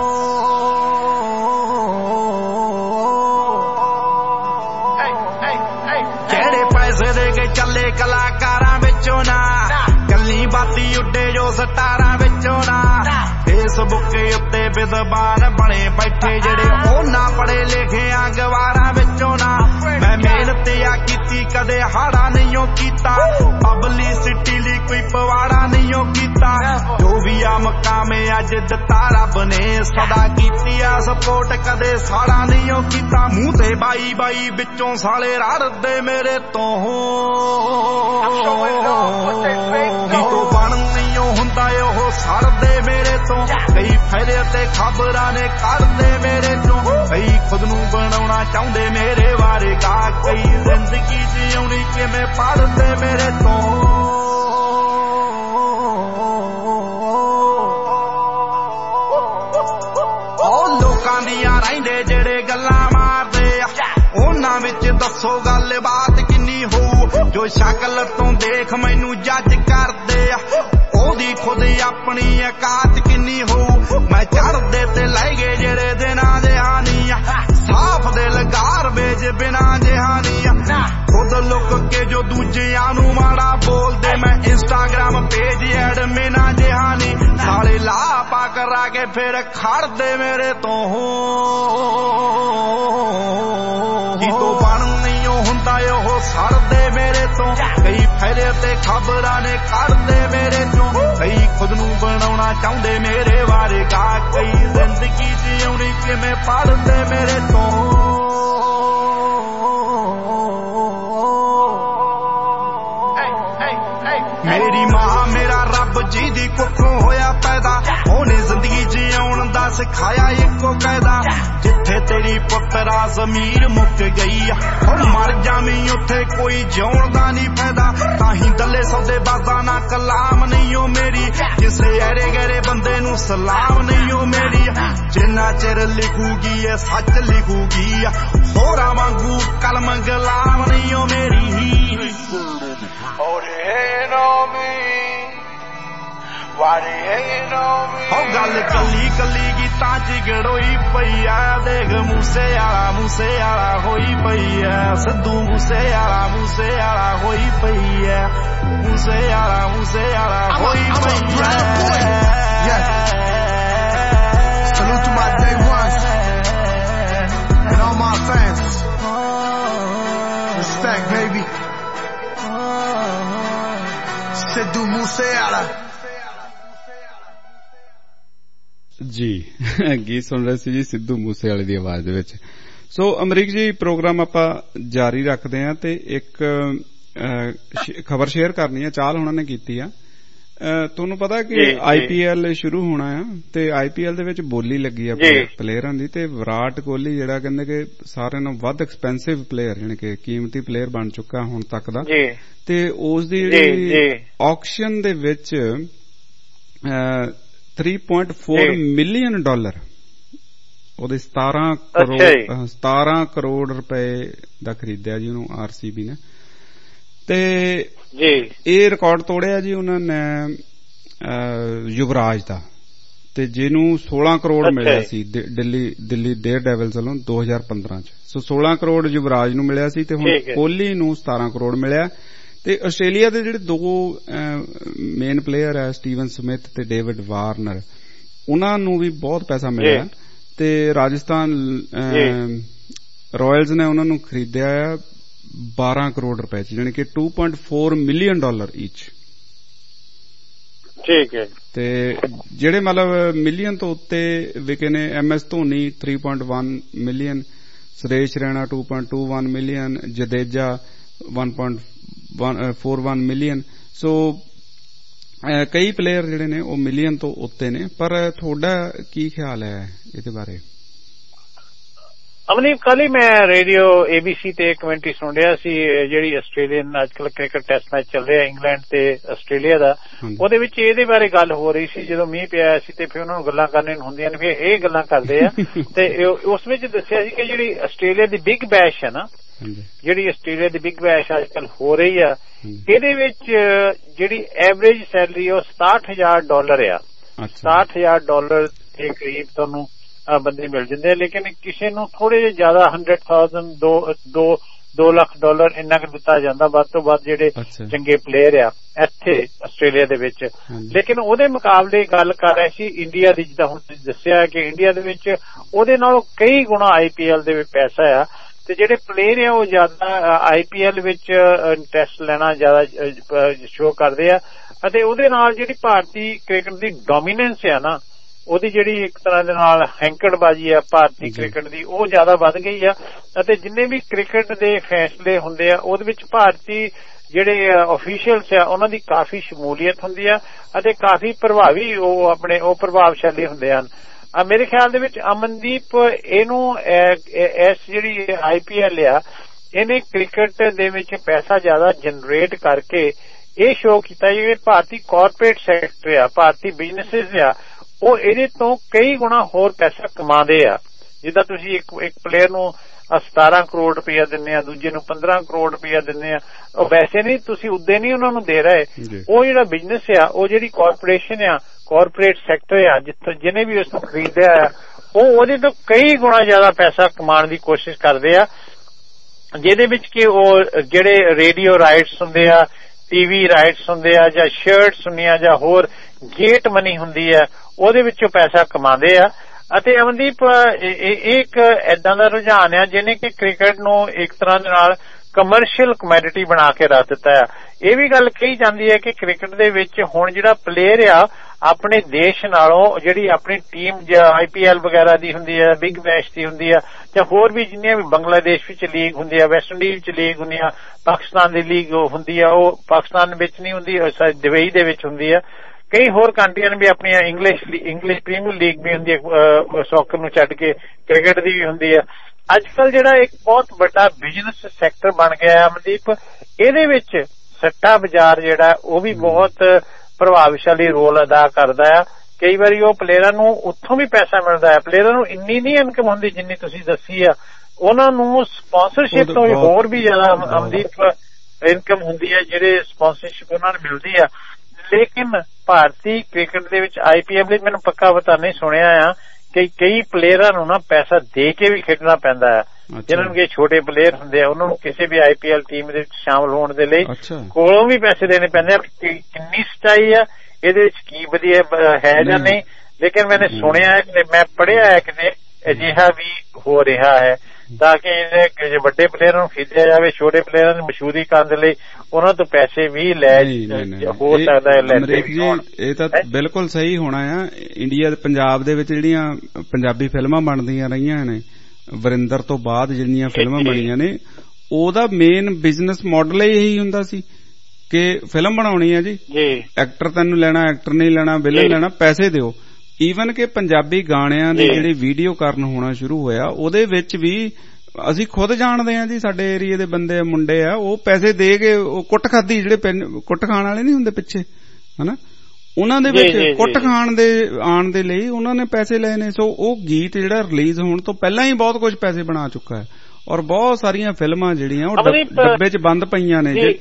ਜਿਹੜੇ ਪੈਸੇ ਦੇ ਕੇ ਚੱਲੇ ਕਲਾਕਾਰਾਂ ਵਿੱਚੋਂ ਨਾ ਕੱਲੀ ਬਾਤੀ ਉੱਡੇ ਜੋ ਸਟਾਰਾਂ ਵਿੱਚੋਂ ਨਾ ਫੇਸਬੁੱਕ ਉੱਤੇ ਵਿਦਵਾਨ ਬਣੇ ਬੈਠੇ ਜਿਹੜੇ ਉਹਨਾਂ ਪੜੇ ਲਿਖਿਆ ਗਵਾਰਾਂ ਵਿੱਚੋਂ ਨਾ ਮੈਂ ਮਿਹਨਤ ਆ ਕੀਤੀ ਕਦੇ ਹਾੜਾ ਨਹੀਂ ਕੀਤਾ ਪਬਲਿਸਿਟੀ ਲਈ ਕੋਈ ਪਵਾੜਾ ਨਹੀਂ ਕੀਤਾ ਜੋ ਵੀ ਆ ਮਕਾਮੇ ਅੱਜ ਦਿੱਤਾ ਰੱਬ ਨੇ ਸਦਾ ਕੀਤੀ ਆ ਸਪੋਰਟ ਕਦੇ ਸਾੜਾ ਨਹੀਂ ਕੀਤਾ ਮੂੰਹ ਤੇ ਬਾਈ ਬਾਈ ਵਿੱਚੋਂ ਸਾਲੇ ਰੜਦੇ ਮੇਰੇ ਤੋਂ ਜਿੱਤੋਂ ਬਣ ਨਹੀਂ ਹੁੰਦਾ ਉਹ ਸੜਦੇ ਮੇਰੇ ਤੋਂ ਕਈ ਫਾਇਦੇ ਤੇ ਖਬਰਾਂ ਨੇ ਕੱਢਦੇ ਮੇਰੇ ਚੋਂ ਕਈ ਖੁਦ ਨੂੰ ਬਣਾਉਣਾ ਚਾਹੁੰਦੇ ਮੇਰੇ ਬਾਰੇ ਗਾ ਕਈ ਜ਼ਿੰਦਗੀ ਜਿਉਣੀ ਕਿਵੇਂ ਪੜਦੇ ਮੇਰੇ ਤੋਂ ਉਹ ਲੋਕਾਂ ਦੀਆਂ ਰਹਿੰਦੇ ਜਿਹੜੇ ਗੱਲਾਂ ਮਾਰਦੇ ਆ ਉਹਨਾਂ ਵਿੱਚ ਦੱਸੋ ਗੱਲ ਬਾਤ ਕਿੰਨੀ ਹੋਊ ਜੋ ਸ਼ਕਲ ਤੋਂ ਦੇਖ ਮੈਨੂੰ ਜੱਜ ਕਰਦੇ ਆ ਉਹਦੀ ਖੁਦ ਆਪਣੀ ਔਕਾਤ ਕਿੰਨੀ ਹੋਊ ਮੈਂ ਚੜਦੇ ਤੇ ਲੈ ਗਏ ਜਿਹੜੇ ਦਿਨਾਂ ਜਹਾਨੀ ਆ ਸਾਫ ਦਿਲ ਗਾਰਬੇਜ ਬਿਨਾਂ ਜਹਾਨੀ ਆ ਖੁਦ ਲੁੱਕ ਕੇ ਜੋ ਦੂਜਿਆਂ ਨੂੰ ਮਾੜਾ ਬੋਲਦੇ ਮੈਂ ਇੰਸਟਾਗ੍ਰਾਮ ਪੇਜ ਐਡਮਿਨਾਂ ਜਹਾਨੀ ਸਾਲੇ ਲਾਪਾ ਕਰਾ ਕੇ ਫਿਰ ਖੜਦੇ ਮੇਰੇ ਤੋਂ ਜਿੱਤੋਂ ਬਣ ਨਹੀਂ ਹੁੰਦਾ ਉਹ ਸੜਦੇ ਮੇਰੇ ਤੋਂ ਕਈ ਫਾਇਦੇ ਤੇ ਖਬਰਾਂ ਨੇ ਕੱਢਦੇ ਮੇਰੇ ਚੋਂ ਕਈ ਖੁਦ ਨੂੰ ਬਣਾਉਣਾ ਚਾਹੁੰਦੇ ਮੇਰੇ ਬਾਰੇ ਗਾ ਕਈ ਜ਼ਿੰਦਗੀ ਜਿਉਣੀ ਕਿਵੇਂ ਪੜਦੇ ਮੇਰੇ ਤੋਂ ਮੇਰੀ ਮਾਂ ਮੇਰਾ ਰੱਬ ਜੀ ਦੀ ਕੁੱਖੋਂ ਹੋਇਆ ਪੈਦਾ ਉਹਨੇ ਜ਼ਿੰਦਗੀ ਜਿਉਣ ਦਾ ਸਿਖਾਇਆ ਇੱਕੋ ਕਾਇਦਾ ਜਿੱਥੇ ਤੇਰੀ ਪੁੱਤਰਾ ਜ਼ਮੀਰ ਮੁੱਕ ਗਈ ਆ ਹੁਣ ਮਰ ਜਾਵੀਂ ਉੱਥੇ ਕੋਈ ਜਿਉਣ ਦਾ ਨਹੀਂ ਫਾਇਦਾ ਤਾਂ ਹੀ ਦੱਲੇ ਸੌਦੇ ਬਾਜ਼ਾਂ ਨਾ ਕਲਾਮ ਨਹੀਂ ਉਹ ਮੇਰੀ ਕਿਸੇ ਐਰੇ ਗੈਰੇ ਬੰਦੇ ਨੂੰ ਸਲਾਮ ਨਹੀਂ ਉਹ ਮੇਰੀ ਜਿੰਨਾ ਚਿਰ ਲਿਖੂਗੀ ਇਹ ਸੱਚ ਲਿਖੂਗੀ ਹੋਰਾਂ ਵਾਂਗੂ ਕਲਮ ਗੁਲਾਮ ਨਹੀਂ ਉਹ ਮੇਰੀ Oh, they hating on me. Why they hating on me? Oh, ਗੱਲ ਕੱਲੀ ਕੱਲੀ ਗੀਤਾਂ ਚ ਗੜੋਈ ਪਈ ਆ ਦੇਖ ਮੂਸੇ ਵਾਲਾ ਮੂਸੇ ਵਾਲਾ ਹੋਈ ਪਈ ਐ ਸਿੱਧੂ ਮੂਸੇ ਵਾਲਾ ਮੂਸੇ ਵਾਲਾ ਹੋਈ ਪਈ ਐ ਮੂਸੇ ਵਾਲਾ ਮੂਸੇ ਵਾਲਾ ਹੋਈ ਪਈ ਐ Salute to my day ones and all my fans. Respect, baby. Sidhu Moosewala ji ਗੀਤ ਸੁਣ ਰਹੇ ਸੀ ਜੀ ਸਿੱਧੂ ਮੂਸੇਵਾਲੇ ਦੀ ਆਵਾਜ਼ ਦੇ ਵਿੱਚ ਸੋ ਅਮਰੀਕ ਜੀ ਪ੍ਰੋਗਰਾਮ ਆਪਾਂ ਜਾਰੀ ਰੱਖਦੇ ਹਾਂ ਤੇ ਇੱਕ ਖਬਰ ਸ਼ੇਅਰ ਕਰਨੀ ਹੈ ਚਾਲ ਉਹਨਾਂ ਨੇ ਕੀਤੀ ਆ ਤੁਹਾਨੂੰ ਪਤਾ ਕਿ ਆਈਪੀਐਲ ਸ਼ੁਰੂ ਹੋਣਾ ਆ ਤੇ ਆਈਪੀਐਲ ਦੇ ਵਿੱਚ ਬੋਲੀ ਲੱਗੀ ਆ ਪਲੇਅਰਾਂ ਦੀ ਤੇ ਵਿਰਾਟ ਕੋਹਲੀ ਜਿਹੜਾ ਕਹਿੰਦੇ ਕਿ ਸਾਰਿਆਂ ਨਾਲੋਂ ਵੱਧ ਐਕਸਪੈਂਸਿਵ ਪਲੇਅਰ ਯਾਨੀ ਕਿ ਕੀਮਤੀ ਪਲੇਅਰ ਬਣ ਚੁੱਕਾ ਹੁਣ ਤੱਕ ਦਾ ਤੇ ਉਸ ਦੀ ਜਿਹੜੀ ਆਕਸ਼ਨ ਦੇ ਵਿੱਚ three point four million dollar ਉਹਦੇ ਸਤਾਰਾਂ ਕਰੋੜ ਸਤਾਰਾਂ ਕਰੋੜ ਰੁਪਏ ਦਾ ਖਰੀਦਿਆ ਜੀ ਉਹਨੂੰ ਆਰਸੀਬੀ ਨੇ ਤੇ ਇਹ ਰਿਕਾਰਡ ਤੋੜਿਆ ਜੀ ਉਹਨਾਂ ਨੇ ਯੁਵਰਾਜ ਦਾ ਤੇ ਜਿਹਨੂੰ ਸੋਲਾਂ ਕਰੋੜ ਮਿਲਿਆ ਸੀ ਦਿੱਲੀ ਦਿੱਲੀ ਡੇਅਰ ਡੈਵਲਸ ਵੱਲੋਂ ਦੋ ਹਜ਼ਾਰ ਪੰਦਰਾਂ ਚ ਸੋ ਸੋਲਾਂ ਕਰੋੜ ਯੁਵਰਾਜ ਨੂੰ ਮਿਲਿਆ ਸੀ ਤੇ ਹੁਣ ਕੋਹਲੀ ਨੂੰ ਸਤਾਰਾਂ ਕਰੋੜ ਮਿਲਿਆ ਤੇ ਆਸਟ੍ਰੇਲੀਆ ਦੇ ਜਿਹੜੇ ਦੋ ਮੇਨ ਪਲੇਅਰ ਹੈ ਸਟੀਵਨ ਸਮਿਥ ਤੇ ਡੇਵਿਡ ਵਾਰਨਰ ਉਹਨਾਂ ਨੂੰ ਵੀ ਬਹੁਤ ਪੈਸਾ ਮਿਲਿਆ ਤੇ ਰਾਜਸਥਾਨ ਰਾਇਲਸ ਨੇ ਉਹਨਾਂ ਨੂੰ ਖਰੀਦਿਆ ਆ ਬਾਰਾਂ ਕਰੋੜ ਰੁਪਏ ਚ ਯਾਨੀ ਕਿ two point four million dollar each ਠੀਕ ਹੈ ਤੇ ਜਿਹੜੇ ਮਤਲਬ ਮਿਲੀਅਨ ਤੋਂ ਉੱਤੇ ਵਿਕੇ ਨੇ M S Dhoni three point one million Suresh Raina two point two one million, Jadeja one point four one million. So ਕਈ ਪਲੇਅਰ ਜਿਹੜੇ ਨੇ ਉਹ ਮਿਲੀਅਨ ਤੋਂ ਉੱਤੇ ਨੇ। ਪਰ ਤੁਹਾਡਾ ਕੀ ਖਿਆਲ ਹੈ ਇਹਦੇ ਬਾਰੇ? ਅਮਨੀਪ, ਕੱਲ ਹੀ ਮੈਂ ਰੇਡੀਓ ਏਬੀਸੀ ਤੇ ਕਮੈਂਟਰੀ ਸੁਣ ਰਿਹਾ ਸੀ, ਜਿਹੜੀ ਆਸਟ੍ਰੇਲੀਅਨ ਅੱਜ ਕੱਲ੍ਹ ਕ੍ਰਿਕਟ ਟੈਸਟ ਮੈਚ ਚੱਲ ਰਿਹਾ ਇੰਗਲੈਂਡ ਤੇ ਆਸਟ੍ਰੇਲੀਆ ਦਾ, ਉਹਦੇ ਵਿੱਚ ਇਹਦੇ ਬਾਰੇ ਗੱਲ ਹੋ ਰਹੀ ਸੀ। ਜਦੋਂ ਮੀਂਹ ਪਿਆ ਸੀ ਤੇ ਫਿਰ ਉਹਨਾਂ ਨੂੰ ਗੱਲਾਂ ਕਰਨੀਆਂ ਹੁੰਦੀਆਂ ਨੇ, ਫਿਰ ਇਹ ਗੱਲਾਂ ਕਰਦੇ ਆ ਤੇ ਉਸ ਵਿੱਚ ਦੱਸਿਆ ਸੀ ਕਿ ਜਿਹੜੀ ਆਸਟ੍ਰੇਲੀਆ ਦੀ ਬਿਗ ਬੈਸ਼ ਹੈ ਨਾ, ਜਿਹੜੀ ਆਸਟ੍ਰੇਲੀਆ ਦੀ ਬਿਗ ਬੈਸ਼ ਅੱਜ ਕੱਲ੍ਹ ਹੋ ਰਹੀ ਆ, ਇਹਦੇ ਵਿੱਚ ਜਿਹੜੀ ਐਵਰੇਜ ਸੈਲਰੀ ਉਹ ਸਤਾਹਠ ਹਜ਼ਾਰ ਡਾਲਰ ਆ। ਸਤਾਹਠ ਹਜ਼ਾਰ ਡਾਲਰ ਦੇ ਕਰੀਬ ਤੁਹਾਨੂੰ ਬੰਦੇ ਮਿਲ ਜਾਂਦੇ ਆ। ਲੇਕਿਨ ਕਿਸੇ ਨੂੰ ਥੋੜੇ ਜਿਹੇ ਜ਼ਿਆਦਾ ਹੰਡਰਡ ਥਾਊਜੈਂਡ ਦੋ ਦੋ ਦੋ ਲੱਖ ਡਾਲਰ ਇੰਨਾ ਕੁ ਦਿੱਤਾ ਜਾਂਦਾ ਵੱਧ ਤੋਂ ਵੱਧ ਜਿਹੜੇ ਚੰਗੇ ਪਲੇਅਰ ਆ ਇੱਥੇ ਆਸਟ੍ਰੇਲੀਆ ਦੇ ਵਿੱਚ। ਲੇਕਿਨ ਉਹਦੇ ਮੁਕਾਬਲੇ ਗੱਲ ਕਰ ਰਹੇ ਸੀ ਇੰਡੀਆ ਦੀ, ਜਿੱਦਾਂ ਹੁਣ ਤੁਸੀਂ ਦੱਸਿਆ ਕਿ ਇੰਡੀਆ ਦੇ ਵਿੱਚ ਉਹਦੇ ਨਾਲੋਂ ਕਈ ਗੁਣਾ ਆਈ ਪੀ ਐਲ ਦੇ ਵਿੱਚ ਪੈਸਾ ਆ ਤੇ ਜਿਹੜੇ ਪਲੇਅਰ ਆ ਉਹ ਜ਼ਿਆਦਾ ਆਈ ਪੀ ਐਲ ਵਿੱਚ ਇੰਟਰਸਟ ਲੈਣਾ ਜ਼ਿਆਦਾ ਸ਼ੋਅ ਕਰਦੇ ਆ। ਅਤੇ ਉਹਦੇ ਨਾਲ ਜਿਹੜੀ ਭਾਰਤੀ ਕ੍ਰਿਕਟ ਦੀ ਡੋਮੀਨੈਂਸ ਆ ਨਾ, ਉਹਦੀ ਜਿਹੜੀ ਇੱਕ ਤਰ੍ਹਾਂ ਦੇ ਨਾਲ ਹੈਂਕੜਬਾਜ਼ੀ ਆ ਭਾਰਤੀ ਕ੍ਰਿਕਟ ਦੀ, ਉਹ ਜ਼ਿਆਦਾ ਵੱਧ ਗਈ ਆ। ਅਤੇ ਜਿੰਨੇ ਵੀ ਕ੍ਰਿਕਟ ਦੇ ਫੈਸਲੇ ਹੁੰਦੇ ਆ ਉਹਦੇ ਵਿੱਚ ਭਾਰਤੀ ਜਿਹੜੇ ਅਫੀਸ਼ੀਅਲਸ ਆ ਉਹਨਾਂ ਦੀ ਕਾਫੀ ਸ਼ਮੂਲੀਅਤ ਹੁੰਦੀ ਆ ਅਤੇ ਕਾਫੀ ਪ੍ਰਭਾਵੀ ਉਹ ਆਪਣੇ ਉਹ ਪ੍ਰਭਾਵਸ਼ਾਲੀ ਹੁੰਦੇ ਹਨ। ਮੇਰੇ ਖਿਆਲ ਦੇ ਵਿੱਚ ਅਮਨਦੀਪ, ਇਹਨੂੰ ਇਸ ਜਿਹੜੀ ਆਈ ਪੀ ਐਲ ਆ, ਇਹਨੇ ਕ੍ਰਿਕਟ ਦੇ ਵਿੱਚ ਪੈਸਾ ਜ਼ਿਆਦਾ ਜਨਰੇਟ ਕਰਕੇ ਇਹ ਸ਼ੋਅ ਕੀਤਾ ਜਿਹੜੇ ਭਾਰਤੀ ਕਾਰਪੋਰੇਟ ਸੈਕਟਰ ਆ, ਭਾਰਤੀ ਬਿਜ਼ਨੈਸਿਸ ਆ, ਉਹ ਇਹਦੇ ਤੋਂ ਕਈ ਗੁਣਾ ਹੋਰ ਪੈਸਾ ਕਮਾਉਂਦੇ ਆ। ਜਿੱਦਾਂ ਤੁਸੀਂ ਇੱਕ ਇੱਕ ਪਲੇਅਰ ਨੂੰ ਸਤਾਰਾਂ ਕਰੋੜ ਰੁਪਇਆ ਦਿੰਦੇ ਆ, ਦੂਜੇ ਨੂੰ ਪੰਦਰਾਂ ਕਰੋੜ ਰੁਪਇਆ ਦਿੰਦੇ ਆ, ਉਹ ਵੈਸੇ ਨਹੀਂ, ਤੁਸੀਂ ਉਦੇ ਨਹੀਂ ਉਹਨਾਂ ਨੂੰ ਦੇ ਰਹੇ। ਉਹ ਜਿਹੜਾ ਬਿਜ਼ਨਸ ਆ, ਉਹ ਜਿਹੜੀ ਕਾਰਪੋਰੇਸ਼ਨ ਆ, ਕਾਰਪੋਰੇਟ ਸੈਕਟਰ ਆ, ਜਿੱਥੋਂ ਜਿਹਨੇ ਵੀ ਉਸ ਨੂੰ ਖਰੀਦਿਆ ਆ, ਉਹ ਉਹਦੇ ਤੋਂ ਕਈ ਗੁਣਾ ਜ਼ਿਆਦਾ ਪੈਸਾ ਕਮਾਉਣ ਦੀ ਕੋਸ਼ਿਸ਼ ਕਰਦੇ ਆ, ਜਿਹਦੇ ਵਿੱਚ ਕਿ ਉਹ ਜਿਹੜੇ ਰੇਡੀਓ ਰਾਈਟਸ ਹੁੰਦੇ ਆ, ਟੀਵੀ ਰਾਈਟਸ ਹੁੰਦੇ ਆ, ਜਾਂ ਸ਼ਰਟਸ ਹੁੰਦੀਆਂ, ਜਾਂ ਹੋਰ ਗੇਟ ਮਨੀ ਹੁੰਦੀ ਆ, ਉਹਦੇ ਵਿੱਚੋਂ ਪੈਸਾ ਕਮਾਉਂਦੇ ਆ। ਅਤੇ ਅਮਨਦੀਪ, ਇਹ ਇੱਕ ਏਦਾਂ ਦਾ ਰੁਝਾਨ ਆ ਜਿਹਨੇ ਕਿ ਕ੍ਰਿਕਟ ਨੂੰ ਇੱਕ ਤਰ੍ਹਾਂ ਦੇ ਨਾਲ ਕਮਰਸ਼ੀਅਲ ਕਮੋਡਿਟੀ ਬਣਾ ਕੇ ਰੱਖ ਦਿੱਤਾ ਆ। ਇਹ ਵੀ ਗੱਲ ਕਹੀ ਜਾਂਦੀ ਹੈ ਕਿ ਕ੍ਰਿਕਟ ਦੇ ਵਿੱਚ ਹੁਣ ਜਿਹੜਾ ਪਲੇਅਰ ਆ ਆਪਣੇ ਦੇਸ਼ ਨਾਲੋਂ ਜਿਹੜੀ ਆਪਣੀ ਟੀਮ ਜਾਂ ਆਈ ਪੀ ਐਲ ਵਗੈਰਾ ਦੀ ਹੁੰਦੀ ਹੈ, ਬਿਗ ਬੈਸ਼ ਦੀ ਹੁੰਦੀ ਆ, ਜਾਂ ਹੋਰ ਵੀ ਜਿੰਨੀਆਂ ਵੀ ਬੰਗਲਾਦੇਸ਼ ਵਿੱਚ ਲੀਗ ਹੁੰਦੀ ਆ, ਵੈਸਟ ਇੰਡੀਜ਼ ਵਿੱਚ ਲੀਗ ਹੁੰਦੀ ਆ, ਪਾਕਿਸਤਾਨ ਦੀ ਲੀਗ ਹੁੰਦੀ ਆ, ਉਹ ਪਾਕਿਸਤਾਨ ਵਿੱਚ ਨਹੀਂ ਹੁੰਦੀ, ਦੁਬਈ ਦੇ ਵਿੱਚ ਹੁੰਦੀ ਆ। ਕਈ ਹੋਰ ਕੰਟਰੀਆਂ ਨੇ ਵੀ ਆਪਣੀਆਂ ਇੰਗਲਿਸ਼ ਇੰਗਲਿਸ਼ ਪ੍ਰੀਮੀਅਰ ਲੀਗ ਵੀ ਹੁੰਦੀ ਹੈ, ਸੌਕਰ ਨੂੰ ਛੱਡ ਕੇ ਕ੍ਰਿਕਟ ਦੀ ਵੀ ਹੁੰਦੀ ਆ। ਅੱਜ ਕੱਲ੍ਹ ਜਿਹੜਾ ਇੱਕ ਬਹੁਤ ਵੱਡਾ ਬਿਜ਼ਨਸ ਸੈਕਟਰ ਬਣ ਗਿਆ ਅਮਨਦੀਪ, ਇਹਦੇ ਵਿੱਚ ਸੱਟਾ ਬਾਜ਼ਾਰ ਜਿਹੜਾ ਉਹ ਵੀ ਬਹੁਤ ਪ੍ਰਭਾਵਸ਼ਾਲੀ ਰੋਲ ਅਦਾ ਕਰਦਾ ਆ। ਕਈ ਵਾਰੀ ਉਹ ਪਲੇਅਰਾਂ ਨੂੰ ਉੱਥੋਂ ਵੀ ਪੈਸਾ ਮਿਲਦਾ ਹੈ, ਪਲੇਅਰਾਂ ਨੂੰ ਇੰਨੀ ਨਹੀਂ ਇਨਕਮ ਹੁੰਦੀ ਜਿੰਨੀ ਤੁਸੀਂ ਦੱਸੀ ਆ, ਉਹਨਾਂ ਨੂੰ ਸਪਾਂਸਰਸ਼ਿਪ ਤੋਂ ਹੋਰ ਵੀ ਜ਼ਿਆਦਾ ਅਮਨਦੀਪ ਇਨਕਮ ਹੁੰਦੀ ਹੈ, ਜਿਹੜੇ ਸਪਾਂਸਰਸ਼ਿਪ ਉਹਨਾਂ ਨੂੰ ਮਿਲਦੀ ਆ। ਲੇਕਿਨ ਭਾਰਤੀ ਕ੍ਰਿਕਟ ਦੇ ਵਿੱਚ ਆਈ ਪੀ ਐਲ ਵਿੱਚ ਮੈਨੂੰ ਪੱਕਾ ਪਤਾ ਨਹੀਂ ਸੁਣਿਆ ਆ ਕਿ ਕਈ ਪਲੇਅਰਾਂ ਨੂੰ ਨਾ ਪੈਸਾ ਦੇ ਕੇ ਵੀ ਖੇਡਣਾ ਪੈਂਦਾ ਹੈ। ਜਿਹਨਾਂ ਨੂੰ ਕਿ ਛੋਟੇ ਪਲੇਅਰ ਹੁੰਦੇ ਆ ਉਹਨਾਂ ਨੂੰ ਕਿਸੇ ਵੀ ਆਈ ਪੀ ਐਲ ਟੀਮ ਦੇ ਵਿੱਚ ਸ਼ਾਮਲ ਹੋਣ ਦੇ ਲਈ ਕੋਲੋਂ ਵੀ ਪੈਸੇ ਦੇਣੇ ਪੈਂਦੇ ਆ। ਕਿੰਨੀ ਸੱਚਾਈ ਆ ਇਹਦੇ ਵਿੱਚ, ਕੀ ਵਧੀਆ ਹੈ ਜਾਂ ਨਹੀਂ, ਲੇਕਿਨ ਮੈंने ਸੁਣਿਆ ਹੈ ਕਿ ਮੈਂ ਪੜ੍ਹਿਆ ਹੈ ਕਿ ਅਜਿਹਾ ਵੀ ਹੋ ਰਿਹਾ ਹੈ, ਤਾਂ ਕਿ ਜੇ ਵੱਡੇ ਪਲੇਅਰਾਂ ਨੂੰ ਖਰੀਦਿਆ ਜਾਵੇ, ਛੋਟੇ ਪਲੇਅਰਾਂ ਦੀ ਮਸ਼ਹੂਰੀ ਕਰਨ ਦੇ ਲਈ ਉਹਨਾਂ ਤੋਂ ਪੈਸੇ ਵੀ ਲੈ ਹੋ ਸਕਦਾ ਹੈ ਲੈਂਦੇ ਵੀ ਹੋਣ। ਇਹ ਤਾਂ ਬਿਲਕੁਲ ਸਹੀ ਹੋਣਾ ਆ। ਇੰਡੀਆ ਦੇ ਪੰਜਾਬ ਦੇ ਵਿੱਚ ਜਿਹੜੀਆਂ ਪੰਜਾਬੀ ਫਿਲਮਾਂ ਬਣਦੀਆਂ ਰਹੀਆਂ ਨੇ, ਵਰਿੰਦਰ ਤੋਂ ਬਾਅਦ ਜਿਹੜੀਆਂ ਫਿਲਮਾਂ ਬਣੀਆਂ ਨੇ, ਉਹਦਾ ਮੇਨ ਬਿਜ਼ਨਸ ਮਾਡਲ ਇਹੀ ਹੁੰਦਾ ਸੀ ਕਿ ਫਿਲਮ ਬਣਾਉਣੀ ਹੈ ਜੀ, ਐਕਟਰ ਤੈਨੂੰ ਲੈਣਾ, ਐਕਟਰ ਨਹੀਂ ਲੈਣਾ, ਵਿਲਨ ਲੈਣਾ, ਪੈਸੇ ਦਿਓ। ਈਵਨ ਕਿ ਪੰਜਾਬੀ ਗਾਣਿਆਂ ਦੀ ਜਿਹੜੀ ਵੀਡੀਓ ਕਰਨ ਹੋਣਾ ਸ਼ੁਰੂ ਹੋਇਆ, ਉਹਦੇ ਵਿੱਚ ਵੀ ਅਸੀਂ ਖੁਦ ਜਾਣਦੇ ਹਾਂ ਜੀ, ਸਾਡੇ ਏਰੀਏ ਦੇ ਬੰਦੇ ਮੁੰਡੇ ਆ, ਉਹ ਪੈਸੇ ਦੇ ਕੇ ਉਹ ਕੁੱਟ ਖਾਦੀ, ਜਿਹੜੇ ਕੁੱਟ ਖਾਣ ਵਾਲੇ ਨਹੀਂ ਹੁੰਦੇ ਪਿੱਛੇ, ਹਨਾ, ਉਹਨਾਂ ਦੇ ਵਿੱਚ ਕੁੱਟ ਖਾਣ ਦੇ ਆਉਣ ਦੇ ਲਈ ਉਹਨਾਂ ਨੇ ਪੈਸੇ ਲਏ ਨੇ। ਸੋ ਉਹ ਗੀਤ ਜਿਹੜਾ ਰਿਲੀਜ਼ ਹੋਣ ਤੋਂ ਪਹਿਲਾਂ ਹੀ ਬਹੁਤ ਕੁਝ ਪੈਸੇ ਬਣਾ ਚੁੱਕਾ ਹੈ, ਔਰ ਬਹੁਤ ਸਾਰੀਆਂ ਫਿਲਮਾਂ ਜਿਹੜੀਆਂ ਉਹ ਡੱਬੇ 'ਚ ਬੰਦ ਪਈਆਂ ਨੇ। ਜੀ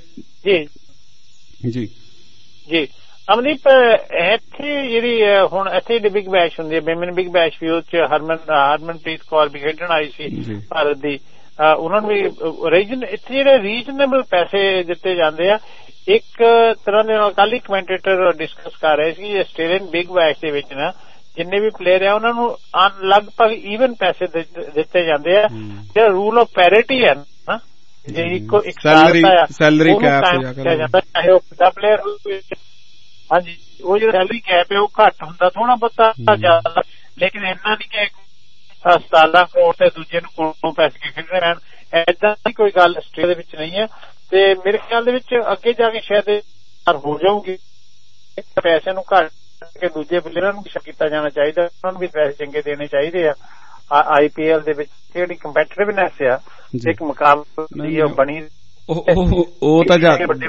ਜੀ ਜੀ ਅਮਨਦੀਪ, ਇੱਥੇ ਜਿਹੜੀ ਹੁਣ ਇੱਥੇ ਦੀ ਬਿਗ ਬੈਸ਼ ਹੁੰਦੀ ਹੈ, ਵਿਮਨ ਬਿਗ ਬੈਸ਼ ਵੀ, ਉਹ 'ਚ ਹਰਮਨ ਹਰਮਨਪ੍ਰੀਤ ਕੌਰ ਵੀ ਖੇਡਣ ਆਈ ਸੀ ਭਾਰਤ ਦੀ, ਉਹਨਾਂ ਨੂੰ ਵੀ ਰੀਜਨ ਇੱਥੇ ਜਿਹੜੇ ਰੀਜਨੇਬਲ ਪੈਸੇ ਦਿੱਤੇ ਜਾਂਦੇ ਆ। ਇੱਕ ਤਰ੍ਹਾਂ ਦੇ ਨਾਲ ਕੱਲ੍ਹ ਹੀ ਕਮੈਂਟੇਟਰ ਡਿਸਕਸ ਕਰ ਰਹੇ ਸੀ, ਆਸਟ੍ਰੇਲੀਅਨ ਬਿਗ ਬੈਸ਼ ਦੇ ਵਿੱਚ ਨਾ ਜਿੰਨੇ ਵੀ ਪਲੇਅਰ ਆ ਉਹਨਾਂ ਨੂੰ ਲਗਭਗ ਈਵਨ ਪੈਸੇ ਦਿੱਤੇ ਜਾਂਦੇ ਆ। ਜਿਹੜਾ ਰੂਲ ਆਫ ਪੈਰਿਟੀ ਹੈ ਨਾ, ਜੇ ਇੱਕੋ ਇੱਕ ਸੈਲਰੀ ਕੈਪ ਜਾਂਦਾ, ਚਾਹੇ ਉਹ ਵੱਡਾ ਪਲੇਅਰ ਹੋਵੇ, ਹਾਂਜੀ, ਉਹ ਜਿਹੜਾ ਸੈਲਰੀ ਕੈਪ ਹੈ ਉਹ ਘੱਟ ਹੁੰਦਾ, ਥੋੜਾ ਬਹੁਤਾ ਜ਼ਿਆਦਾ, ਲੇਕਿਨ ਇੰਨਾ ਨਹੀਂ ਕਿ ਸਤਾਰਾਂ ਕਰੋੜ ਤੇ ਦੂਜੇ ਨੂੰ ਕੋਲੋਂ ਪੈਸੇ ਕੇ ਖਰੀਦਦੇ ਰਹਿਣ। ਏਦਾਂ ਦੀ ਕੋਈ ਗੱਲ ਆਸਟ੍ਰੇਲੀਆ ਦੇ ਵਿੱਚ ਨਹੀਂ ਹੈ ਤੇ ਮੇਰੇ ਖਿਆਲ ਦੇ ਵਿੱਚ ਅੱਗੇ ਜਾ ਕੇ ਸ਼ਾਇਦ ਹੋ ਜਾਊਗੀ। ਪੈਸੇ ਨੂੰ ਘੱਟ ਕੇ ਦੂਜੇ ਪਲੇਅਰਾਂ ਨੂੰ ਕੀਤਾ ਜਾਣਾ ਚਾਹੀਦਾ, ਉਹਨਾਂ ਨੂੰ ਵੀ ਪੈਸੇ ਚੰਗੇ ਦੇਣੇ ਚਾਹੀਦੇ ਆ। ਆਈ ਪੀ ਐਲ ਦੇ ਵਿੱਚ ਜਿਹੜੀ ਕੰਪੈਟੀਟਿਵਨੈਸ ਆ ਇੱਕ ਮੁਕਾਬਲਾ ਬਣੀ ਉਹ ਤਾਂ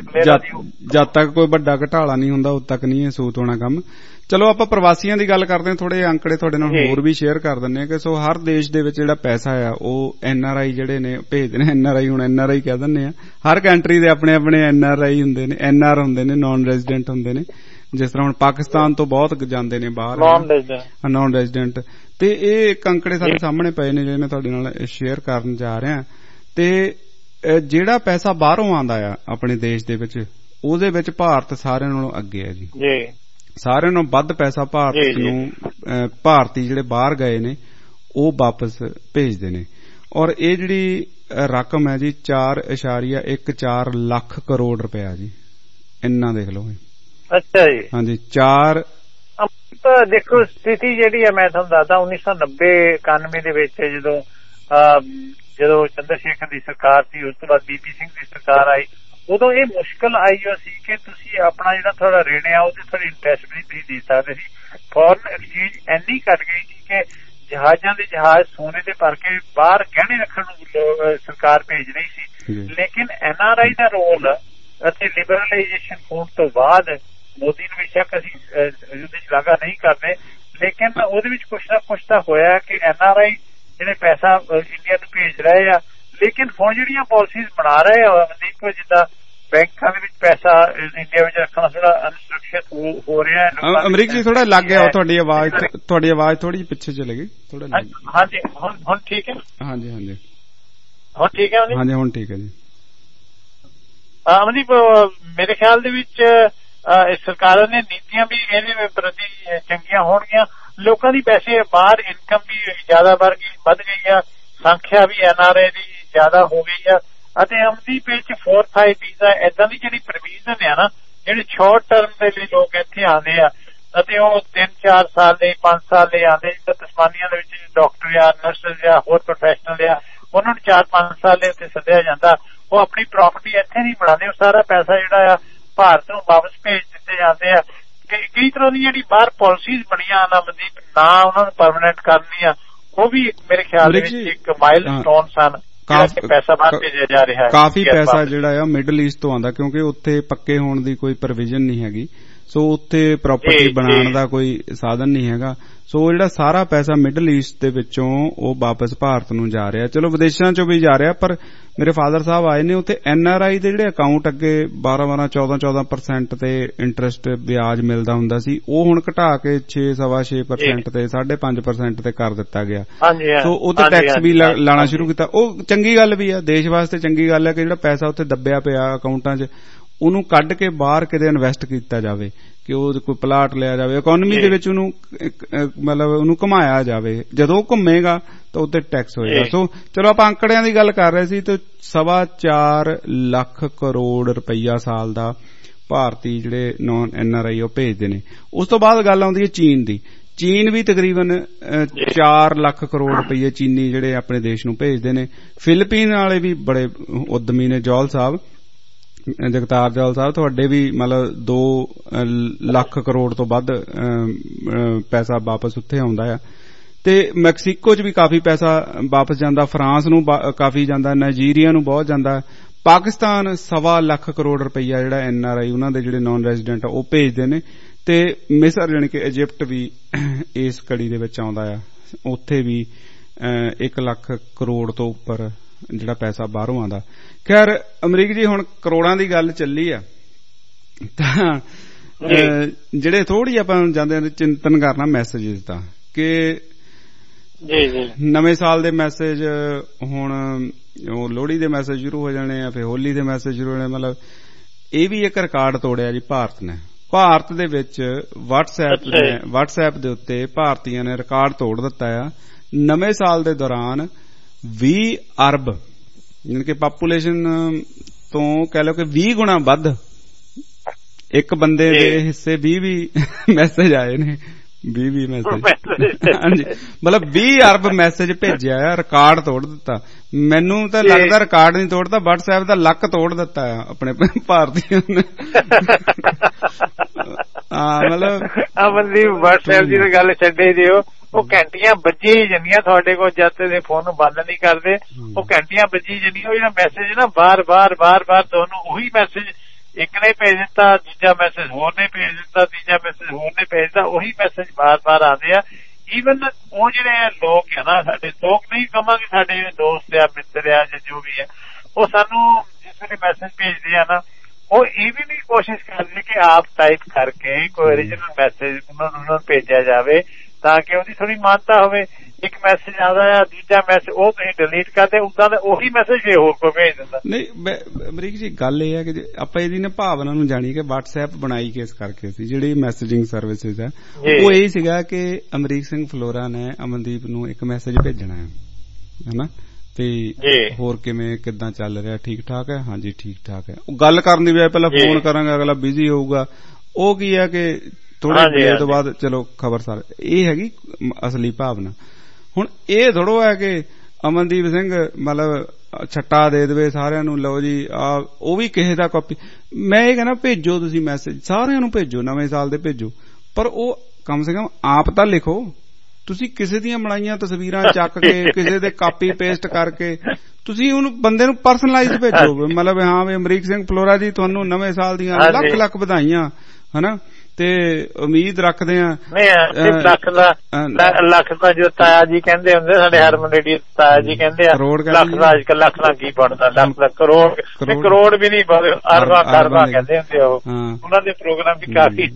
ਜਦ ਤੱਕ ਕੋਈ ਵੱਡਾ ਘਟਾਲਾ ਨਹੀਂ ਹੁੰਦਾ ਉਦ ਤੱਕ ਨਹੀਂ ਇਹ ਸੂਤ ਹੋਣਾ ਕੰਮ। ਚਲੋ ਆਪਾਂ ਪ੍ਰਵਾਸੀਆਂ ਦੀ ਗੱਲ ਕਰਦੇ ਹਾਂ, ਥੋੜੇ ਅੰਕੜੇ ਤੁਹਾਡੇ ਨਾਲ ਹੋਰ ਵੀ ਸ਼ੇਅਰ ਕਰ ਦਿੰਦੇ ਹਾਂ ਕਿ ਸੋ ਹਰ ਦੇਸ਼ ਦੇ ਵਿੱਚ ਜਿਹੜਾ ਪੈਸਾ ਆ ਉਹ ਐਨ ਆਰ ਆਈ ਜਿਹੜੇ ਨੇ ਭੇਜਦੇ ਨੇ। ਐਨ ਆਰ ਆਈ ਹੁਣ ਐਨ ਆਰ ਆਈ ਕਹਿ ਦਿੰਦੇ ਆ, ਹਰ ਕੰਟਰੀ ਦੇ ਆਪਣੇ ਆਪਣੇ ਐਨ ਆਰ ਆਈ ਹੁੰਦੇ ਨੇ, ਐਨ ਆਰ ਹੁੰਦੇ ਨੇ, ਨਾਨ ਰੈਜ਼ੀਡੈਂਟ ਹੁੰਦੇ ਨੇ। ਜਿਸ ਤਰ੍ਹਾਂ ਹੁਣ ਪਾਕਿਸਤਾਨ ਤੋਂ ਬਹੁਤ ਜਾਂਦੇ ਨੇ ਬਾਹਰ ਨਾਨ ਰੈਜ਼ੀਡੈਂਟ, ਤੇ ਇਹ ਇੱਕ ਅੰਕੜੇ ਸਾਡੇ ਸਾਹਮਣੇ ਪਏ ਨੇ ਜਿਹੜੇ ਮੈਂ ਤੁਹਾਡੇ ਨਾਲ ਸ਼ੇਅਰ ਕਰਨ ਜਾ ਰਿਹਾ। ਤੇ ਜਿਹੜਾ ਪੈਸਾ ਬਾਹਰੋਂ ਆਉਂਦਾ ਆ ਆਪਣੇ ਦੇਸ਼ ਦੇ ਵਿੱਚ, ਉਹਦੇ ਵਿੱਚ ਭਾਰਤ ਸਾਰਿਆਂ ਨਾਲੋਂ ਅੱਗੇ ਹੈ ਜੀ। ਸਾਰਿਆਂ ਨਾਲੋਂ ਵੱਧ ਪੈਸਾ ਭਾਰਤ ਨੂੰ ਭਾਰਤੀ ਜਿਹੜੇ ਬਾਹਰ ਗਏ ਨੇ ਉਹ ਵਾਪਸ ਭੇਜਦੇ ਨੇ। ਔਰ ਇਹ ਜਿਹੜੀ ਰਕਮ ਹੈ ਜੀ ਚਾਰ ਇਸ਼ਾਰੀਆ ਇੱਕ ਚਾਰ ਲੱਖ ਕਰੋੜ ਰੁਪਇਆ ਜੀ, ਇੰਨਾ ਦੇਖ ਲਓ। ਅੱਛਾ ਜੀ। ਹਾਂਜੀ ਚਾਰ ਦੇਖੋ ਸਥਿਤੀ ਜਿਹੜੀ ਹੈ ਮੈਂ ਤੁਹਾਨੂੰ ਦੱਸਦਾ, ਉੱਨੀ ਸੌ ਨੱਬੇ ਇਕਾਨਵੇਂ ਦੇ ਵਿੱਚ ਜਦੋਂ ਜਦੋਂ ਚੰਦਰ ਸ਼ੇਖਰ ਦੀ ਸਰਕਾਰ ਸੀ, ਉਸ ਤੋਂ ਬਾਅਦ ਬੀ ਪੀ ਸਿੰਘ ਦੀ ਸਰਕਾਰ ਆਈ, ਉਦੋਂ ਇਹ ਮੁਸ਼ਕਲ ਆਈ ਹੋ ਸੀ ਕਿ ਤੁਸੀਂ ਆਪਣਾ ਜਿਹੜਾ ਤੁਹਾਡਾ ਰਿਣ ਆ ਉਹਦੇ ਥੋੜੀ ਇੰਟਰਸਟ ਵੀ ਨਹੀਂ ਦੇ ਸਕਦੇ ਸੀ। ਫੋਰਨ ਐਕਸਚੇਂਜ ਇੰਨੀ ਘੱਟ ਗਈ ਸੀ ਕਿ ਜਹਾਜ਼ਾਂ ਦੇ ਜਹਾਜ਼ ਸੋਨੇ ਦੇ ਭਰ ਕੇ ਬਾਹਰ ਗਹਿਣੇ ਰੱਖਣ ਨੂੰ ਸਰਕਾਰ ਭੇਜ ਰਹੀ ਸੀ। ਲੇਕਿਨ N R I the role ਅਤੇ ਲਿਬਰਲਾਈਜੇਸ਼ਨ ਹੋਣ ਤੋਂ ਬਾਅਦ ਮੋਦੀ ਨੂੰ ਬੇਸ਼ੱਕ ਅਸੀਂ ਉਹਦੇ ਚ ਲਾਗਾ ਨਹੀਂ ਕਰਦੇ, ਲੇਕਿਨ ਉਹਦੇ ਵਿੱਚ ਕੁਛ ਨਾ ਕੁਛ ਤਾਂ ਹੋਇਆ ਕਿ ਐਨ ਆਰ ਆਈ ਜਿਹੜੇ ਪੈਸਾ ਇੰਡੀਆ ਨੂੰ ਭੇਜ ਰਹੇ ਆ, ਲੇਕਿਨ ਹੁਣ ਜਿਹੜੀਆਂ ਪਾਲਿਸੀਜ਼ ਬਣਾ ਰਹੇ ਆ ਅਮਨਦੀਪ, ਜਿੱਦਾਂ ਬੈਂਕਾਂ ਦੇ ਵਿੱਚ ਪੈਸਾ ਇੰਡੀਆ ਵਿੱਚ ਰੱਖਣਾ ਥੋੜਾ ਅਨਸੁਰੱਖਿਅਤ ਹੋ ਰਿਹਾ ਹੈ। ਅਮਰੀਕ ਜੀ ਥੋੜਾ ਲੱਗ ਗਿਆ, ਤੁਹਾਡੀ ਆਵਾਜ਼ ਤੁਹਾਡੀ ਆਵਾਜ਼ ਥੋੜੀ ਜਿਹੀ ਪਿੱਛੇ ਚਲੇ ਗਈ ਥੋੜਾ। ਹਾਂਜੀ ਹੁਣ ਹੁਣ ਠੀਕ ਹੈ। ਹਾਂਜੀ ਹਾਂਜੀ ਹੁਣ ਠੀਕ ਹੈ। ਹਾਂਜੀ ਹੁਣ ਠੀਕ ਹੈ ਜੀ। ਅਮਨਦੀਪ ਮੇਰੇ ਖਿਆਲ ਦੇ ਵਿੱਚ ਸਰਕਾਰਾਂ ਨੇ ਨੀਤੀਆਂ ਵੀ ਇਹਦੇ ਪ੍ਰਤੀ ਚੰਗੀਆਂ ਹੋਣਗੀਆਂ। ਲੋਕਾਂ ਦੀ ਪੈਸੇ ਬਾਹਰ ਇਨਕਮ ਵੀ ਜ਼ਿਆਦਾ ਵੱਧ ਗਈ ਆ, ਸੰਖਿਆ ਵੀ ਐਨ ਆਰ ਆਈ ਦੀ ਜ਼ਿਆਦਾ ਹੋ ਗਈ ਆ। ਅਤੇ ਅਮਨਦੀਪ ਵਿੱਚ ਫੋਰ ਫਾਈਵ ਵੀਜ਼ਾ ਏਦਾਂ ਦੀ ਜਿਹੜੀ ਪ੍ਰੋਵੀਜ਼ਨ ਆ ਨਾ, ਜਿਹੜੇ ਸ਼ਾਰਟ ਟਰਮ ਦੇ ਲਈ ਲੋਕ ਇੱਥੇ ਆਉਂਦੇ ਆ ਅਤੇ ਉਹ ਤਿੰਨ ਚਾਰ ਸਾਲ ਦੇ ਪੰਜ ਸਾਲ ਦੇ ਆਉਂਦੇ, ਜਿੱਦਾਂ ਤਸਮਾਨੀਆ ਦੇ ਵਿੱਚ ਡਾਕਟਰ ਆ, ਨਰਸ ਆ, ਹੋਰ ਪ੍ਰੋਫੈਸ਼ਨਲ ਆ, ਉਹਨਾਂ ਨੂੰ ਚਾਰ ਪੰਜ ਸਾਲ ਦੇ ਉੱਤੇ ਸੱਦਿਆ ਜਾਂਦਾ। ਉਹ ਆਪਣੀ ਪ੍ਰਾਪਰਟੀ ਇੱਥੇ ਨਹੀਂ ਬਣਾਉਂਦੇ, ਉਹ ਸਾਰਾ ਪੈਸਾ ਜਿਹੜਾ ਆ ਭਾਰਤ ਨੂੰ ਵਾਪਸ ਭੇਜ ਦਿੱਤੇ ਜਾਂਦੇ ਆ। ਕਈ ਤਰ੍ਹਾਂ ਦੀ ਜਿਹੜੀ ਬਾਹਰ ਪਾਲਿਸੀਜ਼ ਬਣੀਆਂ ਅਮਨਦੀਪ, ਨਾ ਉਹਨਾਂ ਨੂੰ ਪਰਮਾਨੈਂਟ ਕਰਨੀ ਆ, ਉਹ ਵੀ ਮੇਰੇ ਖਿਆਲ ਦੇ ਵਿੱਚ ਇੱਕ ਮਾਈਲ ਸਟੋਨ ਸਨ। ਪੈਸਾ ਬਾਹਰ ਭੇਜਿਆ ਜਾ ਰਿਹਾ ਹੈ, ਕਾਫੀ ਪੈਸਾ ਜਿਹੜਾ ਆ ਮਿਡਲ ਈਸਟ ਤੋਂ ਆਉਂਦਾ, ਕਿਉਂਕਿ ਉੱਥੇ ਪੱਕੇ ਹੋਣ ਦੀ ਕੋਈ ਪ੍ਰੋਵੀਜ਼ਨ ਨਹੀਂ ਹੈਗੀ। ਸੋ ਉੱਥੇ ਪ੍ਰਾਪਰਟੀ ਬਣਾਉਣ ਦਾ ਕੋਈ ਸਾਧਨ ਨਹੀਂ ਹੈਗਾ। ਸੋ ਜਿਹੜਾ ਸਾਰਾ ਪੈਸਾ ਮਿਡਲ ਈਸਟ ਦੇ ਵਿੱਚੋਂ ਉਹ ਵਾਪਸ ਭਾਰਤ ਨੂੰ ਜਾ ਰਿਹਾ। ਚਲੋ ਵਿਦੇਸ਼ਾਂ ਚੋਂ ਵੀ ਜਾ ਰਿਹਾ, ਪਰ ਮੇਰੇ ਫਾਦਰ ਸਾਹਿਬ ਆਏ ਨੇ ਉੱਥੇ ਐਨ ਆਰ ਆਈ ਦੇ ਜਿਹੜੇ ਅਕਾਊਂਟ ਅੱਗੇ ਬਾਰਾਂ ਬਾਰਾਂ ਚੌਦਾਂ ਚੌਦਾਂ ਪਰਸੈਂਟ ਤੇ ਇੰਟਰਸਟ ਵਿਆਜ ਮਿਲਦਾ ਹੁੰਦਾ ਸੀ, ਉਹ ਹੁਣ ਘਟਾ ਕੇ ਛੇ ਸਵਾ ਛੇ ਪਰਸੈਂਟ ਤੇ ਸਾਢੇ ਪੰਜ ਪਰਸੈਂਟ ਤੇ ਕਰ ਦਿੱਤਾ ਗਿਆ। ਸੋ ਉਹ ਤੇ ਟੈਕਸ ਵੀ ਲਾਣਾ ਸ਼ੁਰੂ ਕੀਤਾ। ਉਹ ਚੰਗੀ ਗੱਲ ਵੀ ਆ, ਦੇਸ਼ ਵਾਸਤੇ ਚੰਗੀ ਗੱਲ ਹੈ ਕਿ ਜਿਹੜਾ ਪੈਸਾ ਉੱਥੇ ਦੱਬਿਆ ਪਿਆ ਅਕਾਊਂਟਾਂ 'ਚ ਉਹਨੂੰ ਕੱਢ ਕੇ ਬਾਹਰ ਕਿਤੇ ਇਨਵੈਸਟ ਕੀਤਾ ਜਾਵੇ, ਕਿ ਉਹ ਕੋਈ ਪਲਾਟ ਲਿਆ ਜਾਵੇ, ਇਕੋਨਮੀ ਦੇ ਵਿੱਚ ਉਹਨੂੰ ਮਤਲਬ ਉਹਨੂੰ ਘੁਮਾਇਆ ਜਾਵੇ। ਜਦੋਂ ਉਹ ਘੁੰਮੇਗਾ ਤਾਂ ਉੱਤੇ ਟੈਕਸ ਹੋਏਗਾ। ਸੋ ਚਲੋ ਆਪਾਂ ਅੰਕੜਿਆਂ ਦੀ ਗੱਲ ਕਰ ਰਹੇ ਸੀ, ਤੇ ਸਵਾ ਚਾਰ ਲੱਖ ਕਰੋੜ ਰੁਪਈਆ ਸਾਲ ਦਾ ਭਾਰਤੀ ਜਿਹੜੇ ਨਾਨ ਐਨ ਆਰ ਆਈ ਉਹ ਭੇਜਦੇ ਨੇ। ਉਸ ਤੋਂ ਬਾਅਦ ਗੱਲ ਆਉਂਦੀ ਹੈ ਚੀਨ ਦੀ। ਚੀਨ ਵੀ ਤਕਰੀਬਨ ਚਾਰ ਲੱਖ ਕਰੋੜ ਰੁਪਈਏ ਚੀਨੀ ਜਿਹੜੇ ਆਪਣੇ ਦੇਸ਼ ਨੂੰ ਭੇਜਦੇ ਨੇ। ਫਿਲੀਪੀਨ ਵਾਲੇ ਵੀ ਬੜੇ ਉਦਮੀ ਨੇ, ਜੌਲ ਸਾਹਿਬ, ਜਗਤਾਰ ਜੌਲ ਸਾਹਿਬ, ਤੁਹਾਡੇ ਵੀ ਮਤਲਬ ਦੋ ਲੱਖ ਕਰੋੜ ਤੋਂ ਵੱਧ ਪੈਸਾ ਵਾਪਸ ਉੱਥੇ ਆਉਂਦਾ ਆ। ਤੇ ਮੈਕਸੀਕੋ 'ਚ ਵੀ ਕਾਫੀ ਪੈਸਾ ਵਾਪਸ ਜਾਂਦਾ, ਫਰਾਂਸ ਨੂੰ ਕਾਫੀ ਜਾਂਦਾ, ਨਾਈਜੀਰੀਆ ਨੂੰ ਬਹੁਤ ਜਾਂਦਾ। ਪਾਕਿਸਤਾਨ ਸਵਾ ਲੱਖ ਕਰੋੜ ਰੁਪਈਆ ਜਿਹੜਾ ਐਨ ਆਰ ਆਈ ਉਹਨਾਂ ਦੇ ਜਿਹੜੇ ਨਾਨ ਰੈਜ਼ੀਡੈਂਟ ਉਹ ਭੇਜਦੇ ਨੇ। ਤੇ ਮਿਸਰ ਜਾਣੀ ਕਿ ਇਜਿਪਟ ਵੀ ਇਸ ਕੜੀ ਦੇ ਵਿੱਚ ਆਉਂਦਾ ਆ, ਉੱਥੇ ਵੀ ਇੱਕ ਲੱਖ ਕਰੋੜ ਤੋਂ ਉੱਪਰ ਜਿਹੜਾ ਪੈਸਾ ਬਾਹਰੋਂ ਆਉਂਦਾ। ਖੈਰ ਅਮਰੀਕ ਜੀ, ਹੁਣ ਕਰੋੜਾਂ ਦੀ ਗੱਲ ਚੱਲੀ ਆ ਤਾਂ ਜਿਹੜੇ ਥੋੜੀ ਆਪਾਂ ਜਾਂਦੇ ਚਿੰਤਨ ਕਰਨਾ ਮੈਸੇਜਿਸ ਦਾ, ਕਿ ਨਵੇਂ ਸਾਲ ਦੇ ਮੈਸੇਜ, ਹੁਣ ਉਹ ਲੋਹੜੀ ਦੇ ਮੈਸੇਜ ਸ਼ੁਰੂ ਹੋ ਜਾਣੇ ਆ, ਫਿਰ ਹੋਲੀ ਦੇ ਮੈਸੇਜ ਸ਼ੁਰੂ ਹੋਣੇ। ਮਤਲਬ ਇਹ ਵੀ ਇੱਕ ਰਿਕਾਰਡ ਤੋੜਿਆ ਜੀ ਭਾਰਤ ਨੇ। ਭਾਰਤ ਦੇ ਵਿੱਚ ਵਟਸਐਪ ਨੇ ਵਟਸਐਪ ਦੇ ਉੱਤੇ ਭਾਰਤੀਆਂ ਨੇ ਰਿਕਾਰਡ ਤੋੜ ਦਿੱਤਾ ਆ। ਨਵੇਂ ਸਾਲ ਦੇ ਦੌਰਾਨ ਵੀਹ ਅਰਬ ਯਾਨੀ ਕਿ ਪਾਪੂਲੇਸ਼ਨ ਤੋਂ ਕਹਿ ਲਓ ਕਿ ਵੀਹ ਗੁਣਾ ਵੱਧ ਇੱਕ ਬੰਦੇ ਦੇ ਹਿੱਸੇ ਵੀਹ ਵੀਹ ਮੈਸੇਜ ਆਏ ਨੇ ਵੀਹ ਵੀਹ ਮੈਸੇਜ ਹਾਂਜੀ ਮਤਲਬ ਵੀਹ ਅਰਬ ਮੈਸੇਜ ਭੇਜਿਆ ਆ, ਰਿਕਾਰਡ ਤੋੜ ਦਿੱਤਾ। ਮੈਨੂੰ ਤਾਂ ਲੱਗਦਾ ਰਿਕਾਰਡ ਨਹੀਂ ਤੋੜਦਾ, WhatsApp ਦਾ ਲੱਕ ਤੋੜ ਦਿੱਤਾ ਆ ਆਪਣੇ ਭਾਰਤੀਆਂ ਨੇ। ਹਾਂ ਮਤਲਬ ਅਮਨਦੀਪ WhatsApp ਦੀ ਤਾਂ ਗੱਲ ਛੱਡੇ ਦਿਓ, ਉਹ ਘੰਟੀਆਂ ਵੱਜੀ ਜਾਂਦੀਆਂ ਤੁਹਾਡੇ ਕੋਲ ਜਦ ਦੇ ਫੋਨ ਨੂੰ ਬੰਦ ਨਹੀਂ ਕਰਦੇ, ਉਹ ਘੰਟੀਆਂ ਵੱਜੀ ਜਾਂਦੀਆਂ। ਉਹ ਜਿਹੜਾ ਮੈਸੇਜ ਨਾ ਬਾਰ ਬਾਰ ਬਾਰ ਬਾਰ ਤੁਹਾਨੂੰ ਉਹੀ ਮੈਸੇਜ ਇੱਕ ਨੇ ਭੇਜ ਦਿੱਤਾ, ਦੂਜਾ ਮੈਸੇਜ ਹੋਰ ਨੇ ਭੇਜ ਦਿੱਤਾ, ਤੀਜਾ ਮੈਸੇਜ ਹੋਰ ਨੇ ਭੇਜ ਦਿੱਤਾ, ਉਹੀ ਮੈਸੇਜ ਬਾਰ ਬਾਰ ਆਉਂਦੇ ਆ। ਈਵਨ ਉਹ ਜਿਹੜੇ ਲੋਕ ਆ ਨਾ, ਸਾਡੇ ਲੋਕ ਨਹੀਂ ਕਵਾਂਗੇ, ਸਾਡੇ ਦੋਸਤ ਆ, ਮਿੱਤਰ ਆ ਜਾਂ ਜੋ ਵੀ ਆ, ਉਹ ਸਾਨੂੰ ਜਿਸ ਵੇਲੇ ਮੈਸੇਜ ਭੇਜਦੇ ਆ ਨਾ, ਉਹ ਇਹ ਵੀ ਨਹੀਂ ਕੋਸ਼ਿਸ਼ ਕਰਦੇ ਕਿ ਆਪ ਟਾਈਪ ਕਰਕੇ ਕੋਈ ਓਰੀਜਨਲ ਮੈਸੇਜ ਉਹਨਾਂ ਨੂੰ ਭੇਜਿਆ ਜਾਵੇ ਤਾਂ ਕਿ ਉਹਦੀ ਥੋੜੀ ਮਾਨਤਾ ਹੋਵੇ। ਇੱਕ ਮੈਸੇਜ ਆਦਾ ਆ, ਦੂਜਾ ਮੈਸੇਜ ਉਹ ਤੁਸੀਂ ਡਿਲੀਟ ਕਰਦੇ, ਉਦਾਂ ਦਾ ਉਹੀ ਮੈਸੇਜ ਫੇਰ ਹੋਰ ਕੋਈ ਭੇਜ ਦਿੰਦਾ। ਨਹੀਂ ਅਮਰੀਕ ਜੀ ਗੱਲ ਇਹ ਹੈ ਕਿ ਆਪਾਂ ਇਹਦੀ ਨਾ ਭਾਵਨਾ ਨੂੰ ਜਾਣੀ ਕਿ WhatsApp ਬਣਾਈ ਕਿਸ ਕਰਕੇ ਸੀ, ਜਿਹੜੀ ਮੈਸੇਜਿੰਗ ਸਰਵਿਸਿਜ਼ ਹੈ ਉਹ ਇਹ ਸੀਗਾ ਕਿ ਅਮਰੀਕ ਸਿੰਘ ਫਲੋਰਾ ਨੇ ਅਮਨਦੀਪ ਨੂੰ ਇੱਕ ਮੈਸੇਜ ਭੇਜਣਾ ਹੈ ਹਨਾ, ਤੇ ਹੋਰ ਕਿਵੇਂ ਕਿੱਦਾਂ ਚੱਲ ਰਿਹਾ, ਠੀਕ ਠਾਕ ਹੈ, ਹਾਂਜੀ ਠੀਕ ਠਾਕ ਹੈ। ਉਹ ਗੱਲ ਕਰਨ ਦੀ ਬਜਾਏ ਪਹਿਲਾਂ ਫੋਨ ਕਰਾਂਗੇ, ਅਗਲਾ ਬਿਜ਼ੀ ਹੋਊਗਾ, ਉਹ ਕੀ ਹੈ ਕਿ ਥੋੜੀ ਦੇਰ ਤੋਂ ਬਾਅਦ ਚਲੋ ਖਬਰ ਸਾਰ, ਇਹ ਹੈਗੀ ਅਸਲੀ ਭਾਵਨਾ। ਹੁਣ ਇਹ ਥੋੜੋ ਹੈ ਕਿ ਅਮਨਦੀਪ ਸਿੰਘ ਮਤਲਬ ਛੱਟਾ ਦੇ ਦੇਵੇ ਸਾਰਿਆਂ ਨੂੰ, ਲਓ ਜੀ ਆ ਉਹ ਵੀ ਕਿਸੇ ਦਾ ਕਾਪੀ। ਮੈਂ ਇਹ ਕਹਿੰਦਾ ਭੇਜੋ ਤੁਸੀਂ ਮੈਸੇਜ ਸਾਰਿਆਂ ਨੂੰ ਭੇਜੋ, ਨਵੇਂ ਸਾਲ ਦੇ ਭੇਜੋ, ਪਰ ਉਹ ਕਮ ਸੇ ਕਮ ਆਪ ਤਾਂ ਲਿਖੋ। ਤੁਸੀਂ ਕਿਸੇ ਦੀਆਂ ਬਣਾਈਆਂ ਤਸਵੀਰਾਂ ਚੱਕ ਕੇ ਕਿਸੇ ਦੇ ਕਾਪੀ ਪੇਸਟ ਕਰਕੇ ਤੁਸੀਂ ਉਹਨੂੰ ਬੰਦੇ ਨੂੰ ਪਰਸਨਲਾਈਜ਼ ਭੇਜੋ, ਮਤਲਬ ਹਾਂ ਵੀ ਅਮਰੀਕ ਸਿੰਘ ਫਲੋਰਾ ਜੀ ਤੁਹਾਨੂੰ ਨਵੇਂ ਸਾਲ ਦੀਆਂ ਲੱਖ ਲੱਖ ਵਧਾਈਆਂ ਹਨਾ, ਤੇ ਉਮੀਦ ਰੱਖਦੇ ਆ ਲੱਖ ਦਾ ਲੱਖ ਦਾ ਜੋ ਤਾਇਆ ਜੀ ਕਹਿੰਦੇ ਹੁੰਦੇ ਸਾਡੇ ਹਰਮਨ ਰੇਡੀਓ ਤਾਇਆ ਜੀ ਕਹਿੰਦੇ ਆ, ਲੱਖ ਦਾ ਅੱਜ ਕੱਲ ਲੱਖ ਦਾ ਕੀ ਬਣਦਾ, ਲੱਖ ਦਾ ਕਰੋੜ ਕਰੋੜ ਵੀ ਨਹੀਂ ਅਰਬਾਂ ਕਰਬਾਂ ਕਹਿੰਦੇ ਹੁੰਦੇ ਉਹ, ਉਹਨਾਂ ਦੇ ਪ੍ਰੋਗਰਾਮ ਵੀ ਕਾਫੀ।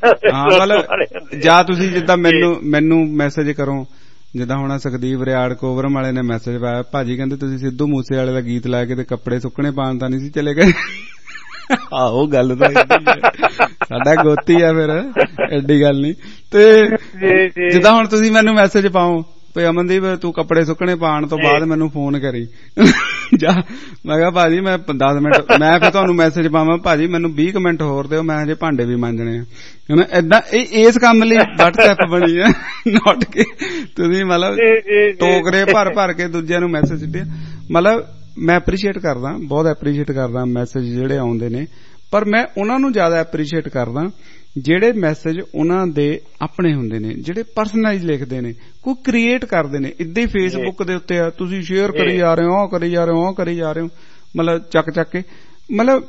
ਜਾਂ ਤੁਸੀਂ ਜਿੱਦਾਂ ਮੈਨੂੰ ਮੈਨੂੰ ਮੈਸੇਜ ਕਰੋ, ਜਿੱਦਾਂ ਹੁਣ ਸੁਖਦੀਪ ਰਿਆੜ ਕੋਵਰਮ ਵਾਲੇ ਨੇ ਮੈਸੇਜ ਪਾਇਆ, ਭਾਜੀ ਕਹਿੰਦੇ ਤੁਸੀਂ ਸਿੱਧੂ ਮੂਸੇ ਵਾਲੇ ਦਾ ਗੀਤ ਲਾ ਕੇ ਤੇ ਕੱਪੜੇ ਸੁੱਕਣੇ ਪਾਉਣ ਤਾਂ ਨਹੀਂ ਸੀ ਚਲੇ ਗਏ। ਆਹੋ ਗੱਲ ਤਾਂ ਸਾਡਾ ਗੋਤੀ ਆ, ਫਿਰ ਐਡੀ ਗੱਲ ਨੀ। ਤੇ ਜਿੱਦਾਂ ਹੁਣ ਤੁਸੀਂ ਮੈਨੂੰ ਮੈਸੇਜ ਪਾਓ ਵੀ ਅਮਨਦੀਪ ਤੂੰ ਕੱਪੜੇ ਸੁੱਕਣੇ ਪਾਉਣ ਤੋਂ ਬਾਅਦ ਮੈਨੂੰ ਫੋਨ ਕਰੀ, ਜਾਂ ਮੈਂ ਕਿਹਾ ਭਾਜੀ ਮੈਂ ਦਸ ਮਿੰਟ ਮੈਂ ਫਿਰ ਤੁਹਾਨੂੰ ਮੈਸੇਜ ਪਾਵਾਂ ਭਾਜੀ ਮੈਨੂੰ ਵੀਹ ਕੁ ਮਿੰਟ ਹੋਰ ਦਿਓ, ਮੈਂ ਹਜੇ ਭਾਂਡੇ ਵੀ ਮਾਂਜਣੇ ਆ ਹਨਾ, ਏਦਾਂ ਇਹ ਇਸ ਕੰਮ ਲਈ WhatsApp ਬਣੀ ਆ, ਨੋਟ ਕੇ ਤੁਸੀਂ ਮਤਲਬ ਟੋਕਰੇ ਭਰ ਭਰ ਕੇ ਦੂਜਿਆਂ ਨੂੰ ਮੈਸੇਜ ਦਿੱਤੇ। ਮਤਲਬ ਮੈਂ ਐਪਰੀਸ਼ੀਏਟ ਕਰਦਾ, ਬਹੁਤ ਐਪਰੀਸ਼ੀਏਟ ਕਰਦਾ ਮੈਸੇਜ ਜਿਹੜੇ ਆਉਂਦੇ ਨੇ, ਪਰ ਮੈਂ ਉਹਨਾਂ ਨੂੰ ਜ਼ਿਆਦਾ ਐਪਰੀਸ਼ੀਏਟ ਕਰਦਾ ਜਿਹੜੇ ਮੈਸੇਜ ਉਹਨਾਂ ਦੇ ਆਪਣੇ ਹੁੰਦੇ ਨੇ, ਜਿਹੜੇ ਪਰਸਨਲਾਈਜ਼ ਲਿਖਦੇ ਨੇ, ਕੋਈ ਕ੍ਰੀਏਟ ਕਰਦੇ ਨੇ। ਇੱਦਾਂ ਹੀ ਫੇਸਬੁੱਕ ਦੇ ਉੱਤੇ ਆ ਤੁਸੀਂ ਸ਼ੇਅਰ ਕਰੀ ਜਾ ਰਹੇ ਹੋ, ਉਹ ਕਰੀ ਜਾ ਰਹੇ ਹੋ, ਉਹ ਕਰੀ ਜਾ ਰਹੇ ਹੋ, ਮਤਲਬ ਚੱਕ ਚੱਕ ਕੇ। ਮਤਲਬ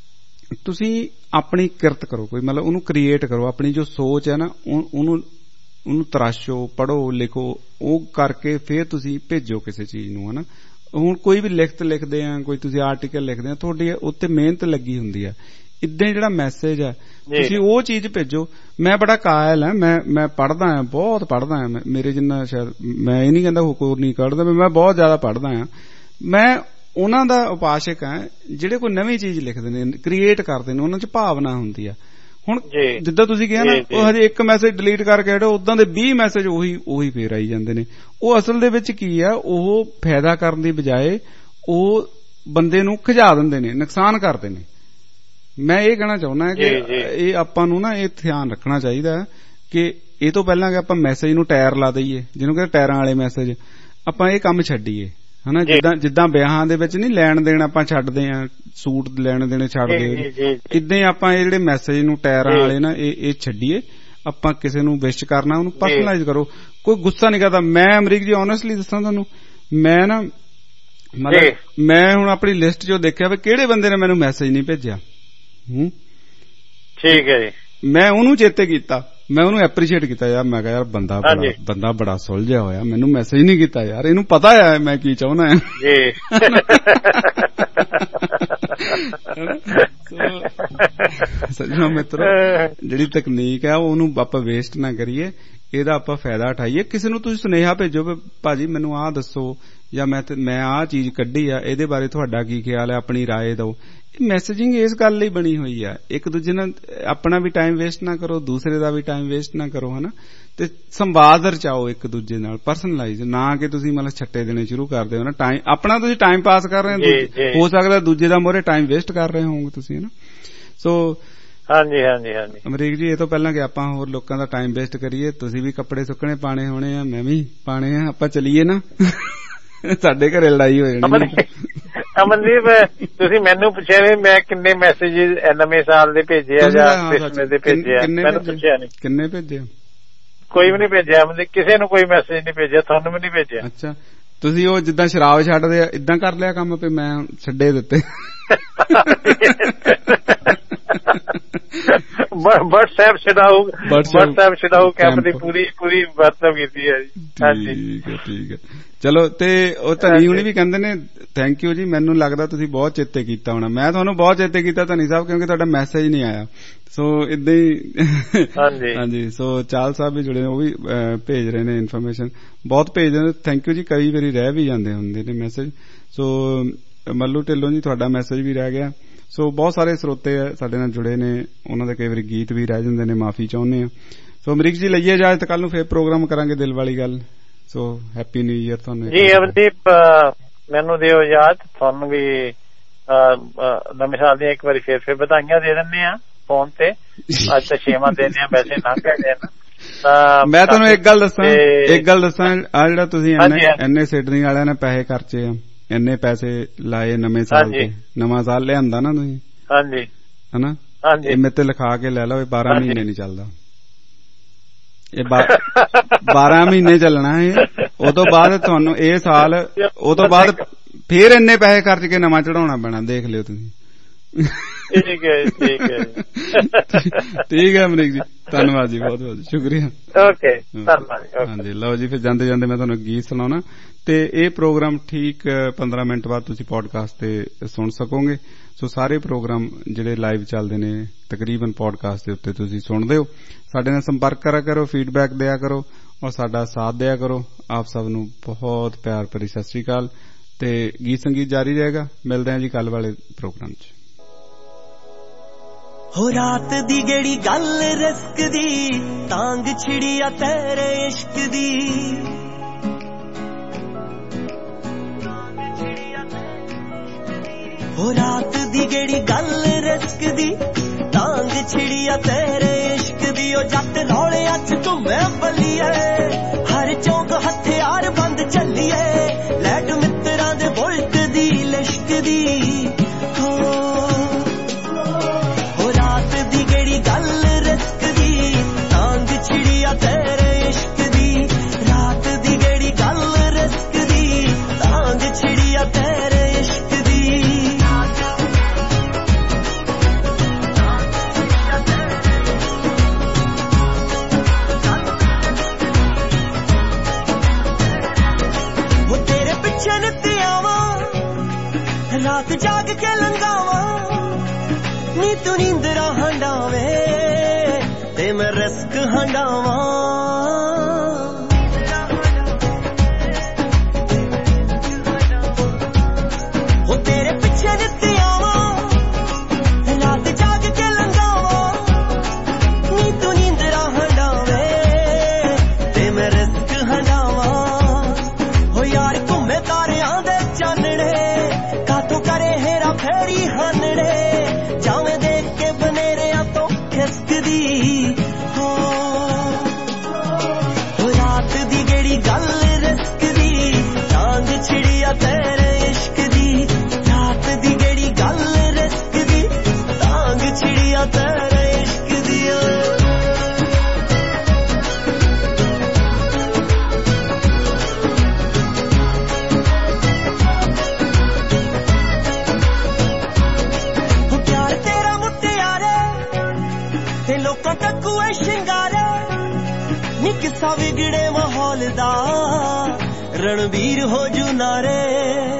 ਤੁਸੀਂ ਆਪਣੀ ਕਿਰਤ ਕਰੋ, ਕੋਈ ਮਤਲਬ ਉਹਨੂੰ ਕ੍ਰੀਏਟ ਕਰੋ, ਆਪਣੀ ਜੋ ਸੋਚ ਹੈ ਨਾ ਉਹਨੂੰ ਉਹਨੂੰ ਤਰਾਸ਼ੋ, ਪੜ੍ਹੋ, ਲਿਖੋ, ਉਹ ਕਰਕੇ ਫਿਰ ਤੁਸੀਂ ਭੇਜੋ ਕਿਸੇ ਚੀਜ਼ ਨੂੰ ਹਨਾ। ਹੁਣ ਕੋਈ ਵੀ ਲਿਖਤ ਲਿਖਦੇ ਆ, ਕੋਈ ਤੁਸੀਂ ਆਰਟੀਕਲ ਲਿਖਦੇ ਆ, ਤੁਹਾਡੀ ਉੱਤੇ ਮਿਹਨਤ ਲੱਗੀ ਹੁੰਦੀ ਆ। ਇਦਾਂ ਜਿਹੜਾ ਮੈਸੇਜ ਆ ਤੁਸੀਂ ਉਹ ਚੀਜ਼ ਭੇਜੋ। ਮੈਂ ਬੜਾ ਕਾਇਲ ਆ, ਮੈਂ ਮੈਂ ਪੜ੍ਹਦਾ ਆ, ਬਹੁਤ ਪੜ੍ਹਦਾ ਆ, ਮੇਰੇ ਜਿੰਨਾ ਸ਼ਾਇਦ ਮੈਂ ਇਹ ਨਹੀਂ ਕਹਿੰਦਾ ਹੋਰ ਨਹੀਂ ਕੱਢਦਾ, ਮੈਂ ਬਹੁਤ ਜ਼ਿਆਦਾ ਪੜ੍ਹਦਾ ਆ। ਮੈਂ ਉਹਨਾਂ ਦਾ ਉਪਾਸ਼ਕ ਆ ਜਿਹੜੇ ਕੋਈ ਨਵੀਂ ਚੀਜ਼ ਲਿਖਦੇ ਨੇ, ਕ੍ਰੀਏਟ ਕਰਦੇ ਨੇ, ਉਹਨਾਂ 'ਚ ਭਾਵਨਾ ਹੁੰਦੀ ਆ। ਹੁਣ ਜਿੱਦਾਂ ਤੁਸੀਂ ਕਿਹਾ ਨਾ ਉਹ ਹਜੇ ਇੱਕ ਮੈਸੇਜ ਡਿਲੀਟ ਕਰਕੇ ਹਟੋ, ਉਦਾਂ ਦੇ ਵੀਹ ਮੈਸੇਜ ਉਹੀ ਉਹੀ ਫੇਰ ਆਈ ਜਾਂਦੇ ਨੇ। ਉਹ ਅਸਲ ਦੇ ਵਿੱਚ ਕੀ ਆ, ਉਹ ਫਾਇਦਾ ਕਰਨ ਦੀ ਬਜਾਏ ਉਹ ਬੰਦੇ ਨੂੰ ਖਿਜਾ ਦਿੰਦੇ ਨੇ, ਨੁਕਸਾਨ ਕਰਦੇ ਨੇ। ਮੈਂ ਇਹ ਕਹਿਣਾ ਚਾਹੁੰਦਾ ਕਿ ਇਹ ਆਪਾਂ ਨੂੰ ਨਾ ਇਹ ਧਿਆਨ ਰੱਖਣਾ ਚਾਹੀਦਾ ਕਿ ਇਹ ਤੋਂ ਪਹਿਲਾਂ ਕਿ ਆਪਾਂ ਮੈਸੇਜ ਨੂੰ ਟਾਇਰ ਲਾ ਦਈਏ, ਜਿਹਨੂੰ ਕਹਿੰਦੇ ਟਾਇਰਾਂ ਵਾਲੇ ਮੈਸੇਜ, ਆਪਾਂ ਇਹ ਕੰਮ ਛੱਡੀਏ ਹਨਾ। ਜਿੱਦਾਂ ਜਿੱਦਾਂ ਵਿਆਹਾਂ ਦੇ ਵਿੱਚ ਨਹੀਂ ਲੈਣ ਦੇਣ ਆਪਾਂ ਛੱਡਦੇ ਆ, ਸੂਟ ਲੈਣ ਦੇਣੇ ਛੱਡਦੇ, ਇਦਾਂ ਹੀ ਆਪਾਂ ਇਹ ਜਿਹੜੇ ਮੈਸੇਜ ਨੂੰ ਟਾਇਰਾਂ ਵਾਲੇ ਨਾ ਇਹ ਇਹ ਛੱਡੀਏ। ਆਪਾਂ ਕਿਸੇ ਨੂੰ ਵਿਸ਼ ਕਰਨਾ ਉਹਨੂੰ ਪਰਸਨਲਾਈਜ਼ ਕਰੋ, ਕੋਈ ਗੁੱਸਾ ਨਹੀਂ ਕਰਦਾ। ਮੈਂ ਅਮਰੀਕ ਜੀ ਓਨੈਸਟਲੀ ਦੱਸਾਂ ਤੁਹਾਨੂੰ, ਮੈਂ ਨਾ ਮਤਲਬ ਮੈਂ ਹੁਣ ਆਪਣੀ ਲਿਸਟ ਚੋਂ ਦੇਖਿਆ ਵੀ ਕਿਹੜੇ ਬੰਦੇ ਨੇ ਮੈਨੂੰ ਮੈਸੇਜ ਨਹੀਂ ਭੇਜਿਆ। ਹੂੰ ਠੀਕ ਹੈ ਜੀ, ਮੈਂ ਉਹਨੂੰ ਚੇਤੇ ਕੀਤਾ, ਮੈਂ ਉਹਨੂੰ ਐਪਰੀਸ਼ੀਏਟ ਕੀਤਾ ਯਾਰ, ਮੈਂ ਕਿਹਾ ਯਾਰ ਬੰਦਾ ਬੜਾ ਬੰਦਾ ਬੜਾ ਸੁਲਝਿਆ ਹੋਇਆ, ਮੈਨੂੰ ਮੈਸੇਜ ਨਹੀਂ ਕੀਤਾ ਯਾਰ, ਇਹਨੂੰ ਪਤਾ ਹੈ ਮੈਂ ਕੀ ਚਾਹੁੰਦਾ ਹਾਂ। ਸੱਜਣੋ ਮਿੱਤਰੋ, ਜਿਹੜੀ ਤਕਨੀਕ ਹੈ ਉਹਨੂੰ ਆਪਾਂ ਵੇਸਟ ਨਾ ਕਰੀਏ, ਇਹਦਾ ਆਪਾਂ ਫਾਇਦਾ ਉਠਾਈਏ। ਕਿਸੇ ਨੂੰ ਤੁਸੀਂ ਸੁਨੇਹਾ ਭੇਜੋ ਵੀ ਭਾਜੀ ਮੈਨੂੰ ਆਹ ਦੱਸੋ, ਜਾਂ ਮੈਂ ਮੈਂ ਆਹ ਚੀਜ਼ ਕੱਢੀ ਆ, ਇਹਦੇ ਬਾਰੇ ਤੁਹਾਡਾ ਕੀ ਖਿਆਲ ਹੈ, ਆਪਣੀ ਰਾਏ ਦਿਓ। ਮੈਸੇਜਿੰਗ ਇਸ ਗੱਲ ਲਈ ਬਣੀ ਹੋਈ ਆ, ਇੱਕ ਦੂਜੇ ਨਾਲ ਆਪਣਾ ਵੀ ਟਾਈਮ ਵੇਸਟ ਨਾ ਕਰੋ, ਦੂਸਰੇ ਦਾ ਵੀ ਟਾਈਮ ਵੇਸਟ ਨਾ ਕਰੋ ਹਨਾ, ਤੇ ਸੰਵਾਦ ਰਚਾਓ ਇੱਕ ਦੂਜੇ ਨਾਲ, ਪਰਸਨਲਾਈਜ਼, ਨਾ ਕਿ ਤੁਸੀਂ ਮਤਲਬ ਛੱਟੇ ਦੇਣੇ ਸ਼ੁਰੂ ਕਰਦੇ ਹੋ ਨਾ। ਟਾਈਮ ਆਪਣਾ ਤੁਸੀਂ ਟਾਈਮ ਪਾਸ ਕਰ ਰਹੇ ਹੋ, ਹੋ ਸਕਦਾ ਦੂਜੇ ਦਾ ਮੋਰੇ ਟਾਈਮ ਵੇਸਟ ਕਰ ਰਹੇ ਹੋਵੋਗੇ ਤੁਸੀਂ ਹਨਾ। ਸੋ ਹਾਂਜੀ ਹਾਂਜੀ ਹਾਂਜੀ। ਅਮਰੀਕ ਜੀ, ਇਹ ਤੋਂ ਪਹਿਲਾਂ ਕਿ ਆਪਾਂ ਹੋਰ ਲੋਕਾਂ ਦਾ ਟਾਈਮ ਵੇਸਟ ਕਰੀਏ, ਤੁਸੀਂ ਵੀ ਕੱਪੜੇ ਸੁੱਕਣੇ ਪਾਣੇ ਹੋਣੇ ਆ, ਮੈਂ ਵੀ ਪਾਣੇ ਆ, ਆਪਾਂ ਚੱਲੀਏ ਨਾ। ਸਾਡੇ ਘਰੇ ਲੜਾਈ ਹੋ ਜਾਣੀ। ਅਮਨਦੀਪ, ਤੁਸੀਂ ਮੈਨੂੰ ਪੁੱਛਿਆ ਵੀ ਮੈਂ ਕਿੰਨੇ ਮੈਸੇਜ ਨਵੇਂ ਸਾਲ ਦੇ ਭੇਜੇ ਆ ਜਾਂ ਕ੍ਰਿਸਮਸ ਦੇ ਭੇਜੇ ਆ, ਮੈਨੂੰ ਪੁੱਛਿਆ ਨਹੀਂ। ਕਿੰਨੇ ਭੇਜੇ? ਕੋਈ ਵੀ ਨਹੀਂ ਭੇਜਿਆ ਅਮਨਦੀਪ, ਕਿਸੇ ਨੂੰ ਕੋਈ ਮੈਸੇਜ ਨਹੀਂ ਭੇਜਿਆ, ਤੁਹਾਨੂੰ ਵੀ ਨਹੀਂ ਭੇਜਿਆ। ਅੱਛਾ, ਤੁਸੀਂ ਉਹ ਜਿੱਦਾਂ ਸ਼ਰਾਬ ਛੱਡਦੇ ਆ ਇਦਾਂ ਕਰ ਲਿਆ ਕੰਮ ਵੀ ਮੈਂ ਛੱਡੇ ਦਿੱਤੇ। WhatsApp ਛਡਾਊ WhatsApp ਛਡਾਊ ਕੈਂਪ ਦੀ ਪੂਰੀ ਪੂਰੀ ਵਰਤੋਂ ਕੀਤੀ ਹੈ ਜੀ। ਹਾਂਜੀ ਠੀਕ ਹੈ ਠੀਕ ਹੈ। ਚਲੋ, ਤੇ ਉਹ ਧਨੀ ਹੁਣੀ ਵੀ ਕਹਿੰਦੇ ਨੇ ਥੈਂਕ ਯੂ ਜੀ, ਮੈਨੂੰ ਲੱਗਦਾ ਤੁਸੀਂ ਬਹੁਤ ਚੇਤੇ ਕੀਤਾ ਹੋਣਾ। ਮੈਂ ਤੁਹਾਨੂੰ ਬਹੁਤ ਚੇਤੇ ਕੀਤਾ ਧਨੀ ਸਾਹਿਬ, ਕਿਉਂਕਿ ਤੁਹਾਡਾ ਮੈਸੇਜ ਨਹੀਂ ਆਇਆ। ਸੋ ਏਦਾਂ ਹੀ ਹਾਂਜੀ। ਸੋ ਚਾਲ ਸਾਹਿਬ ਵੀ ਜੁੜੇ ਨੇ, ਉਹ ਵੀ ਭੇਜ ਰਹੇ ਨੇ ਇਨਫੋਰਮੇਸ਼ਨ, ਬਹੁਤ ਭੇਜਦੇ ਨੇ। ਥੈਂਕ ਯੂ ਜੀ। ਕਈ ਵਾਰੀ ਰਹਿ ਵੀ ਜਾਂਦੇ ਹੁੰਦੇ ਨੇ ਮੈਸੇਜ। ਸੋ ਮੱਲੂ ਢਿੱਲੋਂ ਜੀ, ਤੁਹਾਡਾ ਮੈਸੇਜ ਵੀ ਰਹਿ ਗਿਆ। ਸੋ ਬਹੁਤ ਸਾਰੇ ਸਰੋਤੇ ਸਾਡੇ ਨਾਲ ਜੁੜੇ ਨੇ, ਉਹਨਾਂ ਦੇ ਕਈ ਵਾਰੀ ਗੀਤ ਵੀ ਰਹਿ ਜਾਂਦੇ ਨੇ, ਮਾਫੀ ਚਾਹੁੰਦੇ ਆ। ਸੋ ਅਮਰੀਕ ਜੀ, ਲਈਏ ਇਜਾਜ਼ਤ, ਕੱਲ ਨੂੰ ਫੇਰ ਪ੍ਰੋਗਰਾਮ ਕਰਾਂਗੇ ਦਿਲ ਵਾਲੀ ਗੱਲ। ਸੋ ਹੈਪੀ ਨਿਊ ਈਅਰ ਤੁਹਾਨੂੰ ਜੀ। ਅਮਨਦੀਪ, ਮੈਨੂੰ ਦਿਓ ਇਜਾਜ਼ਤ, ਤੁਹਾਨੂੰ ਵੀ ਨਵੇਂ ਸਾਲ ਦੀਆਂ ਇੱਕ ਵਾਰੀ ਫੇਰ ਫੇਰ ਵਧਾਈਆਂ ਦੇ ਦਿੰਦੇ ਆ ਫੋਨ ਤੇ। ਅੱਜ ਤਾਂ ਛੇਵਾਂ ਦਿਨ ਆ, ਵੈਸੇ ਲੰਘ ਗਏ ਨਾ। ਮੈਂ ਤੁਹਾਨੂੰ ਇੱਕ ਗੱਲ ਦੱਸਾਂ ਇੱਕ ਗੱਲ ਦੱਸਾਂ ਆ ਜਿਹੜਾ ਤੁਸੀਂ ਐਨੇ ਸਿਡਨੀ ਵਾਲਿਆਂ ਨੇ ਪੈਸੇ ਖਰਚੇ ਆ, ਇੰਨੇ ਪੈਸੇ ਲਾਏ ਨਵੇਂ ਸਾਲ ਤੇ, ਨਵਾਂ ਸਾਲ ਲਿਆਂਦਾ ਨਾ ਤੁਸੀਂ, ਹਾਂਜੀ ਹਨਾ, ਇਹ ਮੇਰੇ ਤੇ ਲਿਖਾ ਕੇ ਲੈ ਲਓ। ਇਹ ਬਾਰਾਂ ਮਹੀਨੇ ਨਹੀਂ ਚੱਲਦਾ, ਇਹ ਬਾਰਾਂ ਮਹੀਨੇ ਚੱਲਣਾ ਹੈ। ਉਹ ਤੋਂ ਬਾਅਦ ਤੁਹਾਨੂੰ ਇਹ ਸਾਲ, ਉਹ ਤੋਂ ਬਾਅਦ ਫੇਰ ਇੰਨੇ ਪੈਸੇ ਖਰਚ ਕੇ ਨਵਾਂ ਚੜਾਉਣਾ ਪੈਣਾ, ਦੇਖ ਲਿਓ ਤੁਸੀਂ। ਠੀਕ ਹੈ ਠੀਕ ਹੈ ਠੀਕ ਹੈ ਅਮਰੀਕ ਜੀ, ਧੰਨਵਾਦ ਜੀ, ਬਹੁਤ ਬਹੁਤ ਸ਼ੁਕਰੀਆ। ਓਕੇ, ਧੰਨਵਾਦ। ਹਾਂਜੀ, ਲਓ ਜੀ, ਫਿਰ ਜਾਂਦੇ ਜਾਂਦੇ ਮੈਂ ਤੁਹਾਨੂੰ ਗੀਤ ਸੁਣਾਉਣਾ, ਤੇ ਇਹ ਪ੍ਰੋਗਰਾਮ ਠੀਕ ਪੰਦਰਾਂ ਮਿੰਟ ਬਾਅਦ ਤੁਸੀਂ ਪੋਡਕਾਸਟ ਤੇ ਸੁਣ ਸਕੋਗੇ। ਸੋ ਸਾਰੇ ਪ੍ਰੋਗਰਾਮ ਜਿਹੜੇ ਲਾਈਵ ਚੱਲਦੇ ਨੇ ਤਕਰੀਬਨ ਪੋਡਕਾਸਟ ਦੇ ਉੱਤੇ ਤੁਸੀਂ ਸੁਣਦੇ ਹੋ। ਸਾਡੇ ਨਾਲ ਸੰਪਰਕ ਕਰਿਆ ਕਰੋ, ਫੀਡਬੈਕ ਦਿਆ ਕਰੋ ਔਰ ਸਾਡਾ ਸਾਥ ਦਿਆ ਕਰੋ। ਆਪ ਸਭ ਨੂੰ ਬਹੁਤ ਪਿਆਰ ਭਰੀ ਸਤਿ ਸ੍ਰੀ ਅਕਾਲ, ਤੇ ਗੀਤ ਸੰਗੀਤ ਜਾਰੀ ਰਹੇਗਾ। ਮਿਲਦੇ ਹਾਂ ਜੀ ਕੱਲ ਵਾਲੇ ਪ੍ਰੋਗਰਾਮ 'ਚ। ਹੋ ਰਾਤ ਦੀ ਜਿਹੜੀ ਗੱਲ ਰਿਸਕ ਦੀ, ਤਾਂਗ ਛਿੜੀ ਆ ਤੇਰੇ ਇਸ਼ਕ ਦੀ। ਹੋ ਰਾਤ ਦੀ ਜਿਹੜੀ ਗੱਲ ਰਿਸਕ ਦੀ, ਤਾਂਗ ਛਿੜੀ ਆ ਤੇਰੇ ਇਸ਼ਕ ਦੀ। ਉਹ ਜੱਟ ਰੌਲਿਆਂ 'ਚ ਘੁੰਮੇ ਬੱਲੀਏ, ਹਰ ਚੌਂਕ ਹਥਿਆਰ ਬੰਦ ਚੱਲੀਏ। ਲੈਟ ਮਿੱਤਰਾਂ ਦੇ ਬੁਲਟ ਦੀ ਲਿਸ਼ਕ ਦੀ। ਗੱਲ ਰਿਸਕ ਦੀ, ਤਾਂਗ ਛਿੜੀ ਆ ਤੇਰੇ ਇਸ਼ਕ ਦੀ। ਰਾਤ ਦੀ ਜਿਹੜੀ ਗੱਲ ਰਿਸਕ ਦੀ, ਤਾਂਗ ਛਿੜੀ ਆ ਤੇਰੇ ਇਸ਼ਕ ਦੀ। ਉਹ ਤੇਰੇ ਪਿੱਛੇ ਨਿੱਤੀ ਆਵਾਂ, ਰਾਤ ਜਾਗ ਕੇ ਲੰਘਾਵਾਂ। ਨੀ ਤੂੰ ਨੀਂਦਰਾ ਹੰਡਾਵੇ ਤੇ ਮੈਂ ਰਿਸਕ ਹੰਡਾਵਾਂ। ਉਹ ਤੇਰੇ ਪਿੱਛੇ ਨਿੱਤੀ ਆਵਾਂ, ਰਾਤ ਜਾਗ ਕੇ ਲੰਘਾਵਾਂ। ਨੀ ਤੂੰ ਨੀਂਦਰਾ ਹੰਡਾਵੇ ਤੇ ਮੈਂ ਰਿਸਕ ਹੰਡਾਵਾਂ। ਹੋ ਯਾਰ ਘੁੰਮੇ ਤਾਰਿਆਂ ਦੇ ਚਾਨਣੇ, ਕਾਤੋਂ ਕਰੇ ਹੇਰਾ ਫੇਰੀ ਹਾਨਣੇ। ਜਾਵੇਂ ਦੇਖ ਕੇ ਬਨੇਰਿਆਂ ਤੋਂ ਖਿਸਕਦੀ। ਹੋ ਰਾਤ ਦੀ ਜਿਹੜੀ ਗੱਲ ਰਿਸਕ ਦੀ, ਤਾਂਗ ਛਿੜੀ ਆ ਤੇਰੇ ਇਸ਼ਕ ਦੀ। ਰਾਤ ਦੀ ਜਿਹੜੀ ਗੱਲ ਰਿਸਕ ਦੀ, ਤਾਂਗ ਛਿੜੀ ਆ ਤੇਰੇ ਇਸ਼ਕ ਦੀ। ਲੋਕਾਂ ਟੱਕੂਏ ਸ਼ਿੰਗਾਰੇ, ਨੀ ਕਿੱਸਾ ਵਿਗੜੇ ਮਾਹੌਲ ਦਾ, ਰਣਵੀਰ ਹੋ ਜੂ ਨਾਰੇ।